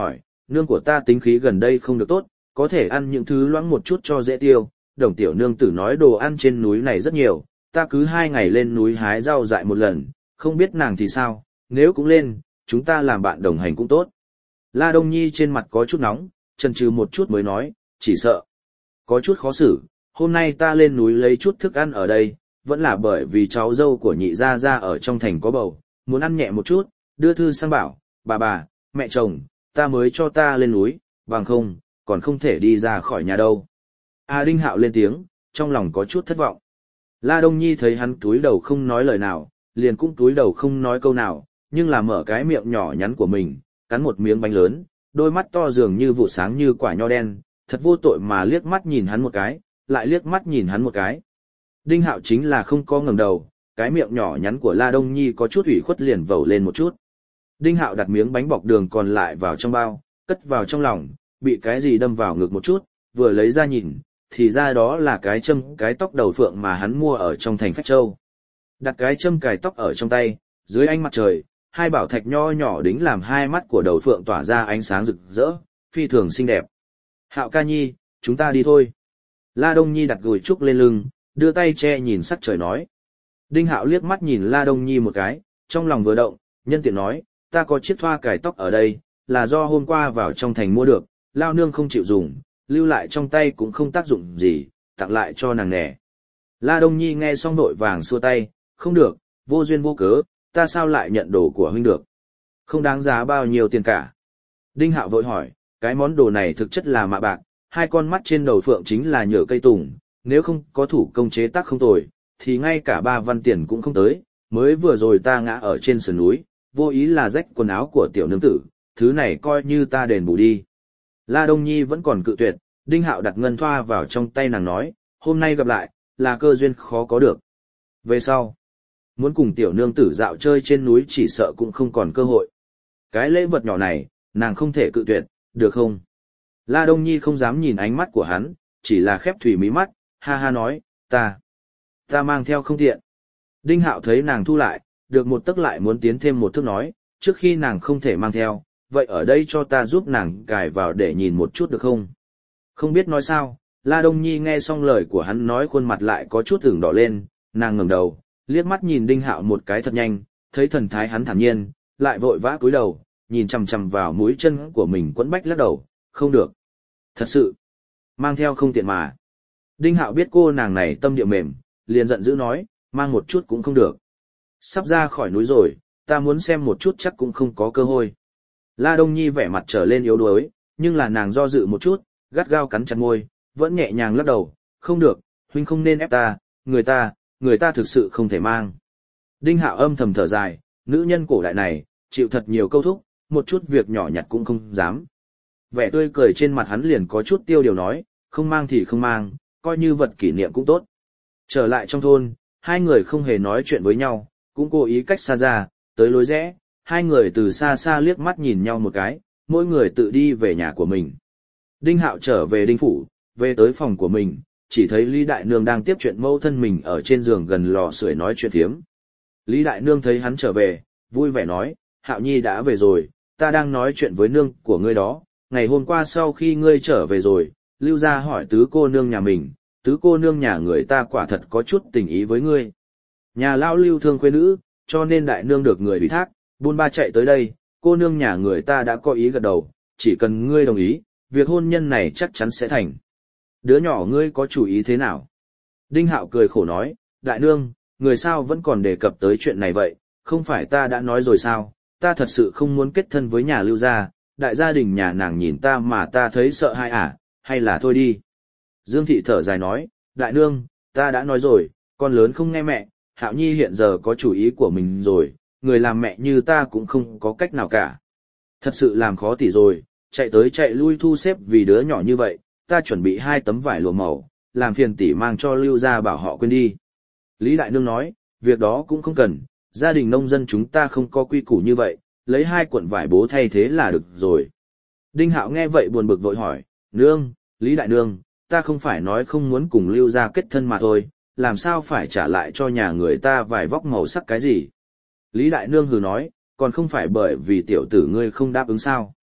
nương của ta tính khí gần đây không được tốt, có thể ăn những thứ loãng một chút cho dễ tiêu. Đồng tiểu nương tử nói đồ ăn trên núi này rất nhiều, ta cứ hai ngày lên núi hái rau dại một lần, không biết nàng thì sao, nếu cũng lên, chúng ta làm bạn đồng hành cũng tốt. La Đông Nhi trên mặt có chút nóng, chần chừ một chút mới nói, chỉ sợ. Có chút khó xử, hôm nay ta lên núi lấy chút thức ăn ở đây, vẫn là bởi vì cháu dâu của nhị gia gia ở trong thành có bầu, muốn ăn nhẹ một chút, đưa thư sang bảo, bà bà, mẹ chồng, ta mới cho ta lên núi, bằng không, còn không thể đi ra khỏi nhà đâu. A Đinh Hạo lên tiếng, trong lòng có chút thất vọng. La Đông Nhi thấy hắn túi đầu không nói lời nào, liền cũng túi đầu không nói câu nào, nhưng là mở cái miệng nhỏ nhắn của mình, cắn một miếng bánh lớn, đôi mắt to dường như vụ sáng như quả nho đen, thật vô tội mà liếc mắt nhìn hắn một cái, lại liếc mắt nhìn hắn một cái. Đinh Hạo chính là không có ngẩng đầu, cái miệng nhỏ nhắn của La Đông Nhi có chút ủy khuất liền vẩu lên một chút. Đinh Hạo đặt miếng bánh bọc đường còn lại vào trong bao, cất vào trong lòng, bị cái gì đâm vào ngực một chút, vừa lấy ra nhìn, thì ra đó là cái châm cái tóc đầu phượng mà hắn mua ở trong thành Phách Châu. Đặt cái châm cài tóc ở trong tay, dưới ánh mặt trời, hai bảo thạch nho nhỏ đính làm hai mắt của đầu phượng tỏa ra ánh sáng rực rỡ, phi thường xinh đẹp. Hạo ca nhi, chúng ta đi thôi. La Đông Nhi đặt gùi trúc lên lưng, đưa tay che nhìn sắc trời nói. Đinh Hạo liếc mắt nhìn La Đông Nhi một cái, trong lòng vừa động, nhân tiện nói, ta có chiếc thoa cài tóc ở đây, là do hôm qua vào trong thành mua được, lao nương không chịu dùng, lưu lại trong tay cũng không tác dụng gì, tặng lại cho nàng nẻ. La Đông Nhi nghe xong vội vàng xua tay, không được, vô duyên vô cớ, ta sao lại nhận đồ của huynh được? Không đáng giá bao nhiêu tiền cả. Đinh Hạo vội hỏi, cái món đồ này thực chất là mạ bạc, hai con mắt trên đầu phượng chính là nhựa cây tùng, nếu không có thủ công chế tác không tồi, thì ngay cả ba văn tiền cũng không tới, mới vừa rồi ta ngã ở trên sườn núi, vô ý là rách quần áo của tiểu nương tử, thứ này coi như ta đền bù đi. La Đông Nhi vẫn còn cự tuyệt, Đinh Hạo đặt ngân thoa vào trong tay nàng nói, hôm nay gặp lại, là cơ duyên khó có được. Về sau, muốn cùng tiểu nương tử dạo chơi trên núi chỉ sợ cũng không còn cơ hội. Cái lễ vật nhỏ này, nàng không thể cự tuyệt, được không? La Đông Nhi không dám nhìn ánh mắt của hắn, chỉ là khép thủy mí mắt, ha ha nói, ta, ta mang theo không tiện. Đinh Hạo thấy nàng thu lại, được một tấc lại muốn tiến thêm một thước nói, trước khi nàng không thể mang theo, vậy ở đây cho ta giúp nàng cài vào để nhìn một chút được không? Không biết nói sao, La Đông Nhi nghe xong lời của hắn nói khuôn mặt lại có chút ửng đỏ lên, nàng ngẩng đầu, liếc mắt nhìn Đinh Hạo một cái thật nhanh, thấy thần thái hắn thản nhiên, lại vội vã cúi đầu, nhìn chằm chằm vào mũi chân của mình quẫn bách lắc đầu, không được. Thật sự, mang theo không tiện mà. Đinh Hạo biết cô nàng này tâm địa mềm, liền giận dữ nói, mang một chút cũng không được. Sắp ra khỏi núi rồi, ta muốn xem một chút chắc cũng không có cơ hội. La Đông Nhi vẻ mặt trở lên yếu đuối, nhưng là nàng do dự một chút, gắt gao cắn chặt môi, vẫn nhẹ nhàng lắc đầu, không được, huynh không nên ép ta, người ta, người ta thực sự không thể mang. Đinh Hạo âm thầm thở dài, nữ nhân cổ đại này, chịu thật nhiều câu thúc, một chút việc nhỏ nhặt cũng không dám. Vẻ tươi cười trên mặt hắn liền có chút tiêu điều nói, không mang thì không mang, coi như vật kỷ niệm cũng tốt. Trở lại trong thôn, hai người không hề nói chuyện với nhau, cũng cố ý cách xa ra, tới lối rẽ, hai người từ xa xa liếc mắt nhìn nhau một cái, mỗi người tự đi về nhà của mình. Đinh Hạo trở về Đinh Phủ, về tới phòng của mình, chỉ thấy Lý Đại Nương đang tiếp chuyện mâu thân mình ở trên giường gần lò sưởi nói chuyện phiếm. Lý Đại Nương thấy hắn trở về, vui vẻ nói, Hạo Nhi đã về rồi, ta đang nói chuyện với nương của ngươi đó, ngày hôm qua sau khi ngươi trở về rồi, Lưu gia hỏi tứ cô nương nhà mình, tứ cô nương nhà người ta quả thật có chút tình ý với ngươi. Nhà lão Lưu thương khuê nữ, cho nên Đại Nương được người ủy thác, buôn ba chạy tới đây, cô nương nhà người ta đã có ý gật đầu, chỉ cần ngươi đồng ý, việc hôn nhân này chắc chắn sẽ thành. Đứa nhỏ ngươi có chủ ý thế nào? Đinh Hạo cười khổ nói, Đại Nương, người sao vẫn còn đề cập tới chuyện này vậy, không phải ta đã nói rồi sao, ta thật sự không muốn kết thân với nhà Lưu gia, đại gia đình nhà nàng nhìn ta mà ta thấy sợ hãi à, hay là thôi đi. Dương Thị thở dài nói, Đại Nương, ta đã nói rồi, con lớn không nghe mẹ, Hạo Nhi hiện giờ có chủ ý của mình rồi, người làm mẹ như ta cũng không có cách nào cả. Thật sự làm khó tỷ rồi, chạy tới chạy lui thu xếp vì đứa nhỏ như vậy, ta chuẩn bị hai tấm vải lụa màu, làm phiền tỷ mang cho Lưu gia bảo họ quên đi. Lý Đại Nương nói, việc đó cũng không cần, gia đình nông dân chúng ta không có quy củ như vậy, lấy hai cuộn vải bố thay thế là được rồi. Đinh Hạo nghe vậy buồn bực vội hỏi, Nương, Lý Đại Nương, ta không phải nói không muốn cùng Lưu gia kết thân mà thôi, làm sao phải trả lại cho nhà người ta vải vóc màu sắc cái gì? Lý Đại Nương hừ nói, còn không phải bởi vì tiểu tử ngươi không đáp ứng sao?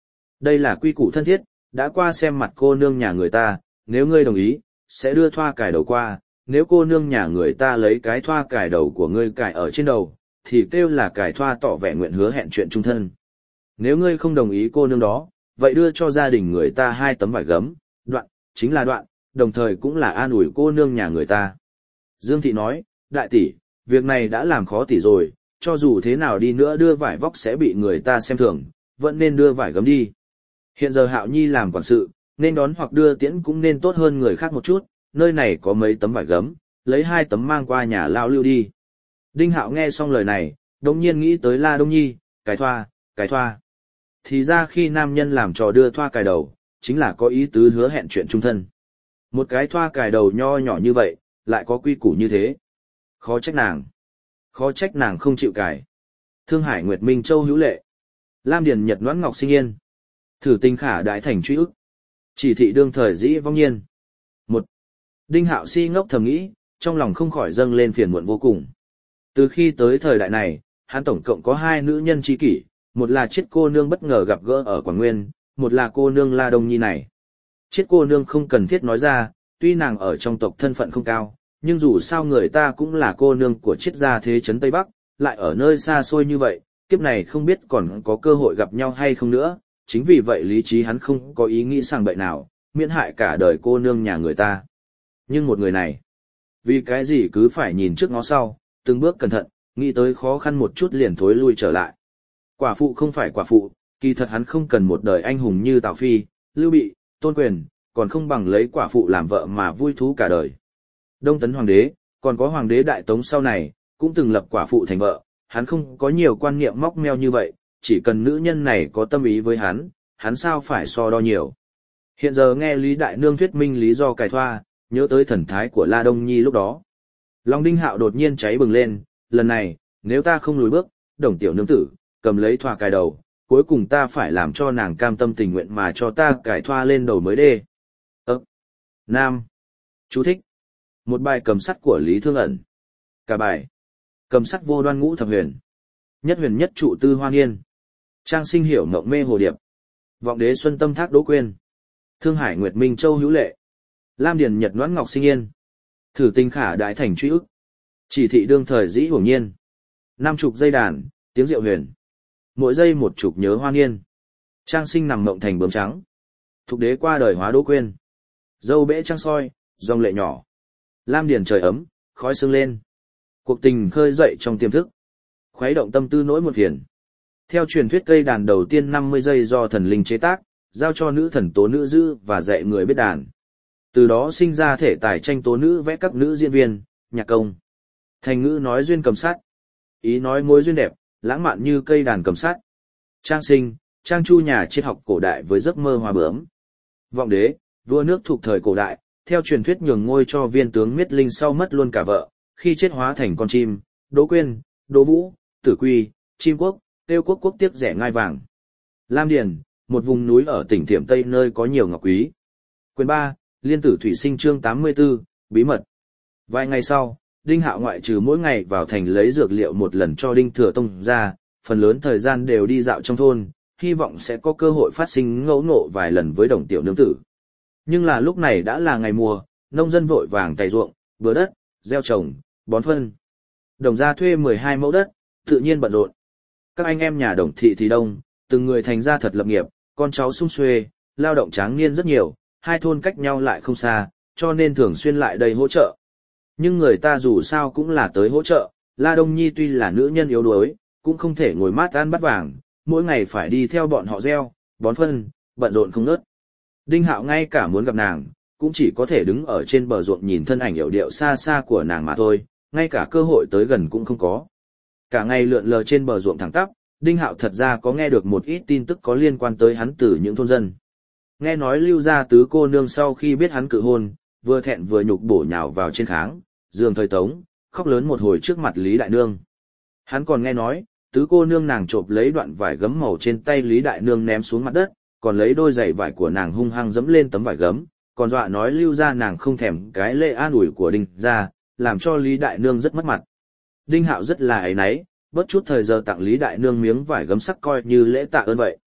Đây là quy củ thân thiết, đã qua xem mặt cô nương nhà người ta, nếu ngươi đồng ý, sẽ đưa thoa cài đầu qua, nếu cô nương nhà người ta lấy cái thoa cài đầu của ngươi cài ở trên đầu, thì kêu là cài thoa tỏ vẻ nguyện hứa hẹn chuyện chung thân. Nếu ngươi không đồng ý cô nương đó, vậy đưa cho gia đình người ta hai tấm vải gấm, đoạn, chính là đoạn, đồng thời cũng là an ủi cô nương nhà người ta. Dương Thị nói, đại tỷ, việc này đã làm khó tỷ rồi, cho dù thế nào đi nữa đưa vải vóc sẽ bị người ta xem thường, vẫn nên đưa vải gấm đi. Hiện giờ Hạo Nhi làm quản sự, nên đón hoặc đưa tiễn cũng nên tốt hơn người khác một chút, nơi này có mấy tấm vải gấm, lấy hai tấm mang qua nhà lão Lưu đi. Đinh Hạo nghe xong lời này, đột nhiên nghĩ tới La Đông Nhi, cái thoa, cái thoa. Thì ra khi nam nhân làm trò đưa thoa cài đầu, chính là có ý tứ hứa hẹn chuyện chung thân. Một cái thoa cài đầu nho nhỏ như vậy, lại có quy củ như thế. Khó trách nàng. Khó trách nàng không chịu cài. Thương Hải Nguyệt Minh Châu hữu lệ. Lam Điền Nhật Noãn Ngọc sinh yên. Thử tình khả đại thành truy ức. Chỉ thị đương thời dĩ vong nhiên. Một. Đinh Hạo si ngốc thầm nghĩ, trong lòng không khỏi dâng lên phiền muộn vô cùng. Từ khi tới thời đại này, hắn tổng cộng có hai nữ nhân tri kỷ, một là chiết cô nương bất ngờ gặp gỡ ở Quảng Nguyên, một là cô nương La Đông Nhi này. Chiết cô nương không cần thiết nói ra, tuy nàng ở trong tộc thân phận không cao, nhưng dù sao người ta cũng là cô nương của chiết gia thế trấn Tây Bắc, lại ở nơi xa xôi như vậy, kiếp này không biết còn có cơ hội gặp nhau hay không nữa, chính vì vậy lý trí hắn không có ý nghĩ sang bậy nào, miễn hại cả đời cô nương nhà người ta. Nhưng một người này, vì cái gì cứ phải nhìn trước ngó sau, từng bước cẩn thận, nghĩ tới khó khăn một chút liền thối lui trở lại. Quả phụ không phải quả phụ, kỳ thật hắn không cần một đời anh hùng như Tào Phi, Lưu Bị, Tôn Quyền, còn không bằng lấy quả phụ làm vợ mà vui thú cả đời. Đông Tấn Hoàng đế, còn có Hoàng đế Đại Tống sau này, cũng từng lập quả phụ thành vợ, hắn không có nhiều quan niệm móc meo như vậy, chỉ cần nữ nhân này có tâm ý với hắn, hắn sao phải so đo nhiều. Hiện giờ nghe Lý Đại Nương thuyết minh lý do cài thoa, nhớ tới thần thái của La Đông Nhi lúc đó. Lòng Đinh Hạo đột nhiên cháy bừng lên, lần này, nếu ta không lùi bước, Đồng tiểu nương tử, cầm lấy thoa cài đầu, cuối cùng ta phải làm cho nàng cam tâm tình nguyện mà cho ta cài thoa lên đầu mới đê. Ơ. Nam. Chú thích. Một bài cầm sắt của Lý Thương Ẩn. Cả bài. Cầm sắt vô đoan ngũ thập huyền. Nhất huyền nhất trụ tư hoa niên. Trang sinh hiểu mộng mê hồ điệp. Vọng đế xuân tâm thác đỗ quên. Thương Hải Nguyệt Minh Châu hữu lệ. Lam Điền Nhật Noãn Ngọc sinh yên. Thử tình khả đại thành truy ức. Chỉ thị đương thời dĩ hưởng nhiên. Năm chục dây đàn, tiếng diệu huyền. Mỗi giây một chục nhớ hoa niên. Trang sinh nằm mộng thành bướm trắng. Thục đế qua đời hóa đỗ quên. Dâu bẽ trăng soi, dòng lệ nhỏ. Lam điền trời ấm, khói sương lên. Cuộc tình khơi dậy trong tiềm thức. Khuấy động tâm tư nỗi một phiền. Theo truyền thuyết cây đàn đầu tiên năm mươi giây do thần linh chế tác, giao cho nữ thần tố nữ giữ và dạy người biết đàn. Từ đó sinh ra thể tài tranh tố nữ vẽ các nữ diễn viên, nhạc công. Thành ngữ nói duyên cầm sát. Ý nói mối duyên đẹp, lãng mạn như cây đàn cầm sát. Trang sinh, trang chu nhà triết học cổ đại với giấc mơ hoa bướm. Vọng đế, vua nước thuộc thời cổ đại, theo truyền thuyết nhường ngôi cho viên tướng Miết Linh sau mất luôn cả vợ, khi chết hóa thành con chim, Đỗ Quyên, Đỗ Vũ, Tử Quy, Chim Quốc, Tiêu Quốc quốc tiếc rẻ ngai vàng. Lam Điền, một vùng núi ở tỉnh Thiểm Tây nơi có nhiều ngọc quý. Quyền ba, Liên tử thủy sinh chương tám mươi tư, bí mật. Vài ngày sau, Đinh Hạo ngoại trừ mỗi ngày vào thành lấy dược liệu một lần cho Đinh Thừa Tông ra, phần lớn thời gian đều đi dạo trong thôn, hy vọng sẽ có cơ hội phát sinh ngẫu ngộ vài lần với Đồng tiểu nương tử. Nhưng là lúc này đã là ngày mùa, nông dân vội vàng cày ruộng, bừa đất, gieo trồng, bón phân. Đồng gia thuê mười hai mẫu đất, tự nhiên bận rộn. Các anh em nhà Đồng thị thì đông, từng người thành ra thật lập nghiệp, con cháu sum xuê, lao động tráng niên rất nhiều, hai thôn cách nhau lại không xa, cho nên thường xuyên lại đây hỗ trợ. Nhưng người ta dù sao cũng là tới hỗ trợ, La Đông Nhi tuy là nữ nhân yếu đuối, cũng không thể ngồi mát ăn bát vàng, mỗi ngày phải đi theo bọn họ gieo, bón phân, bận rộn không ngớt. Đinh Hạo ngay cả muốn gặp nàng, cũng chỉ có thể đứng ở trên bờ ruộng nhìn thân ảnh yểu điệu xa xa của nàng mà thôi, ngay cả cơ hội tới gần cũng không có. Cả ngày lượn lờ trên bờ ruộng thẳng tắp, Đinh Hạo thật ra có nghe được một ít tin tức có liên quan tới hắn từ những thôn dân. Nghe nói Lưu gia tứ cô nương sau khi biết hắn cự hôn, vừa thẹn vừa nhục bổ nhào vào trên kháng, giường thời Tống, khóc lớn một hồi trước mặt Lý Đại Nương. Hắn còn nghe nói, tứ cô nương nàng chộp lấy đoạn vải gấm màu trên tay Lý Đại Nương ném xuống mặt đất, còn lấy đôi giày vải của nàng hung hăng dẫm lên tấm vải gấm, còn dọa nói Lưu gia nàng không thèm cái lễ an ủi của Đinh gia, làm cho Lý Đại Nương rất mất mặt. Đinh Hạo rất là áy náy, bớt chút thời giờ tặng Lý Đại Nương miếng vải gấm sắc coi như lễ tạ ơn vậy.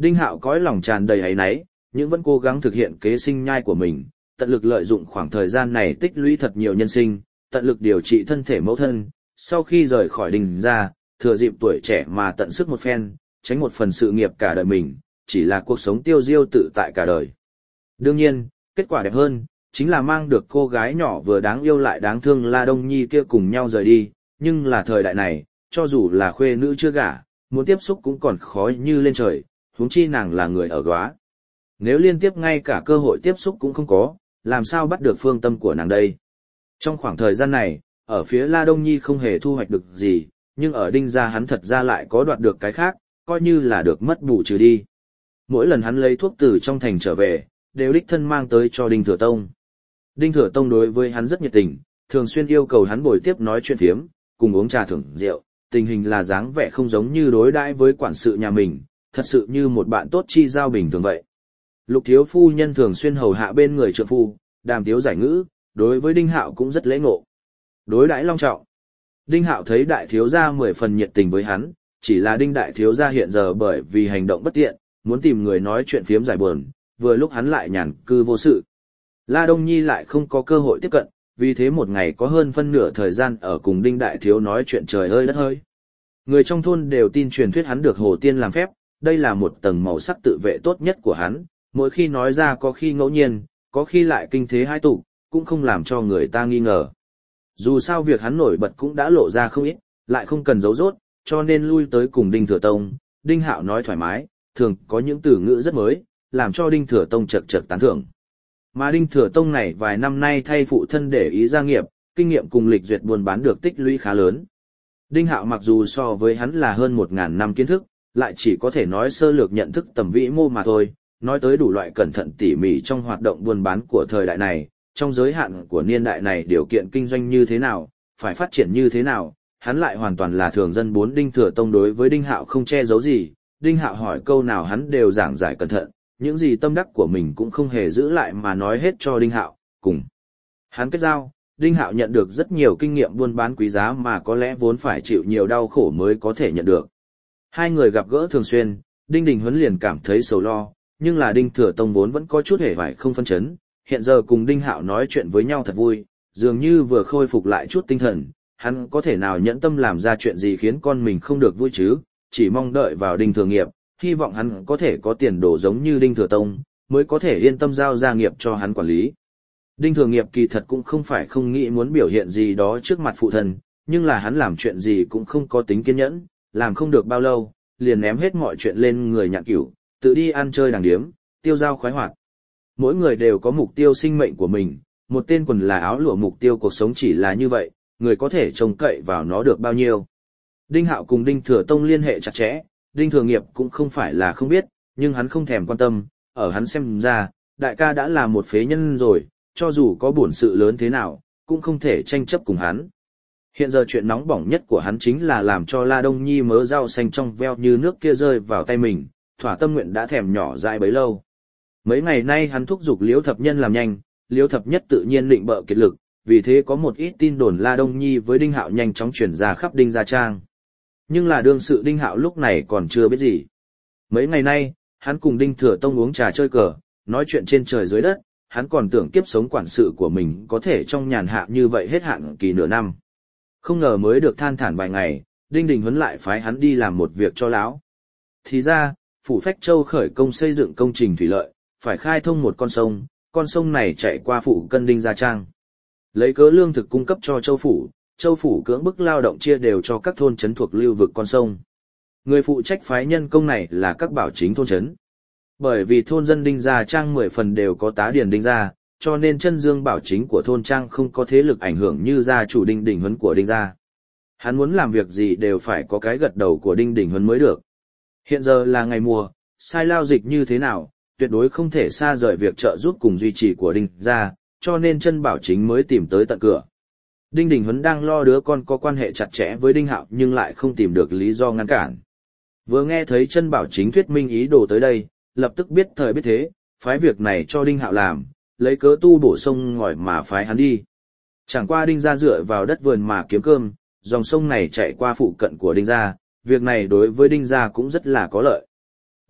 Đinh Hạo cõi lòng tràn đầy áy náy, nhưng vẫn cố gắng thực hiện kế sinh nhai của mình, tận lực lợi dụng khoảng thời gian này tích lũy thật nhiều nhân sinh, tận lực điều trị thân thể mẫu thân, sau khi rời khỏi Đinh gia, thừa dịp tuổi trẻ mà tận sức một phen, tránh một phần sự nghiệp cả đời mình, chỉ là cuộc sống tiêu diêu tự tại cả đời. Đương nhiên, kết quả đẹp hơn, chính là mang được cô gái nhỏ vừa đáng yêu lại đáng thương La Đông Nhi kia cùng nhau rời đi, nhưng là thời đại này, cho dù là khuê nữ chưa gả, muốn tiếp xúc cũng còn khó như lên trời, huống chi nàng là người ở góa. Nếu liên tiếp ngay cả cơ hội tiếp xúc cũng không có, làm sao bắt được phương tâm của nàng đây? Trong khoảng thời gian này, ở phía La Đông Nhi không hề thu hoạch được gì, nhưng ở Đinh gia hắn thật ra lại có đoạt được cái khác, coi như là được mất bù trừ đi. Mỗi lần hắn lấy thuốc từ trong thành trở về, đều đích thân mang tới cho Đinh Thừa Tông. Đinh Thừa Tông đối với hắn rất nhiệt tình, thường xuyên yêu cầu hắn bồi tiếp nói chuyện phiếm, cùng uống trà thưởng rượu, tình hình là dáng vẻ không giống như đối đãi với quản sự nhà mình, thật sự như một bạn tốt chi giao bình thường vậy. Lục thiếu phu nhân thường xuyên hầu hạ bên người trượng phu, đàm tiếu giải ngữ, đối với Đinh Hạo cũng rất lễ ngộ. Đối đãi long trọng. Đinh Hạo thấy đại thiếu gia mười phần nhiệt tình với hắn, chỉ là Đinh đại thiếu gia hiện giờ bởi vì hành động bất tiện, muốn tìm người nói chuyện phiếm giải buồn, vừa lúc hắn lại nhàn cư vô sự. La Đông Nhi lại không có cơ hội tiếp cận, vì thế một ngày có hơn phân nửa thời gian ở cùng Đinh đại thiếu nói chuyện trời ơi đất ơi. Người trong thôn đều tin truyền thuyết hắn được Hồ Tiên làm phép, đây là một tầng màu sắc tự vệ tốt nhất của hắn, mỗi khi nói ra có khi ngẫu nhiên, có khi lại kinh thế hai tụ, cũng không làm cho người ta nghi ngờ. Dù sao việc hắn nổi bật cũng đã lộ ra không ít, lại không cần giấu giốt, cho nên lui tới cùng Đinh Thừa Tông, Đinh Hạo nói thoải mái, thường có những từ ngữ rất mới, làm cho Đinh Thừa Tông chật chật tán thưởng. Mà Đinh Thừa Tông này vài năm nay thay phụ thân để ý gia nghiệp, kinh nghiệm cùng lịch duyệt buôn bán được tích lũy khá lớn. Đinh Hạo mặc dù so với hắn là hơn một ngàn năm kiến thức, lại chỉ có thể nói sơ lược nhận thức tầm vĩ mô mà thôi, nói tới đủ loại cẩn thận tỉ mỉ trong hoạt động buôn bán của thời đại này, trong giới hạn của niên đại này điều kiện kinh doanh như thế nào, phải phát triển như thế nào, hắn lại hoàn toàn là thường dân bốn. Đinh Thừa Tông đối với Đinh Hạo không che giấu gì, Đinh Hạo hỏi câu nào hắn đều giảng giải cẩn thận, những gì tâm đắc của mình cũng không hề giữ lại mà nói hết cho Đinh Hạo, cùng hắn kết giao, Đinh Hạo nhận được rất nhiều kinh nghiệm buôn bán quý giá mà có lẽ vốn phải chịu nhiều đau khổ mới có thể nhận được. Hai người gặp gỡ thường xuyên, Đinh Đình Huấn liền cảm thấy sầu lo, nhưng là Đinh Thừa Tông vốn vẫn có chút hề vải không phân chấn, hiện giờ cùng Đinh Hạo nói chuyện với nhau thật vui, dường như vừa khôi phục lại chút tinh thần, hắn có thể nào nhẫn tâm làm ra chuyện gì khiến con mình không được vui chứ, chỉ mong đợi vào Đinh Thừa Nghiệp, hy vọng hắn có thể có tiền đồ giống như Đinh Thừa Tông, mới có thể yên tâm giao gia nghiệp cho hắn quản lý. Đinh Thừa Nghiệp kỳ thật cũng không phải không nghĩ muốn biểu hiện gì đó trước mặt phụ thân, nhưng là hắn làm chuyện gì cũng không có tính kiên nhẫn, làm không được bao lâu, liền ném hết mọi chuyện lên người Nhạn Cửu, tự đi ăn chơi đàng điếm, tiêu dao khoái hoạt. Mỗi người đều có mục tiêu sinh mệnh của mình, một tên quần là áo lụa mục tiêu cuộc sống chỉ là như vậy, người có thể trông cậy vào nó được bao nhiêu. Đinh Hạo cùng Đinh Thừa Tông liên hệ chặt chẽ, Đinh Thừa Nghiệp cũng không phải là không biết, nhưng hắn không thèm quan tâm, ở hắn xem ra, đại ca đã là một phế nhân rồi, cho dù có bổn sự lớn thế nào, cũng không thể tranh chấp cùng hắn. Hiện giờ chuyện nóng bỏng nhất của hắn chính là làm cho La Đông Nhi mớ rau xanh trong veo như nước kia rơi vào tay mình, thỏa tâm nguyện đã thèm nhỏ dại bấy lâu. Mấy ngày nay hắn thúc giục Liễu Thập Nhân làm nhanh, Liễu Thập Nhất tự nhiên định bợ kiệt lực, vì thế có một ít tin đồn La Đông Nhi với Đinh Hạo nhanh chóng truyền ra khắp Đinh gia trang. Nhưng là đương sự Đinh Hạo lúc này còn chưa biết gì. Mấy ngày nay, hắn cùng Đinh Thừa Tông uống trà chơi cờ, nói chuyện trên trời dưới đất, hắn còn tưởng kiếp sống quản sự của mình có thể trong nhàn hạ như vậy hết hạn kỳ nửa năm. Không ngờ mới được than thản vài ngày, Đinh Đình Huấn lại phái hắn đi làm một việc cho lão. Thì ra, Phủ Phách Châu khởi công xây dựng công trình thủy lợi, phải khai thông một con sông, con sông này chạy qua phủ cân Đinh Gia Trang. Lấy cớ lương thực cung cấp cho Châu Phủ, Châu Phủ cưỡng bức lao động chia đều cho các thôn trấn thuộc lưu vực con sông. Người phụ trách phái nhân công này là các bảo chính thôn trấn. Bởi vì thôn dân Đinh Gia Trang mười phần đều có tá điền Đinh Gia, cho nên chân dương bảo chính của thôn Trang không có thế lực ảnh hưởng như gia chủ Đinh Đình Huấn của Đinh Gia. Hắn muốn làm việc gì đều phải có cái gật đầu của Đinh Đình Huấn mới được. Hiện giờ là ngày mùa, sai lao dịch như thế nào, tuyệt đối không thể xa rời việc trợ giúp cùng duy trì của Đinh Gia, cho nên chân bảo chính mới tìm tới tận cửa. Đinh Đình Huấn đang lo đứa con có quan hệ chặt chẽ với Đinh Hạo nhưng lại không tìm được lý do ngăn cản. Vừa nghe thấy chân bảo chính thuyết minh ý đồ tới đây, lập tức biết thời biết thế, phái việc này cho Đinh Hạo làm, lấy cớ tu bổ sông ngòi mà phái hắn đi. Chẳng qua Đinh Gia dựa vào đất vườn mà kiếm cơm, dòng sông này chạy qua phụ cận của Đinh Gia, việc này đối với Đinh Gia cũng rất là có lợi.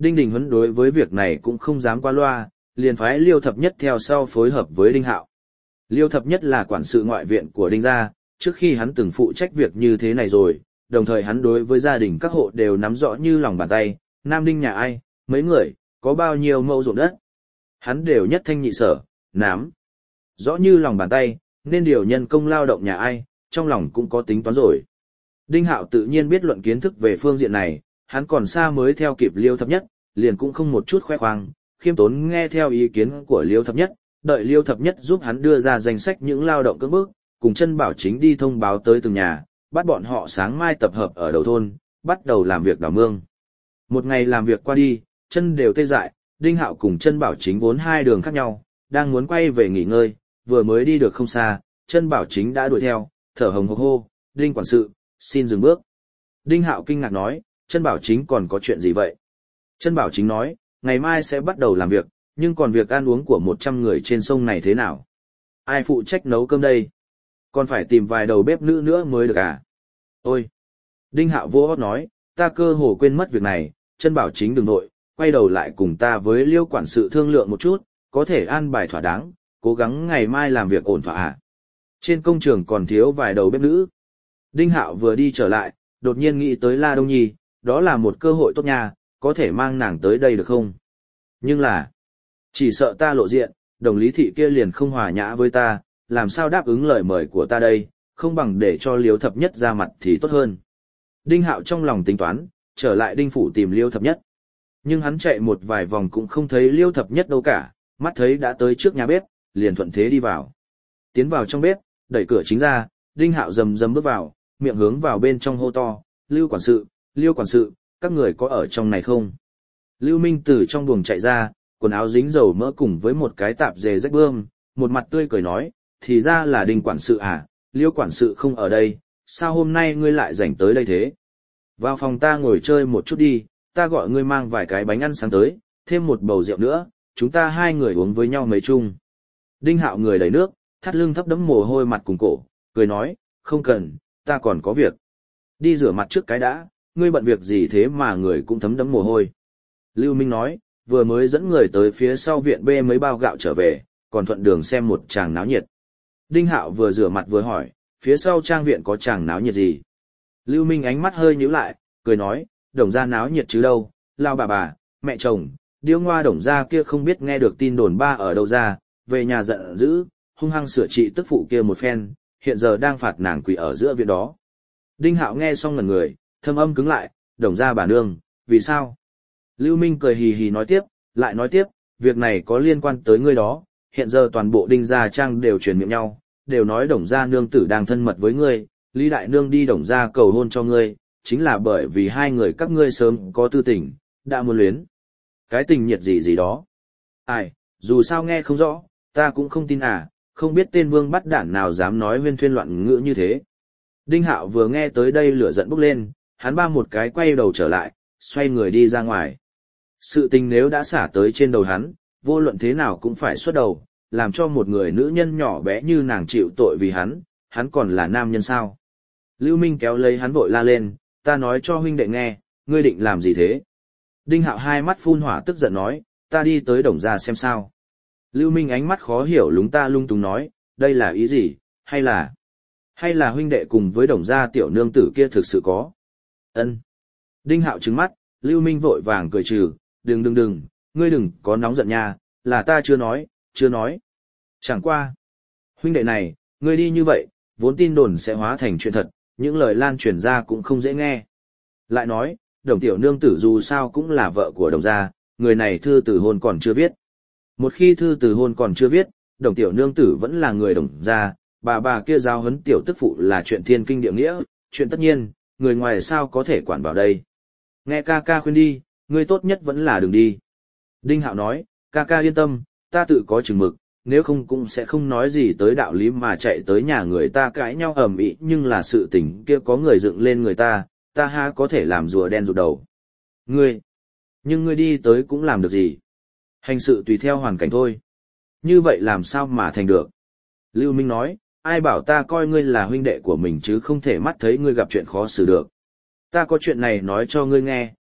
Đinh Đình Huấn đối với việc này cũng không dám qua loa, liền phái Liêu Thập Nhất theo sau phối hợp với Đinh Hạo. Liêu Thập Nhất là quản sự ngoại viện của Đinh gia, trước khi hắn từng phụ trách việc như thế này rồi, đồng thời hắn đối với gia đình các hộ đều nắm rõ như lòng bàn tay, Nam Đinh nhà ai, mấy người, có bao nhiêu mẫu ruộng đất. Hắn đều nhất thanh nhị sở, nắm rõ như lòng bàn tay, nên điều nhân công lao động nhà ai, trong lòng cũng có tính toán rồi. Đinh Hạo tự nhiên biết luận kiến thức về phương diện này, hắn còn xa mới theo kịp Liêu Thập Nhất, liền cũng không một chút khoe khoang, khiêm tốn nghe theo ý kiến của Liêu Thập Nhất, đợi Liêu Thập Nhất giúp hắn đưa ra danh sách những lao động cưỡng bức, cùng Chân Bảo Chính đi thông báo tới từng nhà, bắt bọn họ sáng mai tập hợp ở đầu thôn, bắt đầu làm việc đào mương. Một ngày làm việc qua đi, chân đều tê dại, Đinh Hạo cùng Chân Bảo Chính vốn hai đường khác nhau, đang muốn quay về nghỉ ngơi, vừa mới đi được không xa, Chân Bảo Chính đã đuổi theo, thở hồng hộc hô, "Đinh quản sự, xin dừng bước." Đinh Hạo kinh ngạc nói, Chân Bảo Chính còn có chuyện gì vậy? Chân Bảo Chính nói, ngày mai sẽ bắt đầu làm việc, nhưng còn việc ăn uống của một trăm người trên sông này thế nào? Ai phụ trách nấu cơm đây? Còn phải tìm vài đầu bếp nữ nữa mới được à? Ôi! Đinh Hạo vô hót nói, ta cơ hồ quên mất việc này, Chân Bảo Chính đừng nội, quay đầu lại cùng ta với Liêu quản sự thương lượng một chút, có thể an bài thỏa đáng, cố gắng ngày mai làm việc ổn thỏa à? Trên công trường còn thiếu vài đầu bếp nữ. Đinh Hạo vừa đi trở lại, đột nhiên nghĩ tới La Đông Nhi, đó là một cơ hội tốt nha, có thể mang nàng tới đây được không? Nhưng là, chỉ sợ ta lộ diện, đồng lý thị kia liền không hòa nhã với ta, làm sao đáp ứng lời mời của ta đây, không bằng để cho Liêu Thập Nhất ra mặt thì tốt hơn. Đinh Hạo trong lòng tính toán, trở lại Đinh phủ tìm Liêu Thập Nhất. Nhưng hắn chạy một vài vòng cũng không thấy Liêu Thập Nhất đâu cả, mắt thấy đã tới trước nhà bếp, liền thuận thế đi vào. Tiến vào trong bếp, đẩy cửa chính ra, Đinh Hạo rầm rầm bước vào, miệng hướng vào bên trong hô to, Lưu quản sự, Liêu quản sự, các người có ở trong này không? Lưu Minh từ trong buồng chạy ra, quần áo dính dầu mỡ cùng với một cái tạp dề rách bươm, một mặt tươi cười nói, thì ra là Đinh quản sự à, Liêu quản sự không ở đây, sao hôm nay ngươi lại rảnh tới đây thế? Vào phòng ta ngồi chơi một chút đi, ta gọi ngươi mang vài cái bánh ăn sáng tới, thêm một bầu rượu nữa, chúng ta hai người uống với nhau mấy chung. Đinh Hạo người đầy nước, thắt lưng thấp đẫm mồ hôi mặt cùng cổ, cười nói, không cần, ta còn có việc. Đi rửa mặt trước cái đã, ngươi bận việc gì thế mà người cũng thấm đẫm mồ hôi. Lưu Minh nói, vừa mới dẫn người tới phía sau viện bê mấy bao gạo trở về, còn thuận đường xem một chàng náo nhiệt. Đinh Hạo vừa rửa mặt vừa hỏi, phía sau trang viện có chàng náo nhiệt gì? Lưu Minh ánh mắt hơi nhíu lại, cười nói, Đồng gia náo nhiệt chứ đâu, lao bà bà, mẹ chồng, điêu ngoa Đồng gia kia không biết nghe được tin đồn ba ở đâu ra, về nhà giận dữ, hung hăng sửa trị tức phụ kia một phen, hiện giờ đang phạt nàng quỳ ở giữa viện đó. Đinh Hạo nghe xong ngẩn người, thâm âm cứng lại, Đồng gia bà nương, vì sao? Lưu Minh cười hì hì nói tiếp, lại nói tiếp, việc này có liên quan tới ngươi đó, hiện giờ toàn bộ Đinh gia trang đều truyền miệng nhau, đều nói Đồng gia nương tử đang thân mật với ngươi, Lý đại nương đi Đồng gia cầu hôn cho ngươi, chính là bởi vì hai người các ngươi sớm có tư tình, đã muốn luyến. Cái tình nhiệt gì gì đó. Ai, dù sao nghe không rõ, ta cũng không tin à, không biết tên vương bắt đản nào dám nói huyên thuyên loạn ngữ như thế. Đinh Hạo vừa nghe tới đây lửa giận bốc lên, hắn ba một cái quay đầu trở lại, xoay người đi ra ngoài. Sự tình nếu đã xả tới trên đầu hắn, vô luận thế nào cũng phải xuất đầu, làm cho một người nữ nhân nhỏ bé như nàng chịu tội vì hắn, hắn còn là nam nhân sao. Lưu Minh kéo lấy hắn vội la lên, ta nói cho huynh đệ nghe, ngươi định làm gì thế? Đinh Hạo hai mắt phun hỏa tức giận nói, ta đi tới Đồng gia xem sao. Lưu Minh ánh mắt khó hiểu lúng ta lung túng nói, đây là ý gì, hay là... Hay là huynh đệ cùng với Đồng gia tiểu nương tử kia thực sự có? Ân. Đinh Hạo trừng mắt, Lưu Minh vội vàng cười trừ, đừng đừng đừng, ngươi đừng có nóng giận nha, là ta chưa nói, chưa nói. Chẳng qua. Huynh đệ này, ngươi đi như vậy, vốn tin đồn sẽ hóa thành chuyện thật, những lời lan truyền ra cũng không dễ nghe. Lại nói, Đồng tiểu nương tử dù sao cũng là vợ của Đồng gia, người này thư từ hôn còn chưa viết. Một khi thư từ hôn còn chưa viết, Đồng tiểu nương tử vẫn là người Đồng gia, bà bà kia giao huấn tiểu tức phụ là chuyện thiên kinh địa nghĩa, chuyện tất nhiên, người ngoài sao có thể quản vào đây. Nghe ca ca khuyên đi, ngươi tốt nhất vẫn là đừng đi. Đinh Hạo nói, ca ca yên tâm, ta tự có chừng mực, nếu không cũng sẽ không nói gì tới đạo lý mà chạy tới nhà người ta cãi nhau ầm ĩ, nhưng là sự tình kia có người dựng lên người ta, ta ha có thể làm rùa đen rụt đầu. Ngươi, nhưng ngươi đi tới cũng làm được gì? Hành sự tùy theo hoàn cảnh thôi. Như vậy làm sao mà thành được? Lưu Minh nói, ai bảo ta coi ngươi là huynh đệ của mình chứ không thể mắt thấy ngươi gặp chuyện khó xử được. Ta có chuyện này nói cho ngươi nghe,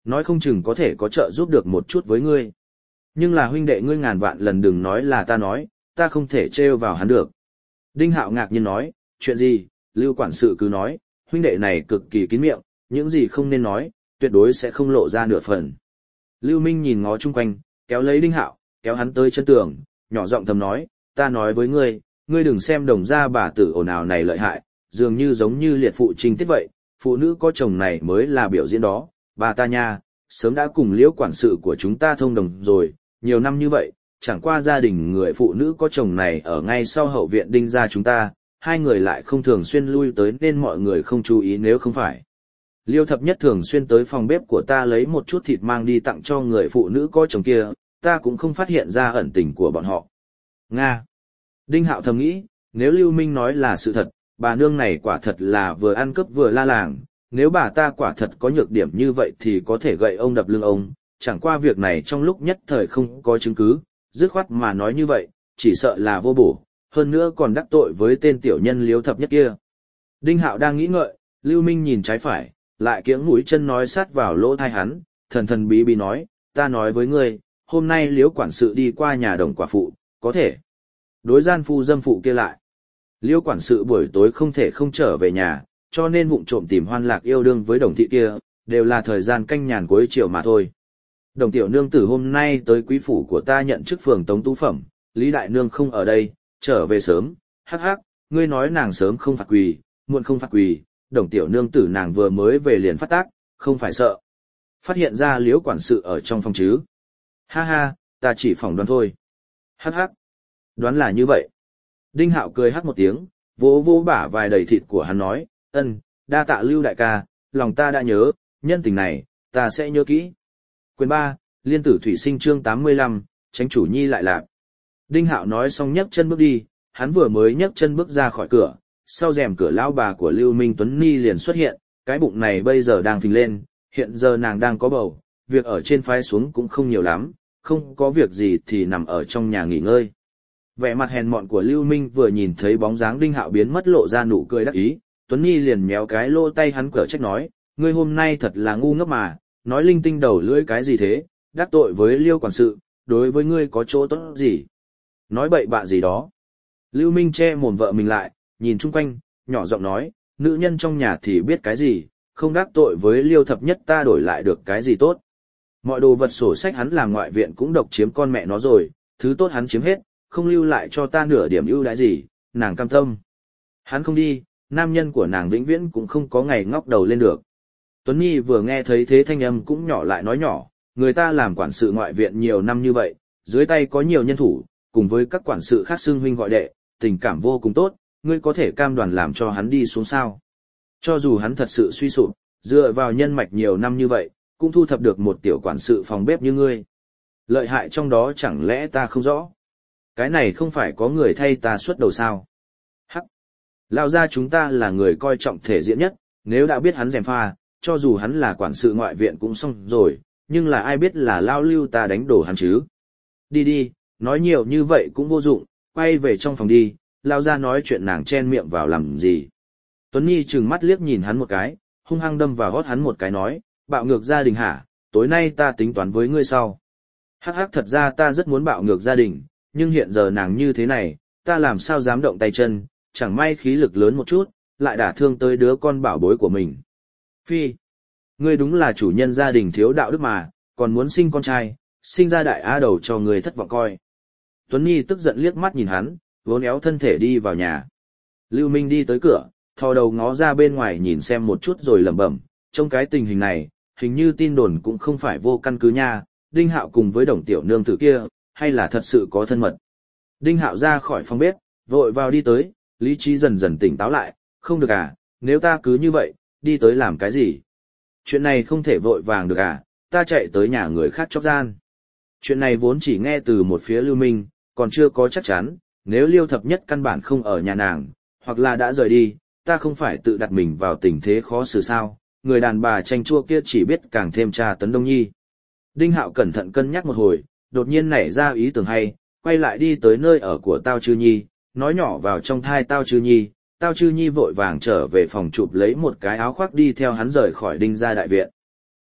Nói không chừng có thể có trợ giúp được một chút với ngươi. Nhưng là huynh đệ ngươi ngàn vạn lần đừng nói là ta nói, ta không thể trêu vào hắn được. Đinh Hạo ngạc nhiên nói, chuyện gì, Lưu quản sự cứ nói, huynh đệ này cực kỳ kín miệng, những gì không nên nói, tuyệt đối sẽ không lộ ra nửa phần. Lưu Minh nhìn ngó chung quanh, kéo lấy Đinh Hạo, kéo hắn tới chân tường, nhỏ giọng thầm nói, ta nói với ngươi, ngươi đừng xem đồng gia bà tử ồn ào này lợi hại, dường như giống như liệt phụ trinh tiết vậy, phụ nữ có chồng này mới là biểu diễn đó, bà ta nha, sớm đã cùng liễu quản sự của chúng ta thông đồng rồi, nhiều năm như vậy, chẳng qua gia đình người phụ nữ có chồng này ở ngay sau hậu viện Đinh gia chúng ta, hai người lại không thường xuyên lui tới nên mọi người không chú ý nếu không phải. Liêu thập nhất thường xuyên tới phòng bếp của ta lấy một chút thịt mang đi tặng cho người phụ nữ có chồng kia, ta cũng không phát hiện ra ẩn tình của bọn họ. Nga. Đinh Hạo thầm nghĩ, nếu Lưu Minh nói là sự thật, bà nương này quả thật là vừa ăn cướp vừa la làng, nếu bà ta quả thật có nhược điểm như vậy thì có thể gậy ông đập lưng ông, chẳng qua việc này trong lúc nhất thời không có chứng cứ, dứt khoát mà nói như vậy, chỉ sợ là vô bổ, hơn nữa còn đắc tội với tên tiểu nhân Liêu thập nhất kia. Đinh Hạo đang nghĩ ngợi, Lưu Minh nhìn trái phải, lại kiễng mũi chân nói sát vào lỗ tai hắn, thần thần bí bí nói, ta nói với ngươi, hôm nay Liễu quản sự đi qua nhà đồng quả phụ, có thể đối gian phu dâm phụ kia lại. Liễu quản sự buổi tối không thể không trở về nhà, cho nên vụng trộm tìm Hoan Lạc yêu đương với đồng thị kia, đều là thời gian canh nhàn cuối chiều mà thôi. Đồng tiểu nương tử hôm nay tới quý phủ của ta nhận chức phường tống tú phẩm, Lý đại nương không ở đây, trở về sớm, hắc hắc, ngươi nói nàng sớm không phạt quỳ, muộn không phạt quỳ, đồng tiểu nương tử nàng vừa mới về liền phát tác, không phải sợ. Phát hiện ra Liễu quản sự ở trong phòng chứ. Ha ha, ta chỉ phỏng đoán thôi. Hắc hắc, đoán là như vậy. Đinh Hạo cười hắc một tiếng, vỗ vỗ bả vai đầy thịt của hắn nói, ân, đa tạ Lưu đại ca, lòng ta đã nhớ, nhân tình này, ta sẽ nhớ kỹ. Quyền ba, Liên tử thủy sinh chương tám mươi lăm, tránh chủ nhi lại lạp. Đinh Hạo nói xong nhấc chân bước đi, hắn vừa mới nhấc chân bước ra khỏi cửa, sau rèm cửa lão bà của Lưu Minh Tuấn Ni liền xuất hiện, cái bụng này bây giờ đang phình lên, hiện giờ nàng đang có bầu, việc ở trên phái xuống cũng không nhiều lắm, không có việc gì thì nằm ở trong nhà nghỉ ngơi. Vẻ mặt hèn mọn của Lưu Minh vừa nhìn thấy bóng dáng Đinh Hạo biến mất lộ ra nụ cười đắc ý, Tuấn Nhi liền méo cái lỗ tay hắn cở trách nói, ngươi hôm nay thật là ngu ngốc mà, nói linh tinh đầu lưỡi cái gì thế, đắc tội với Liêu quản sự, đối với ngươi có chỗ tốt gì? Nói bậy bạ gì đó. Lưu Minh che mồm vợ mình lại, nhìn chung quanh, nhỏ giọng nói, nữ nhân trong nhà thì biết cái gì, không đắc tội với Liêu thập nhất ta đổi lại được cái gì tốt. Mọi đồ vật sổ sách hắn làm ngoại viện cũng độc chiếm con mẹ nó rồi, thứ tốt hắn chiếm hết, không lưu lại cho ta nửa điểm ưu đãi gì, nàng cam tâm. Hắn không đi, nam nhân của nàng vĩnh viễn cũng không có ngày ngóc đầu lên được. Tuấn Nhi vừa nghe thấy thế thanh âm cũng nhỏ lại nói nhỏ, người ta làm quản sự ngoại viện nhiều năm như vậy, dưới tay có nhiều nhân thủ, cùng với các quản sự khác xưng huynh gọi đệ, tình cảm vô cùng tốt, ngươi có thể cam đoan làm cho hắn đi xuống sao. Cho dù hắn thật sự suy sụp, dựa vào nhân mạch nhiều năm như vậy, cũng thu thập được một tiểu quản sự phòng bếp như ngươi. Lợi hại trong đó chẳng lẽ ta không rõ? Cái này không phải có người thay ta xuất đầu sao? Hắc! Lão gia chúng ta là người coi trọng thể diện nhất, nếu đã biết hắn gièm pha, cho dù hắn là quản sự ngoại viện cũng xong rồi, nhưng là ai biết là Lao Lưu ta đánh đổ hắn chứ? Đi đi, nói nhiều như vậy cũng vô dụng, quay về trong phòng đi, Lao gia nói chuyện nàng chen miệng vào làm gì? Tuấn Nhi trừng mắt liếc nhìn hắn một cái, hung hăng đâm vào gót hắn một cái nói, bạo ngược gia đình hả, tối nay ta tính toán với ngươi sau. Hắc hắc, thật ra ta rất muốn bạo ngược gia đình, nhưng hiện giờ nàng như thế này, ta làm sao dám động tay chân, chẳng may khí lực lớn một chút, lại đả thương tới đứa con bảo bối của mình. Phi, ngươi đúng là chủ nhân gia đình thiếu đạo đức mà, còn muốn sinh con trai, sinh ra đại á đầu cho người thất vọng coi. Tuấn Nhi tức giận liếc mắt nhìn hắn, vốn éo thân thể đi vào nhà. Lưu Minh đi tới cửa, thò đầu ngó ra bên ngoài nhìn xem một chút rồi lẩm bẩm, trong cái tình hình này, hình như tin đồn cũng không phải vô căn cứ nha, Đinh Hạo cùng với đồng tiểu nương tử kia, hay là thật sự có thân mật. Đinh Hạo ra khỏi phòng bếp, vội vào đi tới, lý trí dần dần tỉnh táo lại, không được à, nếu ta cứ như vậy, đi tới làm cái gì? Chuyện này không thể vội vàng được à, ta chạy tới nhà người khác chóp gian. Chuyện này vốn chỉ nghe từ một phía Lưu Minh, còn chưa có chắc chắn, nếu Liêu thập nhất căn bản không ở nhà nàng, hoặc là đã rời đi, ta không phải tự đặt mình vào tình thế khó xử sao, người đàn bà tranh chua kia chỉ biết càng thêm tra tấn Đông Nhi. Đinh Hạo cẩn thận cân nhắc một hồi, đột nhiên nảy ra ý tưởng hay, quay lại đi tới nơi ở của Tao Chư Nhi, nói nhỏ vào trong thai Tao Chư Nhi, Tao Chư Nhi vội vàng trở về phòng chụp lấy một cái áo khoác đi theo hắn rời khỏi Đinh gia đại viện.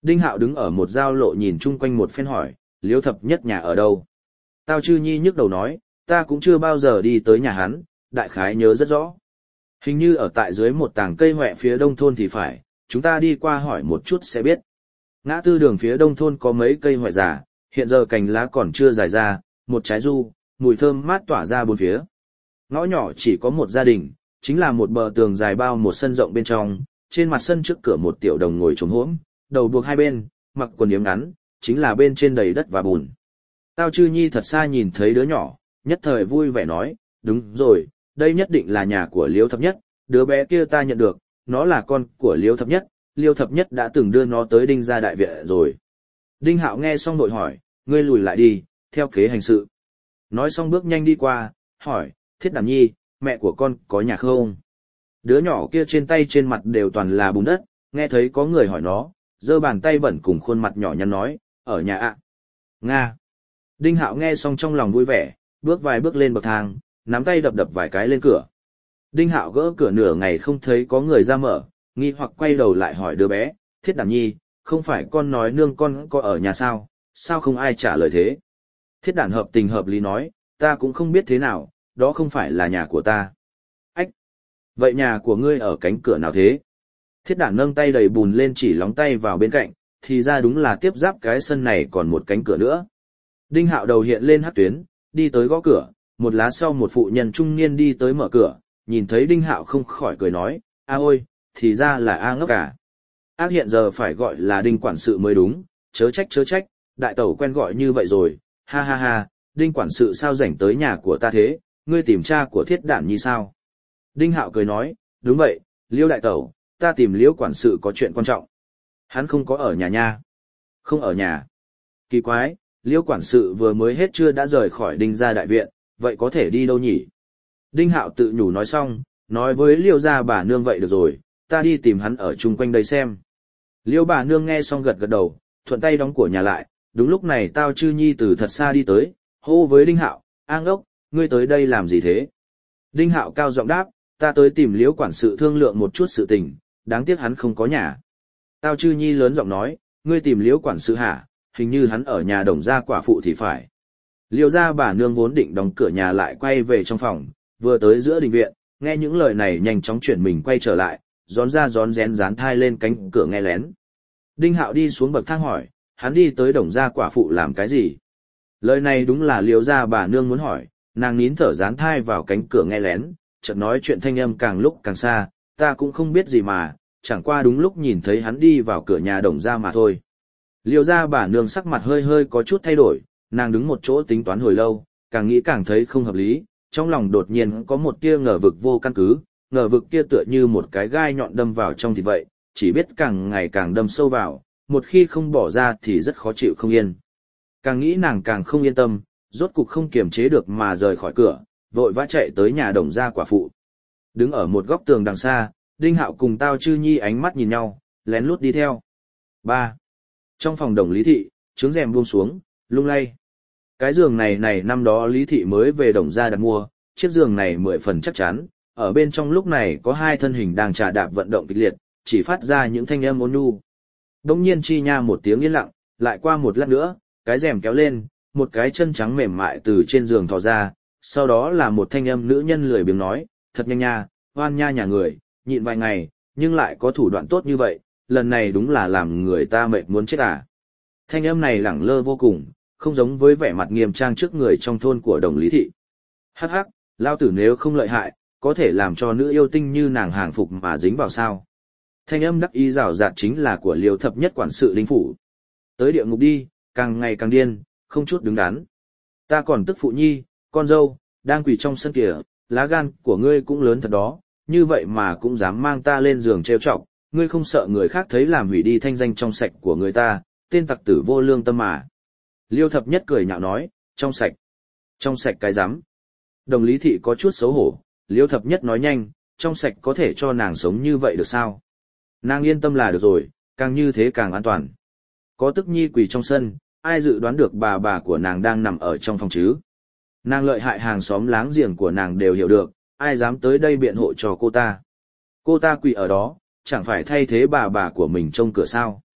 Đinh Hạo đứng ở một giao lộ nhìn chung quanh một phen hỏi, Liêu thập nhất nhà ở đâu? Tao Chư Nhi nhức đầu nói, ta cũng chưa bao giờ đi tới nhà hắn, đại khái nhớ rất rõ. Hình như ở tại dưới một tảng cây hoẹ phía đông thôn thì phải, chúng ta đi qua hỏi một chút sẽ biết. Ngã tư đường phía đông thôn có mấy cây hoẹ già, hiện giờ cành lá còn chưa dài ra, một trái ru, mùi thơm mát tỏa ra bốn phía. Ngõ nhỏ chỉ có một gia đình, chính là một bờ tường dài bao một sân rộng bên trong, trên mặt sân trước cửa một tiểu đồng ngồi trồm hỗn, đầu buộc hai bên, mặc quần yếm ngắn, chính là bên trên đầy đất và bùn. Tao Chư Nhi thật xa nhìn thấy đứa nhỏ, nhất thời vui vẻ nói, đúng rồi, đây nhất định là nhà của Liêu thập nhất, đứa bé kia ta nhận được, nó là con của Liêu thập nhất, Liêu thập nhất đã từng đưa nó tới Đinh gia đại viện rồi. Đinh Hạo nghe xong đội hỏi, ngươi lùi lại đi, theo kế hành sự. Nói xong bước nhanh đi qua, hỏi, Thiết Đảm Nhi, mẹ của con có nhà không? Đứa nhỏ kia trên tay trên mặt đều toàn là bùn đất, nghe thấy có người hỏi nó, giơ bàn tay bẩn cùng khuôn mặt nhỏ nhắn nói, ở nhà ạ. Nga. Đinh Hạo nghe xong trong lòng vui vẻ, bước vài bước lên bậc thang, nắm tay đập đập vài cái lên cửa. Đinh Hạo gỡ cửa nửa ngày không thấy có người ra mở, nghi hoặc quay đầu lại hỏi đứa bé, Thiết Đảm Nhi, không phải con nói nương con có ở nhà sao, sao không ai trả lời thế? Thiết Đản hợp tình hợp lý nói, ta cũng không biết thế nào, đó không phải là nhà của ta. Ách! Vậy nhà của ngươi ở cánh cửa nào thế? Thiết Đản nâng tay đầy bùn lên chỉ lóng tay vào bên cạnh, thì ra đúng là tiếp giáp cái sân này còn một cánh cửa nữa. Đinh Hạo đầu hiện lên hắc tuyến, đi tới gõ cửa, một lát sau một phụ nhân trung niên đi tới mở cửa, nhìn thấy Đinh Hạo không khỏi cười nói, a ôi, thì ra là A ngốc cả. Ác hiện giờ phải gọi là Đinh quản sự mới đúng, chớ trách chớ trách, đại tẩu quen gọi như vậy rồi, ha ha ha, Đinh quản sự sao rảnh tới nhà của ta thế, ngươi tìm cha của Thiết Đản Nhi sao? Đinh Hạo cười nói, đúng vậy, Liêu đại tẩu, ta tìm Liêu quản sự có chuyện quan trọng. Hắn không có ở nhà nha. Không ở nhà. Kỳ quái, Liêu quản sự vừa mới hết trưa đã rời khỏi Đinh gia đại viện, vậy có thể đi đâu nhỉ? Đinh Hạo tự nhủ nói xong, nói với Liêu gia bà nương vậy được rồi, ta đi tìm hắn ở chung quanh đây xem. Liêu bà nương nghe xong gật gật đầu, thuận tay đóng của nhà lại, đúng lúc này Tao Chư Nhi từ thật xa đi tới, hô với Đinh Hạo, A ngốc, ngươi tới đây làm gì thế? Đinh Hạo cao giọng đáp, ta tới tìm Liêu quản sự thương lượng một chút sự tình, đáng tiếc hắn không có nhà. Tao Chư Nhi lớn giọng nói, ngươi tìm Liêu quản sự hả? Hình như hắn ở nhà Đồng gia quả phụ thì phải. Liêu gia bà nương vốn định đóng cửa nhà lại quay về trong phòng, vừa tới giữa đình viện, nghe những lời này nhanh chóng chuyển mình quay trở lại, rón ra rón rén dán thai lên cánh cửa nghe lén. Đinh Hạo đi xuống bậc thang hỏi, hắn đi tới Đồng gia quả phụ làm cái gì? Lời này đúng là Liêu gia bà nương muốn hỏi, nàng nín thở dán thai vào cánh cửa nghe lén, chợt nói chuyện thanh âm càng lúc càng xa, ta cũng không biết gì mà, chẳng qua đúng lúc nhìn thấy hắn đi vào cửa nhà Đồng gia mà thôi. Liêu gia bà nương sắc mặt hơi hơi có chút thay đổi, nàng đứng một chỗ tính toán hồi lâu, càng nghĩ càng thấy không hợp lý, trong lòng đột nhiên có một tia ngờ vực vô căn cứ, ngờ vực kia tựa như một cái gai nhọn đâm vào trong thịt vậy, chỉ biết càng ngày càng đâm sâu vào, một khi không bỏ ra thì rất khó chịu không yên. Càng nghĩ nàng càng không yên tâm, rốt cục không kiềm chế được mà rời khỏi cửa, vội vã chạy tới nhà Đồng gia quả phụ. Đứng ở một góc tường đằng xa, Đinh Hạo cùng Tao Chư Nhi ánh mắt nhìn nhau, lén lút đi theo. ba. Trong phòng Đồng Lý Thị, trướng rèm buông xuống, lung lay. Cái giường này này năm đó Lý Thị mới về Đồng gia đặt mua, chiếc giường này mười phần chắc chắn, ở bên trong lúc này có hai thân hình đang trà đạp vận động kịch liệt, chỉ phát ra những thanh âm ôn nhu. Đông nhiên chi nha một tiếng yên lặng, lại qua một lát nữa, cái rèm kéo lên, một cái chân trắng mềm mại từ trên giường thò ra, sau đó là một thanh âm nữ nhân lười biếng nói, thật nhanh nha, oan nha nhà người, nhịn vài ngày, nhưng lại có thủ đoạn tốt như vậy, lần này đúng là làm người ta mệt muốn chết à. Thanh âm này lẳng lơ vô cùng, không giống với vẻ mặt nghiêm trang trước người trong thôn của Đồng Lý Thị. Hắc hắc, lao tử nếu không lợi hại, có thể làm cho nữ yêu tinh như nàng hàng phục mà dính vào sao. Thanh âm đắc ý rào rạt chính là của Liêu thập nhất quản sự Đinh Phủ. Tới địa ngục đi, càng ngày càng điên, không chút đứng đắn. Ta còn tức phụ nhi, con dâu, đang quỳ trong sân kìa, lá gan của ngươi cũng lớn thật đó, như vậy mà cũng dám mang ta lên giường trêu chọc, ngươi không sợ người khác thấy làm hủy đi thanh danh trong sạch của người ta, tên tặc tử vô lương tâm mà. Liêu thập nhất cười nhạo nói, trong sạch. Trong sạch cái rắm. Đồng Lý Thị có chút xấu hổ, Liêu thập nhất nói nhanh, trong sạch có thể cho nàng sống như vậy được sao? Nàng yên tâm là được rồi, càng như thế càng an toàn. Có tức nhi quỳ trong sân, ai dự đoán được bà bà của nàng đang nằm ở trong phòng chứ? Nàng lợi hại hàng xóm láng giềng của nàng đều hiểu được, ai dám tới đây biện hộ cho cô ta. Cô ta quỳ ở đó, chẳng phải thay thế bà bà của mình trông cửa sao?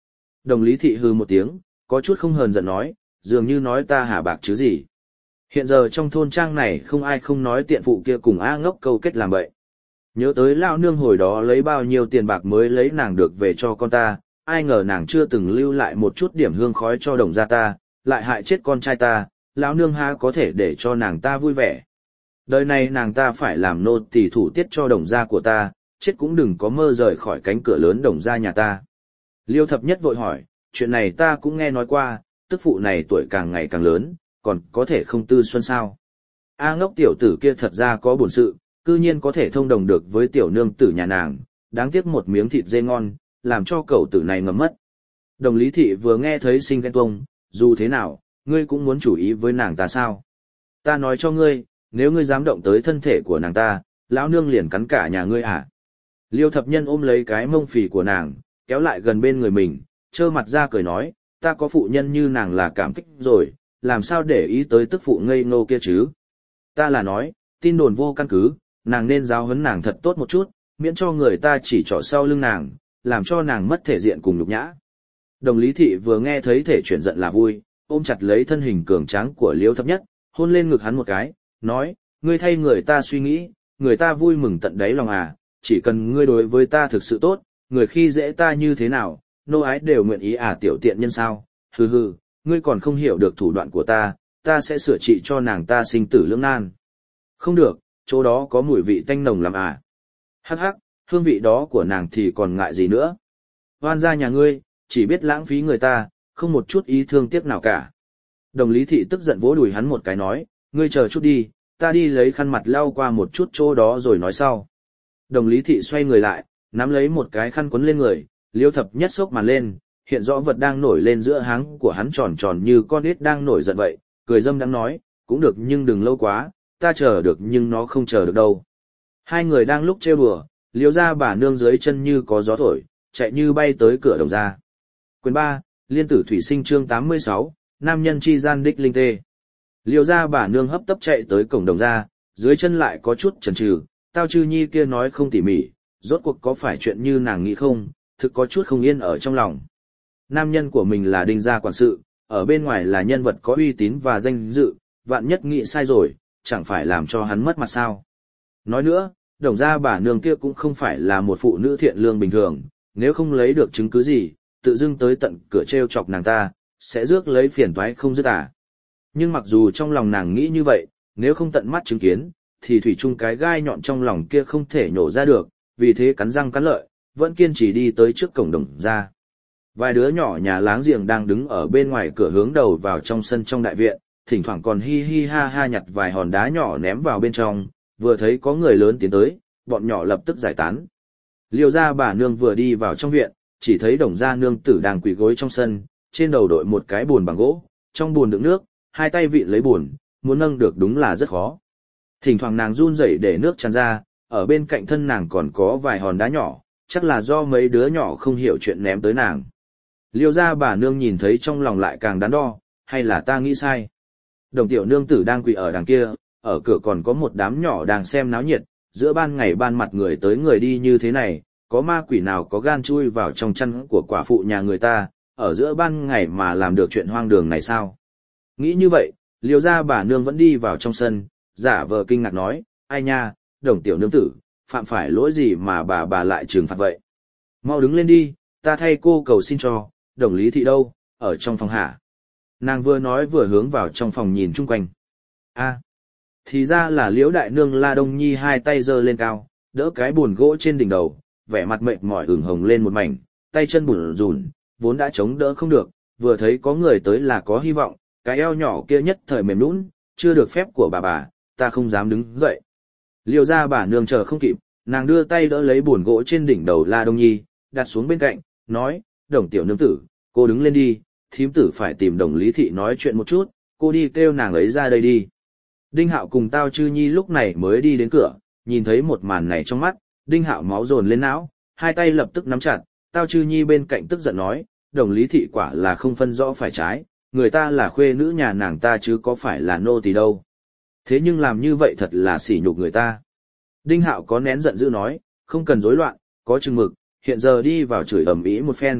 Đồng Lý Thị hừ một tiếng, có chút không hờn giận nói, dường như nói ta hà bạc chứ gì. Hiện giờ trong thôn trang này không ai không nói tiện phụ kia cùng A Ngốc câu kết làm vậy. Nhớ tới lão nương hồi đó lấy bao nhiêu tiền bạc mới lấy nàng được về cho con ta, ai ngờ nàng chưa từng lưu lại một chút điểm hương khói cho đồng gia ta, lại hại chết con trai ta, lão nương ha có thể để cho nàng ta vui vẻ. Đời này nàng ta phải làm nô tỳ thủ tiết cho đồng gia của ta, chết cũng đừng có mơ rời khỏi cánh cửa lớn đồng gia nhà ta. Liêu Thập Nhất vội hỏi, chuyện này ta cũng nghe nói qua, tức phụ này tuổi càng ngày càng lớn, còn có thể không tư xuân sao. A Ngốc tiểu tử kia thật ra có bổn sự, cư nhiên có thể thông đồng được với tiểu nương tử nhà nàng, đáng tiếc một miếng thịt dê ngon, làm cho cậu tử này ngấm mất. Đồng Lý Thị vừa nghe thấy sinh ghen tuông, dù thế nào, ngươi cũng muốn chủ ý với nàng ta sao. Ta nói cho ngươi, nếu ngươi dám động tới thân thể của nàng ta, lão nương liền cắn cả nhà ngươi à. Liêu Thập Nhân ôm lấy cái mông phì của nàng, kéo lại gần bên người mình, trơ mặt ra cười nói, ta có phụ nhân như nàng là cảm kích rồi, làm sao để ý tới tức phụ ngây ngô kia chứ. Ta là nói, tin đồn vô căn cứ, nàng nên giáo huấn nàng thật tốt một chút, miễn cho người ta chỉ trỏ sau lưng nàng, làm cho nàng mất thể diện cùng nhục nhã. Đồng Lý Thị vừa nghe thấy thể chuyển giận là vui, ôm chặt lấy thân hình cường tráng của Liêu Thập Nhất, hôn lên ngực hắn một cái, nói, ngươi thay người ta suy nghĩ, người ta vui mừng tận đáy lòng à, chỉ cần ngươi đối với ta thực sự tốt, người khi dễ ta như thế nào, nô ái đều nguyện ý à tiểu tiện nhân sao, hừ hừ, ngươi còn không hiểu được thủ đoạn của ta, ta sẽ sửa trị cho nàng ta sinh tử lưỡng nan. Không được, chỗ đó có mùi vị tanh nồng lắm à. Hắc hắc, hương vị đó của nàng thì còn ngại gì nữa. Hoan gia nhà ngươi, chỉ biết lãng phí người ta, không một chút ý thương tiếc nào cả. Đồng Lý Thị tức giận vỗ đùi hắn một cái nói, ngươi chờ chút đi, ta đi lấy khăn mặt lau qua một chút chỗ đó rồi nói sau. Đồng Lý Thị xoay người lại, nắm lấy một cái khăn quấn lên người, Liêu Thập Nhất xốc màn lên, hiện rõ vật đang nổi lên giữa háng của hắn tròn tròn như con ếch đang nổi giận vậy, cười dâm đang nói, cũng được nhưng đừng lâu quá, ta chờ được nhưng nó không chờ được đâu. Hai người đang lúc trêu đùa, Liêu gia bà nương dưới chân như có gió thổi, chạy như bay tới cửa đồng gia. Quyền ba, Liên tử thủy sinh chương tám mươi sáu, nam nhân chi gian đích linh tê. Liêu gia bà nương hấp tấp chạy tới cổng đồng gia, dưới chân lại có chút chần chừ, Tao Chư Nhi kia nói không tỉ mỉ, rốt cuộc có phải chuyện như nàng nghĩ không, thực có chút không yên ở trong lòng. Nam nhân của mình là đinh gia quản sự, ở bên ngoài là nhân vật có uy tín và danh dự, vạn nhất nghĩ sai rồi, chẳng phải làm cho hắn mất mặt sao. Nói nữa, đồng gia bà nương kia cũng không phải là một phụ nữ thiện lương bình thường, nếu không lấy được chứng cứ gì, tự dưng tới tận cửa treo chọc nàng ta, sẽ rước lấy phiền toái không dứt à. Nhưng mặc dù trong lòng nàng nghĩ như vậy, nếu không tận mắt chứng kiến, thì thủy chung cái gai nhọn trong lòng kia không thể nhổ ra được, vì thế cắn răng cắn lợi, vẫn kiên trì đi tới trước cổng đồng gia. Vài đứa nhỏ nhà láng giềng đang đứng ở bên ngoài cửa hướng đầu vào trong sân trong đại viện, thỉnh thoảng còn hi hi ha ha nhặt vài hòn đá nhỏ ném vào bên trong, vừa thấy có người lớn tiến tới, bọn nhỏ lập tức giải tán. Liêu gia bà nương vừa đi vào trong viện, chỉ thấy đồng gia nương tử đang quỳ gối trong sân, trên đầu đội một cái bùn bằng gỗ, trong bùn đựng nước, hai tay vịn lấy bùn, muốn nâng được đúng là rất khó. Thỉnh thoảng nàng run rẩy để nước tràn ra, ở bên cạnh thân nàng còn có vài hòn đá nhỏ, chắc là do mấy đứa nhỏ không hiểu chuyện ném tới nàng. Liêu gia bà nương nhìn thấy trong lòng lại càng đắn đo, hay là ta nghĩ sai. Đồng tiểu nương tử đang quỳ ở đằng kia, ở cửa còn có một đám nhỏ đang xem náo nhiệt, giữa ban ngày ban mặt người tới người đi như thế này, có ma quỷ nào có gan chui vào trong chăn của quả phụ nhà người ta, ở giữa ban ngày mà làm được chuyện hoang đường này sao? Nghĩ như vậy, Liêu gia bà nương vẫn đi vào trong sân, giả vờ kinh ngạc nói, ai nha, đồng tiểu nương tử, phạm phải lỗi gì mà bà bà lại trừng phạt vậy? Mau đứng lên đi, ta thay cô cầu xin cho, đồng Lý Thị đâu, ở trong phòng hả? Nàng vừa nói vừa hướng vào trong phòng nhìn chung quanh. A, thì ra là Liễu đại nương La Đông Nhi hai tay giơ lên cao, đỡ cái bùn gỗ trên đỉnh đầu, vẻ mặt mệt mỏi ửng hồng lên một mảnh, tay chân bủn rủn, vốn đã chống đỡ không được, vừa thấy có người tới là có hy vọng, cái eo nhỏ kia nhất thời mềm nhũn, chưa được phép của bà bà, ta không dám đứng dậy. Liêu gia bà nương chờ không kịp, nàng đưa tay đỡ lấy bùn gỗ trên đỉnh đầu La Đông Nhi, đặt xuống bên cạnh, nói, đồng tiểu nương tử, cô đứng lên đi, thím tử phải tìm đồng Lý Thị nói chuyện một chút, cô đi kêu nàng ấy ra đây đi. Đinh Hạo cùng Tao Chư Nhi lúc này mới đi đến cửa, nhìn thấy một màn này trong mắt, Đinh Hạo máu dồn lên não, hai tay lập tức nắm chặt, Tao Chư Nhi bên cạnh tức giận nói, đồng Lý Thị quả là không phân rõ phải trái, người ta là khuê nữ nhà nàng ta chứ có phải là nô tỳ đâu. Thế nhưng làm như vậy thật là sỉ nhục người ta. Đinh Hạo có nén giận dữ nói, không cần rối loạn, có chừng mực, hiện giờ đi vào chửi ầm ĩ một phen,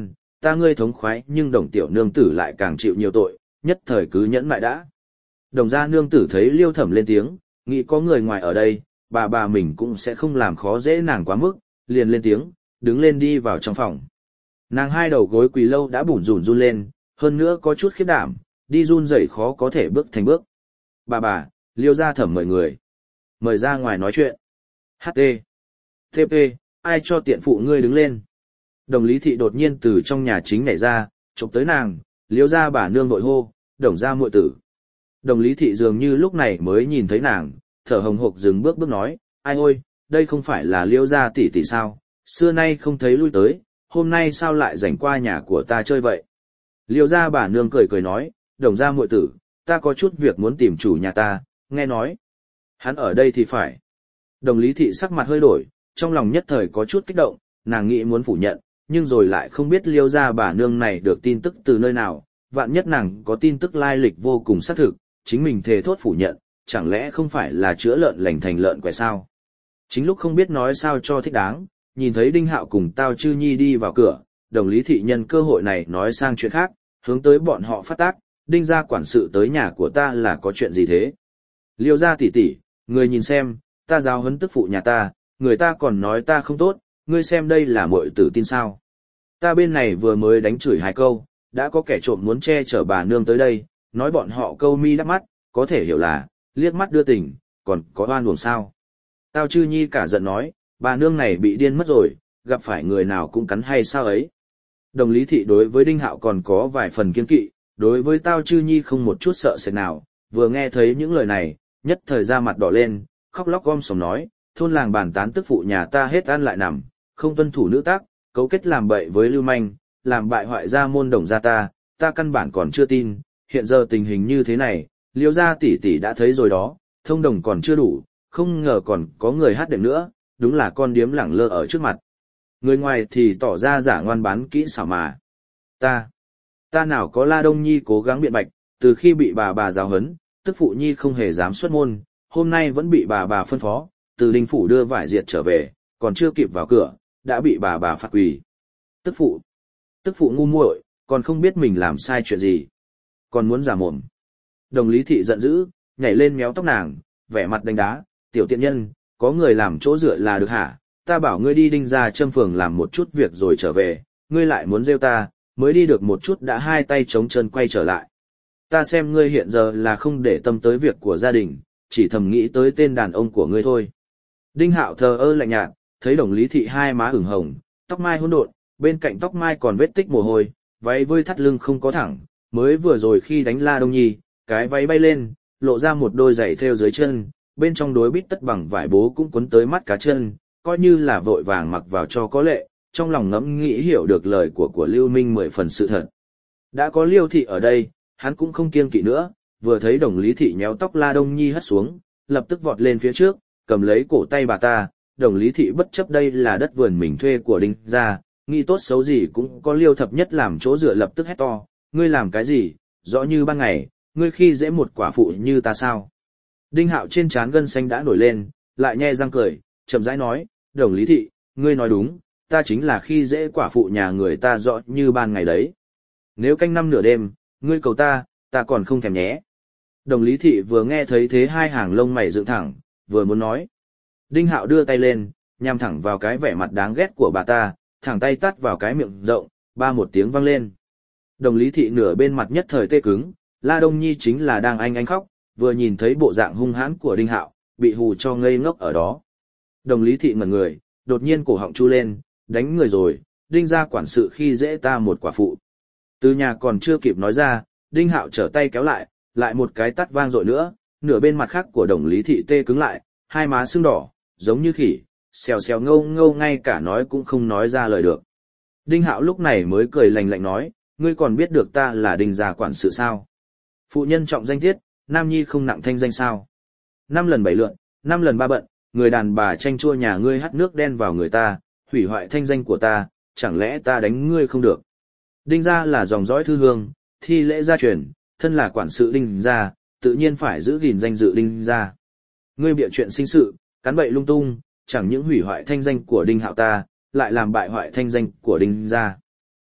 ta ngươi thống khoái nhưng đồng tiểu nương tử lại càng chịu nhiều tội, nhất thời cứ nhẫn mại đã. Đồng gia nương tử thấy Liêu Thẩm lên tiếng, nghĩ có người ngoài ở đây, bà bà mình cũng sẽ không làm khó dễ nàng quá mức, liền lên tiếng, đứng lên đi vào trong phòng. Nàng hai đầu gối quỳ lâu đã bủn rủn run lên, hơn nữa có chút khiếp đảm, đi run rẩy khó có thể bước thành bước. Bà bà, Liêu gia Thẩm mời người. Mời ra ngoài nói chuyện. hát tê. tê pê, ai cho tiện phụ ngươi đứng lên. Đồng Lý Thị đột nhiên từ trong nhà chính nhảy ra, chụp tới nàng, Liêu gia bà nương vội hô, đồng gia muội tử. Đồng Lý Thị dường như lúc này mới nhìn thấy nàng, thở hồng hộc dừng bước bước nói, ai ôi, đây không phải là Liêu gia tỷ tỷ sao, xưa nay không thấy lui tới, hôm nay sao lại rảnh qua nhà của ta chơi vậy. Liêu gia bà nương cười cười nói, đồng gia muội tử, ta có chút việc muốn tìm chủ nhà ta, nghe nói. Hắn ở đây thì phải. Đồng Lý Thị sắc mặt hơi đổi, trong lòng nhất thời có chút kích động, nàng nghĩ muốn phủ nhận, nhưng rồi lại không biết Liêu gia bà nương này được tin tức từ nơi nào, vạn nhất nàng có tin tức lai lịch vô cùng xác thực, chính mình thề thốt phủ nhận, chẳng lẽ không phải là chữa lợn lành thành lợn quẻ sao? Chính lúc không biết nói sao cho thích đáng, nhìn thấy Đinh Hạo cùng Tao Chư Nhi đi vào cửa, Đồng Lý Thị nhân cơ hội này nói sang chuyện khác, hướng tới bọn họ phát tác, Đinh gia quản sự tới nhà của ta là có chuyện gì thế? Liêu gia tỷ tỷ, người nhìn xem, ta giáo huấn tức phụ nhà ta, người ta còn nói ta không tốt, ngươi xem đây là muội tử tin sao? Ta bên này vừa mới đánh chửi hai câu, đã có kẻ trộm muốn che chở bà nương tới đây, nói bọn họ câu mi đắp mắt, có thể hiểu là, liếc mắt đưa tình, còn có oan uổng sao. Tao Chư Nhi cả giận nói, bà nương này bị điên mất rồi, gặp phải người nào cũng cắn hay sao ấy. Đồng Lý Thị đối với Đinh Hạo còn có vài phần kiên kỵ, đối với Tao Chư Nhi không một chút sợ sệt nào, vừa nghe thấy những lời này, nhất thời ra mặt đỏ lên, khóc lóc gom sòm nói, thôn làng bàn tán tức phụ nhà ta hết ăn lại nằm, không tuân thủ nữ tác, cấu kết làm bậy với lưu manh, làm bại hoại gia môn đồng gia ta, ta căn bản còn chưa tin, hiện giờ tình hình như thế này, Liêu gia tỷ tỷ đã thấy rồi đó, thông đồng còn chưa đủ, không ngờ còn có người hát đệm nữa, đúng là con điếm lẳng lơ ở trước mặt. Người ngoài thì tỏ ra giả ngoan bán kỹ xảo mà. Ta, ta nào có La Đông Nhi cố gắng biện bạch, từ khi bị bà bà giáo huấn, tức phụ Nhi không hề dám xuất môn, hôm nay vẫn bị bà bà phân phó, từ Đinh phủ đưa vải diệt trở về, còn chưa kịp vào cửa, đã bị bà bà phạt quỳ. Tức phụ, tức phụ ngu muội, còn không biết mình làm sai chuyện gì, còn muốn giả mồm. Đồng Lý Thị giận dữ, nhảy lên méo tóc nàng, vẻ mặt đánh đá, tiểu tiện nhân, có người làm chỗ dựa là được hả? Ta bảo ngươi đi Đinh gia Trâm phường làm một chút việc rồi trở về, ngươi lại muốn rêu ta, mới đi được một chút đã hai tay trống chân quay trở lại. Ta xem ngươi hiện giờ là không để tâm tới việc của gia đình, chỉ thầm nghĩ tới tên đàn ông của ngươi thôi. Đinh Hạo thờ ơ lạnh nhạt, thấy Đồng Lý Thị hai má ửng hồng, tóc mai hỗn độn, bên cạnh tóc mai còn vết tích mồ hôi, váy vơi thắt lưng không có thẳng, mới vừa rồi khi đánh La Đông Nhi, cái váy bay lên, lộ ra một đôi giày thêu dưới chân, bên trong đối bít tất bằng vải bố cũng quấn tới mắt cá chân, coi như là vội vàng mặc vào cho có lệ, trong lòng ngẫm nghĩ hiểu được lời của của Lưu Minh mười phần sự thật. Đã có Liêu Thị ở đây, hắn cũng không kiêng kỵ nữa, vừa thấy Đồng Lý Thị nhéo tóc La Đông Nhi hất xuống, lập tức vọt lên phía trước, cầm lấy cổ tay bà ta, Đồng Lý Thị bất chấp đây là đất vườn mình thuê của Đinh gia, nghĩ tốt xấu gì cũng có Liêu thập nhất làm chỗ dựa, lập tức hét to, ngươi làm cái gì, rõ như ban ngày, ngươi khi dễ một quả phụ như ta sao? Đinh Hạo trên trán gân xanh đã nổi lên, lại nhe răng cười, chậm rãi nói, Đồng Lý Thị, ngươi nói đúng, ta chính là khi dễ quả phụ nhà người ta rõ như ban ngày đấy. Nếu canh năm nửa đêm, ngươi cầu ta, ta còn không thèm nhé. Đồng Lý Thị vừa nghe thấy thế hai hàng lông mày dựng thẳng, vừa muốn nói. Đinh Hạo đưa tay lên, nhằm thẳng vào cái vẻ mặt đáng ghét của bà ta, thẳng tay tắt vào cái miệng rộng, ba một tiếng vang lên. Đồng Lý Thị nửa bên mặt nhất thời tê cứng, La Đông Nhi chính là đang anh anh khóc, vừa nhìn thấy bộ dạng hung hãn của Đinh Hạo, bị hù cho ngây ngốc ở đó. Đồng Lý Thị ngẩn người, đột nhiên cổ họng chu lên, đánh người rồi, Đinh gia quản sự khi dễ ta một quả phụ. Từ nhà còn chưa kịp nói ra, Đinh Hạo trở tay kéo lại, lại một cái tát vang dội nữa, nửa bên mặt khác của Đồng Lý Thị tê cứng lại, hai má sưng đỏ, giống như khỉ, xèo xèo ngâu ngâu ngay cả nói cũng không nói ra lời được. Đinh Hạo lúc này mới cười lạnh lạnh nói, ngươi còn biết được ta là Đinh gia quản sự sao? Phụ nhân trọng danh tiết, nam nhi không nặng thanh danh sao? Năm lần bảy lượn, năm lần ba bận, người đàn bà tranh chua nhà ngươi hắt nước đen vào người ta, hủy hoại thanh danh của ta, chẳng lẽ ta đánh ngươi không được? Đinh gia là dòng dõi thư hương, thi lễ gia truyền, thân là quản sự Đinh gia, tự nhiên phải giữ gìn danh dự Đinh gia. Ngươi bịa chuyện sinh sự, cắn bậy lung tung, chẳng những hủy hoại thanh danh của Đinh Hạo ta, lại làm bại hoại thanh danh của Đinh gia.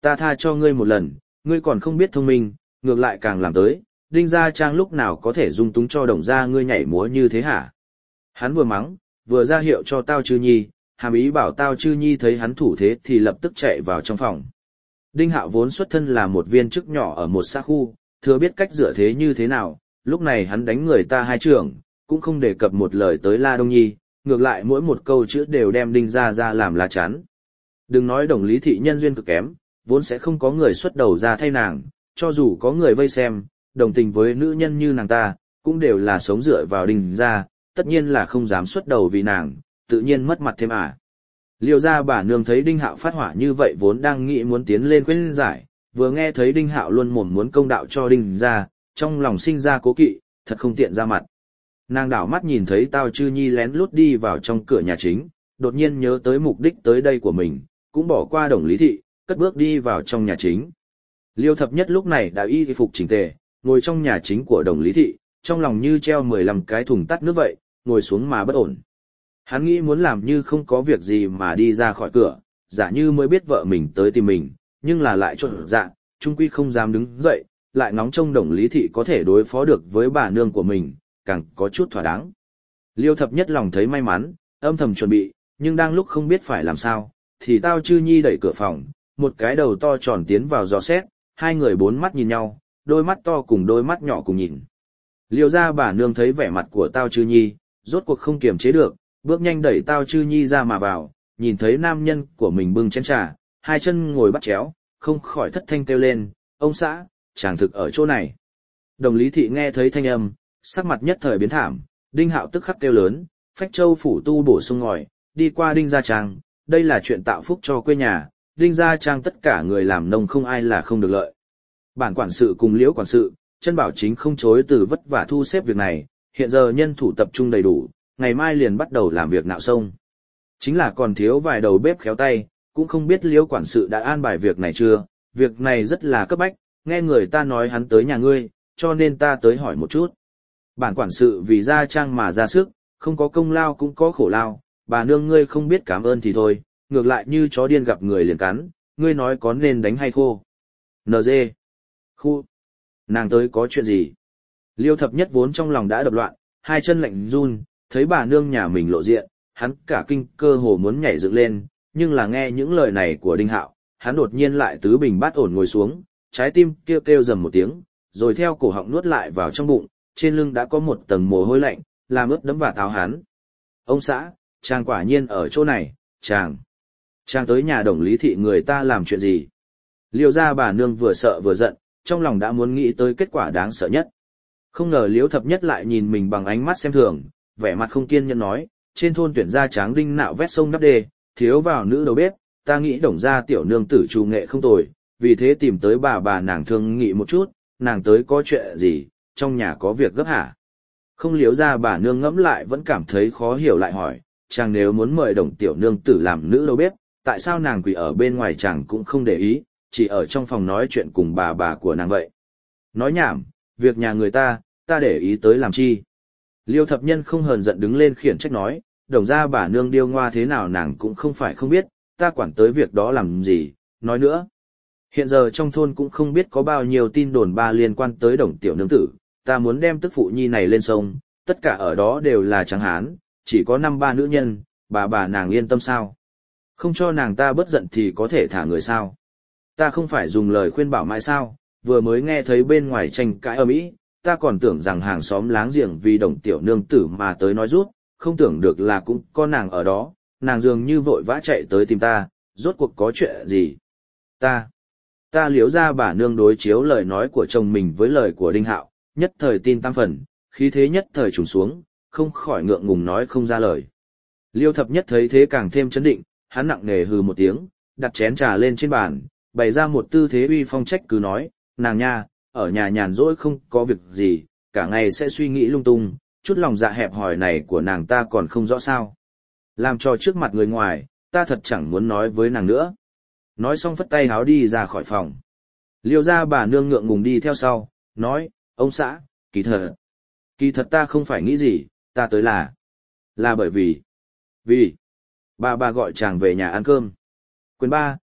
ta tha cho ngươi một lần, ngươi còn không biết thông minh, ngược lại càng làm tới, Đinh Gia Trang lúc nào có thể dung túng cho Đồng gia ngươi nhảy múa như thế hả? Hắn vừa mắng, vừa ra hiệu cho Tao Chư Nhi, hàm ý bảo Tao Chư Nhi thấy hắn thủ thế thì lập tức chạy vào trong phòng. Đinh Hạo vốn xuất thân là một viên chức nhỏ ở một xã khu, thừa biết cách dựa thế như thế nào, lúc này hắn đánh người ta hai trưởng, cũng không đề cập một lời tới La Đông Nhi, ngược lại mỗi một câu chữ đều đem Đinh Gia ra làm lá chắn. Đừng nói Đồng Lý Thị nhân duyên cực kém, vốn sẽ không có người xuất đầu ra thay nàng, cho dù có người vây xem, đồng tình với nữ nhân như nàng ta, cũng đều là sống dựa vào Đinh Gia, tất nhiên là không dám xuất đầu vì nàng, tự nhiên mất mặt thêm à. Liêu gia bà nương thấy Đinh Hạo phát hỏa như vậy vốn đang nghĩ muốn tiến lên khuyên giải, vừa nghe thấy Đinh Hạo luôn mồm muốn công đạo cho Đinh Gia, trong lòng sinh ra cố kỵ, thật không tiện ra mặt. Nàng đảo mắt nhìn thấy Tao Chư Nhi lén lút đi vào trong cửa nhà chính, đột nhiên nhớ tới mục đích tới đây của mình, cũng bỏ qua Đồng Lý Thị, cất bước đi vào trong nhà chính. Liêu Thập Nhất lúc này đã y phục chỉnh tề, ngồi trong nhà chính của Đồng Lý Thị, trong lòng như treo mười lăm cái thùng tắt nước vậy, ngồi xuống mà bất ổn. Hắn nghĩ muốn làm như không có việc gì mà đi ra khỏi cửa, giả như mới biết vợ mình tới tìm mình, nhưng là lại trộn dạ, trung quy không dám đứng dậy, lại ngóng trông Đồng Lý Thị có thể đối phó được với bà nương của mình, càng có chút thỏa đáng. Liêu Thập Nhất lòng thấy may mắn, âm thầm chuẩn bị, nhưng đang lúc không biết phải làm sao, thì Tao Chư Nhi đẩy cửa phòng, một cái đầu to tròn tiến vào dò xét, hai người bốn mắt nhìn nhau, đôi mắt to cùng đôi mắt nhỏ cùng nhìn. Liêu gia bà nương thấy vẻ mặt của Tao Chư Nhi, rốt cuộc không kiềm chế được, bước nhanh đẩy Tao Chư Nhi ra mà vào, nhìn thấy nam nhân của mình bưng chén trà, hai chân ngồi bắt chéo, không khỏi thất thanh kêu lên, ông xã, chàng thực ở chỗ này. Đồng Lý Thị nghe thấy thanh âm, sắc mặt nhất thời biến thảm, Đinh Hạo tức khắc kêu lớn, Phách Châu phủ tu bổ sung ngòi, đi qua Đinh Gia Trang, đây là chuyện tạo phúc cho quê nhà, Đinh Gia Trang tất cả người làm nông không ai là không được lợi. Bản quản sự cùng Liễu quản sự, Chân Bảo Chính không chối từ vất vả thu xếp việc này, hiện giờ nhân thủ tập trung đầy đủ, ngày mai liền bắt đầu làm việc nạo sông. Chính là còn thiếu vài đầu bếp khéo tay, cũng không biết Liễu quản sự đã an bài việc này chưa, việc này rất là cấp bách, nghe người ta nói hắn tới nhà ngươi, cho nên ta tới hỏi một chút. Bản quản sự vì Gia Trang mà ra sức, không có công lao cũng có khổ lao, bà nương ngươi không biết cảm ơn thì thôi, ngược lại như chó điên gặp người liền cắn, ngươi nói có nên đánh hay khô. en giê. Khu. Nàng tới có chuyện gì? Liêu Thập Nhất vốn trong lòng đã đập loạn, hai chân lạnh run, thấy bà nương nhà mình lộ diện, hắn cả kinh cơ hồ muốn nhảy dựng lên, nhưng là nghe những lời này của Đinh Hạo, hắn đột nhiên lại tứ bình bát ổn ngồi xuống, trái tim kêu kêu rầm một tiếng, rồi theo cổ họng nuốt lại vào trong bụng, trên lưng đã có một tầng mồ hôi lạnh, làm ướt đẫm vào áo hắn. Ông xã, chàng quả nhiên ở chỗ này, chàng. Chàng tới nhà Đồng Lý Thị người ta làm chuyện gì? Liêu gia bà nương vừa sợ vừa giận, trong lòng đã muốn nghĩ tới kết quả đáng sợ nhất. Không ngờ Liễu Thập Nhất lại nhìn mình bằng ánh mắt xem thường, vẻ mặt không kiên nhẫn nói, trên thôn tuyển gia tráng đinh nạo vét sông đắp đê, thiếu vào nữ đầu bếp, ta nghĩ Đồng gia tiểu nương tử trù nghệ không tồi, vì thế tìm tới bà bà nàng thương nghị một chút, nàng tới có chuyện gì, trong nhà có việc gấp hả? Không Liễu gia bà nương ngẫm lại vẫn cảm thấy khó hiểu lại hỏi, chàng nếu muốn mời Đồng tiểu nương tử làm nữ đầu bếp, tại sao nàng quỳ ở bên ngoài chàng cũng không để ý, chỉ ở trong phòng nói chuyện cùng bà bà của nàng vậy? Nói nhảm, việc nhà người ta, ta để ý tới làm chi? Liêu Thập Nhân không hờn giận đứng lên khiển trách nói, Đồng gia bà nương điêu ngoa thế nào nàng cũng không phải không biết, ta quản tới việc đó làm gì, nói nữa. Hiện giờ trong thôn cũng không biết có bao nhiêu tin đồn ba liên quan tới Đồng tiểu nương tử, ta muốn đem tức phụ nhi này lên sông, tất cả ở đó đều là trắng hán, chỉ có năm ba nữ nhân, bà bà nàng yên tâm sao? Không cho nàng ta bớt giận thì có thể thả người sao? Ta không phải dùng lời khuyên bảo mãi sao, vừa mới nghe thấy bên ngoài tranh cãi ầm ĩ, ta còn tưởng rằng hàng xóm láng giềng vì Đồng tiểu nương tử mà tới nói rút, không tưởng được là cũng có nàng ở đó, nàng dường như vội vã chạy tới tìm ta, rốt cuộc có chuyện gì? Ta, ta Liễu gia bà nương đối chiếu lời nói của chồng mình với lời của Đinh Hạo, nhất thời tin tam phần, khí thế nhất thời trùng xuống, không khỏi ngượng ngùng nói không ra lời. Liêu Thập Nhất thấy thế càng thêm chấn định, hắn nặng nề hừ một tiếng, đặt chén trà lên trên bàn, bày ra một tư thế uy phong trách cứ nói, nàng nha, ở nhà nhàn rỗi không có việc gì, cả ngày sẽ suy nghĩ lung tung, chút lòng dạ hẹp hòi này của nàng ta còn không rõ sao. Làm cho trước mặt người ngoài, ta thật chẳng muốn nói với nàng nữa. Nói xong phất tay háo đi ra khỏi phòng. Liêu gia bà nương ngượng ngùng đi theo sau, nói, ông xã, kỳ thật. Kỳ thật ta không phải nghĩ gì, ta tới là. Là bởi vì. Vì. Bà bà gọi chàng về nhà ăn cơm. Quyền ba,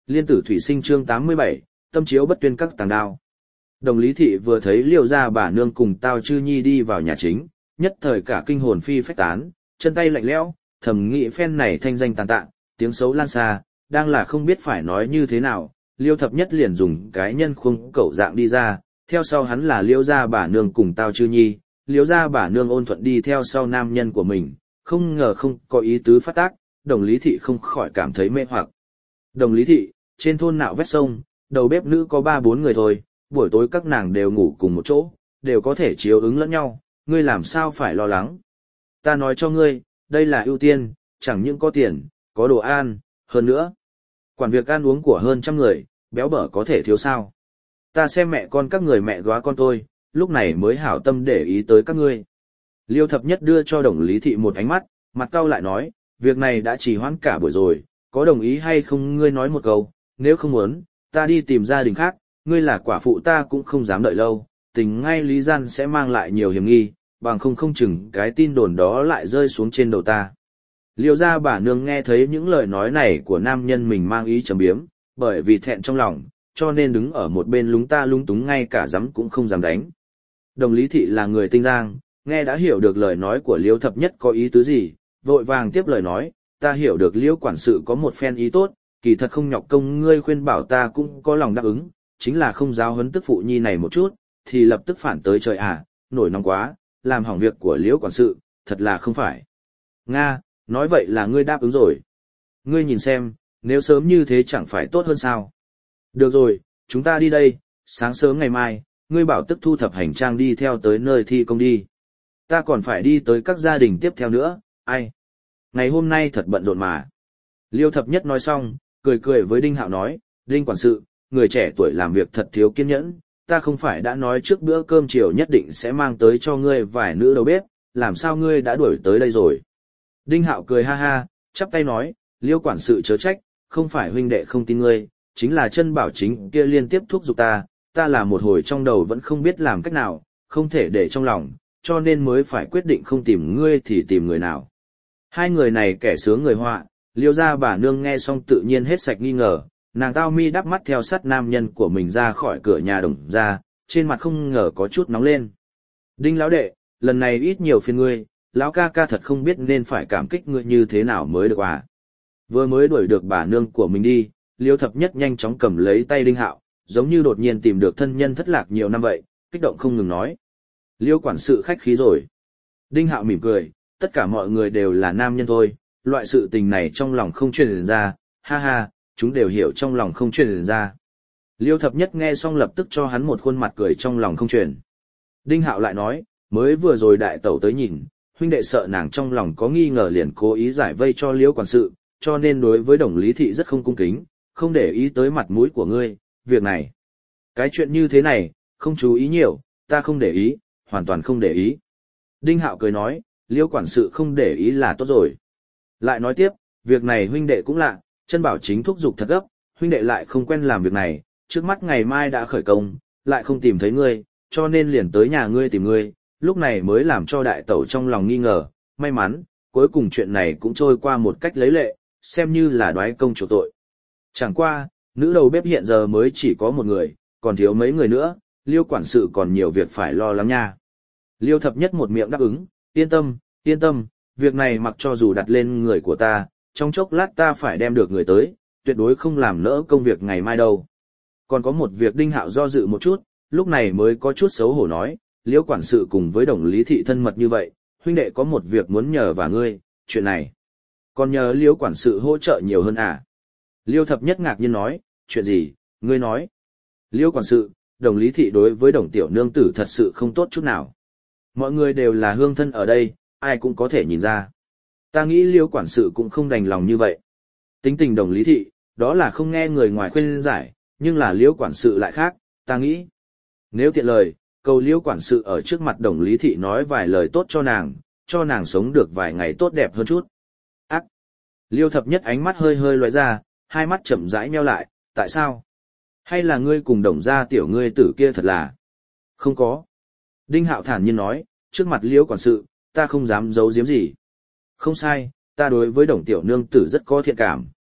Liên tử thủy sinh chương tám mươi bảy, tâm chiếu bất tuyên các tàng đao. Đồng Lý Thị vừa thấy Liêu gia bà nương cùng Tao Chư Nhi đi vào nhà chính, nhất thời cả kinh hồn phi phách tán, chân tay lạnh lẽo, thầm nghĩ phen này thanh danh tàn tạ, tiếng xấu lan xa, đang là không biết phải nói như thế nào, Liêu Thập Nhất liền dùng cái nhân khuôn cẩu dạng đi ra, theo sau hắn là Liêu gia bà nương cùng Tao Chư Nhi, Liêu gia bà nương ôn thuận đi theo sau nam nhân của mình, không ngờ không có ý tứ phát tác, Đồng Lý Thị không khỏi cảm thấy mê hoặc. Đồng Lý Thị, trên thôn nạo vét sông, đầu bếp nữ có ba bốn người thôi, buổi tối các nàng đều ngủ cùng một chỗ, đều có thể chiếu ứng lẫn nhau, ngươi làm sao phải lo lắng. Ta nói cho ngươi, đây là ưu tiên, chẳng những có tiền, có đồ ăn, hơn nữa. Quản việc ăn uống của hơn trăm người, béo bở có thể thiếu sao. Ta xem mẹ con các người mẹ góa con tôi, lúc này mới hảo tâm để ý tới các ngươi. Liêu Thập Nhất đưa cho Đồng Lý Thị một ánh mắt, mặt cau lại nói, việc này đã trì hoãn cả buổi rồi, có đồng ý hay không ngươi nói một câu, nếu không muốn, ta đi tìm gia đình khác, ngươi là quả phụ ta cũng không dám đợi lâu, tình ngay lý gian sẽ mang lại nhiều hiểm nghi, bằng không không chừng cái tin đồn đó lại rơi xuống trên đầu ta. Liêu gia bà nương nghe thấy những lời nói này của nam nhân mình mang ý trầm biếm, bởi vì thẹn trong lòng, cho nên đứng ở một bên lúng ta lúng túng ngay cả dám cũng không dám đánh. Đồng Lý Thị là người tinh giang, nghe đã hiểu được lời nói của Liêu Thập Nhất có ý tứ gì, vội vàng tiếp lời nói, ta hiểu được Liêu quản sự có một phen ý tốt, kỳ thật không nhọc công ngươi khuyên bảo ta cũng có lòng đáp ứng, chính là không giáo huấn tức phụ nhi này một chút, thì lập tức phản tới trời à, nổi nóng quá, làm hỏng việc của Liêu quản sự, thật là không phải. Nga, nói vậy là ngươi đáp ứng rồi. Ngươi nhìn xem, nếu sớm như thế chẳng phải tốt hơn sao. Được rồi, chúng ta đi đây, sáng sớm ngày mai, ngươi bảo tức thu thập hành trang đi theo tới nơi thi công đi. Ta còn phải đi tới các gia đình tiếp theo nữa, ai? Ngày hôm nay thật bận rộn mà. Liêu Thập Nhất nói xong, cười cười với Đinh Hạo nói, Đinh quản sự, người trẻ tuổi làm việc thật thiếu kiên nhẫn, ta không phải đã nói trước bữa cơm chiều nhất định sẽ mang tới cho ngươi vài nữ đầu bếp, làm sao ngươi đã đuổi tới đây rồi. Đinh Hạo cười ha ha, chắp tay nói, Liêu quản sự chớ trách, không phải huynh đệ không tin ngươi, chính là chân bảo chính kia liên tiếp thúc giục ta, ta là một hồi trong đầu vẫn không biết làm cách nào, không thể để trong lòng, cho nên mới phải quyết định không tìm ngươi thì tìm người nào. Hai người này kẻ sướng người họa, Liêu gia bà nương nghe xong tự nhiên hết sạch nghi ngờ, nàng tao mi đắp mắt theo sát nam nhân của mình ra khỏi cửa nhà Đồng ra, trên mặt không ngờ có chút nóng lên. Đinh lão đệ, lần này ít nhiều phiền ngươi, lão ca ca thật không biết nên phải cảm kích ngươi như thế nào mới được à. Vừa mới đuổi được bà nương của mình đi, Liêu Thập Nhất nhanh chóng cầm lấy tay Đinh Hạo, giống như đột nhiên tìm được thân nhân thất lạc nhiều năm vậy, kích động không ngừng nói. Liêu quản sự khách khí rồi. Đinh Hạo mỉm cười, tất cả mọi người đều là nam nhân thôi, loại sự tình này trong lòng không truyền ra, ha ha, chúng đều hiểu trong lòng không truyền ra. Liêu Thập Nhất nghe xong lập tức cho hắn một khuôn mặt cười trong lòng không truyền. Đinh Hạo lại nói, mới vừa rồi đại tẩu tới nhìn, huynh đệ sợ nàng trong lòng có nghi ngờ liền cố ý giải vây cho Liêu quản sự, cho nên đối với Đồng Lý Thị rất không cung kính, không để ý tới mặt mũi của ngươi, việc này. Cái chuyện như thế này, không chú ý nhiều, ta không để ý, hoàn toàn không để ý. Đinh Hạo cười nói, Liêu quản sự không để ý là tốt rồi. Lại nói tiếp, việc này huynh đệ cũng lạ, chân bảo chính thúc giục thật gấp, huynh đệ lại không quen làm việc này, trước mắt ngày mai đã khởi công, lại không tìm thấy ngươi, cho nên liền tới nhà ngươi tìm ngươi, lúc này mới làm cho đại tẩu trong lòng nghi ngờ, may mắn, cuối cùng chuyện này cũng trôi qua một cách lấy lệ, xem như là đoái công chủ tội. Chẳng qua, nữ đầu bếp hiện giờ mới chỉ có một người, còn thiếu mấy người nữa, Liêu quản sự còn nhiều việc phải lo lắng nha. Liêu Thập Nhất một miệng đáp ứng, yên tâm, yên tâm, việc này mặc cho dù đặt lên người của ta, trong chốc lát ta phải đem được người tới, tuyệt đối không làm lỡ công việc ngày mai đâu. Còn có một việc Đinh Hạo do dự một chút, lúc này mới có chút xấu hổ nói, Liêu quản sự cùng với Đồng Lý Thị thân mật như vậy, huynh đệ có một việc muốn nhờ và ngươi, chuyện này. Còn nhờ Liêu quản sự hỗ trợ nhiều hơn à? Liêu Thập Nhất ngạc nhiên nói, chuyện gì, ngươi nói. Liêu quản sự, Đồng Lý Thị đối với Đồng tiểu nương tử thật sự không tốt chút nào. Mọi người đều là hương thân ở đây, ai cũng có thể nhìn ra. Ta nghĩ Liêu quản sự cũng không đành lòng như vậy. Tính tình Đồng Lý Thị, đó là không nghe người ngoài khuyên giải, nhưng là Liêu quản sự lại khác, ta nghĩ. Nếu tiện lời, cầu Liêu quản sự ở trước mặt Đồng Lý Thị nói vài lời tốt cho nàng, cho nàng sống được vài ngày tốt đẹp hơn chút. Ác! Liêu Thập Nhất ánh mắt hơi hơi lóe ra, hai mắt chậm rãi nheo lại, tại sao? Hay là ngươi cùng Đồng gia tiểu ngươi tử kia thật là? Không có. Đinh Hạo thản nhiên nói, trước mặt Liêu quản sự, ta không dám giấu giếm gì. Không sai, ta đối với Đồng tiểu nương tử rất có thiện cảm,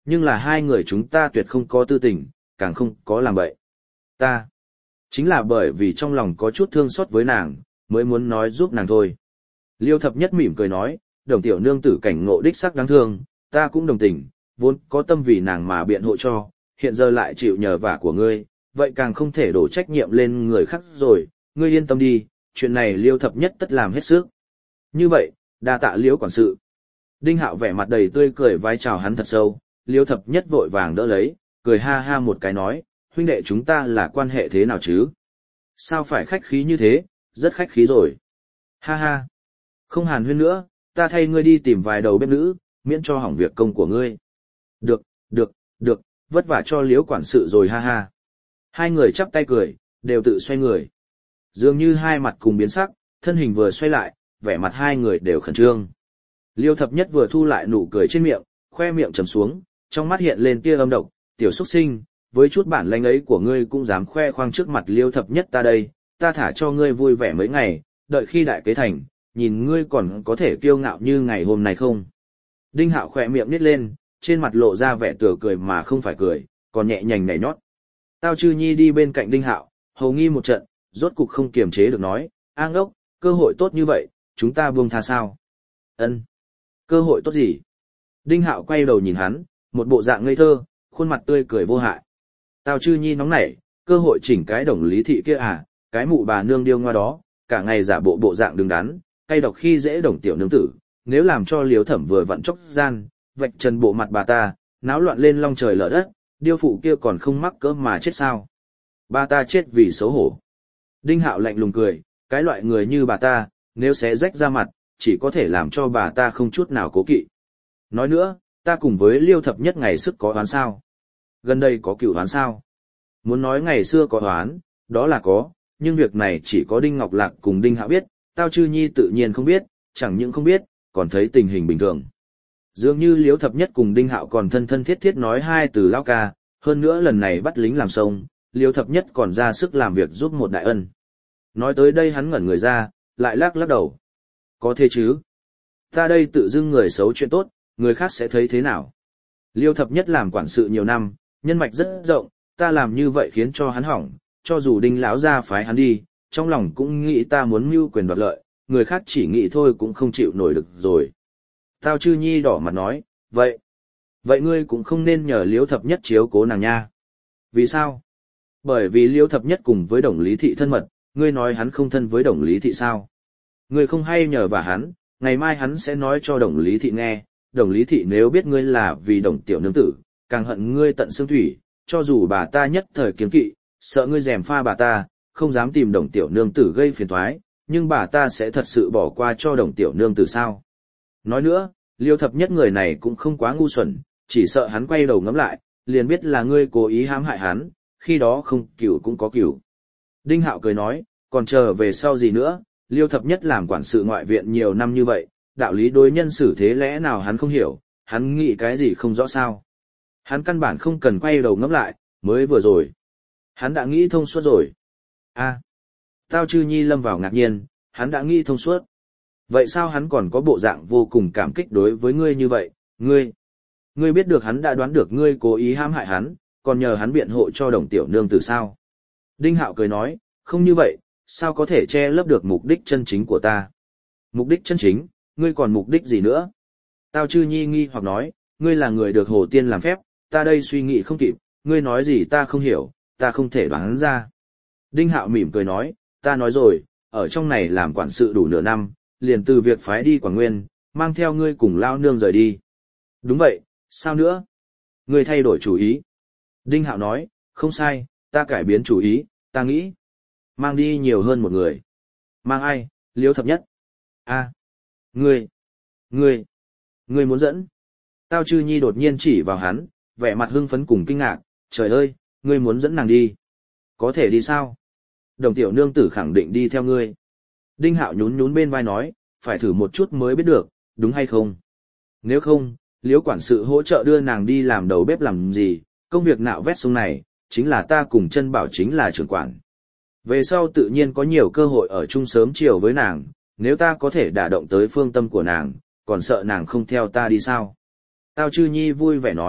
nhưng là hai người chúng ta tuyệt không có tư tình, càng không có làm bậy. Ta, chính là bởi vì trong lòng có chút thương xót với nàng, mới muốn nói giúp nàng thôi. Liêu thập nhất mỉm cười nói, đồng tiểu nương tử cảnh ngộ đích sắc đáng thương, ta cũng đồng tình, vốn có tâm vì nàng mà biện hộ cho, hiện giờ lại chịu nhờ vả của ngươi, vậy càng không thể đổ trách nhiệm lên người khác rồi, ngươi yên tâm đi, chuyện này Liêu thập nhất tất làm hết sức. Như vậy, đa tạ Liễu quản sự. Đinh Hạo vẻ mặt đầy tươi cười vái chào hắn thật sâu, Liêu thập nhất vội vàng đỡ lấy, cười ha ha một cái nói, huynh đệ chúng ta là quan hệ thế nào chứ? Sao phải khách khí như thế, rất khách khí rồi. Ha ha. Không hàn huyên nữa, ta thay ngươi đi tìm vài đầu bếp nữ, miễn cho hỏng việc công của ngươi. Được, được, được, vất vả cho Liễu quản sự rồi ha ha. Hai người chắp tay cười, đều tự xoay người. Dường như hai mặt cùng biến sắc, thân hình vừa xoay lại, vẻ mặt hai người đều khẩn trương. Liêu thập nhất vừa thu lại nụ cười trên miệng, khoe miệng trầm xuống, trong mắt hiện lên tia âm độc, tiểu xuất sinh, với chút bản lĩnh ấy của ngươi cũng dám khoe khoang trước mặt Liêu thập nhất ta đây, ta thả cho ngươi vui vẻ mấy ngày, đợi khi đại kế thành, nhìn ngươi còn có thể kiêu ngạo như ngày hôm nay không. Đinh Hạo khoe miệng nít lên, trên mặt lộ ra vẻ tựa cười mà không phải cười, còn nhẹ nhàng nhảy nhót. Tao Chư Nhi đi bên cạnh Đinh Hạo, hầu nghi một trận, rốt cục không kiềm chế được nói, A ngốc, cơ hội tốt như vậy, chúng ta buông tha sao? Ân, cơ hội tốt gì? Đinh Hạo quay đầu nhìn hắn, một bộ dạng ngây thơ, khuôn mặt tươi cười vô hại. Tao Chư Nhi nóng nảy, cơ hội chỉnh cái đồng lý thị kia à, cái mụ bà nương điêu ngoa đó, cả ngày giả bộ bộ dạng đứng đắn, cay độc khi dễ đồng tiểu nương tử, nếu làm cho Liếu Thẩm vừa vặn chốc gian, vạch trần bộ mặt bà ta, náo loạn lên long trời lở đất, điêu phụ kia còn không mắc cỡ mà chết sao? Bà ta chết vì xấu hổ. Đinh Hạo lạnh lùng cười, cái loại người như bà ta, nếu xé rách ra mặt, chỉ có thể làm cho bà ta không chút nào cố kỵ. Nói nữa, ta cùng với Liêu thập nhất ngày sức có oán sao? Gần đây có cựu oán sao? Muốn nói ngày xưa có oán, đó là có, nhưng việc này chỉ có Đinh Ngọc Lạc cùng Đinh Hạo biết, Tao Chư Nhi tự nhiên không biết, chẳng những không biết, còn thấy tình hình bình thường. Dường như Liêu thập nhất cùng Đinh Hạo còn thân thân thiết thiết nói hai từ lao ca, hơn nữa lần này bắt lính làm sông, Liêu thập nhất còn ra sức làm việc giúp một đại ân. Nói tới đây hắn ngẩn người ra, lại lắc lắc đầu. Có thế chứ? Ta đây tự dưng người xấu chuyện tốt, người khác sẽ thấy thế nào? Liêu thập nhất làm quản sự nhiều năm, nhân mạch rất rộng, ta làm như vậy khiến cho hắn hỏng, cho dù Đinh lão gia phái hắn đi, trong lòng cũng nghĩ ta muốn mưu quyền đoạt lợi, người khác chỉ nghĩ thôi cũng không chịu nổi được rồi. Tao Chư Nhi đỏ mặt nói, vậy, vậy ngươi cũng không nên nhờ Liêu thập nhất chiếu cố nàng nha. Vì sao? Bởi vì Liêu thập nhất cùng với Đồng Lý Thị thân mật, ngươi nói hắn không thân với Đồng Lý Thị sao? Ngươi không hay nhờ vả hắn, ngày mai hắn sẽ nói cho Đồng Lý Thị nghe, Đồng Lý Thị nếu biết ngươi là vì Đồng tiểu nương tử, càng hận ngươi tận xương thủy, cho dù bà ta nhất thời kiêng kỵ, sợ ngươi gièm pha bà ta, không dám tìm Đồng tiểu nương tử gây phiền toái, nhưng bà ta sẽ thật sự bỏ qua cho Đồng tiểu nương tử sao? Nói nữa, Liêu thập nhất người này cũng không quá ngu xuẩn, chỉ sợ hắn quay đầu ngẫm lại, liền biết là ngươi cố ý hãm hại hắn, khi đó không cửu cũng có cửu. Đinh Hạo cười nói, còn chờ về sau gì nữa, Liêu thập nhất làm quản sự ngoại viện nhiều năm như vậy, đạo lý đối nhân xử thế lẽ nào hắn không hiểu, hắn nghĩ cái gì không rõ sao. Hắn căn bản không cần quay đầu ngẫm lại, mới vừa rồi. Hắn đã nghĩ thông suốt rồi. a à, Tao Chư Nhi lâm vào ngạc nhiên, hắn đã nghĩ thông suốt. Vậy sao hắn còn có bộ dạng vô cùng cảm kích đối với ngươi như vậy, ngươi? Ngươi biết được hắn đã đoán được ngươi cố ý hãm hại hắn, còn nhờ hắn biện hộ cho Đồng tiểu nương tử sao? Đinh Hạo cười nói, không như vậy, sao có thể che lấp được mục đích chân chính của ta? Mục đích chân chính, ngươi còn mục đích gì nữa? Tao Chư Nhi nghi hoặc nói, ngươi là người được Hồ Tiên làm phép, ta đây suy nghĩ không kịp, ngươi nói gì ta không hiểu, ta không thể đoán ra. Đinh Hạo mỉm cười nói, ta nói rồi, ở trong này làm quản sự đủ nửa năm, liền từ việc phái đi Quảng Nguyên, mang theo ngươi cùng lao nương rời đi. Đúng vậy, sao nữa? Ngươi thay đổi chủ ý. Đinh Hạo nói, không sai, ta cải biến chủ ý, ta nghĩ. Mang đi nhiều hơn một người. Mang ai? Liêu thập nhất. a à, ngươi, ngươi, ngươi muốn dẫn. Tao Chư Nhi đột nhiên chỉ vào hắn, vẻ mặt hưng phấn cùng kinh ngạc, trời ơi, ngươi muốn dẫn nàng đi. Có thể đi sao? Đồng tiểu nương tử khẳng định đi theo ngươi. Đinh Hạo nhún nhún bên vai nói, phải thử một chút mới biết được, đúng hay không? Nếu không, Liễu quản sự hỗ trợ đưa nàng đi làm đầu bếp làm gì, công việc nạo vét sông này, chính là ta cùng chân bảo chính là trưởng quản. Về sau tự nhiên có nhiều cơ hội ở chung sớm chiều với nàng, nếu ta có thể đả động tới phương tâm của nàng, còn sợ nàng không theo ta đi sao? Tao Chư Nhi vui vẻ nói,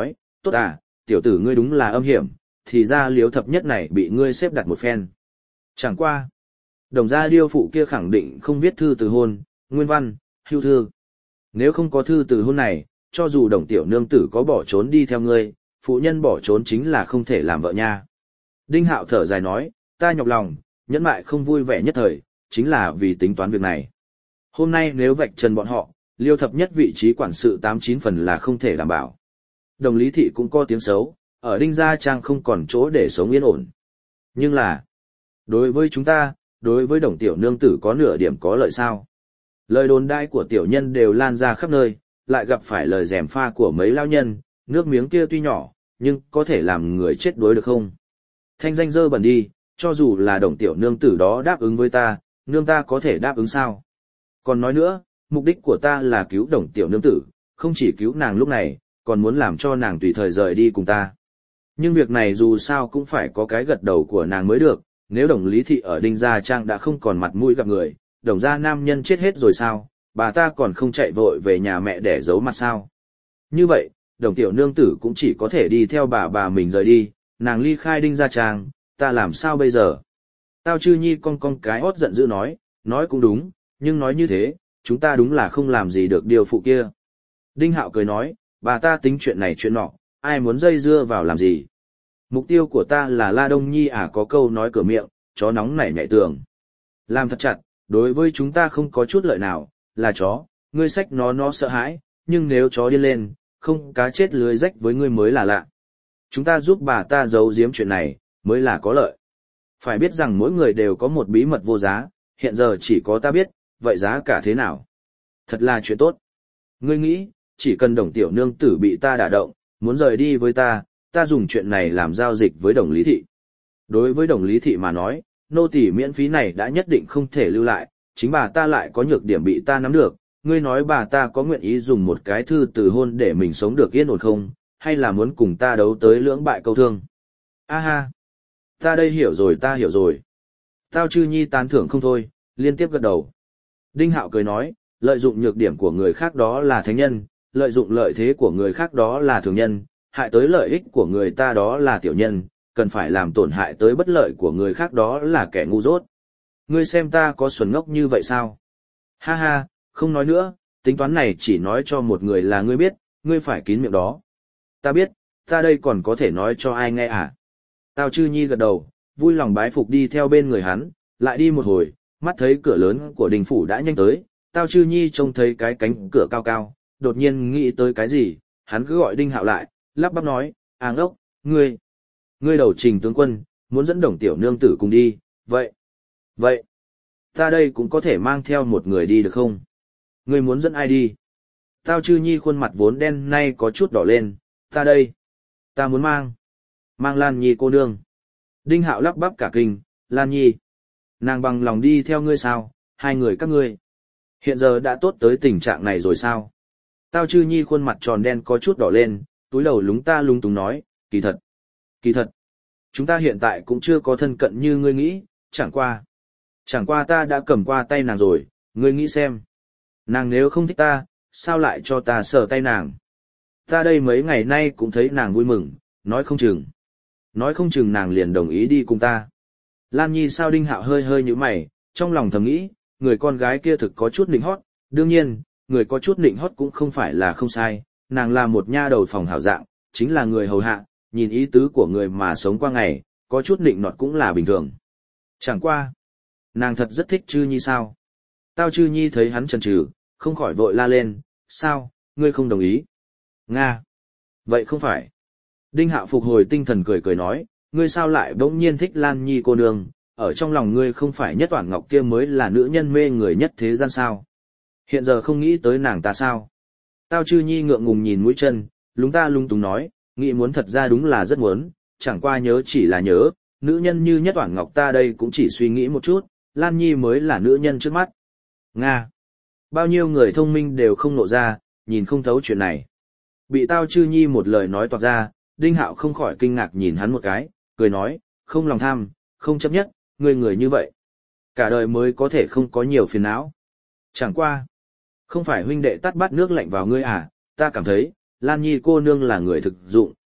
Tốt à, tiểu tử ngươi đúng là âm hiểm, thì ra Liễu thập nhất này bị ngươi xếp đặt một phen. Chẳng qua. Đồng gia điêu phụ kia khẳng định không viết thư từ hôn, nguyên văn, hưu thư. Nếu không có thư từ hôn này, cho dù đồng tiểu nương tử có bỏ trốn đi theo ngươi, phụ nhân bỏ trốn chính là không thể làm vợ nha. Đinh Hạo thở dài nói, ta nhọc lòng, nhẫn mại không vui vẻ nhất thời, chính là vì tính toán việc này. Hôm nay nếu vạch trần bọn họ, Liêu thập nhất vị trí quản sự tám chín phần là không thể đảm bảo. Đồng Lý Thị cũng có tiếng xấu, ở Đinh Gia Trang không còn chỗ để sống yên ổn. Nhưng là, đối với chúng ta, đối với đồng tiểu nương tử có nửa điểm có lợi sao. Lời đồn đại của tiểu nhân đều lan ra khắp nơi, lại gặp phải lời gièm pha của mấy lao nhân, nước miếng kia tuy nhỏ, nhưng có thể làm người chết đuối được không? Thanh danh dơ bẩn đi, cho dù là đồng tiểu nương tử đó đáp ứng với ta, nương ta có thể đáp ứng sao? Còn nói nữa, mục đích của ta là cứu đồng tiểu nương tử, không chỉ cứu nàng lúc này, còn muốn làm cho nàng tùy thời rời đi cùng ta. Nhưng việc này dù sao cũng phải có cái gật đầu của nàng mới được, nếu đồng Lý Thị ở Đinh Gia Trang đã không còn mặt mũi gặp người, đồng gia nam nhân chết hết rồi sao, bà ta còn không chạy vội về nhà mẹ để giấu mặt sao. Như vậy, đồng tiểu nương tử cũng chỉ có thể đi theo bà bà mình rời đi, nàng ly khai Đinh Gia Trang, ta làm sao bây giờ? Tao Chư Nhi cong cong cái hót giận dữ nói, nói cũng đúng, nhưng nói như thế, chúng ta đúng là không làm gì được điều phụ kia. Đinh Hạo cười nói, bà ta tính chuyện này chuyện nọ, ai muốn dây dưa vào làm gì? Mục tiêu của ta là La Đông Nhi à, có câu nói cửa miệng, chó nóng nảy nhạy tường. Làm thật chặt, đối với chúng ta không có chút lợi nào, là chó, ngươi xách nó nó sợ hãi, nhưng nếu chó điên lên, không cá chết lưới rách với ngươi mới là lạ. Chúng ta giúp bà ta giấu giếm chuyện này, mới là có lợi. Phải biết rằng mỗi người đều có một bí mật vô giá, hiện giờ chỉ có ta biết, vậy giá cả thế nào? Thật là chuyện tốt. Ngươi nghĩ, chỉ cần đồng tiểu nương tử bị ta đả động, muốn rời đi với ta, ta dùng chuyện này làm giao dịch với đồng Lý Thị. Đối với đồng Lý Thị mà nói, nô tỳ miễn phí này đã nhất định không thể lưu lại, chính bà ta lại có nhược điểm bị ta nắm được, ngươi nói bà ta có nguyện ý dùng một cái thư từ hôn để mình sống được yên ổn không, hay là muốn cùng ta đấu tới lưỡng bại câu thương? A ha, ta đây hiểu rồi ta hiểu rồi. Tao Chư Nhi tán thưởng không thôi, liên tiếp gật đầu. Đinh Hạo cười nói, lợi dụng nhược điểm của người khác đó là thánh nhân, lợi dụng lợi thế của người khác đó là thường nhân, hại tới lợi ích của người ta đó là tiểu nhân, cần phải làm tổn hại tới bất lợi của người khác đó là kẻ ngu dốt. Ngươi xem ta có xuẩn ngốc như vậy sao? Ha ha, không nói nữa, tính toán này chỉ nói cho một người là ngươi biết, ngươi phải kín miệng đó. Ta biết, ta đây còn có thể nói cho ai nghe à? Tao Chư Nhi gật đầu, vui lòng bái phục đi theo bên người hắn, lại đi một hồi, mắt thấy cửa lớn của đình phủ đã nhanh tới, Tao Chư Nhi trông thấy cái cánh cửa cao cao, đột nhiên nghĩ tới cái gì, hắn cứ gọi Đinh Hạo lại, lắp bắp nói, à ngốc, ngươi, ngươi đầu Trình tướng quân, muốn dẫn đồng tiểu nương tử cùng đi, vậy, vậy, ta đây cũng có thể mang theo một người đi được không? Ngươi muốn dẫn ai đi? Tao Chư Nhi khuôn mặt vốn đen nay có chút đỏ lên, ta đây, ta muốn mang, mang Lan Nhi cô nương. Đinh Hạo lắp bắp cả kinh, Lan Nhi, nàng bằng lòng đi theo ngươi sao, hai người các ngươi, hiện giờ đã tốt tới tình trạng này rồi sao? Tao Chư Nhi khuôn mặt tròn đen có chút đỏ lên, túi đầu lúng ta lung túng nói, kỳ thật, kỳ thật, chúng ta hiện tại cũng chưa có thân cận như ngươi nghĩ, chẳng qua, chẳng qua ta đã cầm qua tay nàng rồi, ngươi nghĩ xem, nàng nếu không thích ta, sao lại cho ta sờ tay nàng? Ta đây mấy ngày nay cũng thấy nàng vui mừng, nói không chừng, nói không chừng nàng liền đồng ý đi cùng ta. Lan Nhi sao? Đinh Hạo hơi hơi nhíu mày, trong lòng thầm nghĩ, người con gái kia thực có chút nịnh hót, đương nhiên, người có chút nịnh hót cũng không phải là không sai, nàng là một nha đầu phòng hảo dạng, chính là người hầu hạ, nhìn ý tứ của người mà sống qua ngày, có chút nịnh nọt cũng là bình thường. Chẳng qua, nàng thật rất thích Chư Nhi sao? Tao Chư Nhi thấy hắn chần chừ, không khỏi vội la lên, sao, ngươi không đồng ý? Nga! Vậy không phải. Đinh Hạo phục hồi tinh thần cười cười nói, ngươi sao lại bỗng nhiên thích Lan Nhi cô nương, ở trong lòng ngươi không phải Nhất Toản Ngọc kia mới là nữ nhân mê người nhất thế gian sao? Hiện giờ không nghĩ tới nàng ta sao? Tao Chư Nhi ngượng ngùng nhìn mũi chân, lúng ta lung túng nói, nghĩ muốn thật ra đúng là rất muốn, chẳng qua nhớ chỉ là nhớ, nữ nhân như Nhất Toản Ngọc ta đây cũng chỉ suy nghĩ một chút, Lan Nhi mới là nữ nhân trước mắt. Nga! Bao nhiêu người thông minh đều không nộ ra, nhìn không thấu chuyện này. Bị Tao Chư Nhi một lời nói toạc ra, Đinh Hạo không khỏi kinh ngạc nhìn hắn một cái, cười nói, không lòng tham, không chấp nhất, người người như vậy. Cả đời mới có thể không có nhiều phiền não. Chẳng qua. Không phải huynh đệ tắt bát nước lạnh vào ngươi à, ta cảm thấy, Lan Nhi cô nương là người thực dụng,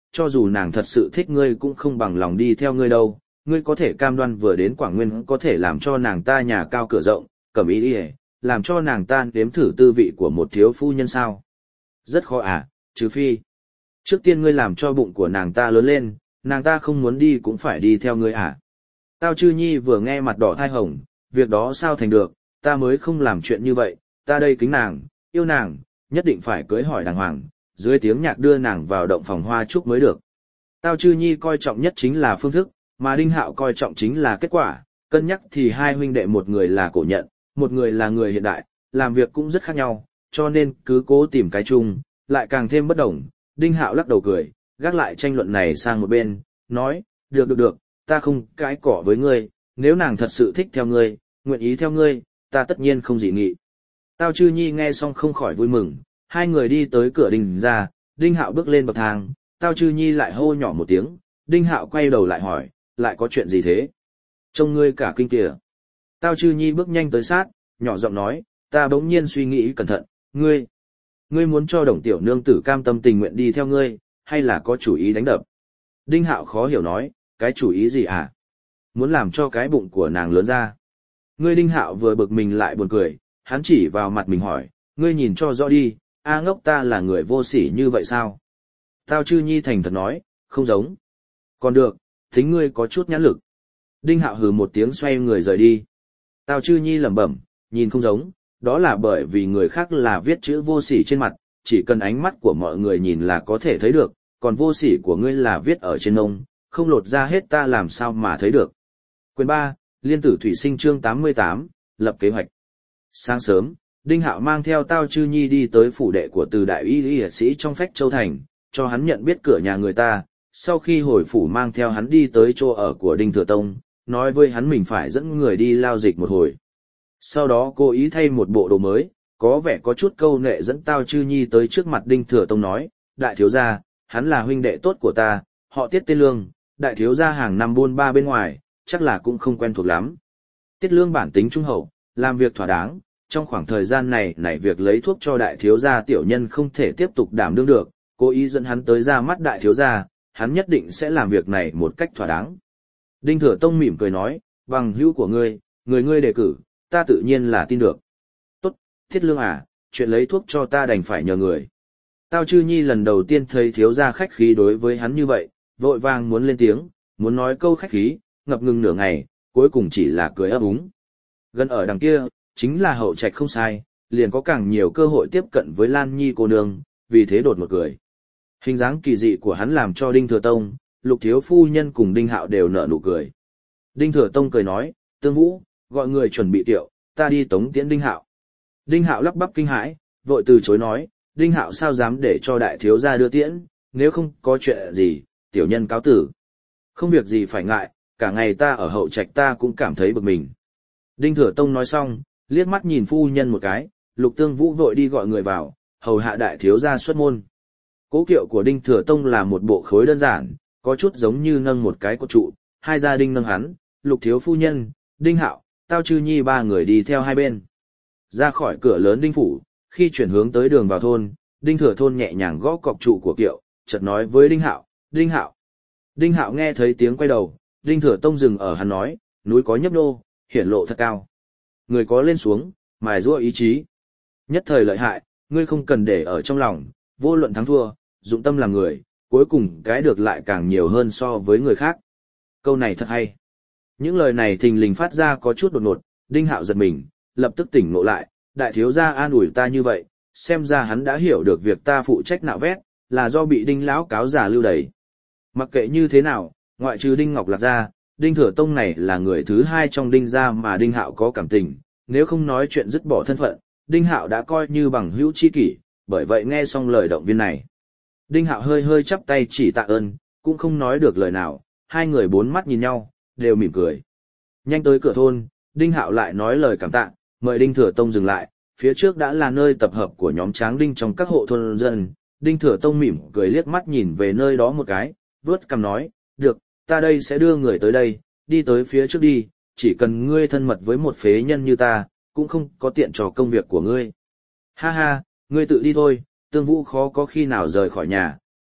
cho dù nàng thật sự thích ngươi cũng không bằng lòng đi theo ngươi đâu, ngươi có thể cam đoan vừa đến Quảng Nguyên có thể làm cho nàng ta nhà cao cửa rộng, cẩm ý đi làm cho nàng ta nếm thử tư vị của một thiếu phu nhân sao? Rất khó à, trừ phi. Trước tiên ngươi làm cho bụng của nàng ta lớn lên, nàng ta không muốn đi cũng phải đi theo ngươi à? Tao Chư Nhi vừa nghe mặt đỏ thai hồng, việc đó sao thành được, ta mới không làm chuyện như vậy, ta đây kính nàng, yêu nàng, nhất định phải cưới hỏi đàng hoàng, dưới tiếng nhạc đưa nàng vào động phòng hoa chúc mới được. Tao Chư Nhi coi trọng nhất chính là phương thức, mà Đinh Hạo coi trọng chính là kết quả, cân nhắc thì hai huynh đệ một người là cổ nhận, một người là người hiện đại, làm việc cũng rất khác nhau, cho nên cứ cố tìm cái chung, lại càng thêm bất đồng. Đinh Hạo lắc đầu cười, gác lại tranh luận này sang một bên, nói, được được được, ta không cãi cỏ với ngươi, nếu nàng thật sự thích theo ngươi, nguyện ý theo ngươi, ta tất nhiên không dị nghị. Tao Chư Nhi nghe xong không khỏi vui mừng, hai người đi tới cửa đình ra, Đinh Hạo bước lên bậc thang, Tao Chư Nhi lại hô nhỏ một tiếng, Đinh Hạo quay đầu lại hỏi, lại có chuyện gì thế? Trông ngươi cả kinh kìa. Tao Chư Nhi bước nhanh tới sát, nhỏ giọng nói, ta bỗng nhiên suy nghĩ cẩn thận, ngươi, ngươi muốn cho Đồng tiểu nương tử cam tâm tình nguyện đi theo ngươi, hay là có chủ ý đánh đập? Đinh Hạo khó hiểu nói, cái chủ ý gì à? Muốn làm cho cái bụng của nàng lớn ra. Ngươi Đinh Hạo vừa bực mình lại buồn cười, hắn chỉ vào mặt mình hỏi, ngươi nhìn cho rõ đi, a ngốc ta là người vô sỉ như vậy sao? Tao Chư Nhi thành thật nói, không giống. Còn được, tính ngươi có chút nhãn lực. Đinh Hạo hừ một tiếng xoay người rời đi. Tao Chư Nhi lẩm bẩm, nhìn không giống, đó là bởi vì người khác là viết chữ vô sỉ trên mặt, chỉ cần ánh mắt của mọi người nhìn là có thể thấy được, còn vô sỉ của ngươi là viết ở trên mông, không lột ra hết ta làm sao mà thấy được. Quyền ba, Liên tử thủy sinh chương tám mươi tám, lập kế hoạch. Sáng sớm, Đinh Hạo mang theo Tao Chư Nhi đi tới phủ đệ của Từ đại y y sĩ trong Phách Châu thành, cho hắn nhận biết cửa nhà người ta, sau khi hồi phủ mang theo hắn đi tới chỗ ở của Đinh Thừa Tông, nói với hắn mình phải dẫn người đi lao dịch một hồi. Sau đó cố ý thay một bộ đồ mới, có vẻ có chút câu nệ dẫn Tao Chư Nhi tới trước mặt Đinh Thừa Tông nói, đại thiếu gia, hắn là huynh đệ tốt của ta, họ Tiết tên Lương, đại thiếu gia hàng năm buôn ba bên ngoài, chắc là cũng không quen thuộc lắm. Tiết Lương bản tính trung hậu, làm việc thỏa đáng, trong khoảng thời gian này nảy việc lấy thuốc cho đại thiếu gia tiểu nhân không thể tiếp tục đảm đương được, cố ý dẫn hắn tới ra mắt đại thiếu gia, hắn nhất định sẽ làm việc này một cách thỏa đáng. Đinh Thừa Tông mỉm cười nói, bằng hữu của ngươi, người ngươi đề cử, ta tự nhiên là tin được. Tốt, Thiết Lương à, chuyện lấy thuốc cho ta đành phải nhờ người. Tao Chư Nhi lần đầu tiên thấy thiếu gia khách khí đối với hắn như vậy, vội vàng muốn lên tiếng, muốn nói câu khách khí, ngập ngừng nửa ngày, cuối cùng chỉ là cười ấp úng. Gần ở đằng kia, chính là hậu trạch không sai, liền có càng nhiều cơ hội tiếp cận với Lan Nhi cô nương, vì thế đột một cười. Hình dáng kỳ dị của hắn làm cho Đinh Thừa Tông, Lục thiếu phu nhân cùng Đinh Hạo đều nở nụ cười. Đinh Thừa Tông cười nói, Tương Vũ, gọi người chuẩn bị tiệu, ta đi tống tiễn Đinh Hạo. Đinh Hạo lắp bắp kinh hãi, vội từ chối nói, Đinh Hạo sao dám để cho đại thiếu gia đưa tiễn, nếu không có chuyện gì, tiểu nhân cáo tử. Không việc gì phải ngại, cả ngày ta ở hậu trạch ta cũng cảm thấy bực mình. Đinh Thừa Tông nói xong, liếc mắt nhìn phu nhân một cái, Lục Tương Vũ vội đi gọi người vào, hầu hạ đại thiếu gia xuất môn. Cố kiệu của Đinh Thừa Tông là một bộ khối đơn giản, có chút giống như nâng một cái cột trụ, hai gia đình nâng hắn, Lục thiếu phu nhân, Đinh Hạo, Tao Chư Nhi ba người đi theo hai bên. Ra khỏi cửa lớn Đinh phủ, khi chuyển hướng tới đường vào thôn, Đinh Thừa Thôn nhẹ nhàng gõ cọc trụ của kiệu, chợt nói với Đinh Hạo, Đinh Hạo. Đinh Hạo nghe thấy tiếng quay đầu, Đinh Thừa Tông dừng ở hắn nói, núi có nhấp nô, hiển lộ thật cao. Người có lên xuống, mài giũa ý chí. Nhất thời lợi hại, ngươi không cần để ở trong lòng, vô luận thắng thua, dụng tâm làm người, cuối cùng cái được lại càng nhiều hơn so với người khác. Câu này thật hay. Những lời này thình lình phát ra có chút đột ngột, Đinh Hạo giật mình, lập tức tỉnh ngộ lại, đại thiếu gia an ủi ta như vậy, xem ra hắn đã hiểu được việc ta phụ trách nạo vét, là do bị Đinh lão cáo già lưu đày. Mặc kệ như thế nào, ngoại trừ Đinh Ngọc Lạc ra, Đinh Thừa Tông này là người thứ hai trong Đinh gia mà Đinh Hạo có cảm tình, nếu không nói chuyện dứt bỏ thân phận, Đinh Hạo đã coi như bằng hữu tri kỷ, bởi vậy nghe xong lời động viên này. Đinh Hạo hơi hơi chắp tay chỉ tạ ơn, cũng không nói được lời nào, hai người bốn mắt nhìn nhau, đều mỉm cười. Nhanh tới cửa thôn, Đinh Hạo lại nói lời cảm tạ, mời Đinh Thừa Tông dừng lại, phía trước đã là nơi tập hợp của nhóm Tráng Đinh trong các hộ thôn dân. Đinh Thừa Tông mỉm cười liếc mắt nhìn về nơi đó một cái, vớt cằm nói, được, ta đây sẽ đưa người tới đây, đi tới phía trước đi, chỉ cần ngươi thân mật với một phế nhân như ta, cũng không có tiện cho công việc của ngươi. Ha ha, ngươi tự đi thôi, Tương Vũ khó có khi nào rời khỏi nhà,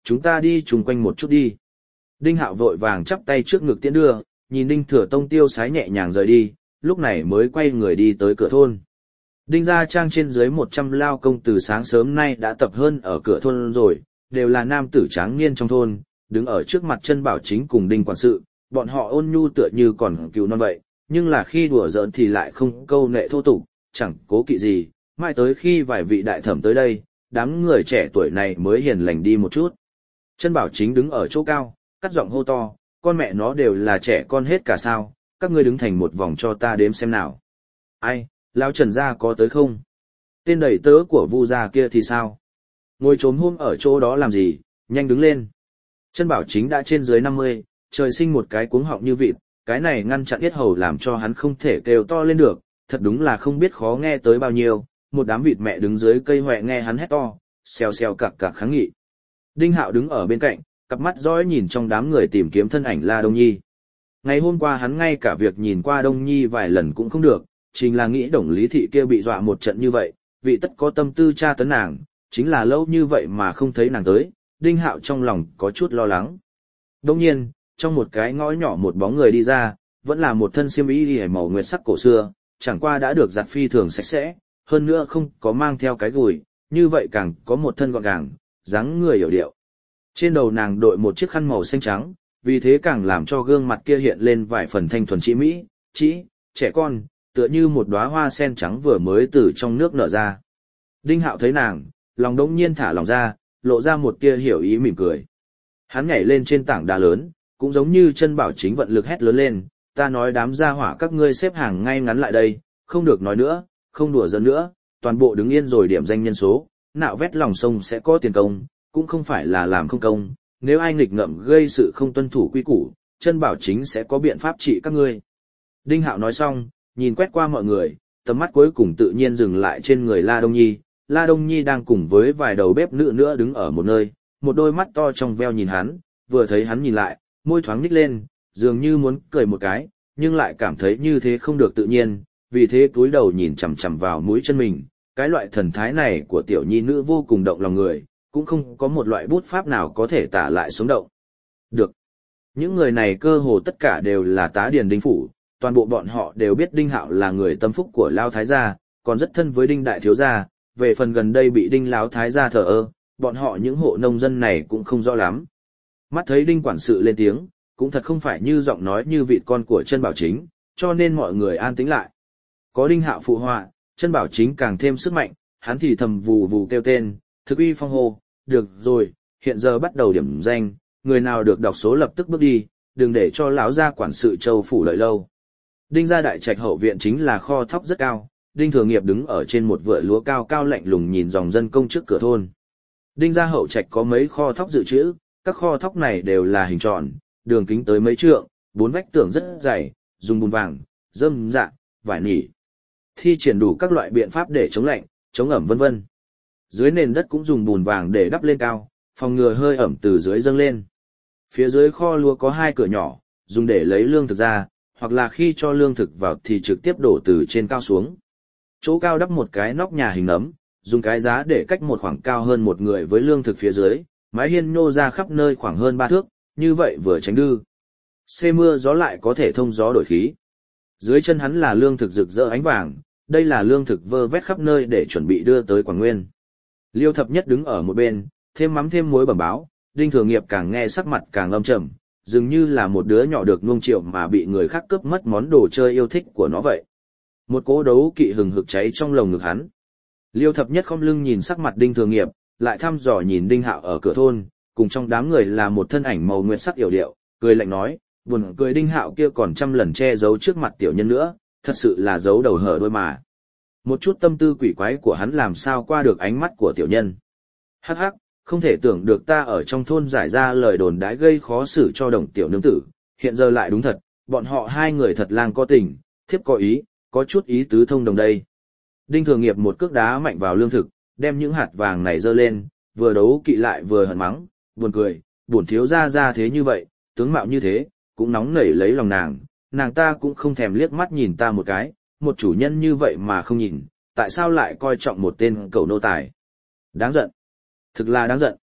chúng ta đi chung quanh một chút đi. Đinh Hạo vội vàng chắp tay trước ngực tiễn đưa, nhìn Đinh Thừa Tông tiêu sái nhẹ nhàng rời đi, lúc này mới quay người đi tới cửa thôn. Đinh gia trang trên dưới một trăm lao công từ sáng sớm nay đã tập hơn ở cửa thôn rồi, đều là nam tử tráng niên trong thôn, đứng ở trước mặt Trân Bảo Chính cùng Đinh quản sự, bọn họ ôn nhu tựa như còn cừu non vậy, nhưng là khi đùa giỡn thì lại không câu nệ thô tục, chẳng cố kỵ gì, mãi tới khi vài vị đại thẩm tới đây, đám người trẻ tuổi này mới hiền lành đi một chút. Trân Bảo Chính đứng ở chỗ cao, cắt giọng hô to, con mẹ nó đều là trẻ con hết cả sao, các ngươi đứng thành một vòng cho ta đếm xem nào. Ai, lão Trần gia có tới không? Tên đầy tớ của Vu gia kia thì sao? Ngồi trốn hôm ở chỗ đó làm gì, nhanh đứng lên. Trân Bảo Chính đã trên dưới năm mươi, trời sinh một cái cuống họng như vịt, cái này ngăn chặn yết hầu làm cho hắn không thể kêu to lên được, thật đúng là không biết khó nghe tới bao nhiêu, một đám vịt mẹ đứng dưới cây hoẹ nghe hắn hét to, xèo xèo cặc cặc kháng nghị. Đinh Hạo đứng ở bên cạnh, cặp mắt dõi nhìn trong đám người tìm kiếm thân ảnh La Đông Nhi. Ngày hôm qua hắn ngay cả việc nhìn qua Đông Nhi vài lần cũng không được, chính là nghĩ Đồng Lý Thị kia bị dọa một trận như vậy, vị tất có tâm tư tra tấn nàng, chính là lâu như vậy mà không thấy nàng tới, Đinh Hạo trong lòng có chút lo lắng. Đông nhiên, trong một cái ngõ nhỏ một bóng người đi ra, vẫn là một thân xiêm y hề màu nguyệt sắc cổ xưa, chẳng qua đã được giặt phi thường sạch sẽ, hơn nữa không có mang theo cái gùi, như vậy càng có một thân gọn gàng, dáng người hiểu điệu. Trên đầu nàng đội một chiếc khăn màu xanh trắng, vì thế càng làm cho gương mặt kia hiện lên vài phần thanh thuần chị mỹ, chị, trẻ con, tựa như một đóa hoa sen trắng vừa mới từ trong nước nở ra. Đinh Hạo thấy nàng, lòng đống nhiên thả lòng ra, lộ ra một tia hiểu ý mỉm cười. Hắn nhảy lên trên tảng đá lớn, cũng giống như Trân Bảo Chính vận lực hét lớn lên, ta nói đám gia hỏa các ngươi xếp hàng ngay ngắn lại đây, không được nói nữa, không đùa giỡn nữa, toàn bộ đứng yên rồi điểm danh nhân số, nạo vét lòng sông sẽ có tiền công, cũng không phải là làm không công, nếu ai nghịch ngợm gây sự không tuân thủ quy củ, Trân Bảo Chính sẽ có biện pháp trị các ngươi. Đinh Hạo nói xong, nhìn quét qua mọi người, tầm mắt cuối cùng tự nhiên dừng lại trên người La Đông Nhi. La Đông Nhi đang cùng với vài đầu bếp nữ nữa đứng ở một nơi, một đôi mắt to trong veo nhìn hắn, vừa thấy hắn nhìn lại, môi thoáng nhích lên, dường như muốn cười một cái, nhưng lại cảm thấy như thế không được tự nhiên, vì thế cúi đầu nhìn chằm chằm vào mũi chân mình, cái loại thần thái này của tiểu nhi nữ vô cùng động lòng người, cũng không có một loại bút pháp nào có thể tả lại sống động. Được. Những người này cơ hồ tất cả đều là tá điền Đinh phủ, toàn bộ bọn họ đều biết Đinh Hạo là người tâm phúc của Lao Thái gia, còn rất thân với Đinh Đại Thiếu gia, về phần gần đây bị Đinh Lão Thái gia thờ ơ, bọn họ những hộ nông dân này cũng không rõ lắm. Mắt thấy Đinh quản sự lên tiếng, cũng thật không phải như giọng nói như vịt con của Trân Bảo Chính, cho nên mọi người an tĩnh lại. Có Đinh Hạo phụ họa, Trân Bảo Chính càng thêm sức mạnh, hắn thì thầm vù vù kêu tên, thực uy phong hô, được rồi, hiện giờ bắt đầu điểm danh, người nào được đọc số lập tức bước đi, đừng để cho lão gia quản sự Châu phủ đợi lâu. Đinh gia đại trạch hậu viện chính là kho thóc rất cao, Đinh Thừa Nghiệp đứng ở trên một vựa lúa cao cao lạnh lùng nhìn dòng dân công trước cửa thôn. Đinh gia hậu trạch có mấy kho thóc dự trữ, các kho thóc này đều là hình tròn, đường kính tới mấy trượng, bốn vách tường rất dày, dùng bùn vàng, rơm dạ, vải nỉ. Thi triển đủ các loại biện pháp để chống lạnh, chống ẩm vân vân. Dưới nền đất cũng dùng bùn vàng để đắp lên cao, phòng ngừa hơi ẩm từ dưới dâng lên. Phía dưới kho lúa có hai cửa nhỏ, dùng để lấy lương thực ra, hoặc là khi cho lương thực vào thì trực tiếp đổ từ trên cao xuống. Chỗ cao đắp một cái nóc nhà hình nấm, dùng cái giá để cách một khoảng cao hơn một người với lương thực phía dưới, mái hiên nhô ra khắp nơi khoảng hơn ba thước, như vậy vừa tránh đư. Xê mưa gió lại có thể thông gió đổi khí. Dưới chân hắn là lương thực rực rỡ ánh vàng, đây là lương thực vơ vét khắp nơi để chuẩn bị đưa tới Quảng Nguyên. Liêu Thập Nhất đứng ở một bên, thêm mắm thêm muối bẩm báo, Đinh Thừa Nghiệp càng nghe sắc mặt càng âm trầm, dường như là một đứa nhỏ được nuông chiều mà bị người khác cướp mất món đồ chơi yêu thích của nó vậy. Một cỗ đấu kỵ hừng hực cháy trong lồng ngực hắn. Liêu Thập Nhất khom lưng nhìn sắc mặt Đinh Thừa Nghiệp, lại thăm dò nhìn Đinh Hạo ở cửa thôn, cùng trong đám người là một thân ảnh màu nguyệt sắc yểu điệu, cười lạnh nói, buồn cười Đinh Hạo kia còn trăm lần che giấu trước mặt tiểu nhân nữa, thật sự là giấu đầu hở đuôi mà. Một chút tâm tư quỷ quái của hắn làm sao qua được ánh mắt của tiểu nhân. Hắc hắc, không thể tưởng được ta ở trong thôn giải ra lời đồn đãi gây khó xử cho đồng tiểu nương tử, hiện giờ lại đúng thật, bọn họ hai người thật lang có tình, thiếp có ý, có chút ý tứ thông đồng đây. Đinh Thừa Nghiệp một cước đá mạnh vào lương thực, đem những hạt vàng này dơ lên, vừa đấu kỵ lại vừa hận mắng, buồn cười, buồn thiếu ra ra thế như vậy, tướng mạo như thế, cũng nóng nảy lấy lòng nàng, nàng ta cũng không thèm liếc mắt nhìn ta một cái, một chủ nhân như vậy mà không nhìn, tại sao lại coi trọng một tên cầu nô tài. Đáng giận, thực là đáng giận.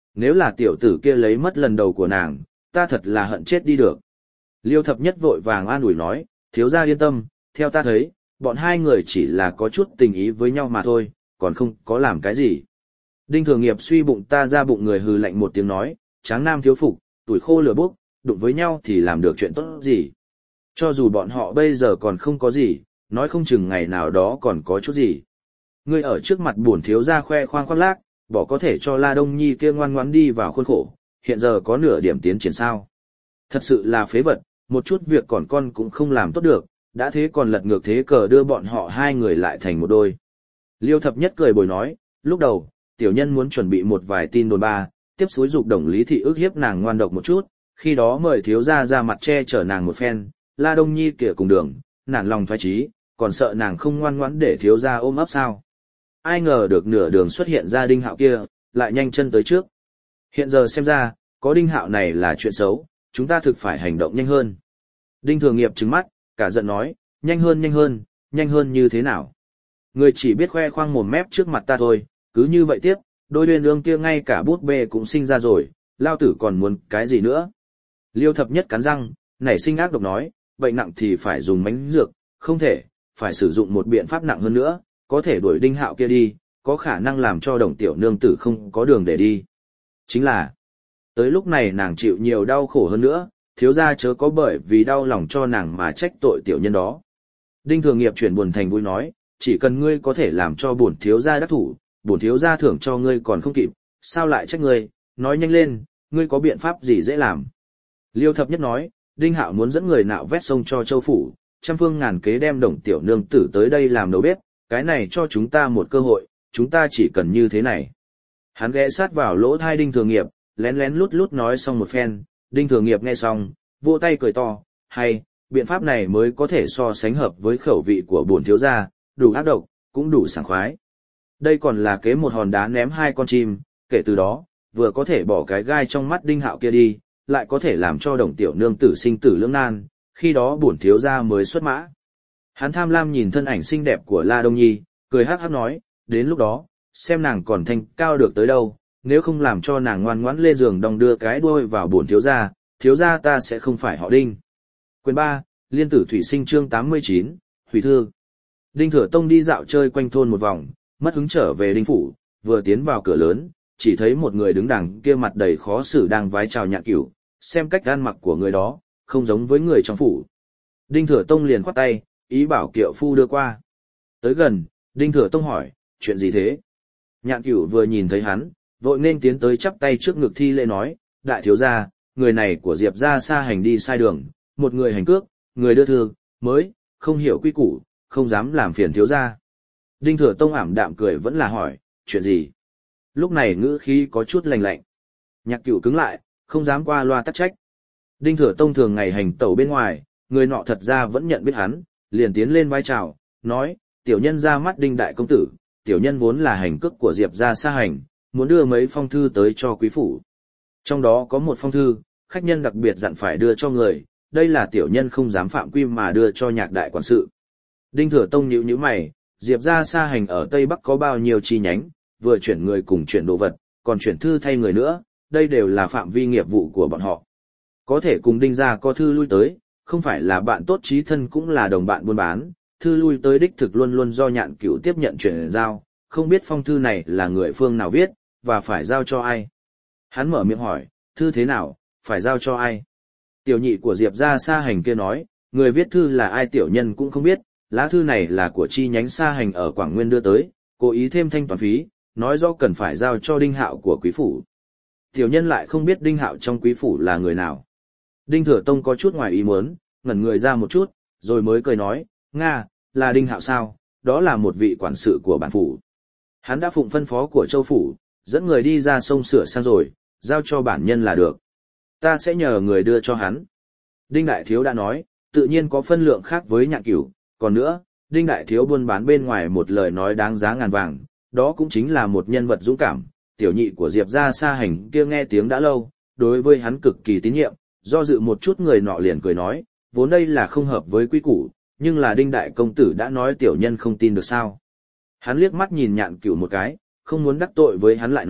Nếu là tiểu tử kia lấy mất lần đầu của nàng, ta thật là hận chết đi được. Liêu thập nhất vội vàng an ủi nói, thiếu gia yên tâm, theo ta thấy, bọn hai người chỉ là có chút tình ý với nhau mà thôi, còn không có làm cái gì. Đinh Thừa Nghiệp suy bụng ta ra bụng người hừ lạnh một tiếng nói, tráng nam thiếu phục, tuổi khô lửa bốc, đụng với nhau thì làm được chuyện tốt gì. Cho dù bọn họ bây giờ còn không có gì, nói không chừng ngày nào đó còn có chút gì. Ngươi ở trước mặt bổn thiếu gia khoe khoang khoác lác, bỏ có thể cho La Đông Nhi kia ngoan ngoãn đi vào khuôn khổ, hiện giờ có nửa điểm tiến triển sao. Thật sự là phế vật, một chút việc còn con cũng không làm tốt được, đã thế còn lật ngược thế cờ đưa bọn họ hai người lại thành một đôi. Liêu thập nhất cười bồi nói, lúc đầu, tiểu nhân muốn chuẩn bị một vài tin đồn ba, tiếp xúi dục Đồng Lý Thị ức hiếp nàng ngoan độc một chút, khi đó mời thiếu gia ra mặt che chở nàng một phen, La Đông Nhi kìa cùng đường, nản lòng thoái chí, còn sợ nàng không ngoan ngoãn để thiếu gia ôm ấp sao. Ai ngờ được nửa đường xuất hiện ra Đinh Hạo kia, lại nhanh chân tới trước. Hiện giờ xem ra, có Đinh Hạo này là chuyện xấu, chúng ta thực phải hành động nhanh hơn. Đinh Thừa Nghiệp trừng mắt, cả giận nói, nhanh hơn nhanh hơn, nhanh hơn như thế nào? Người chỉ biết khoe khoang mồm mép trước mặt ta thôi, cứ như vậy tiếp, đôi uyên ương kia ngay cả bút bê cũng sinh ra rồi, lao tử còn muốn cái gì nữa? Liêu thập nhất cắn răng, nảy sinh ác độc nói, bệnh nặng thì phải dùng mánh dược, không thể, phải sử dụng một biện pháp nặng hơn nữa, có thể đuổi Đinh Hạo kia đi, có khả năng làm cho Đồng tiểu nương tử không có đường để đi. Chính là, tới lúc này nàng chịu nhiều đau khổ hơn nữa, thiếu gia chớ có bởi vì đau lòng cho nàng mà trách tội tiểu nhân đó. Đinh Thừa Nghiệp chuyển buồn thành vui nói, chỉ cần ngươi có thể làm cho bổn thiếu gia đắc thủ, bổn thiếu gia thưởng cho ngươi còn không kịp, sao lại trách ngươi, nói nhanh lên, ngươi có biện pháp gì dễ làm. Liêu thập nhất nói, Đinh Hạo muốn dẫn người nạo vét sông cho châu phủ, trăm phương ngàn kế đem Đồng tiểu nương tử tới đây làm đầu bếp, cái này cho chúng ta một cơ hội, chúng ta chỉ cần như thế này. Hắn ghé sát vào lỗ thai Đinh Thừa Nghiệp, lén lén lút lút nói xong một phen, Đinh Thừa Nghiệp nghe xong, vỗ tay cười to, hay, biện pháp này mới có thể so sánh hợp với khẩu vị của bổn thiếu gia, đủ ác độc, cũng đủ sảng khoái. Đây còn là kế một hòn đá ném hai con chim, kể từ đó, vừa có thể bỏ cái gai trong mắt Đinh Hạo kia đi, lại có thể làm cho Đồng tiểu nương tử sinh tử lưỡng nan, khi đó bổn thiếu gia mới xuất mã. Hắn tham lam nhìn thân ảnh xinh đẹp của La Đông Nhi, cười hắc hắc nói, đến lúc đó, xem nàng còn thanh cao được tới đâu, nếu không làm cho nàng ngoan ngoãn lên giường đong đưa cái đuôi vào bổn thiếu gia, thiếu gia ta sẽ không phải họ Đinh. Quyền ba, Liên tử thủy sinh chương tám mươi chín, Hủy thư. Đinh Thừa Tông đi dạo chơi quanh thôn một vòng, mất hứng trở về Đinh phủ, vừa tiến vào cửa lớn, chỉ thấy một người đứng đằng kia mặt đầy khó xử đang vái chào Nhạn Cửu, xem cách ăn mặc của người đó, không giống với người trong phủ. Đinh Thừa Tông liền khoát tay, ý bảo kiệu phu đưa qua. Tới gần, Đinh Thừa Tông hỏi, chuyện gì thế? Nhạn Cửu vừa nhìn thấy hắn, vội nên tiến tới chắp tay trước ngực thi lễ nói, đại thiếu gia, người này của Diệp gia xa hành đi sai đường, một người hành cước, người đưa thư, mới, không hiểu quy củ, không dám làm phiền thiếu gia. Đinh Thừa Tông ảm đạm cười vẫn là hỏi, chuyện gì? Lúc này ngữ khí có chút lạnh lạnh. Nhạc Cửu cứng lại, không dám qua loa tắc trách. Đinh Thừa Tông thường ngày hành tẩu bên ngoài, người nọ thật ra vẫn nhận biết hắn, liền tiến lên vai chào, nói, tiểu nhân ra mắt Đinh đại công tử, tiểu nhân vốn là hành cước của Diệp gia xa hành, muốn đưa mấy phong thư tới cho quý phủ. Trong đó có một phong thư, khách nhân đặc biệt dặn phải đưa cho người, đây là tiểu nhân không dám phạm quy mà đưa cho Nhạc đại quản sự. Đinh Thừa Tông nhíu nhíu mày, Diệp gia xa hành ở Tây Bắc có bao nhiêu chi nhánh, vừa chuyển người cùng chuyển đồ vật, còn chuyển thư thay người nữa, đây đều là phạm vi nghiệp vụ của bọn họ. Có thể cùng Đinh gia có thư lui tới, không phải là bạn tốt chí thân cũng là đồng bạn buôn bán, thư lui tới đích thực luôn luôn do Nhạn Cửu tiếp nhận chuyển giao, không biết phong thư này là người phương nào viết, và phải giao cho ai. Hắn mở miệng hỏi, thư thế nào, phải giao cho ai? Tiểu nhị của Diệp gia xa hành kia nói, người viết thư là ai tiểu nhân cũng không biết, lá thư này là của chi nhánh xa hành ở Quảng Nguyên đưa tới, cố ý thêm thanh toán phí, nói rõ cần phải giao cho Đinh Hạo của quý phủ. Tiểu nhân lại không biết Đinh Hạo trong quý phủ là người nào. Đinh Thừa Tông có chút ngoài ý muốn, ngẩn người ra một chút, rồi mới cười nói, Nga, là Đinh Hạo sao, đó là một vị quản sự của bản phủ. Hắn đã phụng phân phó của châu phủ, dẫn người đi ra sông sửa sang rồi, giao cho bản nhân là được. Ta sẽ nhờ người đưa cho hắn. Đinh Đại Thiếu đã nói, tự nhiên có phân lượng khác với Nhạn Cửu, còn nữa, Đinh Đại Thiếu buôn bán bên ngoài một lời nói đáng giá ngàn vàng, đó cũng chính là một nhân vật dũng cảm. Tiểu nhị của Diệp gia xa hành kia nghe tiếng đã lâu, đối với hắn cực kỳ tín nhiệm, do dự một chút người nọ liền cười nói, vốn đây là không hợp với quy củ, nhưng là Đinh đại công tử đã nói tiểu nhân không tin được sao. Hắn liếc mắt nhìn Nhạn Cửu một cái, không muốn đắc tội với hắn lại nói,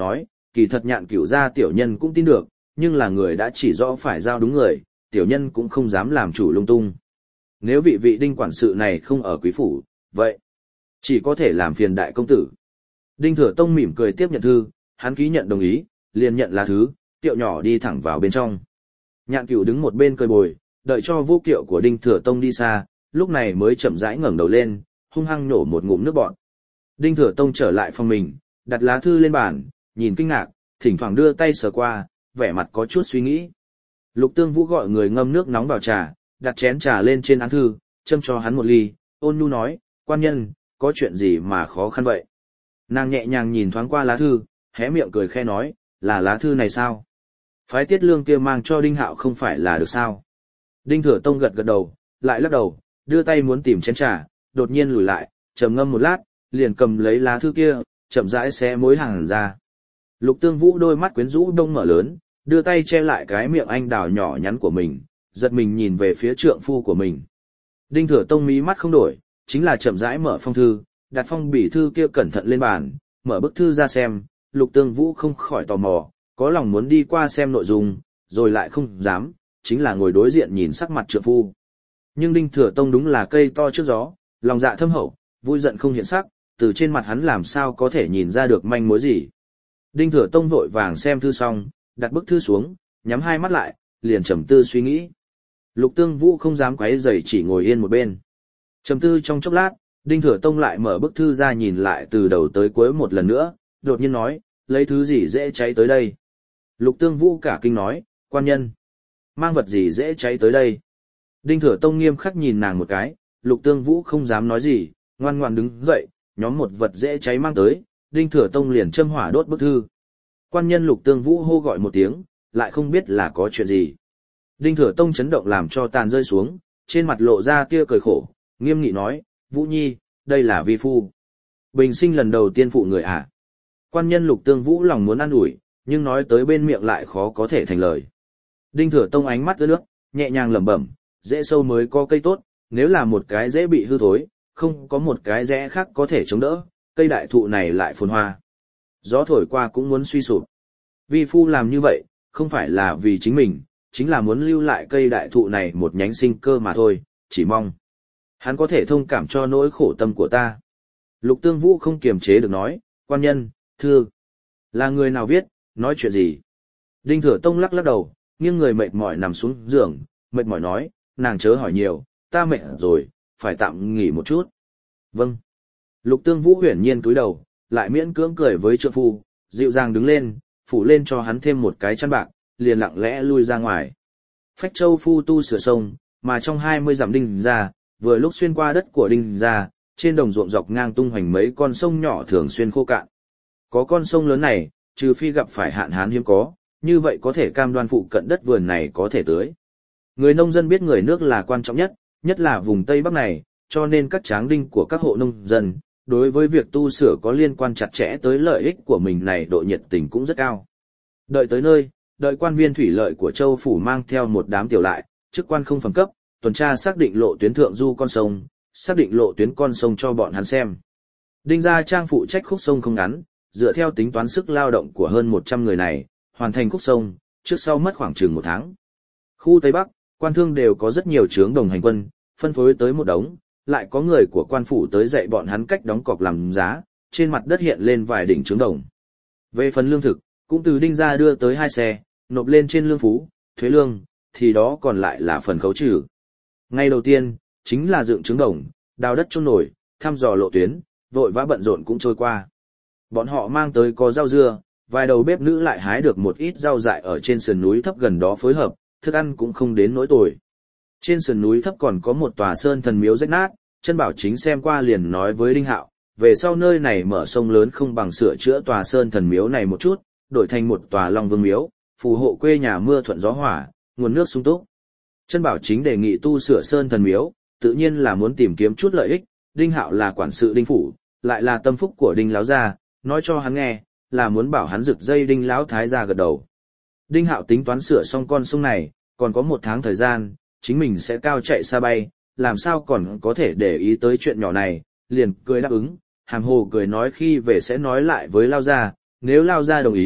kỳ thật Nhạn Cửu gia tiểu nhân cũng tin được, nhưng là người đã chỉ rõ phải giao đúng người, tiểu nhân cũng không dám làm chủ lung tung. Nếu vị vị Đinh quản sự này không ở quý phủ, vậy chỉ có thể làm phiền đại công tử. Đinh Thừa Tông mỉm cười tiếp nhận thư, hắn ký nhận đồng ý, liền nhận lá thư, Kiệu nhỏ đi thẳng vào bên trong. Nhạn Cửu đứng một bên cười bồi, đợi cho vô kiệu của Đinh Thừa Tông đi xa, lúc này mới chậm rãi ngẩng đầu lên, hung hăng nổ một ngụm nước bọt. Đinh Thừa Tông trở lại phòng mình, đặt lá thư lên bàn, nhìn kinh ngạc, thỉnh thoảng đưa tay sờ qua, vẻ mặt có chút suy nghĩ. Lục Tương Vũ gọi người ngâm nước nóng vào trà, đặt chén trà lên trên án thư, châm cho hắn một ly, ôn nhu nói, quan nhân, có chuyện gì mà khó khăn vậy? Nàng nhẹ nhàng nhìn thoáng qua lá thư, hé miệng cười khe nói, là lá thư này sao? Phái Tiết Lương kia mang cho Đinh Hạo không phải là được sao? Đinh Thừa Tông gật gật đầu, lại lắc đầu, đưa tay muốn tìm chén trà, đột nhiên lùi lại, trầm ngâm một lát, liền cầm lấy lá thư kia, chậm rãi xé mối hàng ra. Lục Tương Vũ đôi mắt quyến rũ đông mở lớn, đưa tay che lại cái miệng anh đào nhỏ nhắn của mình, giật mình nhìn về phía trượng phu của mình. Đinh Thừa Tông mí mắt không đổi, chính là chậm rãi mở phong thư, đặt phong bì thư kia cẩn thận lên bàn, mở bức thư ra xem, Lục Tương Vũ không khỏi tò mò, có lòng muốn đi qua xem nội dung, rồi lại không dám, chính là ngồi đối diện nhìn sắc mặt trượng phu. Nhưng Đinh Thừa Tông đúng là cây to trước gió, lòng dạ thâm hậu, vui giận không hiện sắc, từ trên mặt hắn làm sao có thể nhìn ra được manh mối gì. Đinh Thừa Tông vội vàng xem thư xong, đặt bức thư xuống, nhắm hai mắt lại, liền trầm tư suy nghĩ. Lục Tương Vũ không dám quấy rầy, chỉ ngồi yên một bên. Trầm tư trong chốc lát, Đinh Thừa Tông lại mở bức thư ra nhìn lại từ đầu tới cuối một lần nữa, đột nhiên nói, lấy thứ gì dễ cháy tới đây. Lục Tương Vũ cả kinh nói, quan nhân, mang vật gì dễ cháy tới đây. Đinh Thừa Tông nghiêm khắc nhìn nàng một cái, Lục Tương Vũ không dám nói gì, ngoan ngoan đứng dậy, nhóm một vật dễ cháy mang tới, Đinh Thừa Tông liền châm hỏa đốt bức thư. Quan nhân Lục Tương Vũ hô gọi một tiếng, lại không biết là có chuyện gì. Đinh Thừa Tông chấn động làm cho tàn rơi xuống, trên mặt lộ ra tia cười khổ, nghiêm nghị nói, Vũ Nhi, đây là vi phu. Bình sinh lần đầu tiên phụ người à. Quan nhân Lục Tương Vũ lòng muốn ăn ủi, nhưng nói tới bên miệng lại khó có thể thành lời. Đinh Thừa Tông ánh mắt ướt nước, nhẹ nhàng lẩm bẩm, rễ sâu mới có cây tốt, nếu là một cái rễ bị hư thối, không có một cái rễ khác có thể chống đỡ, cây đại thụ này lại phồn hoa. Gió thổi qua cũng muốn suy sụp. Vi phu làm như vậy, không phải là vì chính mình, chính là muốn lưu lại cây đại thụ này một nhánh sinh cơ mà thôi, chỉ mong hắn có thể thông cảm cho nỗi khổ tâm của ta. Lục Tương Vũ không kiềm chế được nói, quan nhân, thưa, là người nào viết, nói chuyện gì? Đinh Thừa Tông lắc lắc đầu, nghiêng người mệt mỏi nằm xuống giường, mệt mỏi nói, nàng chớ hỏi nhiều, ta mệt rồi, phải tạm nghỉ một chút. Vâng. Lục Tương Vũ huyền nhiên cúi đầu, lại miễn cưỡng cười với trượng phu, dịu dàng đứng lên, phủ lên cho hắn thêm một cái chăn bạc, liền lặng lẽ lui ra ngoài. Phách Châu phu tu sửa sông, mà trong hai mươi dặm Đinh gia, vừa lúc xuyên qua đất của Đinh gia, trên đồng ruộng dọc ngang tung hoành mấy con sông nhỏ thường xuyên khô cạn. Có con sông lớn này, trừ phi gặp phải hạn hán hiếm có, như vậy có thể cam đoan phụ cận đất vườn này có thể tưới. Người nông dân biết người nước là quan trọng nhất, nhất là vùng Tây Bắc này, cho nên các tráng đinh của các hộ nông dân, đối với việc tu sửa có liên quan chặt chẽ tới lợi ích của mình này độ nhiệt tình cũng rất cao. Đợi tới nơi, đợi quan viên thủy lợi của châu phủ mang theo một đám tiểu lại, chức quan không phẩm cấp, tuần tra xác định lộ tuyến thượng du con sông, xác định lộ tuyến con sông cho bọn hắn xem. Đinh gia trang phụ trách khúc sông không ngắn, dựa theo tính toán sức lao động của hơn một trăm người này, hoàn thành khúc sông, trước sau mất khoảng chừng một tháng. Khu Tây Bắc, quan thương đều có rất nhiều trướng đồng hành quân, phân phối tới một đống, lại có người của quan phủ tới dạy bọn hắn cách đóng cọc làm giá, trên mặt đất hiện lên vài đỉnh trướng đồng. Về phần lương thực, cũng từ Đinh gia đưa tới hai xe, nộp lên trên lương phú, thuế lương, thì đó còn lại là phần khấu trừ. Ngay đầu tiên, chính là dựng trướng đồng, đào đất chôn nổi, thăm dò lộ tuyến, vội vã bận rộn cũng trôi qua. Bọn họ mang tới có rau dưa, vài đầu bếp nữ lại hái được một ít rau dại ở trên sườn núi thấp gần đó phối hợp, thức ăn cũng không đến nỗi tồi. Trên sườn núi thấp còn có một tòa sơn thần miếu rách nát, Chân Bảo Chính xem qua liền nói với Đinh Hạo, về sau nơi này mở sông lớn không bằng sửa chữa tòa sơn thần miếu này một chút, đổi thành một tòa Long Vương miếu, phù hộ quê nhà mưa thuận gió hỏa, nguồn nước sung túc. Chân Bảo Chính đề nghị tu sửa sơn thần miếu, tự nhiên là muốn tìm kiếm chút lợi ích, Đinh Hạo là quản sự Đinh phủ, lại là tâm phúc của Đinh lão gia, nói cho hắn nghe, là muốn bảo hắn rực dây Đinh lão thái gia gật đầu. Đinh Hạo tính toán sửa xong con sông này, còn có một tháng thời gian, chính mình sẽ cao chạy xa bay, làm sao còn có thể để ý tới chuyện nhỏ này, liền cười đáp ứng, hàm hồ cười nói khi về sẽ nói lại với Lao gia, nếu Lao gia đồng ý,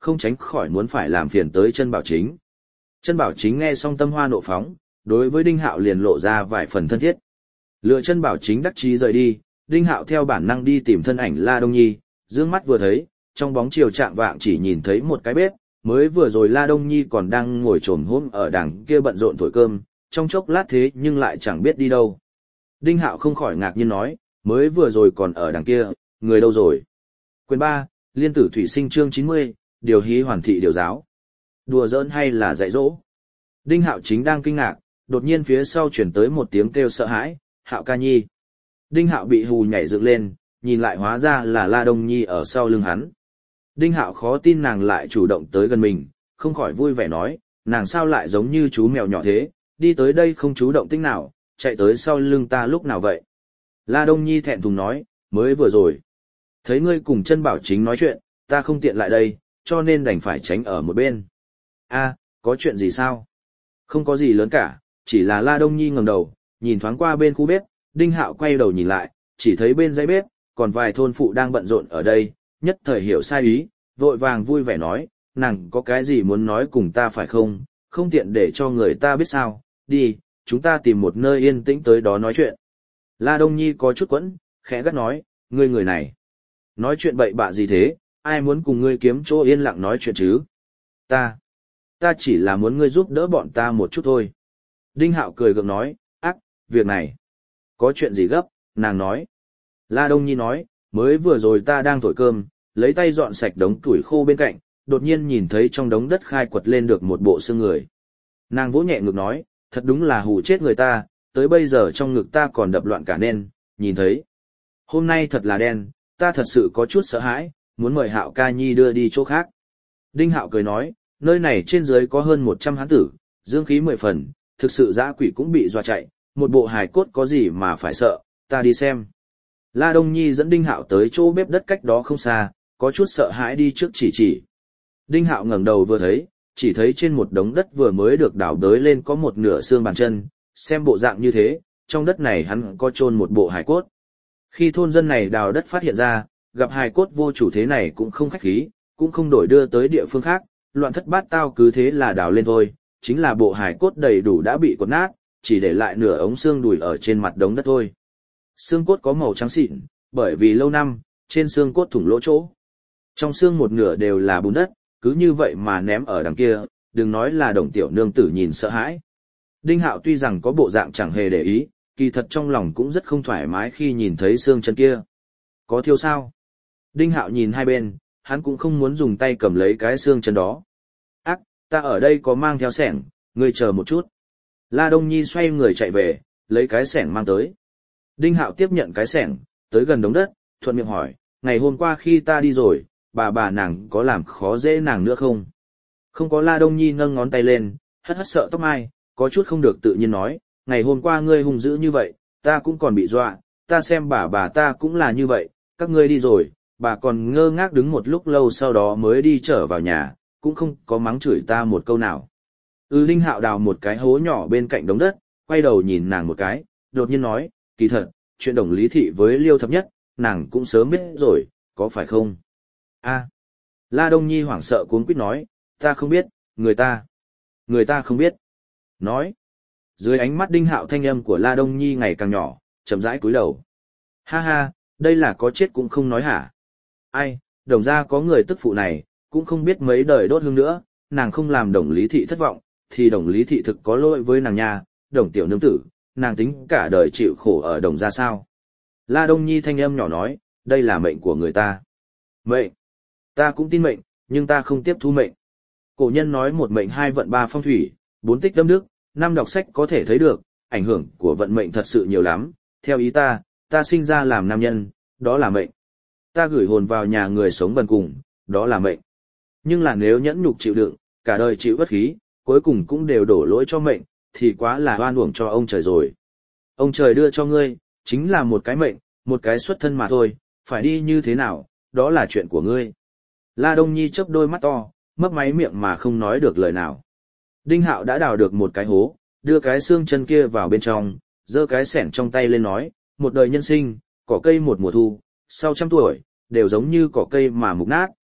không tránh khỏi muốn phải làm phiền tới chân bảo chính. Chân bảo chính nghe xong tâm hoa nộ phóng, đối với Đinh Hạo liền lộ ra vài phần thân thiết. Lựa chân bảo chính đắc chí rời đi, Đinh Hạo theo bản năng đi tìm thân ảnh La Đông Nhi, dương mắt vừa thấy, trong bóng chiều trạng vạng chỉ nhìn thấy một cái bếp, mới vừa rồi La Đông Nhi còn đang ngồi trồm hôm ở đằng kia bận rộn thổi cơm, trong chốc lát thế nhưng lại chẳng biết đi đâu. Đinh Hạo không khỏi ngạc nhiên nói, mới vừa rồi còn ở đằng kia, người đâu rồi? Quyền ba, Liên tử thủy sinh chương chín mươi, điều hí hoàn thị điều giáo. Đùa giỡn hay là dạy dỗ? Đinh Hạo chính đang kinh ngạc, đột nhiên phía sau chuyển tới một tiếng kêu sợ hãi, Hạo ca nhi. Đinh Hạo bị hù nhảy dựng lên, nhìn lại hóa ra là La Đông Nhi ở sau lưng hắn. Đinh Hạo khó tin nàng lại chủ động tới gần mình, không khỏi vui vẻ nói, nàng sao lại giống như chú mèo nhỏ thế, đi tới đây không chú động tích nào, chạy tới sau lưng ta lúc nào vậy? La Đông Nhi thẹn thùng nói, mới vừa rồi. Thấy ngươi cùng chân bảo chính nói chuyện, ta không tiện lại đây, cho nên đành phải tránh ở một bên. A, có chuyện gì sao? Không có gì lớn cả, chỉ là La Đông Nhi ngẩng đầu, nhìn thoáng qua bên khu bếp, Đinh Hạo quay đầu nhìn lại, chỉ thấy bên dãy bếp, còn vài thôn phụ đang bận rộn ở đây, nhất thời hiểu sai ý, vội vàng vui vẻ nói, nàng có cái gì muốn nói cùng ta phải không, không tiện để cho người ta biết sao, đi, chúng ta tìm một nơi yên tĩnh tới đó nói chuyện. La Đông Nhi có chút quẫn, khẽ gắt nói, ngươi người này, nói chuyện bậy bạ gì thế, ai muốn cùng ngươi kiếm chỗ yên lặng nói chuyện chứ? Ta, ta chỉ là muốn ngươi giúp đỡ bọn ta một chút thôi. Đinh Hạo cười gượng nói, ác, việc này, có chuyện gì gấp, nàng nói. La Đông Nhi nói, mới vừa rồi ta đang thổi cơm, lấy tay dọn sạch đống củi khô bên cạnh, đột nhiên nhìn thấy trong đống đất khai quật lên được một bộ xương người. Nàng vỗ nhẹ ngực nói, thật đúng là hù chết người ta, tới bây giờ trong ngực ta còn đập loạn cả nên, nhìn thấy. Hôm nay thật là đen, ta thật sự có chút sợ hãi, muốn mời Hạo ca nhi đưa đi chỗ khác. Đinh Hạo cười nói, nơi này trên dưới có hơn một trăm hán tử, dương khí mười phần, thực sự dã quỷ cũng bị dọa chạy, một bộ hài cốt có gì mà phải sợ, ta đi xem. La Đông Nhi dẫn Đinh Hạo tới chỗ bếp đất cách đó không xa, có chút sợ hãi đi trước chỉ chỉ. Đinh Hạo ngẩng đầu vừa thấy, chỉ thấy trên một đống đất vừa mới được đào đới lên có một nửa xương bàn chân, xem bộ dạng như thế, trong đất này hắn có chôn một bộ hài cốt. Khi thôn dân này đào đất phát hiện ra, gặp hài cốt vô chủ thế này cũng không khách khí, cũng không đổi đưa tới địa phương khác, loạn thất bát tao cứ thế là đào lên thôi, chính là bộ hài cốt đầy đủ đã bị cột nát, chỉ để lại nửa ống xương đùi ở trên mặt đống đất thôi. Xương cốt có màu trắng xịn, bởi vì lâu năm, trên xương cốt thủng lỗ chỗ. Trong xương một nửa đều là bùn đất, cứ như vậy mà ném ở đằng kia, đừng nói là Đồng tiểu nương tử nhìn sợ hãi. Đinh Hạo tuy rằng có bộ dạng chẳng hề để ý, kỳ thật trong lòng cũng rất không thoải mái khi nhìn thấy xương chân kia. Có thiêu sao? Đinh Hạo nhìn hai bên, hắn cũng không muốn dùng tay cầm lấy cái xương chân đó. Ác, ta ở đây có mang theo xẻng, ngươi chờ một chút. La Đông Nhi xoay người chạy về, lấy cái xẻng mang tới. Đinh Hạo tiếp nhận cái xẻng, tới gần đống đất, thuận miệng hỏi, ngày hôm qua khi ta đi rồi, bà bà nàng có làm khó dễ nàng nữa không? Không có. La Đông Nhi nâng ngón tay lên, hất hất sợ tóc mai, có chút không được tự nhiên nói, ngày hôm qua ngươi hung dữ như vậy, ta cũng còn bị dọa, ta xem bà bà ta cũng là như vậy, các ngươi đi rồi, bà còn ngơ ngác đứng một lúc lâu sau đó mới đi trở vào nhà, cũng không có mắng chửi ta một câu nào. Ừ. Đinh Hạo đào một cái hố nhỏ bên cạnh đống đất, quay đầu nhìn nàng một cái, đột nhiên nói, kỳ thật, chuyện Đồng Lý Thị với Liêu Thập Nhất, nàng cũng sớm biết rồi, có phải không? A. La Đông Nhi hoảng sợ cuống quýt nói, ta không biết, người ta, người ta không biết. Nói. Dưới ánh mắt Đinh Hạo thanh âm của La Đông Nhi ngày càng nhỏ, chậm rãi cúi đầu. Ha ha, đây là có chết cũng không nói hả? Ai, Đồng gia có người tức phụ này, cũng không biết mấy đời đốt hương nữa, nàng không làm Đồng Lý Thị thất vọng, thì Đồng Lý Thị thực có lỗi với nàng nha, Đồng tiểu nương tử, nàng tính cả đời chịu khổ ở Đồng gia sao? La Đông Nhi thanh âm nhỏ nói, đây là mệnh của người ta. Mệnh? Ta cũng tin mệnh, nhưng ta không tiếp thu mệnh. Cổ nhân nói một mệnh hai vận ba phong thủy, bốn tích tâm đức, năm đọc sách có thể thấy được, ảnh hưởng của vận mệnh thật sự nhiều lắm. Theo ý ta, ta sinh ra làm nam nhân, đó là mệnh. Ta gửi hồn vào nhà người sống bần cùng, đó là mệnh. Nhưng là nếu nhẫn nhục chịu đựng, cả đời chịu bất khí, cuối cùng cũng đều đổ lỗi cho mệnh, thì quá là oan uổng cho ông trời rồi. Ông trời đưa cho ngươi, chính là một cái mệnh, một cái xuất thân mà thôi, phải đi như thế nào, đó là chuyện của ngươi. La Đông Nhi chớp đôi mắt to, mấp máy miệng mà không nói được lời nào. Đinh Hạo đã đào được một cái hố, đưa cái xương chân kia vào bên trong, giơ cái xẻng trong tay lên nói, một đời nhân sinh, cỏ cây một mùa thu, sau trăm tuổi, đều giống như cỏ cây mà mục nát,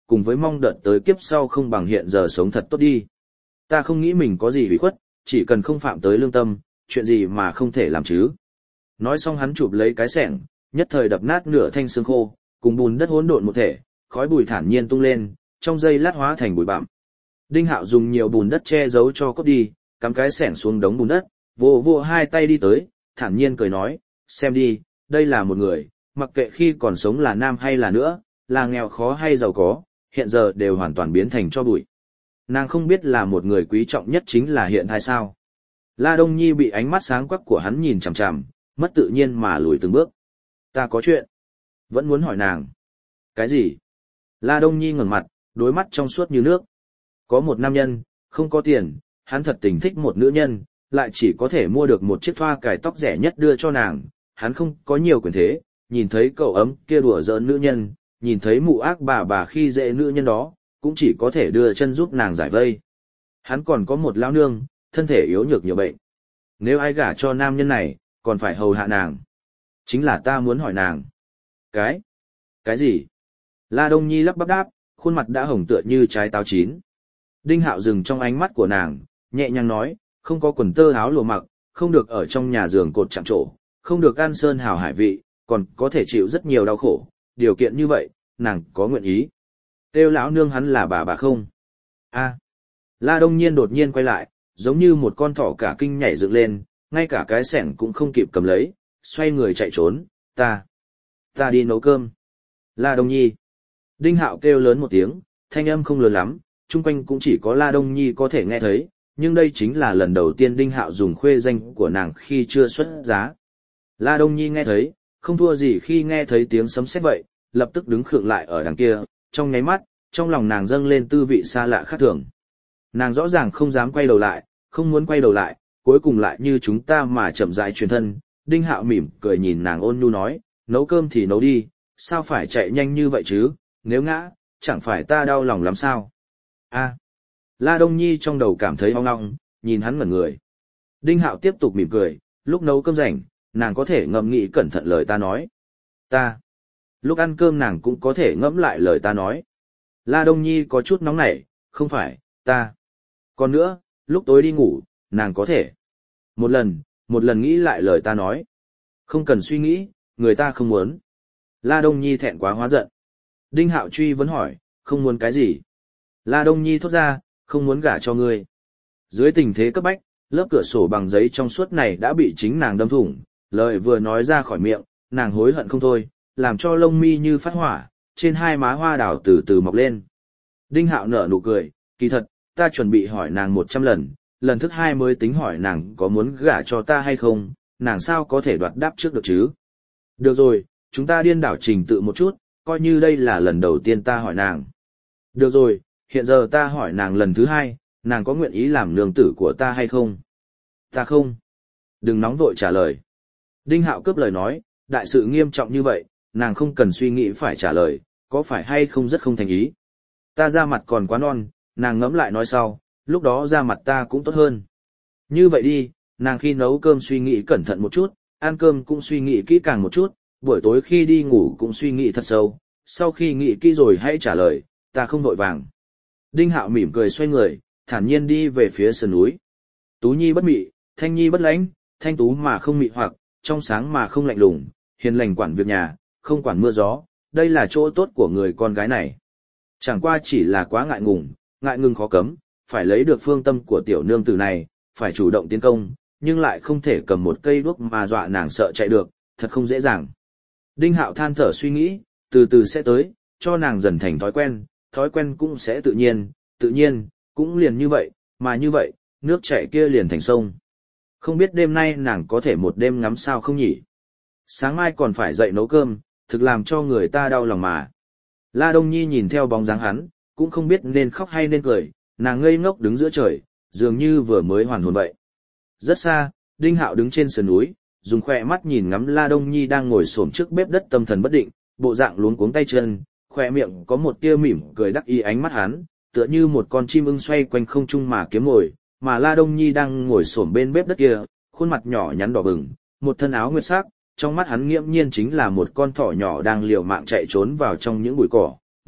cùng với mong đợt tới kiếp sau không bằng hiện giờ sống thật tốt đi. Ta không nghĩ mình có gì ủy khuất, chỉ cần không phạm tới lương tâm, chuyện gì mà không thể làm chứ. Nói xong hắn chụp lấy cái xẻng, nhất thời đập nát nửa thanh xương khô, cùng bùn đất hỗn độn một thể, khói bụi thản nhiên tung lên, trong giây lát hóa thành bụi bặm. Đinh Hạo dùng nhiều bùn đất che giấu cho cốt đi, cắm cái xẻng xuống đống bùn đất, vô vô hai tay đi tới, thản nhiên cười nói, xem đi, đây là một người, mặc kệ khi còn sống là nam hay là nữa, là nghèo khó hay giàu có, hiện giờ đều hoàn toàn biến thành cho bụi. Nàng không biết là một người quý trọng nhất chính là hiện hay sao. La Đông Nhi bị ánh mắt sáng quắc của hắn nhìn chằm chằm, mất tự nhiên mà lùi từng bước. Ta có chuyện. Vẫn muốn hỏi nàng. Cái gì? La Đông Nhi ngẩng mặt, đôi mắt trong suốt như nước. Có một nam nhân, không có tiền, hắn thật tình thích một nữ nhân, lại chỉ có thể mua được một chiếc thoa cài tóc rẻ nhất đưa cho nàng. Hắn không có nhiều quyền thế, nhìn thấy cậu ấm kia đùa giỡn nữ nhân, nhìn thấy mụ ác bà bà khi dễ nữ nhân đó, cũng chỉ có thể đưa chân giúp nàng giải vây. Hắn còn có một lão nương, thân thể yếu nhược nhiều bệnh. Nếu ai gả cho nam nhân này, còn phải hầu hạ nàng. Chính là ta muốn hỏi nàng. Cái? Cái gì? La Đông Nhi lắp bắp đáp, khuôn mặt đã hồng tựa như trái táo chín. Đinh Hạo dừng trong ánh mắt của nàng, nhẹ nhàng nói, không có quần tơ áo lụa mặc, không được ở trong nhà giường cột chạm trổ, không được ăn sơn hào hải vị, còn có thể chịu rất nhiều đau khổ. Điều kiện như vậy, nàng có nguyện ý. Kêu lão nương hắn là bà bà không? A. La Đông Nhiên đột nhiên quay lại, giống như một con thỏ cả kinh nhảy dựng lên, ngay cả cái xẻng cũng không kịp cầm lấy, xoay người chạy trốn, ta, ta đi nấu cơm. La Đông Nhi. Đinh Hạo kêu lớn một tiếng, thanh âm không lớn lắm, chung quanh cũng chỉ có La Đông Nhi có thể nghe thấy, nhưng đây chính là lần đầu tiên Đinh Hạo dùng khuê danh của nàng khi chưa xuất giá. La Đông Nhi nghe thấy, không thua gì khi nghe thấy tiếng sấm sét vậy, lập tức đứng khựng lại ở đằng kia, trong nháy mắt, trong lòng nàng dâng lên tư vị xa lạ khác thường. Nàng rõ ràng không dám quay đầu lại, không muốn quay đầu lại, cuối cùng lại như chúng ta mà chậm rãi truyền thân. Đinh Hạo mỉm cười nhìn nàng ôn nhu nói, nấu cơm thì nấu đi, sao phải chạy nhanh như vậy chứ, nếu ngã, chẳng phải ta đau lòng lắm sao. A. La Đông Nhi trong đầu cảm thấy ong ong, nhìn hắn ngẩn người. Đinh Hạo tiếp tục mỉm cười, lúc nấu cơm rảnh, nàng có thể ngẫm nghĩ cẩn thận lời ta nói. Ta. Lúc ăn cơm nàng cũng có thể ngẫm lại lời ta nói. La Đông Nhi có chút nóng nảy, không phải, ta. Còn nữa, lúc tối đi ngủ, nàng có thể. Một lần, một lần nghĩ lại lời ta nói. Không cần suy nghĩ, người ta không muốn. La Đông Nhi thẹn quá hóa giận. Đinh Hạo truy vấn hỏi, không muốn cái gì? La Đông Nhi thốt ra, không muốn gả cho ngươi. Dưới tình thế cấp bách, lớp cửa sổ bằng giấy trong suốt này đã bị chính nàng đâm thủng, lời vừa nói ra khỏi miệng, nàng hối hận không thôi, làm cho lông mi như phát hỏa, trên hai má hoa đào từ từ mọc lên. Đinh Hạo nở nụ cười, kỳ thật, ta chuẩn bị hỏi nàng một trăm lần, lần thứ hai mới tính hỏi nàng có muốn gả cho ta hay không, nàng sao có thể đoạt đáp trước được chứ? Được rồi, chúng ta điên đảo trình tự một chút, coi như đây là lần đầu tiên ta hỏi nàng. Được rồi, hiện giờ ta hỏi nàng lần thứ hai, nàng có nguyện ý làm nương tử của ta hay không? Ta không. Đừng nóng vội trả lời. Đinh Hạo cướp lời nói, đại sự nghiêm trọng như vậy, nàng không cần suy nghĩ phải trả lời, có phải hay không rất không thành ý. Ta ra mặt còn quá non, nàng ngẫm lại nói sau, lúc đó ra mặt ta cũng tốt hơn. Như vậy đi, nàng khi nấu cơm suy nghĩ cẩn thận một chút, ăn cơm cũng suy nghĩ kỹ càng một chút, buổi tối khi đi ngủ cũng suy nghĩ thật sâu, sau khi nghĩ kỹ rồi hãy trả lời, ta không vội vàng. Đinh Hạo mỉm cười xoay người, thản nhiên đi về phía sườn núi. Tú Nhi bất mị, Thanh Nhi bất lãnh, thanh tú mà không mị hoặc, trong sáng mà không lạnh lùng, hiền lành quản việc nhà, không quản mưa gió, đây là chỗ tốt của người con gái này. Chẳng qua chỉ là quá ngại ngùng, ngại ngừng khó cấm, phải lấy được phương tâm của tiểu nương tử này, phải chủ động tiến công, nhưng lại không thể cầm một cây đuốc mà dọa nàng sợ chạy được, thật không dễ dàng. Đinh Hạo than thở suy nghĩ, từ từ sẽ tới, cho nàng dần thành thói quen, thói quen cũng sẽ tự nhiên, tự nhiên, cũng liền như vậy, mà như vậy, nước chảy kia liền thành sông. Không biết đêm nay nàng có thể một đêm ngắm sao không nhỉ? Sáng mai còn phải dậy nấu cơm, thực làm cho người ta đau lòng mà. La Đông Nhi nhìn theo bóng dáng hắn, cũng không biết nên khóc hay nên cười, nàng ngây ngốc đứng giữa trời, dường như vừa mới hoàn hồn vậy. Rất xa, Đinh Hạo đứng trên sườn núi, dùng khỏe mắt nhìn ngắm La Đông Nhi đang ngồi xổm trước bếp đất tâm thần bất định, bộ dạng luống cuống tay chân, khỏe miệng có một tia mỉm cười đắc ý ánh mắt hắn, tựa như một con chim ưng xoay quanh không trung mà kiếm mồi, mà La Đông Nhi đang ngồi xổm bên bếp đất kia, khuôn mặt nhỏ nhắn đỏ bừng, một thân áo nguyệt sắc, trong mắt hắn nghiễm nhiên chính là một con thỏ nhỏ đang liều mạng chạy trốn vào trong những bụi cỏ,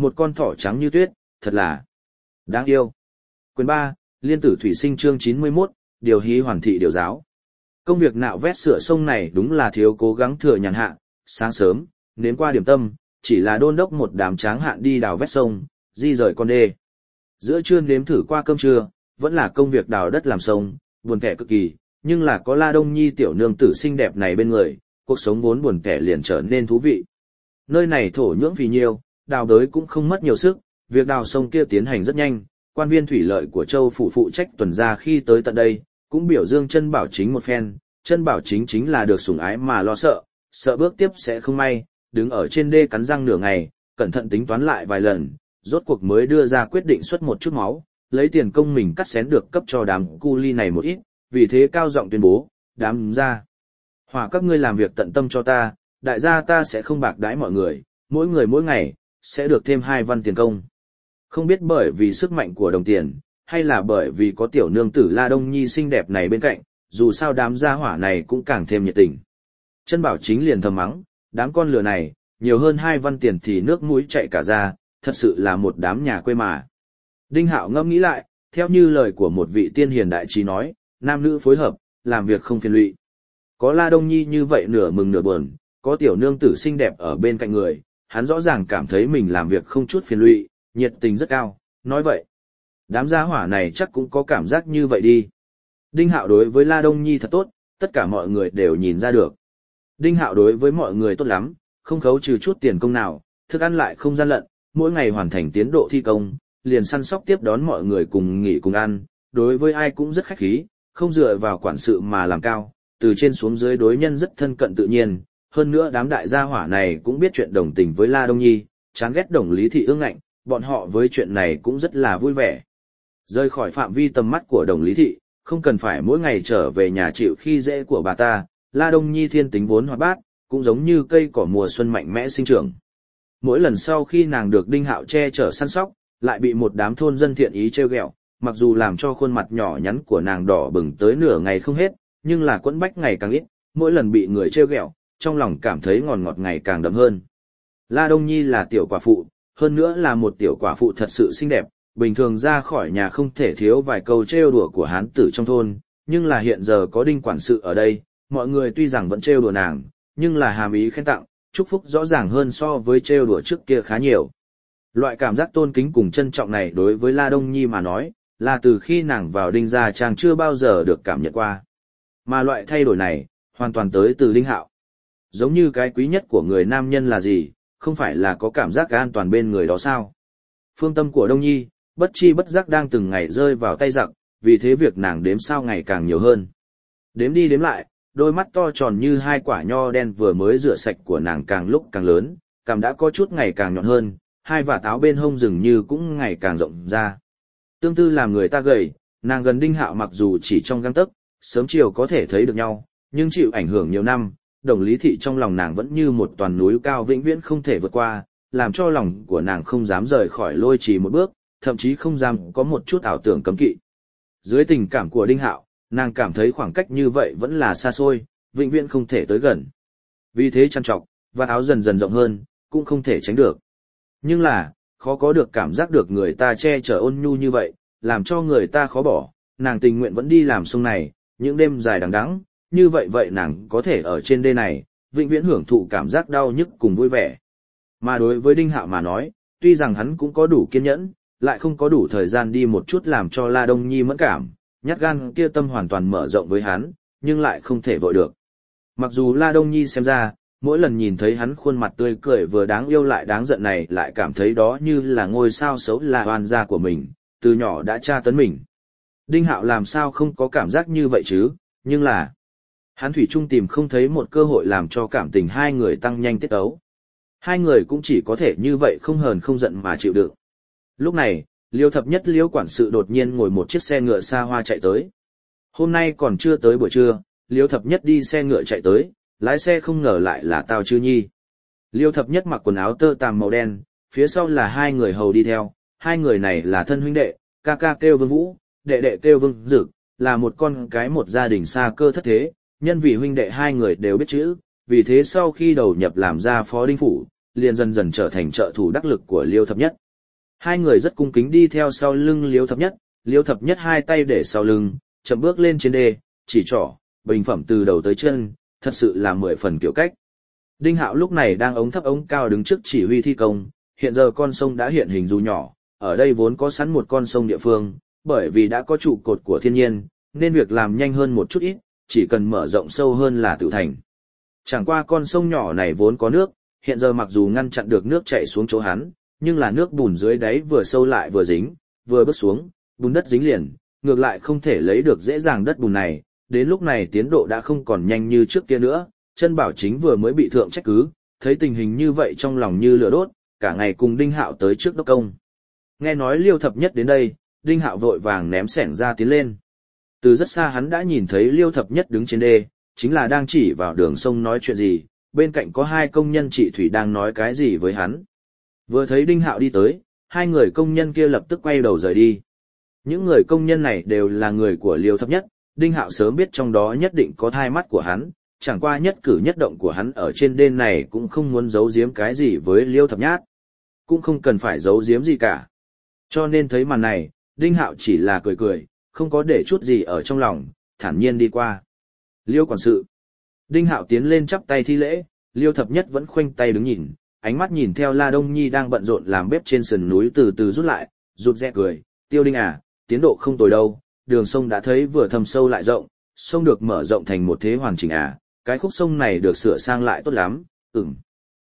một con thỏ trắng như tuyết, thật là đáng yêu. Quyền ba, Liên tử thủy sinh chương chín mươi mốt, điều hí hoàn thị điều giáo. Công việc nạo vét sửa sông này đúng là thiếu cố gắng thừa nhàn hạ, sáng sớm, nếm qua điểm tâm, chỉ là đôn đốc một đám tráng hạn đi đào vét sông, di rời con đê. Giữa trưa nếm thử qua cơm trưa, vẫn là công việc đào đất làm sông, buồn tẻ cực kỳ, nhưng là có La Đông Nhi tiểu nương tử xinh đẹp này bên người, cuộc sống vốn buồn tẻ liền trở nên thú vị. Nơi này thổ nhưỡng phì nhiêu, đào đới cũng không mất nhiều sức, việc đào sông kia tiến hành rất nhanh, quan viên thủy lợi của châu phủ phụ trách tuần ra khi tới tận đây, cũng biểu dương Chân Bảo Chính một phen, Chân Bảo Chính chính là được sủng ái mà lo sợ, sợ bước tiếp sẽ không may, đứng ở trên đê cắn răng nửa ngày, cẩn thận tính toán lại vài lần, rốt cuộc mới đưa ra quyết định xuất một chút máu, lấy tiền công mình cắt xén được cấp cho đám cu ly này một ít, vì thế cao giọng tuyên bố, đám gia hỏa các ngươi làm việc tận tâm cho ta, đại gia ta sẽ không bạc đãi mọi người, mỗi người mỗi ngày, sẽ được thêm hai văn tiền công. Không biết bởi vì sức mạnh của đồng tiền, hay là bởi vì có tiểu nương tử La Đông Nhi xinh đẹp này bên cạnh, dù sao đám gia hỏa này cũng càng thêm nhiệt tình. Chân Bảo Chính liền thầm mắng, đám con lừa này, nhiều hơn hai văn tiền thì nước mũi chạy cả ra, thật sự là một đám nhà quê mà. Đinh Hạo ngẫm nghĩ lại, theo như lời của một vị tiên hiền đại trí nói, nam nữ phối hợp, làm việc không phiền lụy. Có La Đông Nhi như vậy nửa mừng nửa buồn, có tiểu nương tử xinh đẹp ở bên cạnh người, hắn rõ ràng cảm thấy mình làm việc không chút phiền lụy, nhiệt tình rất cao, nói vậy. Đám gia hỏa này chắc cũng có cảm giác như vậy đi. Đinh Hạo đối với La Đông Nhi thật tốt, tất cả mọi người đều nhìn ra được. Đinh Hạo đối với mọi người tốt lắm, không khấu trừ chút tiền công nào, thức ăn lại không gian lận, mỗi ngày hoàn thành tiến độ thi công, liền săn sóc tiếp đón mọi người cùng nghỉ cùng ăn, đối với ai cũng rất khách khí, không dựa vào quản sự mà làm cao, từ trên xuống dưới đối nhân rất thân cận tự nhiên, hơn nữa đám đại gia hỏa này cũng biết chuyện đồng tình với La Đông Nhi, chán ghét Đồng Lý Thị ương ngạnh, bọn họ với chuyện này cũng rất là vui vẻ. Rời khỏi phạm vi tầm mắt của Đồng Lý Thị, không cần phải mỗi ngày trở về nhà chịu khi dễ của bà ta, La Đông Nhi thiên tính vốn hoạt bát, cũng giống như cây cỏ mùa xuân mạnh mẽ sinh trưởng. Mỗi lần sau khi nàng được Đinh Hạo che chở săn sóc, lại bị một đám thôn dân thiện ý trêu ghẹo, mặc dù làm cho khuôn mặt nhỏ nhắn của nàng đỏ bừng tới nửa ngày không hết, nhưng là quẫn bách ngày càng ít, mỗi lần bị người trêu ghẹo, trong lòng cảm thấy ngọt ngọt ngày càng đậm hơn. La Đông Nhi là tiểu quả phụ, hơn nữa là một tiểu quả phụ thật sự xinh đẹp, bình thường ra khỏi nhà không thể thiếu vài câu trêu đùa của hán tử trong thôn, nhưng là hiện giờ có Đinh quản sự ở đây, mọi người tuy rằng vẫn trêu đùa nàng, nhưng là hàm ý khen tặng, chúc phúc rõ ràng hơn so với trêu đùa trước kia khá nhiều. Loại cảm giác tôn kính cùng trân trọng này đối với La Đông Nhi mà nói, là từ khi nàng vào Đinh gia trang chưa bao giờ được cảm nhận qua. Mà loại thay đổi này, hoàn toàn tới từ Đinh Hạo. Giống như cái quý nhất của người nam nhân là gì, không phải là có cảm giác an toàn bên người đó sao? Phương tâm của Đông Nhi, bất chi bất giác đang từng ngày rơi vào tay giặc, vì thế việc nàng đếm sao ngày càng nhiều hơn. Đếm đi đếm lại, đôi mắt to tròn như hai quả nho đen vừa mới rửa sạch của nàng càng lúc càng lớn, cằm đã có chút ngày càng nhọn hơn, hai vạt áo bên hông dường như cũng ngày càng rộng ra. Tương tư làm người ta gầy, nàng gần Đinh Hạo mặc dù chỉ trong gang tấc, sớm chiều có thể thấy được nhau, nhưng chịu ảnh hưởng nhiều năm, Đồng Lý Thị trong lòng nàng vẫn như một toàn núi cao vĩnh viễn không thể vượt qua, làm cho lòng của nàng không dám rời khỏi Lôi Trì một bước, thậm chí không dám có một chút ảo tưởng cấm kỵ. Dưới tình cảm của Đinh Hạo, nàng cảm thấy khoảng cách như vậy vẫn là xa xôi, vĩnh viễn không thể tới gần. Vì thế chăn trọc, vạt áo dần dần rộng hơn, cũng không thể tránh được. Nhưng là, khó có được cảm giác được người ta che chở ôn nhu như vậy, làm cho người ta khó bỏ, nàng tình nguyện vẫn đi làm sông này, những đêm dài đằng đẵng, như vậy vậy nàng có thể ở trên đê này, vĩnh viễn hưởng thụ cảm giác đau nhức cùng vui vẻ. Mà đối với Đinh Hạo mà nói, tuy rằng hắn cũng có đủ kiên nhẫn, lại không có đủ thời gian đi một chút làm cho La Đông Nhi mẫn cảm, nhát gan kia tâm hoàn toàn mở rộng với hắn, nhưng lại không thể vội được. Mặc dù La Đông Nhi xem ra, mỗi lần nhìn thấy hắn khuôn mặt tươi cười vừa đáng yêu lại đáng giận này lại cảm thấy đó như là ngôi sao xấu là oan gia của mình, từ nhỏ đã tra tấn mình. Đinh Hạo làm sao không có cảm giác như vậy chứ, nhưng là hắn thủy chung tìm không thấy một cơ hội làm cho cảm tình hai người tăng nhanh tiết ấu. Hai người cũng chỉ có thể như vậy không hờn không giận mà chịu đựng. Lúc này, Liêu Thập Nhất Liêu quản sự đột nhiên ngồi một chiếc xe ngựa xa hoa chạy tới. Hôm nay còn chưa tới buổi trưa, Liêu Thập Nhất đi xe ngựa chạy tới, lái xe không ngờ lại là Tào Chư Nhi. Liêu Thập Nhất mặc quần áo tơ tằm màu đen, phía sau là hai người hầu đi theo, hai người này là thân huynh đệ, ca ca kêu Vương Vũ, đệ đệ kêu Vương Dực, là một con cái một gia đình xa cơ thất thế, nhân vì huynh đệ hai người đều biết chữ, vì thế sau khi đầu nhập làm ra phó đinh phủ, liền dần dần trở thành trợ thủ đắc lực của Liêu Thập Nhất. Hai người rất cung kính đi theo sau lưng Liêu Thập Nhất, Liêu Thập Nhất hai tay để sau lưng, chậm bước lên trên đê, chỉ trỏ, bình phẩm từ đầu tới chân, thật sự là mười phần kiểu cách. Đinh Hạo lúc này đang ống thấp ống cao đứng trước chỉ huy thi công, hiện giờ con sông đã hiện hình dù nhỏ, ở đây vốn có sẵn một con sông địa phương, bởi vì đã có trụ cột của thiên nhiên, nên việc làm nhanh hơn một chút ít, chỉ cần mở rộng sâu hơn là tự thành. Chẳng qua con sông nhỏ này vốn có nước, hiện giờ mặc dù ngăn chặn được nước chảy xuống chỗ hắn, nhưng là nước bùn dưới đáy vừa sâu lại vừa dính, vừa bước xuống, bùn đất dính liền, ngược lại không thể lấy được dễ dàng đất bùn này, đến lúc này tiến độ đã không còn nhanh như trước kia nữa, chân bảo chính vừa mới bị thượng trách cứ, thấy tình hình như vậy trong lòng như lửa đốt, cả ngày cùng Đinh Hạo tới trước đốc công. Nghe nói Liêu Thập Nhất đến đây, Đinh Hạo vội vàng ném xẻng ra tiến lên. Từ rất xa hắn đã nhìn thấy Liêu Thập Nhất đứng trên đê, chính là đang chỉ vào đường sông nói chuyện gì, bên cạnh có hai công nhân trị thủy đang nói cái gì với hắn. Vừa thấy Đinh Hạo đi tới, hai người công nhân kia lập tức quay đầu rời đi. Những người công nhân này đều là người của Liêu Thập Nhất, Đinh Hạo sớm biết trong đó nhất định có thai mắt của hắn, chẳng qua nhất cử nhất động của hắn ở trên đê này cũng không muốn giấu giếm cái gì với Liêu Thập Nhất, cũng không cần phải giấu giếm gì cả. Cho nên thấy màn này, Đinh Hạo chỉ là cười cười, không có để chút gì ở trong lòng, thản nhiên đi qua. Liêu quản sự. Đinh Hạo tiến lên chắp tay thi lễ, Liêu Thập Nhất vẫn khoanh tay đứng nhìn, ánh mắt nhìn theo La Đông Nhi đang bận rộn làm bếp trên sườn núi từ từ rút lại, rụt rè cười, Tiêu Đinh à, tiến độ không tồi đâu, đường sông đã thấy vừa thâm sâu lại rộng, sông được mở rộng thành một thế hoàn chỉnh à, cái khúc sông này được sửa sang lại tốt lắm, ừm.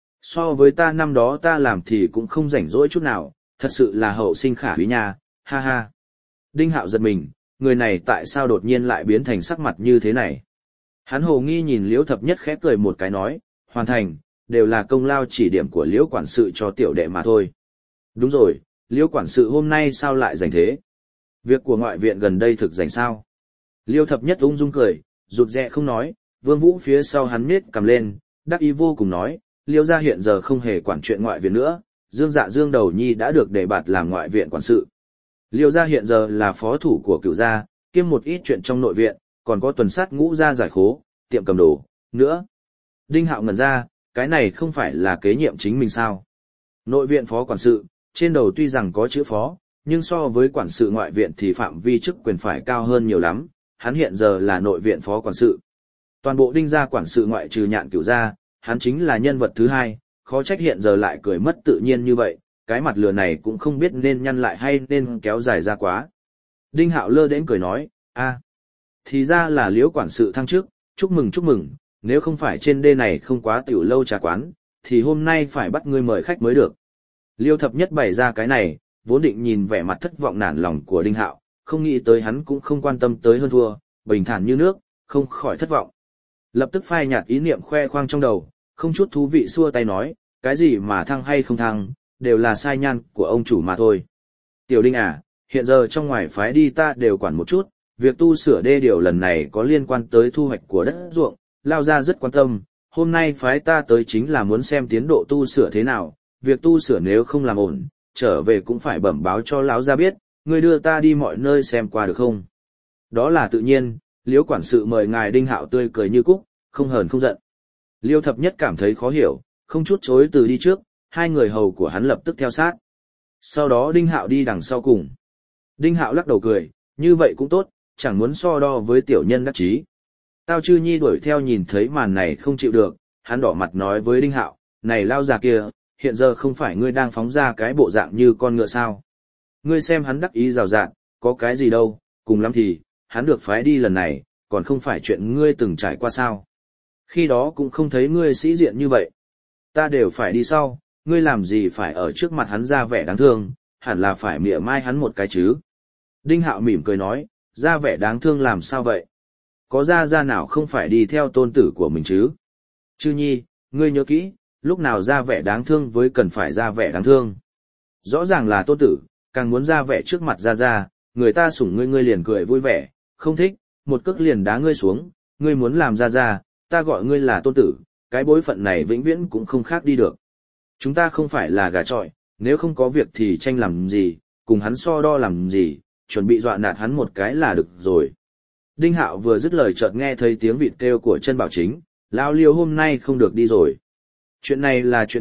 So với ta năm đó ta làm thì cũng không rảnh rỗi chút nào, thật sự là hậu sinh khả úy nha, ha ha. Đinh Hạo giật mình, người này tại sao đột nhiên lại biến thành sắc mặt như thế này? Hắn hồ nghi nhìn Liễu Thập Nhất khẽ cười một cái nói, hoàn thành, đều là công lao chỉ điểm của Liễu quản sự cho tiểu đệ mà thôi. Đúng rồi, Liễu quản sự hôm nay sao lại rảnh thế? Việc của ngoại viện gần đây thực rảnh sao? Liêu Thập Nhất ung dung cười, rụt rè không nói, Vương Vũ phía sau hắn nhếch cầm lên, đắc ý vô cùng nói, Liêu gia hiện giờ không hề quản chuyện ngoại viện nữa, Dương Dạ Dương Đầu Nhi đã được đề bạt làm ngoại viện quản sự. Liêu gia hiện giờ là phó thủ của Cửu gia, kiêm một ít chuyện trong nội viện, còn có tuần sát Ngũ gia giải khố, tiệm cầm đồ, nữa. Đinh Hạo ngẩn ra, cái này không phải là kế nhiệm chính mình sao? Nội viện phó quản sự, trên đầu tuy rằng có chữ phó, nhưng so với quản sự ngoại viện thì phạm vi chức quyền phải cao hơn nhiều lắm, hắn hiện giờ là nội viện phó quản sự. Toàn bộ Đinh gia quản sự ngoại trừ Nhạn Cửu gia, hắn chính là nhân vật thứ hai, khó trách hiện giờ lại cười mất tự nhiên như vậy, cái mặt lừa này cũng không biết nên nhăn lại hay nên kéo dài ra quá. Đinh Hạo lơ đến cười nói, a, thì ra là Liễu quản sự thăng chức, chúc mừng chúc mừng, nếu không phải trên đê này không quá tiểu lâu trà quán, thì hôm nay phải bắt ngươi mời khách mới được. Liêu Thập Nhất bày ra cái này, vốn định nhìn vẻ mặt thất vọng nản lòng của Đinh Hạo, không nghĩ tới hắn cũng không quan tâm tới hơn thua, bình thản như nước, không khỏi thất vọng. Lập tức phai nhạt ý niệm khoe khoang trong đầu, không chút thú vị xua tay nói, cái gì mà thăng hay không thăng, đều là sai nhan của ông chủ mà thôi. Tiểu Đinh à, hiện giờ trong ngoài phái đi ta đều quản một chút, việc tu sửa đê điều lần này có liên quan tới thu hoạch của đất ruộng, Lao gia rất quan tâm, hôm nay phái ta tới chính là muốn xem tiến độ tu sửa thế nào, việc tu sửa nếu không làm ổn, trở về cũng phải bẩm báo cho lão gia biết, ngươi đưa ta đi mọi nơi xem qua được không? Đó là tự nhiên, Liễu quản sự mời ngài. Đinh Hạo tươi cười như cúc, không hờn không giận. Liêu Thập Nhất cảm thấy khó hiểu, không chút chối từ đi trước, hai người hầu của hắn lập tức theo sát. Sau đó Đinh Hạo đi đằng sau cùng. Đinh Hạo lắc đầu cười, như vậy cũng tốt, chẳng muốn so đo với tiểu nhân đắc chí. Tao Chư Nhi đuổi theo nhìn thấy màn này không chịu được, hắn đỏ mặt nói với Đinh Hạo, này lao già kia, hiện giờ không phải ngươi đang phóng ra cái bộ dạng như con ngựa sao? Ngươi xem hắn đắc ý rào rạt, có cái gì đâu, cùng lắm thì, hắn được phái đi lần này, còn không phải chuyện ngươi từng trải qua sao? Khi đó cũng không thấy ngươi sĩ diện như vậy. Ta đều phải đi sau, ngươi làm gì phải ở trước mặt hắn ra vẻ đáng thương, hẳn là phải mỉa mai hắn một cái chứ. Đinh Hạo mỉm cười nói, ra vẻ đáng thương làm sao vậy? Có ra ra nào không phải đi theo tôn tử của mình chứ? Chư Nhi, ngươi nhớ kỹ, lúc nào ra vẻ đáng thương với cần phải ra vẻ đáng thương. Rõ ràng là tôn tử, càng muốn ra vẻ trước mặt ra ra, người ta sủng ngươi ngươi liền cười vui vẻ, không thích, một cước liền đá ngươi xuống, ngươi muốn làm ra ra, ta gọi ngươi là tôn tử, cái bối phận này vĩnh viễn cũng không khác đi được. Chúng ta không phải là gà trọi, nếu không có việc thì tranh làm gì, cùng hắn so đo làm gì, chuẩn bị dọa nạt hắn một cái là được rồi. Đinh Hạo vừa dứt lời chợt nghe thấy tiếng vịt kêu của chân bảo chính, lão Liêu hôm nay không được đi rồi. Chuyện này là chuyện tốt,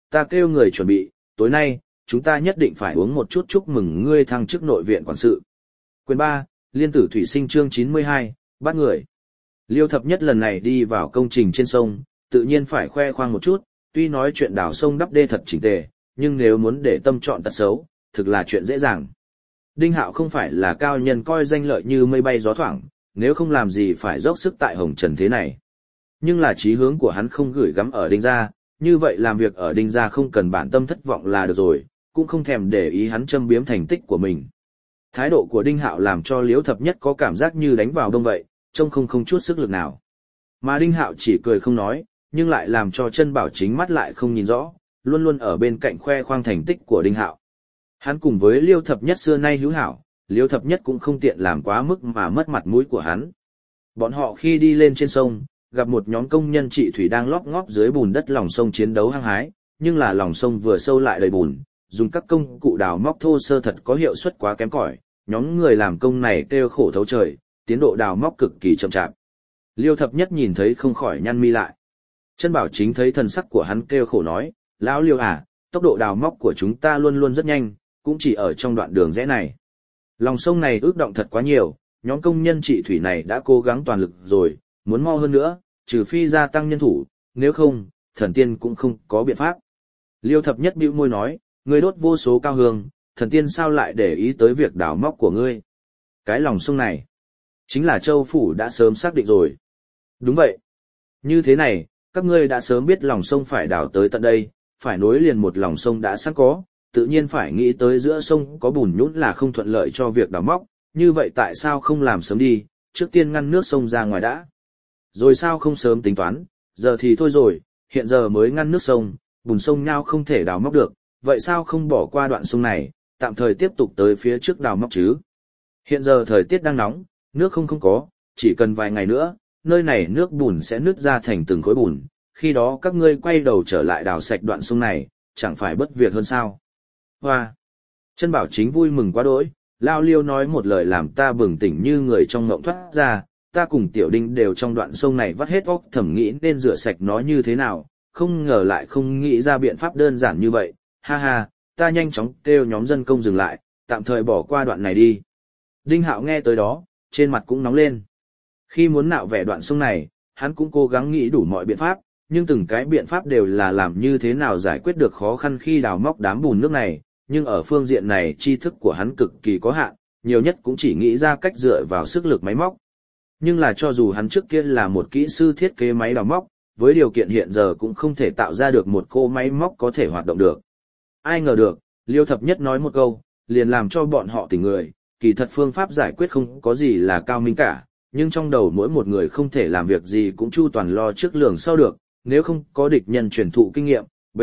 ta kêu người chuẩn bị, tối nay, chúng ta nhất định phải uống một chút chúc mừng ngươi thăng chức nội viện quản sự. Quyền ba, Liên tử thủy sinh chương chín mươi hai, bắt người. Liêu Thập Nhất lần này đi vào công trình trên sông, tự nhiên phải khoe khoang một chút, tuy nói chuyện đào sông đắp đê thật chỉnh tề, nhưng nếu muốn để tâm chọn tật xấu, thực là chuyện dễ dàng. Đinh Hạo không phải là cao nhân coi danh lợi như mây bay gió thoảng, nếu không làm gì phải dốc sức tại hồng trần thế này. Nhưng là chí hướng của hắn không gửi gắm ở Đinh gia, như vậy làm việc ở Đinh gia không cần bản tâm thất vọng là được rồi, cũng không thèm để ý hắn châm biếm thành tích của mình. Thái độ của Đinh Hạo làm cho Liễu Thập Nhất có cảm giác như đánh vào đông vậy, trông không không chút sức lực nào. Mà Đinh Hạo chỉ cười không nói, nhưng lại làm cho Chân Bảo Chính mắt lại không nhìn rõ, luôn luôn ở bên cạnh khoe khoang thành tích của Đinh Hạo. Hắn cùng với Liêu Thập Nhất xưa nay hữu hảo, Liêu Thập Nhất cũng không tiện làm quá mức mà mất mặt mũi của hắn. Bọn họ khi đi lên trên sông, gặp một nhóm công nhân trị thủy đang lóp ngóp dưới bùn đất lòng sông chiến đấu hăng hái, nhưng là lòng sông vừa sâu lại đầy bùn, dùng các công cụ đào móc thô sơ thật có hiệu suất quá kém cỏi, nhóm người làm công này kêu khổ thấu trời, tiến độ đào móc cực kỳ chậm chạp. Liêu Thập Nhất nhìn thấy không khỏi nhăn mi lại. Chân Bảo Chính thấy thần sắc của hắn kêu khổ nói, lão Liêu à, tốc độ đào móc của chúng ta luôn luôn rất nhanh, cũng chỉ ở trong đoạn đường rẽ này. Lòng sông này ước động thật quá nhiều, nhóm công nhân trị thủy này đã cố gắng toàn lực rồi, muốn mau hơn nữa, trừ phi gia tăng nhân thủ, nếu không, thần tiên cũng không có biện pháp. Liêu Thập Nhất bĩu môi nói, ngươi đốt vô số cao hương, thần tiên sao lại để ý tới việc đào móc của ngươi? Cái lòng sông này, chính là Châu Phủ đã sớm xác định rồi. Đúng vậy. Như thế này, các ngươi đã sớm biết lòng sông phải đào tới tận đây, phải nối liền một lòng sông đã sẵn có, tự nhiên phải nghĩ tới giữa sông có bùn nhũn là không thuận lợi cho việc đào móc, như vậy tại sao không làm sớm đi, trước tiên ngăn nước sông ra ngoài đã. Rồi sao không sớm tính toán, giờ thì thôi rồi, hiện giờ mới ngăn nước sông, bùn sông nhau không thể đào móc được, vậy sao không bỏ qua đoạn sông này, tạm thời tiếp tục tới phía trước đào móc chứ. Hiện giờ thời tiết đang nóng, nước không không có, chỉ cần vài ngày nữa, nơi này nước bùn sẽ nứt ra thành từng khối bùn, khi đó các ngươi quay đầu trở lại đào sạch đoạn sông này, chẳng phải bất việc hơn sao. Hoa! Chân Bảo Chính vui mừng quá đỗi, lao Liêu nói một lời làm ta bừng tỉnh như người trong mộng thoát ra, ta cùng Tiểu Đinh đều trong đoạn sông này vắt hết óc thẩm nghĩ nên rửa sạch nó như thế nào, không ngờ lại không nghĩ ra biện pháp đơn giản như vậy, ha ha, ta nhanh chóng kêu nhóm dân công dừng lại, tạm thời bỏ qua đoạn này đi. Đinh Hạo nghe tới đó, trên mặt cũng nóng lên. Khi muốn nạo vẽ đoạn sông này, hắn cũng cố gắng nghĩ đủ mọi biện pháp, nhưng từng cái biện pháp đều là làm như thế nào giải quyết được khó khăn khi đào móc đám bùn nước này, nhưng ở phương diện này tri thức của hắn cực kỳ có hạn, nhiều nhất cũng chỉ nghĩ ra cách dựa vào sức lực máy móc. Nhưng là cho dù hắn trước kia là một kỹ sư thiết kế máy đào móc, với điều kiện hiện giờ cũng không thể tạo ra được một cỗ máy móc có thể hoạt động được. Ai ngờ được, Liêu Thập Nhất nói một câu, liền làm cho bọn họ tỉnh người, kỳ thật phương pháp giải quyết không có gì là cao minh cả, nhưng trong đầu mỗi một người không thể làm việc gì cũng chu toàn lo trước lường sau được, nếu không có địch nhân truyền thụ kinh nghiệm, b.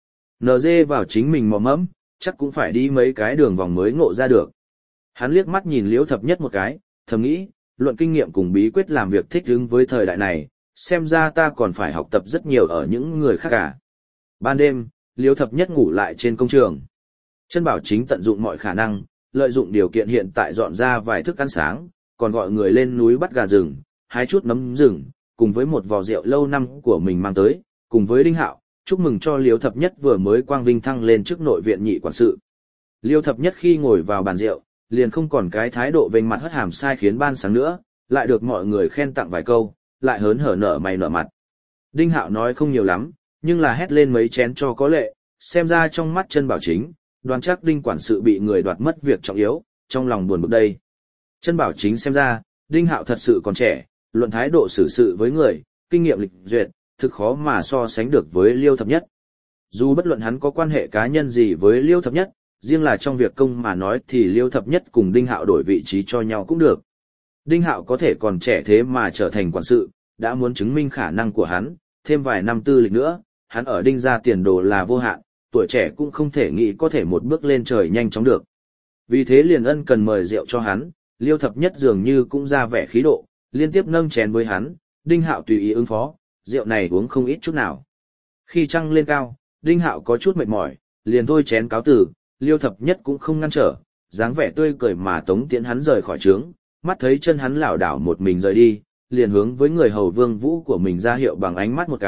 en giê vào chính mình mò mẫm, chắc cũng phải đi mấy cái đường vòng mới ngộ ra được. Hắn liếc mắt nhìn Liễu Thập Nhất một cái, thầm nghĩ, luận kinh nghiệm cùng bí quyết làm việc thích ứng với thời đại này, xem ra ta còn phải học tập rất nhiều ở những người khác cả. Ban đêm, Liễu Thập Nhất ngủ lại trên công trường. Chân Bảo Chính tận dụng mọi khả năng, lợi dụng điều kiện hiện tại dọn ra vài thức ăn sáng, còn gọi người lên núi bắt gà rừng, hái chút nấm rừng, cùng với một vò rượu lâu năm của mình mang tới, cùng với Đinh Hạo, chúc mừng cho Liêu Thập Nhất vừa mới quang vinh thăng lên chức nội viện nhị quản sự. Liêu Thập Nhất khi ngồi vào bàn rượu, liền không còn cái thái độ vênh mặt hất hàm sai khiến ban sáng nữa, lại được mọi người khen tặng vài câu, lại hớn hở nở mày nở mặt. Đinh Hạo nói không nhiều lắm, nhưng là hét lên mấy chén cho có lệ, xem ra trong mắt Chân Bảo Chính, đoán chắc Đinh quản sự bị người đoạt mất việc trọng yếu, trong lòng buồn bực đây. Chân Bảo Chính xem ra, Đinh Hạo thật sự còn trẻ, luận thái độ xử sự với người, kinh nghiệm lịch duyệt, thực khó mà so sánh được với Liêu Thập Nhất. Dù bất luận hắn có quan hệ cá nhân gì với Liêu Thập Nhất, riêng là trong việc công mà nói thì Liêu Thập Nhất cùng Đinh Hạo đổi vị trí cho nhau cũng được. Đinh Hạo có thể còn trẻ thế mà trở thành quản sự, đã muốn chứng minh khả năng của hắn, thêm vài năm tư lịch nữa, hắn ở Đinh gia tiền đồ là vô hạn, tuổi trẻ cũng không thể nghĩ có thể một bước lên trời nhanh chóng được. Vì thế liền ân cần mời rượu cho hắn, Liêu Thập Nhất dường như cũng ra vẻ khí độ, liên tiếp nâng chén với hắn, Đinh Hạo tùy ý ứng phó, rượu này uống không ít chút nào. Khi trăng lên cao, Đinh Hạo có chút mệt mỏi, liền thôi chén cáo từ, Liêu Thập Nhất cũng không ngăn trở, dáng vẻ tươi cười mà tống tiễn hắn rời khỏi trướng, mắt thấy chân hắn lảo đảo một mình rời đi, liền hướng với người hầu Vương Vũ của mình ra hiệu bằng ánh mắt một cái,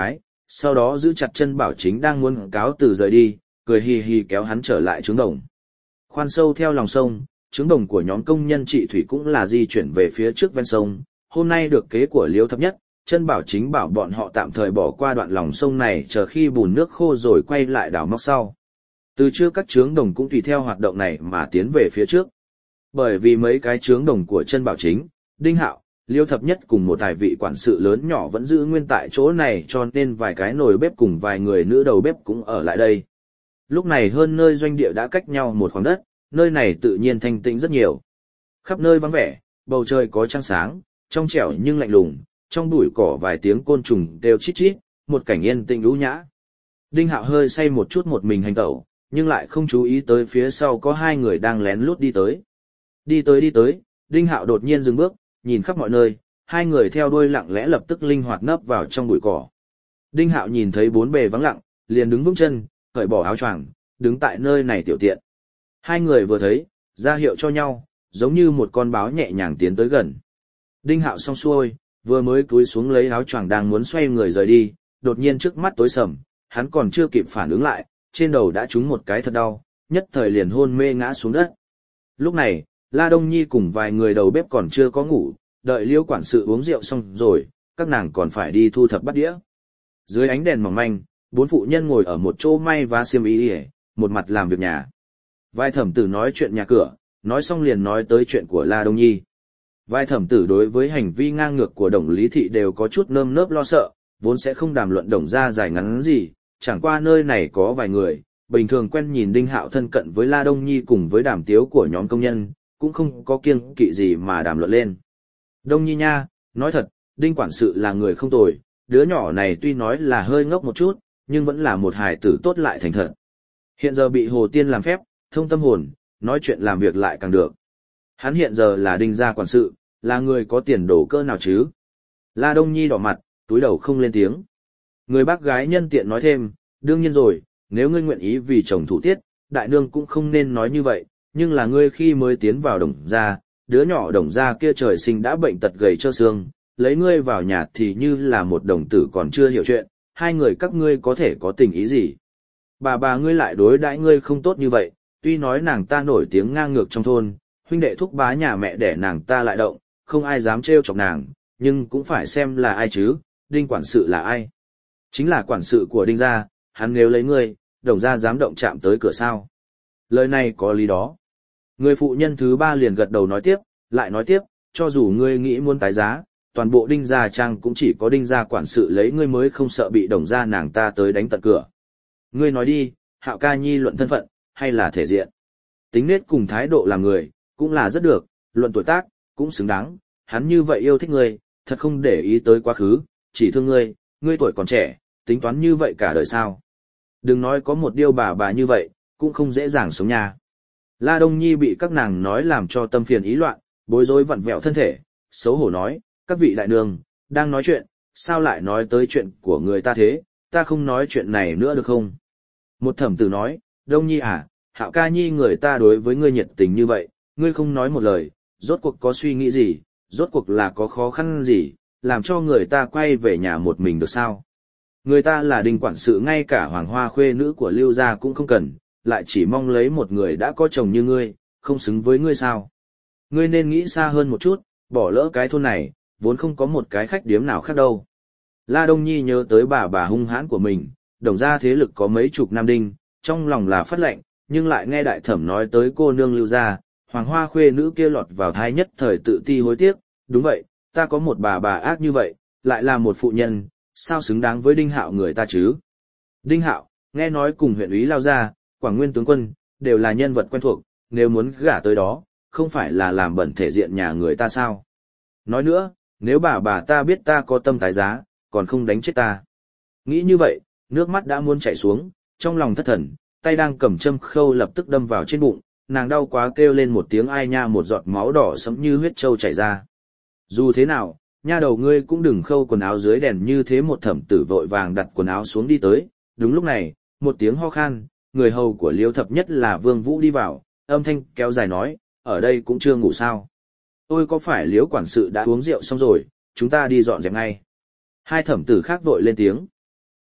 sau đó giữ chặt chân Bảo Chính đang muốn cáo từ rời đi, cười hì hì kéo hắn trở lại trướng đồng. Khoan sâu theo lòng sông, trướng đồng của nhóm công nhân trị thủy cũng là di chuyển về phía trước ven sông. Hôm nay được kế của Liêu Thập Nhất, chân Bảo Chính bảo bọn họ tạm thời bỏ qua đoạn lòng sông này chờ khi bùn nước khô rồi quay lại đào móc sau. Từ trước các trướng đồng cũng tùy theo hoạt động này mà tiến về phía trước. Bởi vì mấy cái trướng đồng của chân Bảo Chính, Đinh Hạo, Liêu Thập Nhất cùng một tài vị quản sự lớn nhỏ vẫn giữ nguyên tại chỗ này, cho nên vài cái nồi bếp cùng vài người nữ đầu bếp cũng ở lại đây. Lúc này hơn nơi doanh địa đã cách nhau một khoảng đất, nơi này tự nhiên thanh tĩnh rất nhiều. Khắp nơi vắng vẻ, bầu trời có trăng sáng, trong trẻo nhưng lạnh lùng, trong bụi cỏ vài tiếng côn trùng đều chít chít, một cảnh yên tĩnh lũ nhã. Đinh Hạo hơi say một chút một mình hành tẩu, nhưng lại không chú ý tới phía sau có hai người đang lén lút đi tới. Đi tới đi tới, Đinh Hạo đột nhiên dừng bước, nhìn khắp mọi nơi, hai người theo đuôi lặng lẽ lập tức linh hoạt nấp vào trong bụi cỏ. Đinh Hạo nhìn thấy bốn bề vắng lặng, liền đứng vững chân, cởi bỏ áo choàng, đứng tại nơi này tiểu tiện. Hai người vừa thấy, ra hiệu cho nhau, giống như một con báo nhẹ nhàng tiến tới gần. Đinh Hạo xong xuôi, vừa mới cúi xuống lấy áo choàng đang muốn xoay người rời đi, đột nhiên trước mắt tối sầm, hắn còn chưa kịp phản ứng lại, trên đầu đã trúng một cái thật đau, nhất thời liền hôn mê ngã xuống đất. Lúc này, La Đông Nhi cùng vài người đầu bếp còn chưa có ngủ, đợi Liêu quản sự uống rượu xong rồi, các nàng còn phải đi thu thập bát đĩa. Dưới ánh đèn mỏng manh, bốn phụ nhân ngồi ở một chỗ may vá xiêm y, một mặt làm việc nhà. Vài thẩm tử nói chuyện nhà cửa, nói xong liền nói tới chuyện của La Đông Nhi. Vài thẩm tử đối với hành vi ngang ngược của Đồng Lý Thị đều có chút nơm nớp lo sợ, vốn sẽ không đàm luận Đồng ra dài ngắn gì, chẳng qua nơi này có vài người, bình thường quen nhìn Đinh Hạo thân cận với La Đông Nhi cùng với Đàm Tiếu của nhóm công nhân, cũng không có kiêng kỵ gì mà đàm luận lên. Đông Nhi nha, nói thật, Đinh quản sự là người không tồi, đứa nhỏ này tuy nói là hơi ngốc một chút, nhưng vẫn là một hài tử tốt lại thành thật. Hiện giờ bị Hồ Tiên làm phép, thông tâm hồn, nói chuyện làm việc lại càng được. Hắn hiện giờ là Đinh gia quản sự, là người có tiền đồ cỡ nào chứ? La Đông Nhi đỏ mặt, túi đầu không lên tiếng. Người bác gái nhân tiện nói thêm, đương nhiên rồi, nếu ngươi nguyện ý vì chồng thủ tiết, đại nương cũng không nên nói như vậy, nhưng là ngươi khi mới tiến vào Đồng gia, đứa nhỏ Đồng gia kia trời sinh đã bệnh tật gầy trơ xương, lấy ngươi vào nhà thì như là một đồng tử còn chưa hiểu chuyện, hai người các ngươi có thể có tình ý gì? Bà bà ngươi lại đối đãi ngươi không tốt như vậy, tuy nói nàng ta nổi tiếng ngang ngược trong thôn, huynh đệ thúc bá nhà mẹ để nàng ta lại động, không ai dám trêu chọc nàng, nhưng cũng phải xem là ai chứ, Đinh quản sự là ai? Chính là quản sự của Đinh gia, hắn nếu lấy ngươi, Đồng gia dám động chạm tới cửa sao? Lời này có lý đó. Người phụ nhân thứ ba liền gật đầu nói tiếp, lại nói tiếp, cho dù ngươi nghĩ muốn tái giá, toàn bộ Đinh gia trang cũng chỉ có Đinh gia quản sự lấy ngươi mới không sợ bị Đồng gia nàng ta tới đánh tận cửa. Ngươi nói đi, Hạo ca nhi luận thân phận, hay là thể diện? Tính nết cùng thái độ làm người, cũng là rất được, luận tuổi tác, cũng xứng đáng, hắn như vậy yêu thích ngươi, thật không để ý tới quá khứ, chỉ thương ngươi, ngươi tuổi còn trẻ, tính toán như vậy cả đời sao? Đừng nói có một điêu bà bà như vậy, cũng không dễ dàng sống nha. La Đông Nhi bị các nàng nói làm cho tâm phiền ý loạn, bối rối vặn vẹo thân thể, xấu hổ nói, các vị đại nương, đang nói chuyện, sao lại nói tới chuyện của người ta thế, ta không nói chuyện này nữa được không? Một thẩm tử nói, Đông Nhi à, Hạo ca nhi người ta đối với ngươi nhiệt tình như vậy, ngươi không nói một lời, rốt cuộc có suy nghĩ gì, rốt cuộc là có khó khăn gì, làm cho người ta quay về nhà một mình được sao? Người ta là Đinh quản sự, ngay cả hoàng hoa khuê nữ của Lưu gia cũng không cần, lại chỉ mong lấy một người đã có chồng như ngươi, không xứng với ngươi sao? Ngươi nên nghĩ xa hơn một chút, bỏ lỡ cái thôn này, vốn không có một cái khách điếm nào khác đâu. La Đông Nhi nhớ tới bà bà hung hãn của mình, Đồng gia thế lực có mấy chục nam đinh, trong lòng là phát lệnh, nhưng lại nghe đại thẩm nói tới cô nương Lưu gia, hoàng hoa khuê nữ kia lọt vào thai nhất thời tự ti hối tiếc, đúng vậy, ta có một bà bà ác như vậy, lại là một phụ nhân, sao xứng đáng với Đinh Hạo người ta chứ? Đinh Hạo, nghe nói cùng huyện úy Lao gia, Quảng Nguyên tướng quân, đều là nhân vật quen thuộc, nếu muốn gả tới đó, không phải là làm bẩn thể diện nhà người ta sao? Nói nữa, nếu bà bà ta biết ta có tâm tái giá, còn không đánh chết ta. Nghĩ như vậy, nước mắt đã muốn chảy xuống, trong lòng thất thần, tay đang cầm châm khâu lập tức đâm vào trên bụng, nàng đau quá kêu lên một tiếng ai nha, một giọt máu đỏ sẫm như huyết trâu chảy ra. Dù thế nào, nha đầu ngươi cũng đừng khâu quần áo dưới đèn như thế. Một thẩm tử vội vàng đặt quần áo xuống đi tới, đúng lúc này, một tiếng ho khan, người hầu của Liêu Thập Nhất là Vương Vũ đi vào, âm thanh kéo dài nói, ở đây cũng chưa ngủ sao? Ôi có phải Liêu quản sự đã uống rượu xong rồi, chúng ta đi dọn dẹp ngay. Hai thẩm tử khác vội lên tiếng.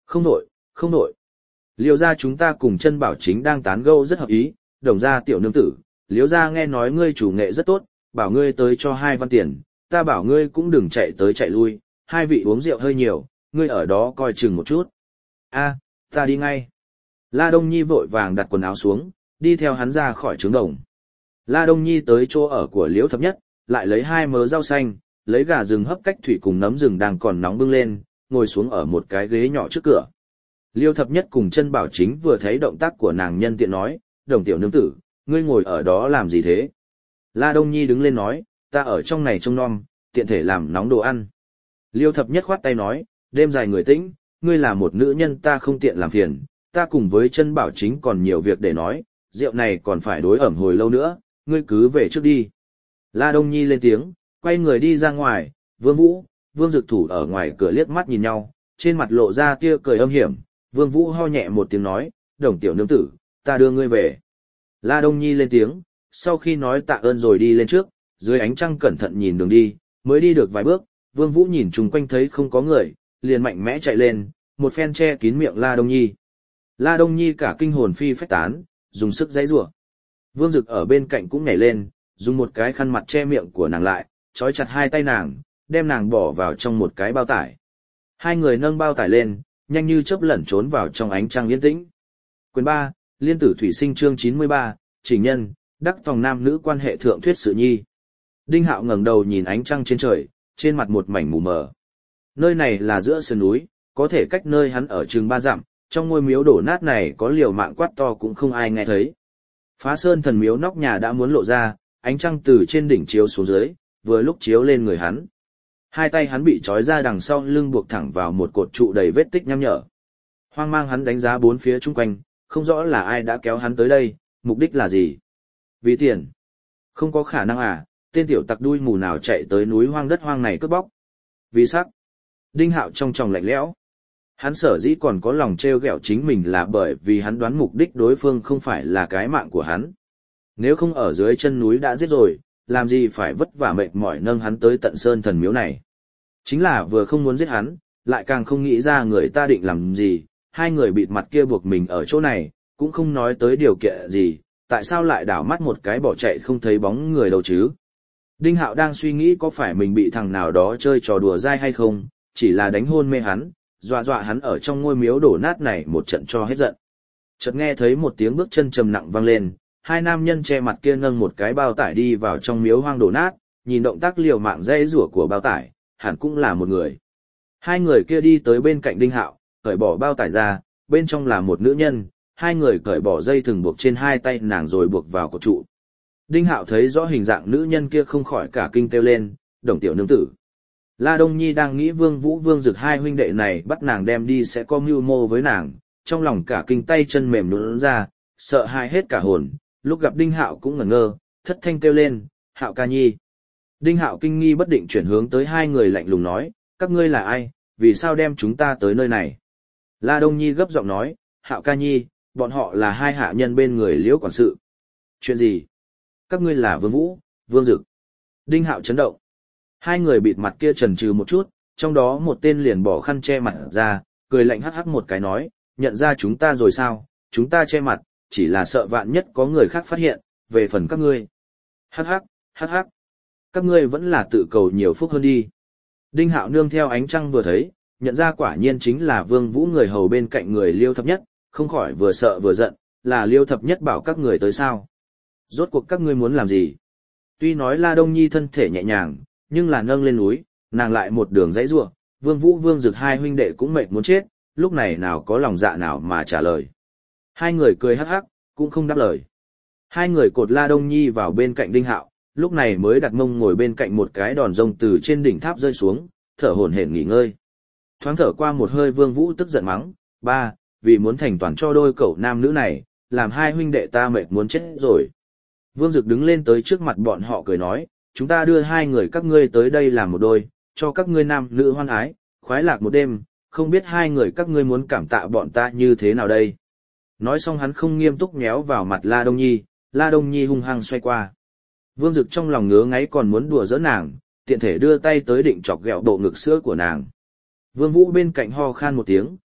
Không nổi, không nổi. Liêu gia chúng ta cùng chân bảo chính đang tán gẫu rất hợp ý, đồng gia tiểu nương tử, liêu gia nghe nói ngươi chủ nghệ rất tốt, bảo ngươi tới cho hai văn tiền, ta bảo ngươi cũng đừng chạy tới chạy lui, hai vị uống rượu hơi nhiều, ngươi ở đó coi chừng một chút. A, ta đi ngay. La Đông Nhi vội vàng đặt quần áo xuống, đi theo hắn ra khỏi trướng đồng. La Đông Nhi tới chỗ ở của Liễu Thập Nhất, lại lấy hai mớ rau xanh, lấy gà rừng hấp cách thủy cùng nấm rừng đang còn nóng bưng lên, ngồi xuống ở một cái ghế nhỏ trước cửa. Liêu Thập Nhất cùng chân bảo chính vừa thấy động tác của nàng nhân tiện nói, đồng tiểu nương tử, ngươi ngồi ở đó làm gì thế? La Đông Nhi đứng lên nói, ta ở trong này trông nom, tiện thể làm nóng đồ ăn. Liêu Thập Nhất khoát tay nói, đêm dài người tĩnh, ngươi là một nữ nhân ta không tiện làm phiền, ta cùng với chân bảo chính còn nhiều việc để nói, rượu này còn phải đối ẩm hồi lâu nữa, ngươi cứ về trước đi. La Đông Nhi lên tiếng, quay người đi ra ngoài, Vương Vũ, Vương Dực Thủ ở ngoài cửa liếc mắt nhìn nhau, trên mặt lộ ra tia cười âm hiểm, Vương Vũ ho nhẹ một tiếng nói, đồng tiểu nương tử, ta đưa ngươi về. La Đông Nhi lên tiếng, sau khi nói tạ ơn rồi đi lên trước, dưới ánh trăng cẩn thận nhìn đường đi, mới đi được vài bước, Vương Vũ nhìn chung quanh thấy không có người, liền mạnh mẽ chạy lên, một phen che kín miệng La Đông Nhi. La Đông Nhi cả kinh hồn phi phách tán, dùng sức giãy giụa. Vương Dực ở bên cạnh cũng nhảy lên, dùng một cái khăn mặt che miệng của nàng lại, trói chặt hai tay nàng, đem nàng bỏ vào trong một cái bao tải. Hai người nâng bao tải lên, nhanh như chớp lẩn trốn vào trong ánh trăng yên tĩnh. Quyền ba, Liên tử thủy sinh chương chín mươi ba, Chỉnh nhân, đắc tòng nam nữ quan hệ thượng thuyết sự nhi. Đinh Hạo ngẩng đầu nhìn ánh trăng trên trời, trên mặt một mảnh mù mờ. Nơi này là giữa sườn núi, có thể cách nơi hắn ở chừng ba dặm, trong ngôi miếu đổ nát này có liều mạng quát to cũng không ai nghe thấy. Phá Sơn thần miếu nóc nhà đã muốn lộ ra, ánh trăng từ trên đỉnh chiếu xuống dưới, vừa lúc chiếu lên người hắn. Hai tay hắn bị trói ra đằng sau lưng buộc thẳng vào một cột trụ đầy vết tích nham nhở. Hoang mang hắn đánh giá bốn phía chung quanh, không rõ là ai đã kéo hắn tới đây, mục đích là gì. Vì tiền. Không có khả năng à, tên tiểu tặc đuôi mù nào chạy tới núi hoang đất hoang này cướp bóc. Vì sắc. Đinh Hạo trong tròng lạnh lẽo. Hắn sở dĩ còn có lòng trêu ghẹo chính mình là bởi vì hắn đoán mục đích đối phương không phải là cái mạng của hắn. Nếu không ở dưới chân núi đã giết rồi, làm gì phải vất vả mệt mỏi nâng hắn tới tận sơn thần miếu này. Chính là vừa không muốn giết hắn, lại càng không nghĩ ra người ta định làm gì, hai người bịt mặt kia buộc mình ở chỗ này, cũng không nói tới điều kiện gì, tại sao lại đảo mắt một cái bỏ chạy không thấy bóng người đâu chứ. Đinh Hạo đang suy nghĩ có phải mình bị thằng nào đó chơi trò đùa dai hay không, chỉ là đánh hôn mê hắn, dọa dọa hắn ở trong ngôi miếu đổ nát này một trận cho hết giận. Chợt nghe thấy một tiếng bước chân trầm nặng vang lên, hai nam nhân che mặt kia nâng một cái bao tải đi vào trong miếu hoang đổ nát, nhìn động tác liều mạng dây rủa của bao tải, hẳn cũng là một người. Hai người kia đi tới bên cạnh Đinh Hạo, cởi bỏ bao tải ra, bên trong là một nữ nhân, hai người cởi bỏ dây thừng buộc trên hai tay nàng rồi buộc vào cột trụ. Đinh Hạo thấy rõ hình dạng nữ nhân kia không khỏi cả kinh kêu lên, đồng tiểu nương tử. La Đông Nhi đang nghĩ Vương Vũ Vương Dực hai huynh đệ này bắt nàng đem đi sẽ có mưu mô với nàng, trong lòng cả kinh tay chân mềm nhũn ra, sợ hãi hết cả hồn, lúc gặp Đinh Hạo cũng ngẩn ngơ, thất thanh kêu lên, Hạo ca nhi. Đinh Hạo kinh nghi bất định chuyển hướng tới hai người lạnh lùng nói, các ngươi là ai, vì sao đem chúng ta tới nơi này? La Đông Nhi gấp giọng nói, Hạo ca nhi, bọn họ là hai hạ nhân bên người Liễu quản sự. Chuyện gì? Các ngươi là Vương Vũ, Vương Dực. Đinh Hạo chấn động. Hai người bịt mặt kia chần chừ một chút, trong đó một tên liền bỏ khăn che mặt ra, cười lạnh hắc hắc một cái nói, nhận ra chúng ta rồi sao, chúng ta che mặt, chỉ là sợ vạn nhất có người khác phát hiện, về phần các ngươi. Hắc hắc, hắc hắc. Các ngươi vẫn là tự cầu nhiều phúc hơn đi. Đinh Hạo nương theo ánh trăng vừa thấy, nhận ra quả nhiên chính là Vương Vũ người hầu bên cạnh người Liêu Thập Nhất, không khỏi vừa sợ vừa giận, là Liêu Thập Nhất bảo các người tới sao. Rốt cuộc các ngươi muốn làm gì? Tuy nói La Đông Nhi thân thể nhẹ nhàng, nhưng là nâng lên núi, nàng lại một đường dãy rủa, Vương Vũ Vương Dực hai huynh đệ cũng mệt muốn chết, lúc này nào có lòng dạ nào mà trả lời. Hai người cười hắc hắc, cũng không đáp lời. Hai người cột La Đông Nhi vào bên cạnh Đinh Hạo, lúc này mới đặt mông ngồi bên cạnh một cái đòn rông từ trên đỉnh tháp rơi xuống, thở hổn hển nghỉ ngơi. Thoáng thở qua một hơi Vương Vũ tức giận mắng, ba, vì muốn thành toàn cho đôi cậu nam nữ này, làm hai huynh đệ ta mệt muốn chết rồi. Vương Dực đứng lên tới trước mặt bọn họ cười nói, chúng ta đưa hai người các ngươi tới đây làm một đôi, cho các ngươi nam nữ hoan ái, khoái lạc một đêm, không biết hai người các ngươi muốn cảm tạ bọn ta như thế nào đây. Nói xong hắn không nghiêm túc nhéo vào mặt La Đông Nhi, La Đông Nhi hung hăng xoay qua. Vương Dực trong lòng ngứa ngáy còn muốn đùa giỡn nàng, tiện thể đưa tay tới định chọc ghẹo bộ ngực sữa của nàng. Vương Vũ bên cạnh ho khan một tiếng,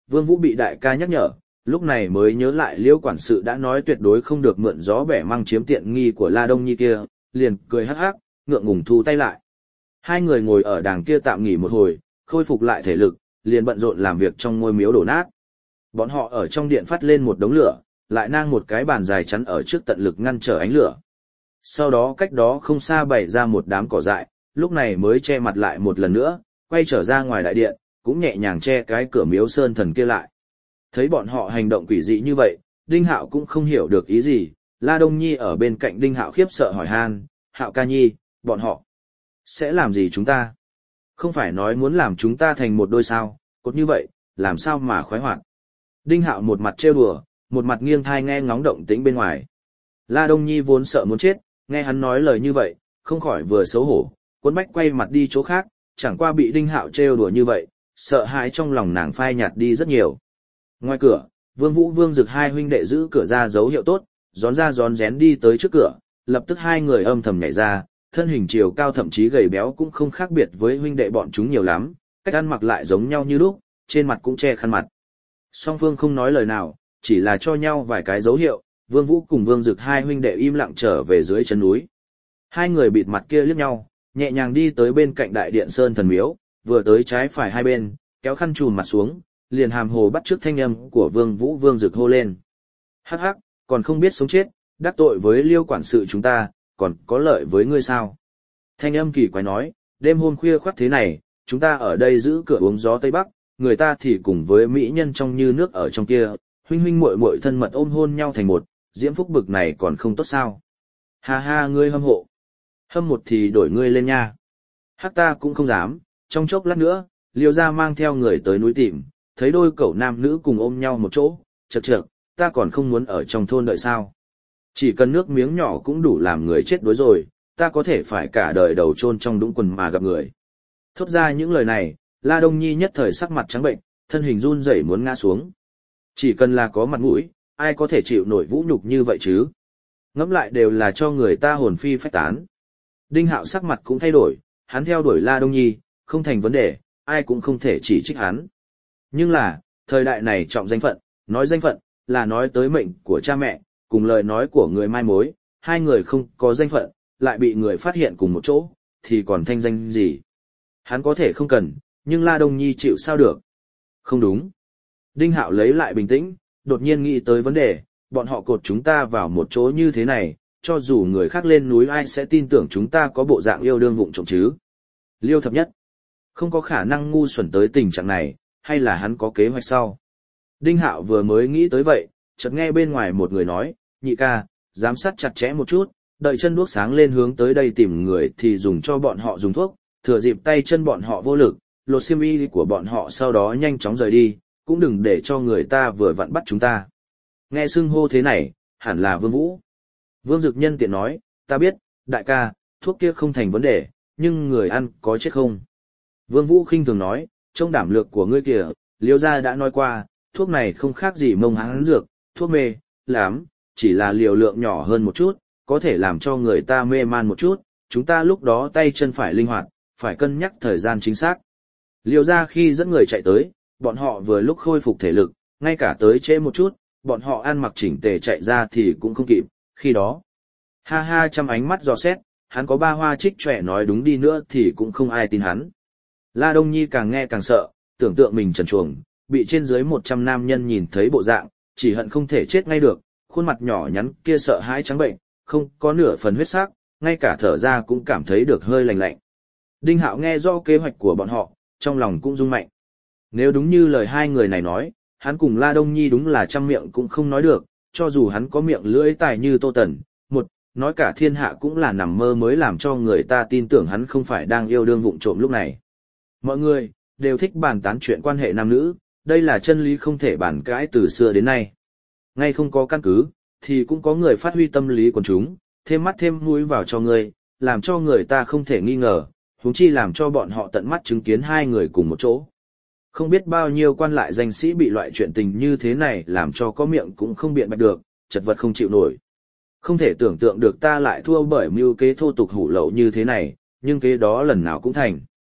Vương Vũ bị đại ca nhắc nhở, lúc này mới nhớ lại Liêu quản sự đã nói tuyệt đối không được mượn gió bẻ măng chiếm tiện nghi của La Đông Nhi kia, liền cười hắc hắc, ngượng ngùng thu tay lại. Hai người ngồi ở đàng kia tạm nghỉ một hồi, khôi phục lại thể lực, liền bận rộn làm việc trong ngôi miếu đổ nát. Bọn họ ở trong điện phát lên một đống lửa, lại nang một cái bàn dài chắn ở trước tận lực ngăn trở ánh lửa. Sau đó cách đó không xa bày ra một đám cỏ dại, lúc này mới che mặt lại một lần nữa, quay trở ra ngoài đại điện, cũng nhẹ nhàng che cái cửa miếu sơn thần kia lại. Thấy bọn họ hành động quỷ dị như vậy, Đinh Hạo cũng không hiểu được ý gì, La Đông Nhi ở bên cạnh Đinh Hạo khiếp sợ hỏi han, Hạo ca nhi, bọn họ sẽ làm gì chúng ta? Không phải nói muốn làm chúng ta thành một đôi sao, cốt như vậy, làm sao mà khoái hoạt? Đinh Hạo một mặt trêu đùa, một mặt nghiêng thai nghe ngóng động tĩnh bên ngoài. La Đông Nhi vốn sợ muốn chết, nghe hắn nói lời như vậy, không khỏi vừa xấu hổ, cuốn bách quay mặt đi chỗ khác, chẳng qua bị Đinh Hạo trêu đùa như vậy, sợ hãi trong lòng nàng phai nhạt đi rất nhiều. Ngoài cửa, Vương Vũ Vương Dực hai huynh đệ giữ cửa ra dấu hiệu tốt, gión ra gión rén đi tới trước cửa, lập tức hai người âm thầm nhảy ra, thân hình chiều cao thậm chí gầy béo cũng không khác biệt với huynh đệ bọn chúng nhiều lắm, cách ăn mặc lại giống nhau như lúc, trên mặt cũng che khăn mặt. Song phương không nói lời nào, chỉ là cho nhau vài cái dấu hiệu, Vương Vũ cùng Vương Dực hai huynh đệ im lặng trở về dưới chân núi. Hai người bịt mặt kia liếc nhau, nhẹ nhàng đi tới bên cạnh đại điện sơn thần miếu, vừa tới trái phải hai bên, kéo khăn trùm mặt xuống, liền hàm hồ bắt trước thanh âm của Vương Vũ Vương Dực hô lên. Hắc hắc, còn không biết sống chết, đắc tội với Liêu quản sự chúng ta, còn có lợi với ngươi sao? Thanh âm kỳ quái nói, đêm hôm khuya khoắt thế này, chúng ta ở đây giữ cửa uống gió Tây Bắc, người ta thì cùng với mỹ nhân trong như nước ở trong kia, huynh huynh muội muội thân mật ôm hôn nhau thành một, diễm phúc bực này còn không tốt sao? Ha ha, ngươi hâm hộ. Hâm một thì đổi ngươi lên nha. Hắc ta cũng không dám, trong chốc lát nữa, Liêu gia mang theo người tới núi tìm, thấy đôi cậu nam nữ cùng ôm nhau một chỗ, chật chật, ta còn không muốn ở trong thôn đợi sao. Chỉ cần nước miếng nhỏ cũng đủ làm người chết đuối rồi, ta có thể phải cả đời đầu chôn trong đũng quần mà gặp người. Thốt ra những lời này, La Đông Nhi nhất thời sắc mặt trắng bệnh, thân hình run rẩy muốn ngã xuống. Chỉ cần là có mặt mũi, ai có thể chịu nổi vũ nhục như vậy chứ? Ngẫm lại đều là cho người ta hồn phi phách tán. Đinh Hạo sắc mặt cũng thay đổi, hắn theo đuổi La Đông Nhi, không thành vấn đề, ai cũng không thể chỉ trích hắn. Nhưng là, thời đại này trọng danh phận, nói danh phận, là nói tới mệnh của cha mẹ, cùng lời nói của người mai mối, hai người không có danh phận, lại bị người phát hiện cùng một chỗ, thì còn thanh danh gì? Hắn có thể không cần, nhưng La Đông Nhi chịu sao được? Không đúng. Đinh Hạo lấy lại bình tĩnh, đột nhiên nghĩ tới vấn đề, bọn họ cột chúng ta vào một chỗ như thế này, cho dù người khác lên núi ai sẽ tin tưởng chúng ta có bộ dạng yêu đương vụng trộm chứ? Liêu thập nhất, không có khả năng ngu xuẩn tới tình trạng này, hay là hắn có kế hoạch sau? Đinh Hạo vừa mới nghĩ tới vậy, chợt nghe bên ngoài một người nói, nhị ca, giám sát chặt chẽ một chút, đợi chân đuốc sáng lên hướng tới đây tìm người thì dùng cho bọn họ dùng thuốc, thừa dịp tay chân bọn họ vô lực, lột xiêm y của bọn họ sau đó nhanh chóng rời đi, cũng đừng để cho người ta vừa vặn bắt chúng ta. Nghe xưng hô thế này, hẳn là Vương Vũ. Vương Dực nhân tiện nói, ta biết, đại ca, thuốc kia không thành vấn đề, nhưng người ăn có chết không? Vương Vũ khinh thường nói, trong đảm lược của ngươi kìa, Liêu gia đã nói qua, thuốc này không khác gì mông hán dược, thuốc mê, lắm, chỉ là liều lượng nhỏ hơn một chút, có thể làm cho người ta mê man một chút, chúng ta lúc đó tay chân phải linh hoạt, phải cân nhắc thời gian chính xác. Liêu gia khi dẫn người chạy tới, bọn họ vừa lúc khôi phục thể lực, ngay cả tới trễ một chút, bọn họ ăn mặc chỉnh tề chạy ra thì cũng không kịp, khi đó. Ha ha, trăm ánh mắt dò xét, hắn có ba hoa trích trẻ nói đúng đi nữa thì cũng không ai tin hắn. La Đông Nhi càng nghe càng sợ, tưởng tượng mình trần truồng, bị trên dưới một trăm nam nhân nhìn thấy bộ dạng, chỉ hận không thể chết ngay được, khuôn mặt nhỏ nhắn kia sợ hãi trắng bệnh, không có nửa phần huyết sắc, ngay cả thở ra cũng cảm thấy được hơi lạnh lạnh. Đinh Hạo nghe rõ kế hoạch của bọn họ, trong lòng cũng rung mạnh. Nếu đúng như lời hai người này nói, hắn cùng La Đông Nhi đúng là trăm miệng cũng không nói được, cho dù hắn có miệng lưỡi tài như Tô Tần, một, nói cả thiên hạ cũng là nằm mơ mới làm cho người ta tin tưởng hắn không phải đang yêu đương vụng trộm lúc này. Mọi người đều thích bàn tán chuyện quan hệ nam nữ, đây là chân lý không thể bàn cãi từ xưa đến nay. Ngay không có căn cứ, thì cũng có người phát huy tâm lý của chúng, thêm mắt thêm mũi vào cho người, làm cho người ta không thể nghi ngờ, huống chi làm cho bọn họ tận mắt chứng kiến hai người cùng một chỗ. Không biết bao nhiêu quan lại danh sĩ bị loại chuyện tình như thế này làm cho có miệng cũng không biện bạch được, chật vật không chịu nổi. Không thể tưởng tượng được ta lại thua bởi mưu kế thô tục hủ lậu như thế này, nhưng kế đó lần nào cũng thành.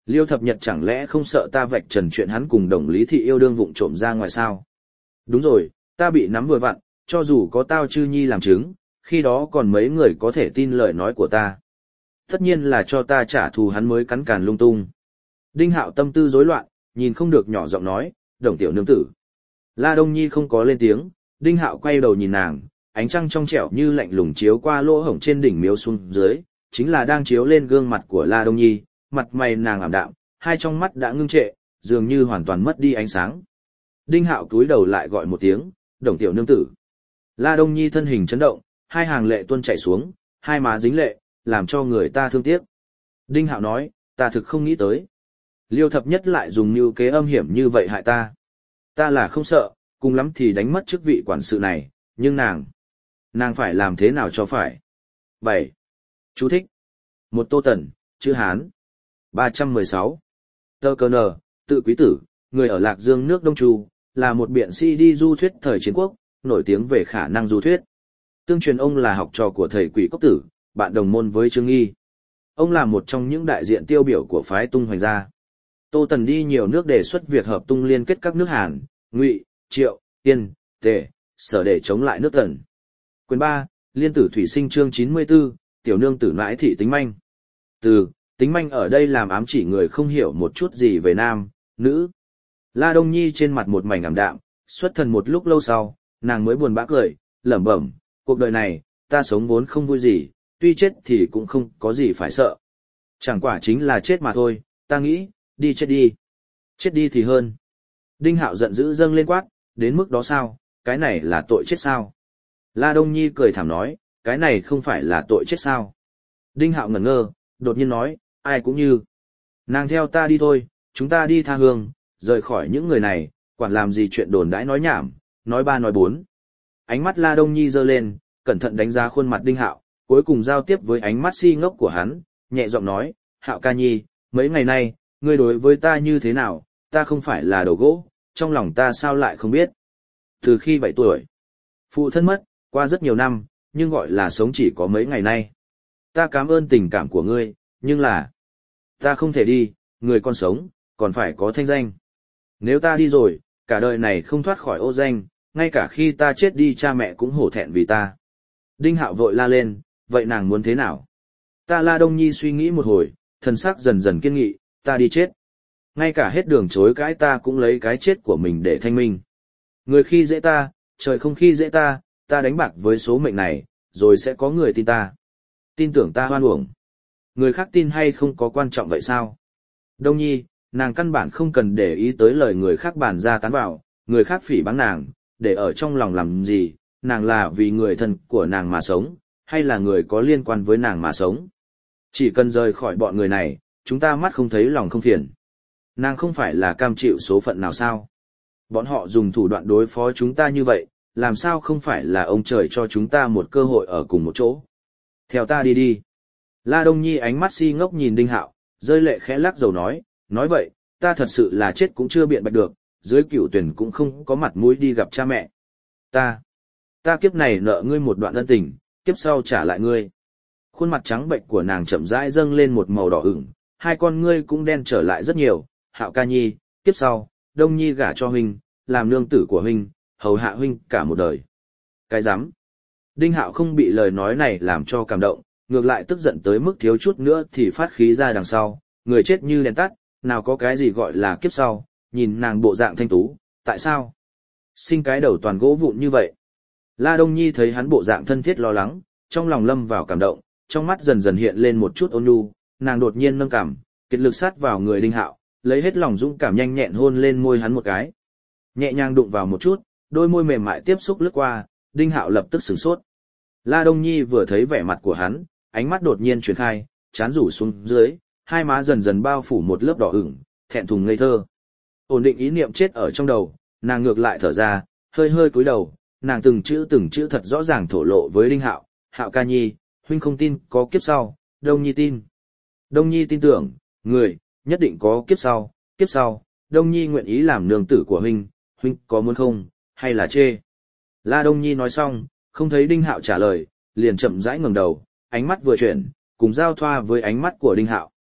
Liêu thập nhật chẳng lẽ không sợ ta vạch trần chuyện hắn cùng đồng lý thị yêu đương vụng trộm ra ngoài sao? Đúng rồi, ta bị nắm vừa vặn, cho dù có tao chư nhi làm chứng, khi đó còn mấy người có thể tin lời nói của ta. Tất nhiên là cho ta trả thù hắn mới cắn càn lung tung. Đinh Hạo tâm tư rối loạn, nhìn không được nhỏ giọng nói, đồng tiểu nương tử. La Đông Nhi không có lên tiếng, Đinh Hạo quay đầu nhìn nàng, ánh trăng trong trẻo như lạnh lùng chiếu qua lỗ hổng trên đỉnh miếu xuống dưới, chính là đang chiếu lên gương mặt của La Đông Nhi, mặt mày nàng ảm đạm, hai trong mắt đã ngưng trệ, dường như hoàn toàn mất đi ánh sáng. Đinh Hạo cúi đầu lại gọi một tiếng, đồng tiểu nương tử. La Đông Nhi thân hình chấn động, hai hàng lệ tuôn chảy xuống, hai má dính lệ, làm cho người ta thương tiếc. Đinh Hạo nói, ta thực không nghĩ tới. Liêu thập nhất lại dùng mưu kế âm hiểm như vậy hại ta. Ta là không sợ, cùng lắm thì đánh mất chức vị quản sự này, nhưng nàng, nàng phải làm thế nào cho phải. bảy. Chú thích. Một Tô Tần, chữ Hán. ba trăm mười sáu. Tơ cơ nờ, tự quý tử, người ở Lạc Dương nước Đông Chu, là một biện sĩ đi du thuyết thời chiến quốc, nổi tiếng về khả năng du thuyết. Tương truyền ông là học trò của thầy Quỷ Cốc Tử, bạn đồng môn với Trương Nghi. Ông là một trong những đại diện tiêu biểu của phái Tung Hoành gia. Tô Tần đi nhiều nước đề xuất việc hợp tung liên kết các nước Hàn, Ngụy, Triệu, Yên, Tề, Sở để chống lại nước Tần. Quyền ba, Liên tử thủy sinh chương chín mươi tư, tiểu nương tử nãi thị tính manh. Từ, tính manh ở đây làm ám chỉ người không hiểu một chút gì về nam, nữ. La Đông Nhi trên mặt một mảnh ảm đạm, xuất thần một lúc lâu sau, nàng mới buồn bã cười, lẩm bẩm, cuộc đời này, ta sống vốn không vui gì, tuy chết thì cũng không có gì phải sợ. Chẳng quả chính là chết mà thôi, ta nghĩ, đi chết đi. Chết đi thì hơn. Đinh Hạo giận dữ dâng lên quát, đến mức đó sao, cái này là tội chết sao? La Đông Nhi cười thảm nói, cái này không phải là tội chết sao? Đinh Hạo ngẩn ngơ, đột nhiên nói, ai cũng như. Nàng theo ta đi thôi, chúng ta đi tha hương, rời khỏi những người này, quản làm gì chuyện đồn đãi nói nhảm, nói ba nói bốn. Ánh mắt La Đông Nhi giơ lên, cẩn thận đánh giá khuôn mặt Đinh Hạo, cuối cùng giao tiếp với ánh mắt si ngốc của hắn, nhẹ giọng nói, Hạo ca nhi, mấy ngày nay, ngươi đối với ta như thế nào, ta không phải là đầu gỗ, trong lòng ta sao lại không biết. Từ khi bảy tuổi, phụ thân mất, qua rất nhiều năm, nhưng gọi là sống chỉ có mấy ngày nay. Ta cảm ơn tình cảm của ngươi, nhưng là, ta không thể đi, người còn sống, còn phải có thanh danh. Nếu ta đi rồi, cả đời này không thoát khỏi ô danh, ngay cả khi ta chết đi cha mẹ cũng hổ thẹn vì ta. Đinh Hạo vội la lên, vậy nàng muốn thế nào? Ta La Đông Nhi suy nghĩ một hồi, thần sắc dần dần kiên nghị, ta đi chết. Ngay cả hết đường chối cãi ta cũng lấy cái chết của mình để thanh minh. Người khi dễ ta, trời không khi dễ ta, ta đánh bạc với số mệnh này, rồi sẽ có người tin ta. Tin tưởng ta hoan uổng. Người khác tin hay không có quan trọng vậy sao? Đông Nhi, nàng căn bản không cần để ý tới lời người khác bàn ra tán vào, người khác phỉ báng nàng, để ở trong lòng làm gì, nàng là vì người thân của nàng mà sống, hay là người có liên quan với nàng mà sống. Chỉ cần rời khỏi bọn người này, chúng ta mắt không thấy lòng không phiền. Nàng không phải là cam chịu số phận nào sao? Bọn họ dùng thủ đoạn đối phó chúng ta như vậy, làm sao không phải là ông trời cho chúng ta một cơ hội ở cùng một chỗ? Theo ta đi đi. La Đông Nhi ánh mắt si ngốc nhìn Đinh Hạo, rơi lệ khẽ lắc đầu nói, nói vậy, ta thật sự là chết cũng chưa biện bạch được, dưới cửu tuyển cũng không có mặt mũi đi gặp cha mẹ. Ta, ta kiếp này nợ ngươi một đoạn ân tình, kiếp sau trả lại ngươi. Khuôn mặt trắng bệnh của nàng chậm rãi dâng lên một màu đỏ ửng, hai con ngươi cũng đen trở lại rất nhiều. Hạo ca nhi, kiếp sau, Đông Nhi gả cho huynh, làm nương tử của huynh, hầu hạ huynh cả một đời. Cái rắm. Đinh Hạo không bị lời nói này làm cho cảm động, ngược lại tức giận tới mức thiếu chút nữa thì phát khí ra đằng sau, người chết như đèn tắt, nào có cái gì gọi là kiếp sau, nhìn nàng bộ dạng thanh tú, tại sao? Sinh cái đầu toàn gỗ vụn như vậy. La Đông Nhi thấy hắn bộ dạng thân thiết lo lắng, trong lòng lâm vào cảm động, trong mắt dần dần hiện lên một chút ôn nhu, nàng đột nhiên nâng cằm, kiệt lực sát vào người Đinh Hạo, lấy hết lòng dũng cảm nhanh nhẹn hôn lên môi hắn một cái. Nhẹ nhàng đụng vào một chút, đôi môi mềm mại tiếp xúc lướt qua, Đinh Hạo lập tức sửng sốt. La Đông Nhi vừa thấy vẻ mặt của hắn, ánh mắt đột nhiên chuyển khai, chán rủ xuống dưới, hai má dần dần bao phủ một lớp đỏ ửng, thẹn thùng ngây thơ. Ổn định ý niệm chết ở trong đầu, nàng ngược lại thở ra, hơi hơi cúi đầu, nàng từng chữ từng chữ thật rõ ràng thổ lộ với Đinh Hạo, Hạo ca nhi, huynh không tin có kiếp sau, Đông Nhi tin. Đông Nhi tin tưởng, người, nhất định có kiếp sau, kiếp sau, Đông Nhi nguyện ý làm nương tử của huynh, huynh có muốn không, hay là chê. La Đông Nhi nói xong, không thấy Đinh Hạo trả lời, liền chậm rãi ngẩng đầu, ánh mắt vừa chuyển, cùng giao thoa với ánh mắt của Đinh Hạo.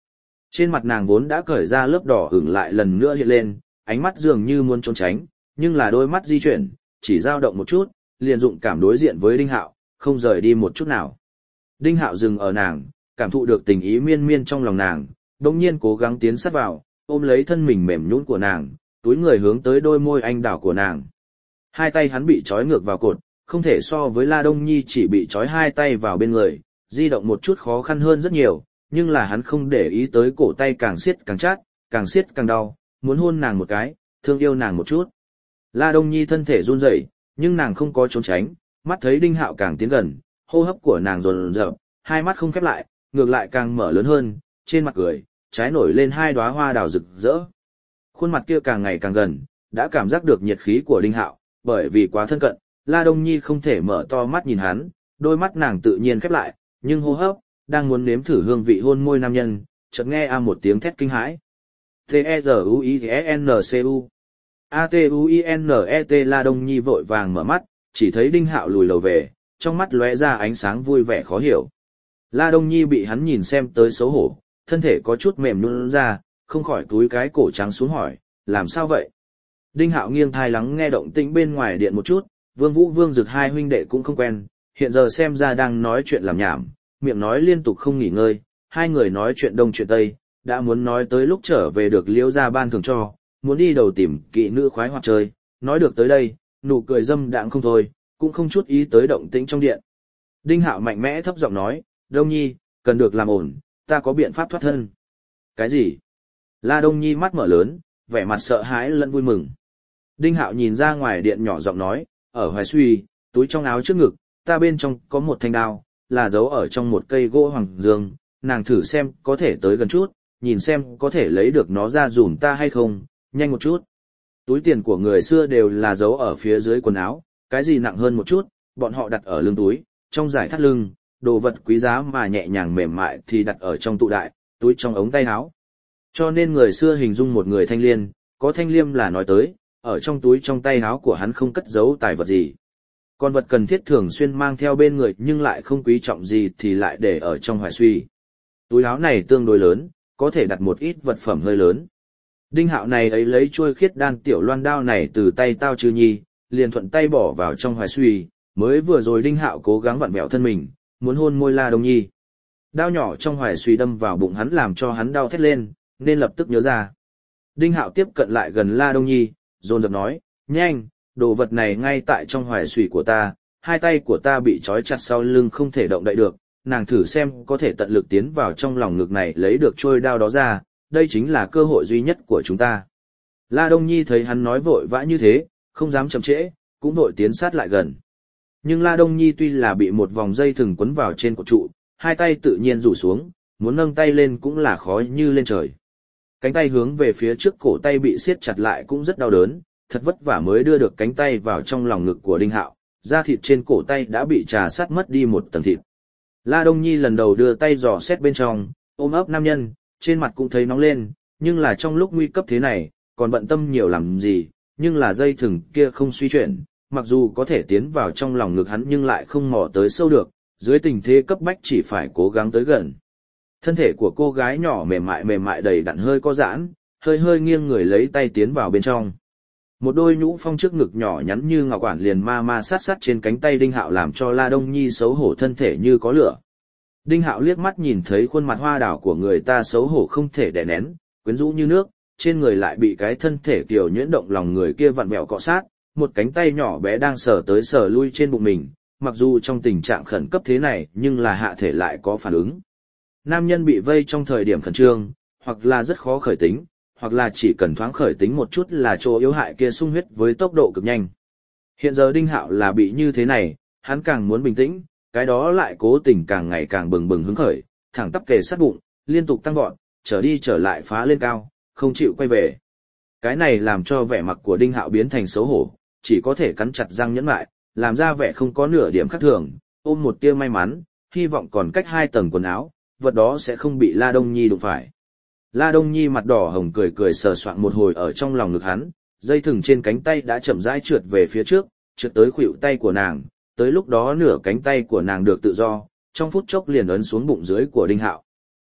Trên mặt nàng vốn đã cởi ra lớp đỏ ửng lại lần nữa hiện lên, ánh mắt dường như muốn trốn tránh, nhưng là đôi mắt di chuyển, chỉ dao động một chút, liền dụng cảm đối diện với Đinh Hạo, không rời đi một chút nào. Đinh Hạo dừng ở nàng, cảm thụ được tình ý miên miên trong lòng nàng, đồng nhiên cố gắng tiến sát vào, ôm lấy thân mình mềm nhũn của nàng, túi người hướng tới đôi môi anh đào của nàng. Hai tay hắn bị trói ngược vào cột, không thể so với La Đông Nhi chỉ bị trói hai tay vào bên người, di động một chút khó khăn hơn rất nhiều, nhưng là hắn không để ý tới cổ tay càng siết càng chát, càng siết càng đau, muốn hôn nàng một cái, thương yêu nàng một chút. La Đông Nhi thân thể run rẩy, nhưng nàng không có trốn tránh, mắt thấy Đinh Hạo càng tiến gần, hô hấp của nàng dồn dập, hai mắt không khép lại, ngược lại càng mở lớn hơn, trên mặt cười, trái nổi lên hai đóa hoa đào rực rỡ. Khuôn mặt kia càng ngày càng gần, đã cảm giác được nhiệt khí của Đinh Hạo, bởi vì quá thân cận, La Đông Nhi không thể mở to mắt nhìn hắn, đôi mắt nàng tự nhiên khép lại, nhưng hô hấp, đang muốn nếm thử hương vị hôn môi nam nhân, chợt nghe a một tiếng thét kinh hãi. T E R U I N C U A T U I N E T La Đông Nhi vội vàng mở mắt, chỉ thấy Đinh Hạo lùi lầu về, trong mắt lóe ra ánh sáng vui vẻ khó hiểu. La Đông Nhi bị hắn nhìn xem tới xấu hổ, thân thể có chút mềm nhũn ra, không khỏi túi cái cổ trắng xuống hỏi, làm sao vậy? Đinh Hạo nghiêng thai lắng nghe động tĩnh bên ngoài điện một chút, Vương Vũ Vương Dực hai huynh đệ cũng không quen, hiện giờ xem ra đang nói chuyện làm nhảm, miệng nói liên tục không nghỉ ngơi, hai người nói chuyện đông chuyện tây, đã muốn nói tới lúc trở về được Liễu gia ban thường cho, muốn đi đầu tìm kỵ nữ khoái hoạt chơi, nói được tới đây, nụ cười dâm đãng không thôi, cũng không chút ý tới động tĩnh trong điện. Đinh Hạo mạnh mẽ thấp giọng nói, Đông Nhi, cần được làm ổn, ta có biện pháp thoát thân. Cái gì? La Đông Nhi mắt mở lớn, vẻ mặt sợ hãi lẫn vui mừng. Đinh Hạo nhìn ra ngoài điện nhỏ giọng nói, ở Hoài Suy, túi trong áo trước ngực, ta bên trong có một thanh đao, là giấu ở trong một cây gỗ hoàng dương, nàng thử xem có thể tới gần chút, nhìn xem có thể lấy được nó ra dùm ta hay không, nhanh một chút. Túi tiền của người xưa đều là giấu ở phía dưới quần áo, cái gì nặng hơn một chút, bọn họ đặt ở lưng túi, trong giải thắt lưng, đồ vật quý giá mà nhẹ nhàng mềm mại thì đặt ở trong tụ đại, túi trong ống tay áo. Cho nên người xưa hình dung một người thanh liên, có thanh liêm là nói tới, ở trong túi trong tay áo của hắn không cất giấu tài vật gì. Con vật cần thiết thường xuyên mang theo bên người nhưng lại không quý trọng gì thì lại để ở trong Hoài Suy. Túi áo này tương đối lớn, có thể đặt một ít vật phẩm hơi lớn. Đinh Hạo này ấy lấy chuôi khiết đan tiểu loan đao này từ tay Tao Trư Nhi, liền thuận tay bỏ vào trong Hoài Suy, mới vừa rồi Đinh Hạo cố gắng vặn vẹo thân mình, muốn hôn môi La Đông Nhi. Đao nhỏ trong Hoài Suy đâm vào bụng hắn làm cho hắn đau thét lên, nên lập tức nhớ ra. Đinh Hạo tiếp cận lại gần La Đông Nhi, dồn dập nói, nhanh, đồ vật này ngay tại trong Hoài Suy của ta, hai tay của ta bị trói chặt sau lưng không thể động đậy được, nàng thử xem có thể tận lực tiến vào trong lòng ngực này lấy được trôi đao đó ra, đây chính là cơ hội duy nhất của chúng ta. La Đông Nhi thấy hắn nói vội vã như thế, không dám chậm trễ, cũng vội tiến sát lại gần. Nhưng La Đông Nhi tuy là bị một vòng dây thừng quấn vào trên cột trụ, hai tay tự nhiên rủ xuống, muốn nâng tay lên cũng là khó như lên trời. Cánh tay hướng về phía trước cổ tay bị siết chặt lại cũng rất đau đớn, thật vất vả mới đưa được cánh tay vào trong lòng ngực của Đinh Hạo, da thịt trên cổ tay đã bị trà sát mất đi một tầng thịt. La Đông Nhi lần đầu đưa tay dò xét bên trong, ôm ấp nam nhân, trên mặt cũng thấy nóng lên, nhưng là trong lúc nguy cấp thế này, còn bận tâm nhiều làm gì, nhưng là dây thừng kia không suy chuyển, mặc dù có thể tiến vào trong lòng ngực hắn nhưng lại không mò tới sâu được, dưới tình thế cấp bách chỉ phải cố gắng tới gần. Thân thể của cô gái nhỏ mềm mại mềm mại đầy đặn hơi có giãn, hơi hơi nghiêng người lấy tay tiến vào bên trong. Một đôi nhũ phong trước ngực nhỏ nhắn như ngọc quản liền ma ma sát sát trên cánh tay Đinh Hạo làm cho La Đông Nhi xấu hổ thân thể như có lửa. Đinh Hạo liếc mắt nhìn thấy khuôn mặt hoa đảo của người ta xấu hổ không thể đè nén, quyến rũ như nước, trên người lại bị cái thân thể kiều nhuyễn động lòng người kia vặn vẹo cọ sát, một cánh tay nhỏ bé đang sờ tới sờ lui trên bụng mình, mặc dù trong tình trạng khẩn cấp thế này nhưng là hạ thể lại có phản ứng. Nam nhân bị vây trong thời điểm khẩn trương, hoặc là rất khó khởi tính, hoặc là chỉ cần thoáng khởi tính một chút là chỗ yếu hại kia sung huyết với tốc độ cực nhanh. Hiện giờ Đinh Hạo là bị như thế này, hắn càng muốn bình tĩnh, cái đó lại cố tình càng ngày càng bừng bừng hứng khởi, thẳng tắp kề sát bụng, liên tục tăng vọt, trở đi trở lại phá lên cao, không chịu quay về. Cái này làm cho vẻ mặt của Đinh Hạo biến thành xấu hổ, chỉ có thể cắn chặt răng nhẫn lại, làm ra vẻ không có nửa điểm khác thường, ôm một tia may mắn, hy vọng còn cách hai tầng quần áo, vật đó sẽ không bị La Đông Nhi đụng phải. La Đông Nhi mặt đỏ hồng cười cười sờ soạng một hồi ở trong lòng ngực hắn, dây thừng trên cánh tay đã chậm rãi trượt về phía trước, trượt tới khuỷu tay của nàng, tới lúc đó nửa cánh tay của nàng được tự do, trong phút chốc liền ấn xuống bụng dưới của Đinh Hạo.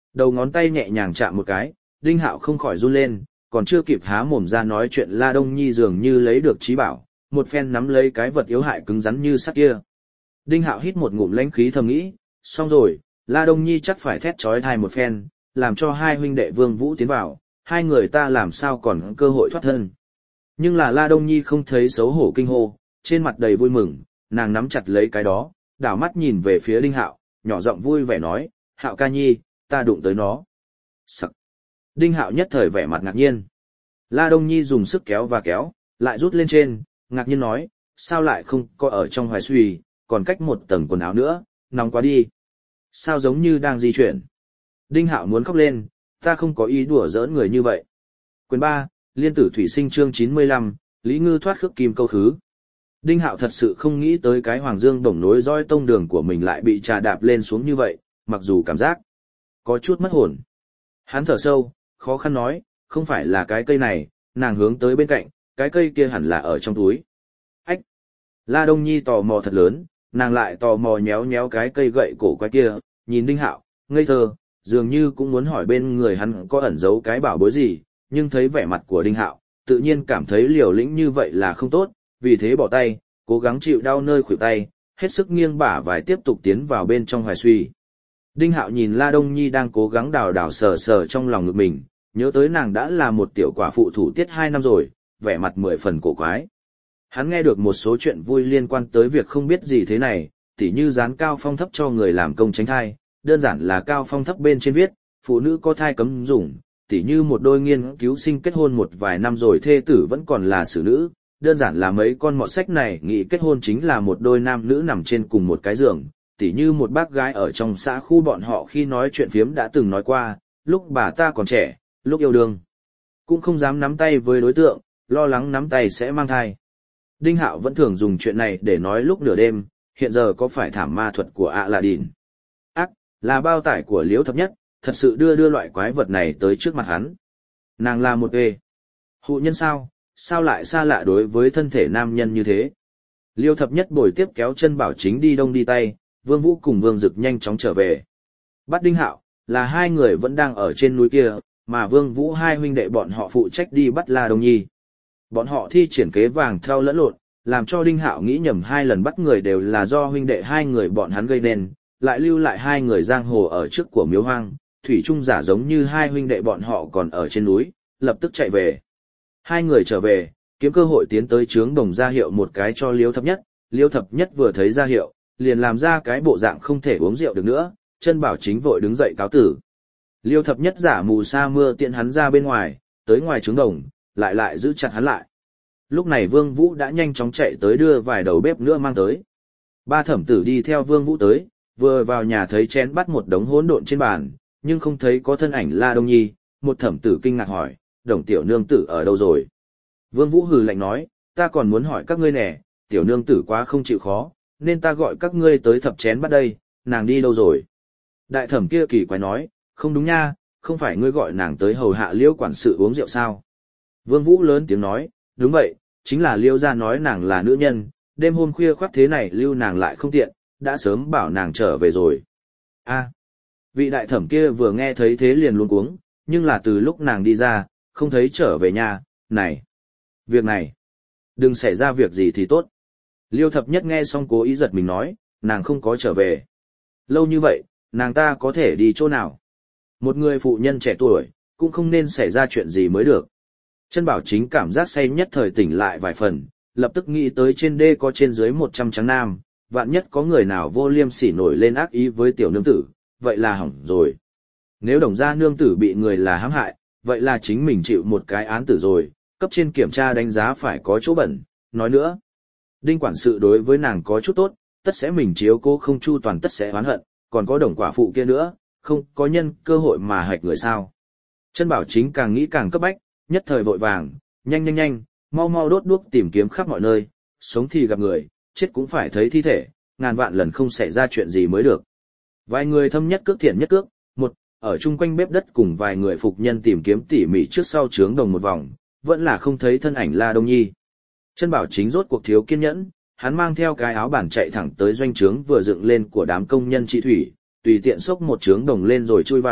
Đầu ngón tay nhẹ nhàng chạm một cái, Đinh Hạo không khỏi run lên, còn chưa kịp há mồm ra nói chuyện La Đông Nhi dường như lấy được trí bảo, một phen nắm lấy cái vật yếu hại cứng rắn như sắt kia. Đinh Hạo hít một ngụm lãnh khí thầm nghĩ, xong rồi, La Đông Nhi chắc phải thét chói tai một phen, làm cho hai huynh đệ Vương Vũ tiến vào, hai người ta làm sao còn cơ hội thoát thân. Nhưng là La Đông Nhi không thấy xấu hổ kinh hô, trên mặt đầy vui mừng, nàng nắm chặt lấy cái đó, đảo mắt nhìn về phía Đinh Hạo, nhỏ giọng vui vẻ nói, Hạo ca nhi, ta đụng tới nó. Sắc. Đinh Hạo nhất thời vẻ mặt ngạc nhiên. La Đông Nhi dùng sức kéo và kéo, lại rút lên trên, ngạc nhiên nói, sao lại không có ở trong hoài suy, còn cách một tầng quần áo nữa, nóng quá đi. Sao giống như đang di chuyển. Đinh Hạo muốn khóc lên, ta không có ý đùa giỡn người như vậy. Quyền ba, Liên tử thủy sinh chương chín mươi lăm, Lý Ngư thoát khước kim câu khứ. Đinh Hạo thật sự không nghĩ tới cái Hoàng Dương Đồng nối dõi tông đường của mình lại bị trà đạp lên xuống như vậy, mặc dù cảm giác có chút mất hồn. Hắn thở sâu, khó khăn nói, không phải là cái cây này, nàng hướng tới bên cạnh, cái cây kia hẳn là ở trong túi. Ách! La Đông Nhi tò mò thật lớn, nàng lại tò mò nhéo nhéo cái cây gậy cổ quái kia, nhìn Đinh Hạo, ngây thơ, dường như cũng muốn hỏi bên người hắn có ẩn giấu cái bảo bối gì, nhưng thấy vẻ mặt của Đinh Hạo, tự nhiên cảm thấy liều lĩnh như vậy là không tốt, vì thế bỏ tay, cố gắng chịu đau nơi khuỷu tay, hết sức nghiêng bả vai tiếp tục tiến vào bên trong hoài suy. Đinh Hạo nhìn La Đông Nhi đang cố gắng đào đào sờ sờ trong lòng ngực mình, nhớ tới nàng đã là một tiểu quả phụ thủ tiết hai năm rồi, vẻ mặt mười phần cổ quái. Hắn nghe được một số chuyện vui liên quan tới việc không biết gì thế này, tỉ như dán cao phong thấp cho người làm công tránh thai, đơn giản là cao phong thấp bên trên viết, phụ nữ có thai cấm dùng, tỉ như một đôi nghiên cứu sinh kết hôn một vài năm rồi thê tử vẫn còn là xử nữ, đơn giản là mấy con mọt sách này nghĩ kết hôn chính là một đôi nam nữ nằm trên cùng một cái giường, tỉ như một bác gái ở trong xã khu bọn họ khi nói chuyện phiếm đã từng nói qua, lúc bà ta còn trẻ, lúc yêu đương, cũng không dám nắm tay với đối tượng, lo lắng nắm tay sẽ mang thai. Đinh Hạo vẫn thường dùng chuyện này để nói lúc nửa đêm, hiện giờ có phải thảm ma thuật của ạ là đỉn. Ác, là bao tải của Liễu Thập Nhất, thật sự đưa đưa loại quái vật này tới trước mặt hắn. Nàng là một ê. Hụ nhân sao, sao lại xa lạ đối với thân thể nam nhân như thế. Liêu Thập Nhất bồi tiếp kéo chân Bảo Chính đi đông đi tây, Vương Vũ cùng Vương Dực nhanh chóng trở về. Bắt Đinh Hạo, là hai người vẫn đang ở trên núi kia, mà Vương Vũ hai huynh đệ bọn họ phụ trách đi bắt La Đông Nhi. Bọn họ thi triển kế vàng theo lẫn lộn, làm cho Đinh Hạo nghĩ nhầm hai lần bắt người đều là do huynh đệ hai người bọn hắn gây nên, lại lưu lại hai người giang hồ ở trước của miếu hoang, thủy trung giả giống như hai huynh đệ bọn họ còn ở trên núi, lập tức chạy về. Hai người trở về, kiếm cơ hội tiến tới trướng đồng ra hiệu một cái cho Liêu Thập Nhất, Liêu Thập Nhất vừa thấy ra hiệu, liền làm ra cái bộ dạng không thể uống rượu được nữa, chân Bảo Chính vội đứng dậy cáo tử. Liêu Thập Nhất giả mù sa mưa tiện hắn ra bên ngoài, tới ngoài trướng đồng, lại lại giữ chặt hắn lại. Lúc này Vương Vũ đã nhanh chóng chạy tới đưa vài đầu bếp nữa mang tới. Ba thẩm tử đi theo Vương Vũ tới, vừa vào nhà thấy chén bắt một đống hỗn độn trên bàn, nhưng không thấy có thân ảnh La Đông Nhi, một thẩm tử kinh ngạc hỏi, Đồng tiểu nương tử ở đâu rồi? Vương Vũ hừ lạnh nói, ta còn muốn hỏi các ngươi nè, tiểu nương tử quá không chịu khó, nên ta gọi các ngươi tới thập chén bắt đây, nàng đi đâu rồi? Đại thẩm kia kỳ quái nói, không đúng nha, không phải ngươi gọi nàng tới hầu hạ Liêu quản sự uống rượu sao? Vương Vũ lớn tiếng nói, đúng vậy, chính là Liêu gia nói nàng là nữ nhân, đêm hôm khuya khoắt thế này lưu nàng lại không tiện, đã sớm bảo nàng trở về rồi. A, vị đại thẩm kia vừa nghe thấy thế liền luống cuống, nhưng là từ lúc nàng đi ra, không thấy trở về nhà, này, việc này, đừng xảy ra việc gì thì tốt. Liêu Thập Nhất nghe xong cố ý giật mình nói, nàng không có trở về. Lâu như vậy, nàng ta có thể đi chỗ nào? Một người phụ nhân trẻ tuổi, cũng không nên xảy ra chuyện gì mới được. Chân Bảo Chính cảm giác say nhất thời tỉnh lại vài phần, lập tức nghĩ tới trên đê có trên dưới một trăm trắng nam, vạn nhất có người nào vô liêm sỉ nổi lên ác ý với tiểu nương tử, vậy là hỏng rồi. Nếu Đồng gia nương tử bị người là hãm hại, vậy là chính mình chịu một cái án tử rồi, cấp trên kiểm tra đánh giá phải có chỗ bẩn, nói nữa. Đinh quản sự đối với nàng có chút tốt, tất sẽ mình chiếu cố không chu toàn tất sẽ oán hận, còn có Đồng quả phụ kia nữa, không có nhân cơ hội mà hạch người sao. Chân Bảo Chính càng nghĩ càng cấp bách, nhất thời vội vàng, nhanh nhanh nhanh, mau mau đốt đuốc tìm kiếm khắp mọi nơi, sống thì gặp người, chết cũng phải thấy thi thể, ngàn vạn lần không xảy ra chuyện gì mới được. Vài người thâm nhất cước thiện nhất cước, một, ở chung quanh bếp đất cùng vài người phục nhân tìm kiếm tỉ mỉ trước sau trướng đồng một vòng, vẫn là không thấy thân ảnh La Đông Nhi. Chân Bảo Chính rốt cuộc thiếu kiên nhẫn, hắn mang theo cái áo bản chạy thẳng tới doanh trướng vừa dựng lên của đám công nhân trị thủy, tùy tiện xốc một trướng đồng lên rồi chui vào,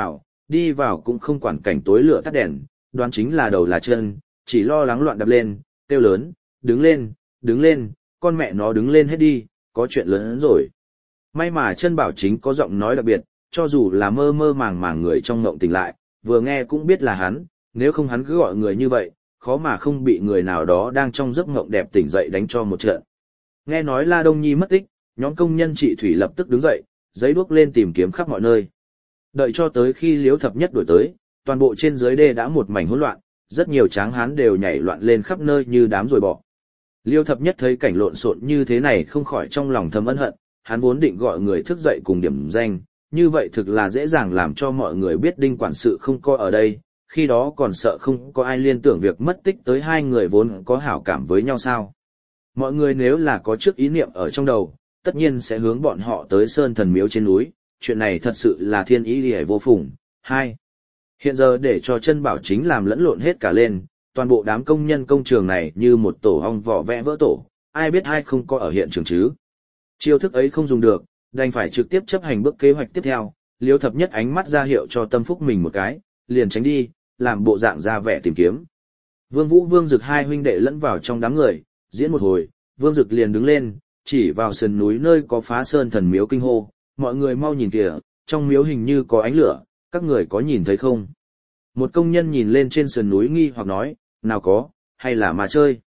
đi vào cũng không quản cảnh tối lửa tắt đèn, đoán chính là đầu là chân, chỉ lo lắng loạn đập lên, kêu lớn, đứng lên, đứng lên, con mẹ nó đứng lên hết đi, có chuyện lớn hơn rồi. May mà chân bảo chính có giọng nói đặc biệt, cho dù là mơ mơ màng màng người trong ngộng tỉnh lại, vừa nghe cũng biết là hắn, nếu không hắn cứ gọi người như vậy, khó mà không bị người nào đó đang trong giấc ngộng đẹp tỉnh dậy đánh cho một trận. Nghe nói La Đông Nhi mất tích, nhóm công nhân trị thủy lập tức đứng dậy, giấy đuốc lên tìm kiếm khắp mọi nơi. Đợi cho tới khi Liễu Thập Nhất đuổi tới, toàn bộ trên dưới đê đã một mảnh hỗn loạn, rất nhiều tráng hán đều nhảy loạn lên khắp nơi như đám ruồi bọ. Liêu Thập Nhất thấy cảnh lộn xộn như thế này không khỏi trong lòng thầm ân hận, hắn vốn định gọi người thức dậy cùng điểm danh, như vậy thực là dễ dàng làm cho mọi người biết Đinh quản sự không có ở đây, khi đó còn sợ không có ai liên tưởng việc mất tích tới hai người vốn có hảo cảm với nhau sao. Mọi người nếu là có trước ý niệm ở trong đầu, tất nhiên sẽ hướng bọn họ tới Sơn Thần Miếu trên núi, chuyện này thật sự là thiên ý liễu vô phùng. Hai. Hiện giờ để cho chân bảo chính làm lẫn lộn hết cả lên, toàn bộ đám công nhân công trường này như một tổ ong vỏ vẽ vỡ tổ, ai biết ai không có ở hiện trường chứ. Chiêu thức ấy không dùng được, đành phải trực tiếp chấp hành bước kế hoạch tiếp theo, Liêu Thập Nhất ánh mắt ra hiệu cho Tâm Phúc mình một cái, liền tránh đi, làm bộ dạng ra vẻ tìm kiếm. Vương Vũ Vương Dực hai huynh đệ lẫn vào trong đám người, diễn một hồi, Vương Dực liền đứng lên, chỉ vào sườn núi nơi có Phá Sơn Thần Miếu kinh hô, mọi người mau nhìn kìa, trong miếu hình như có ánh lửa, các người có nhìn thấy không? Một công nhân nhìn lên trên sườn núi nghi hoặc nói, nào có, hay là mà chơi?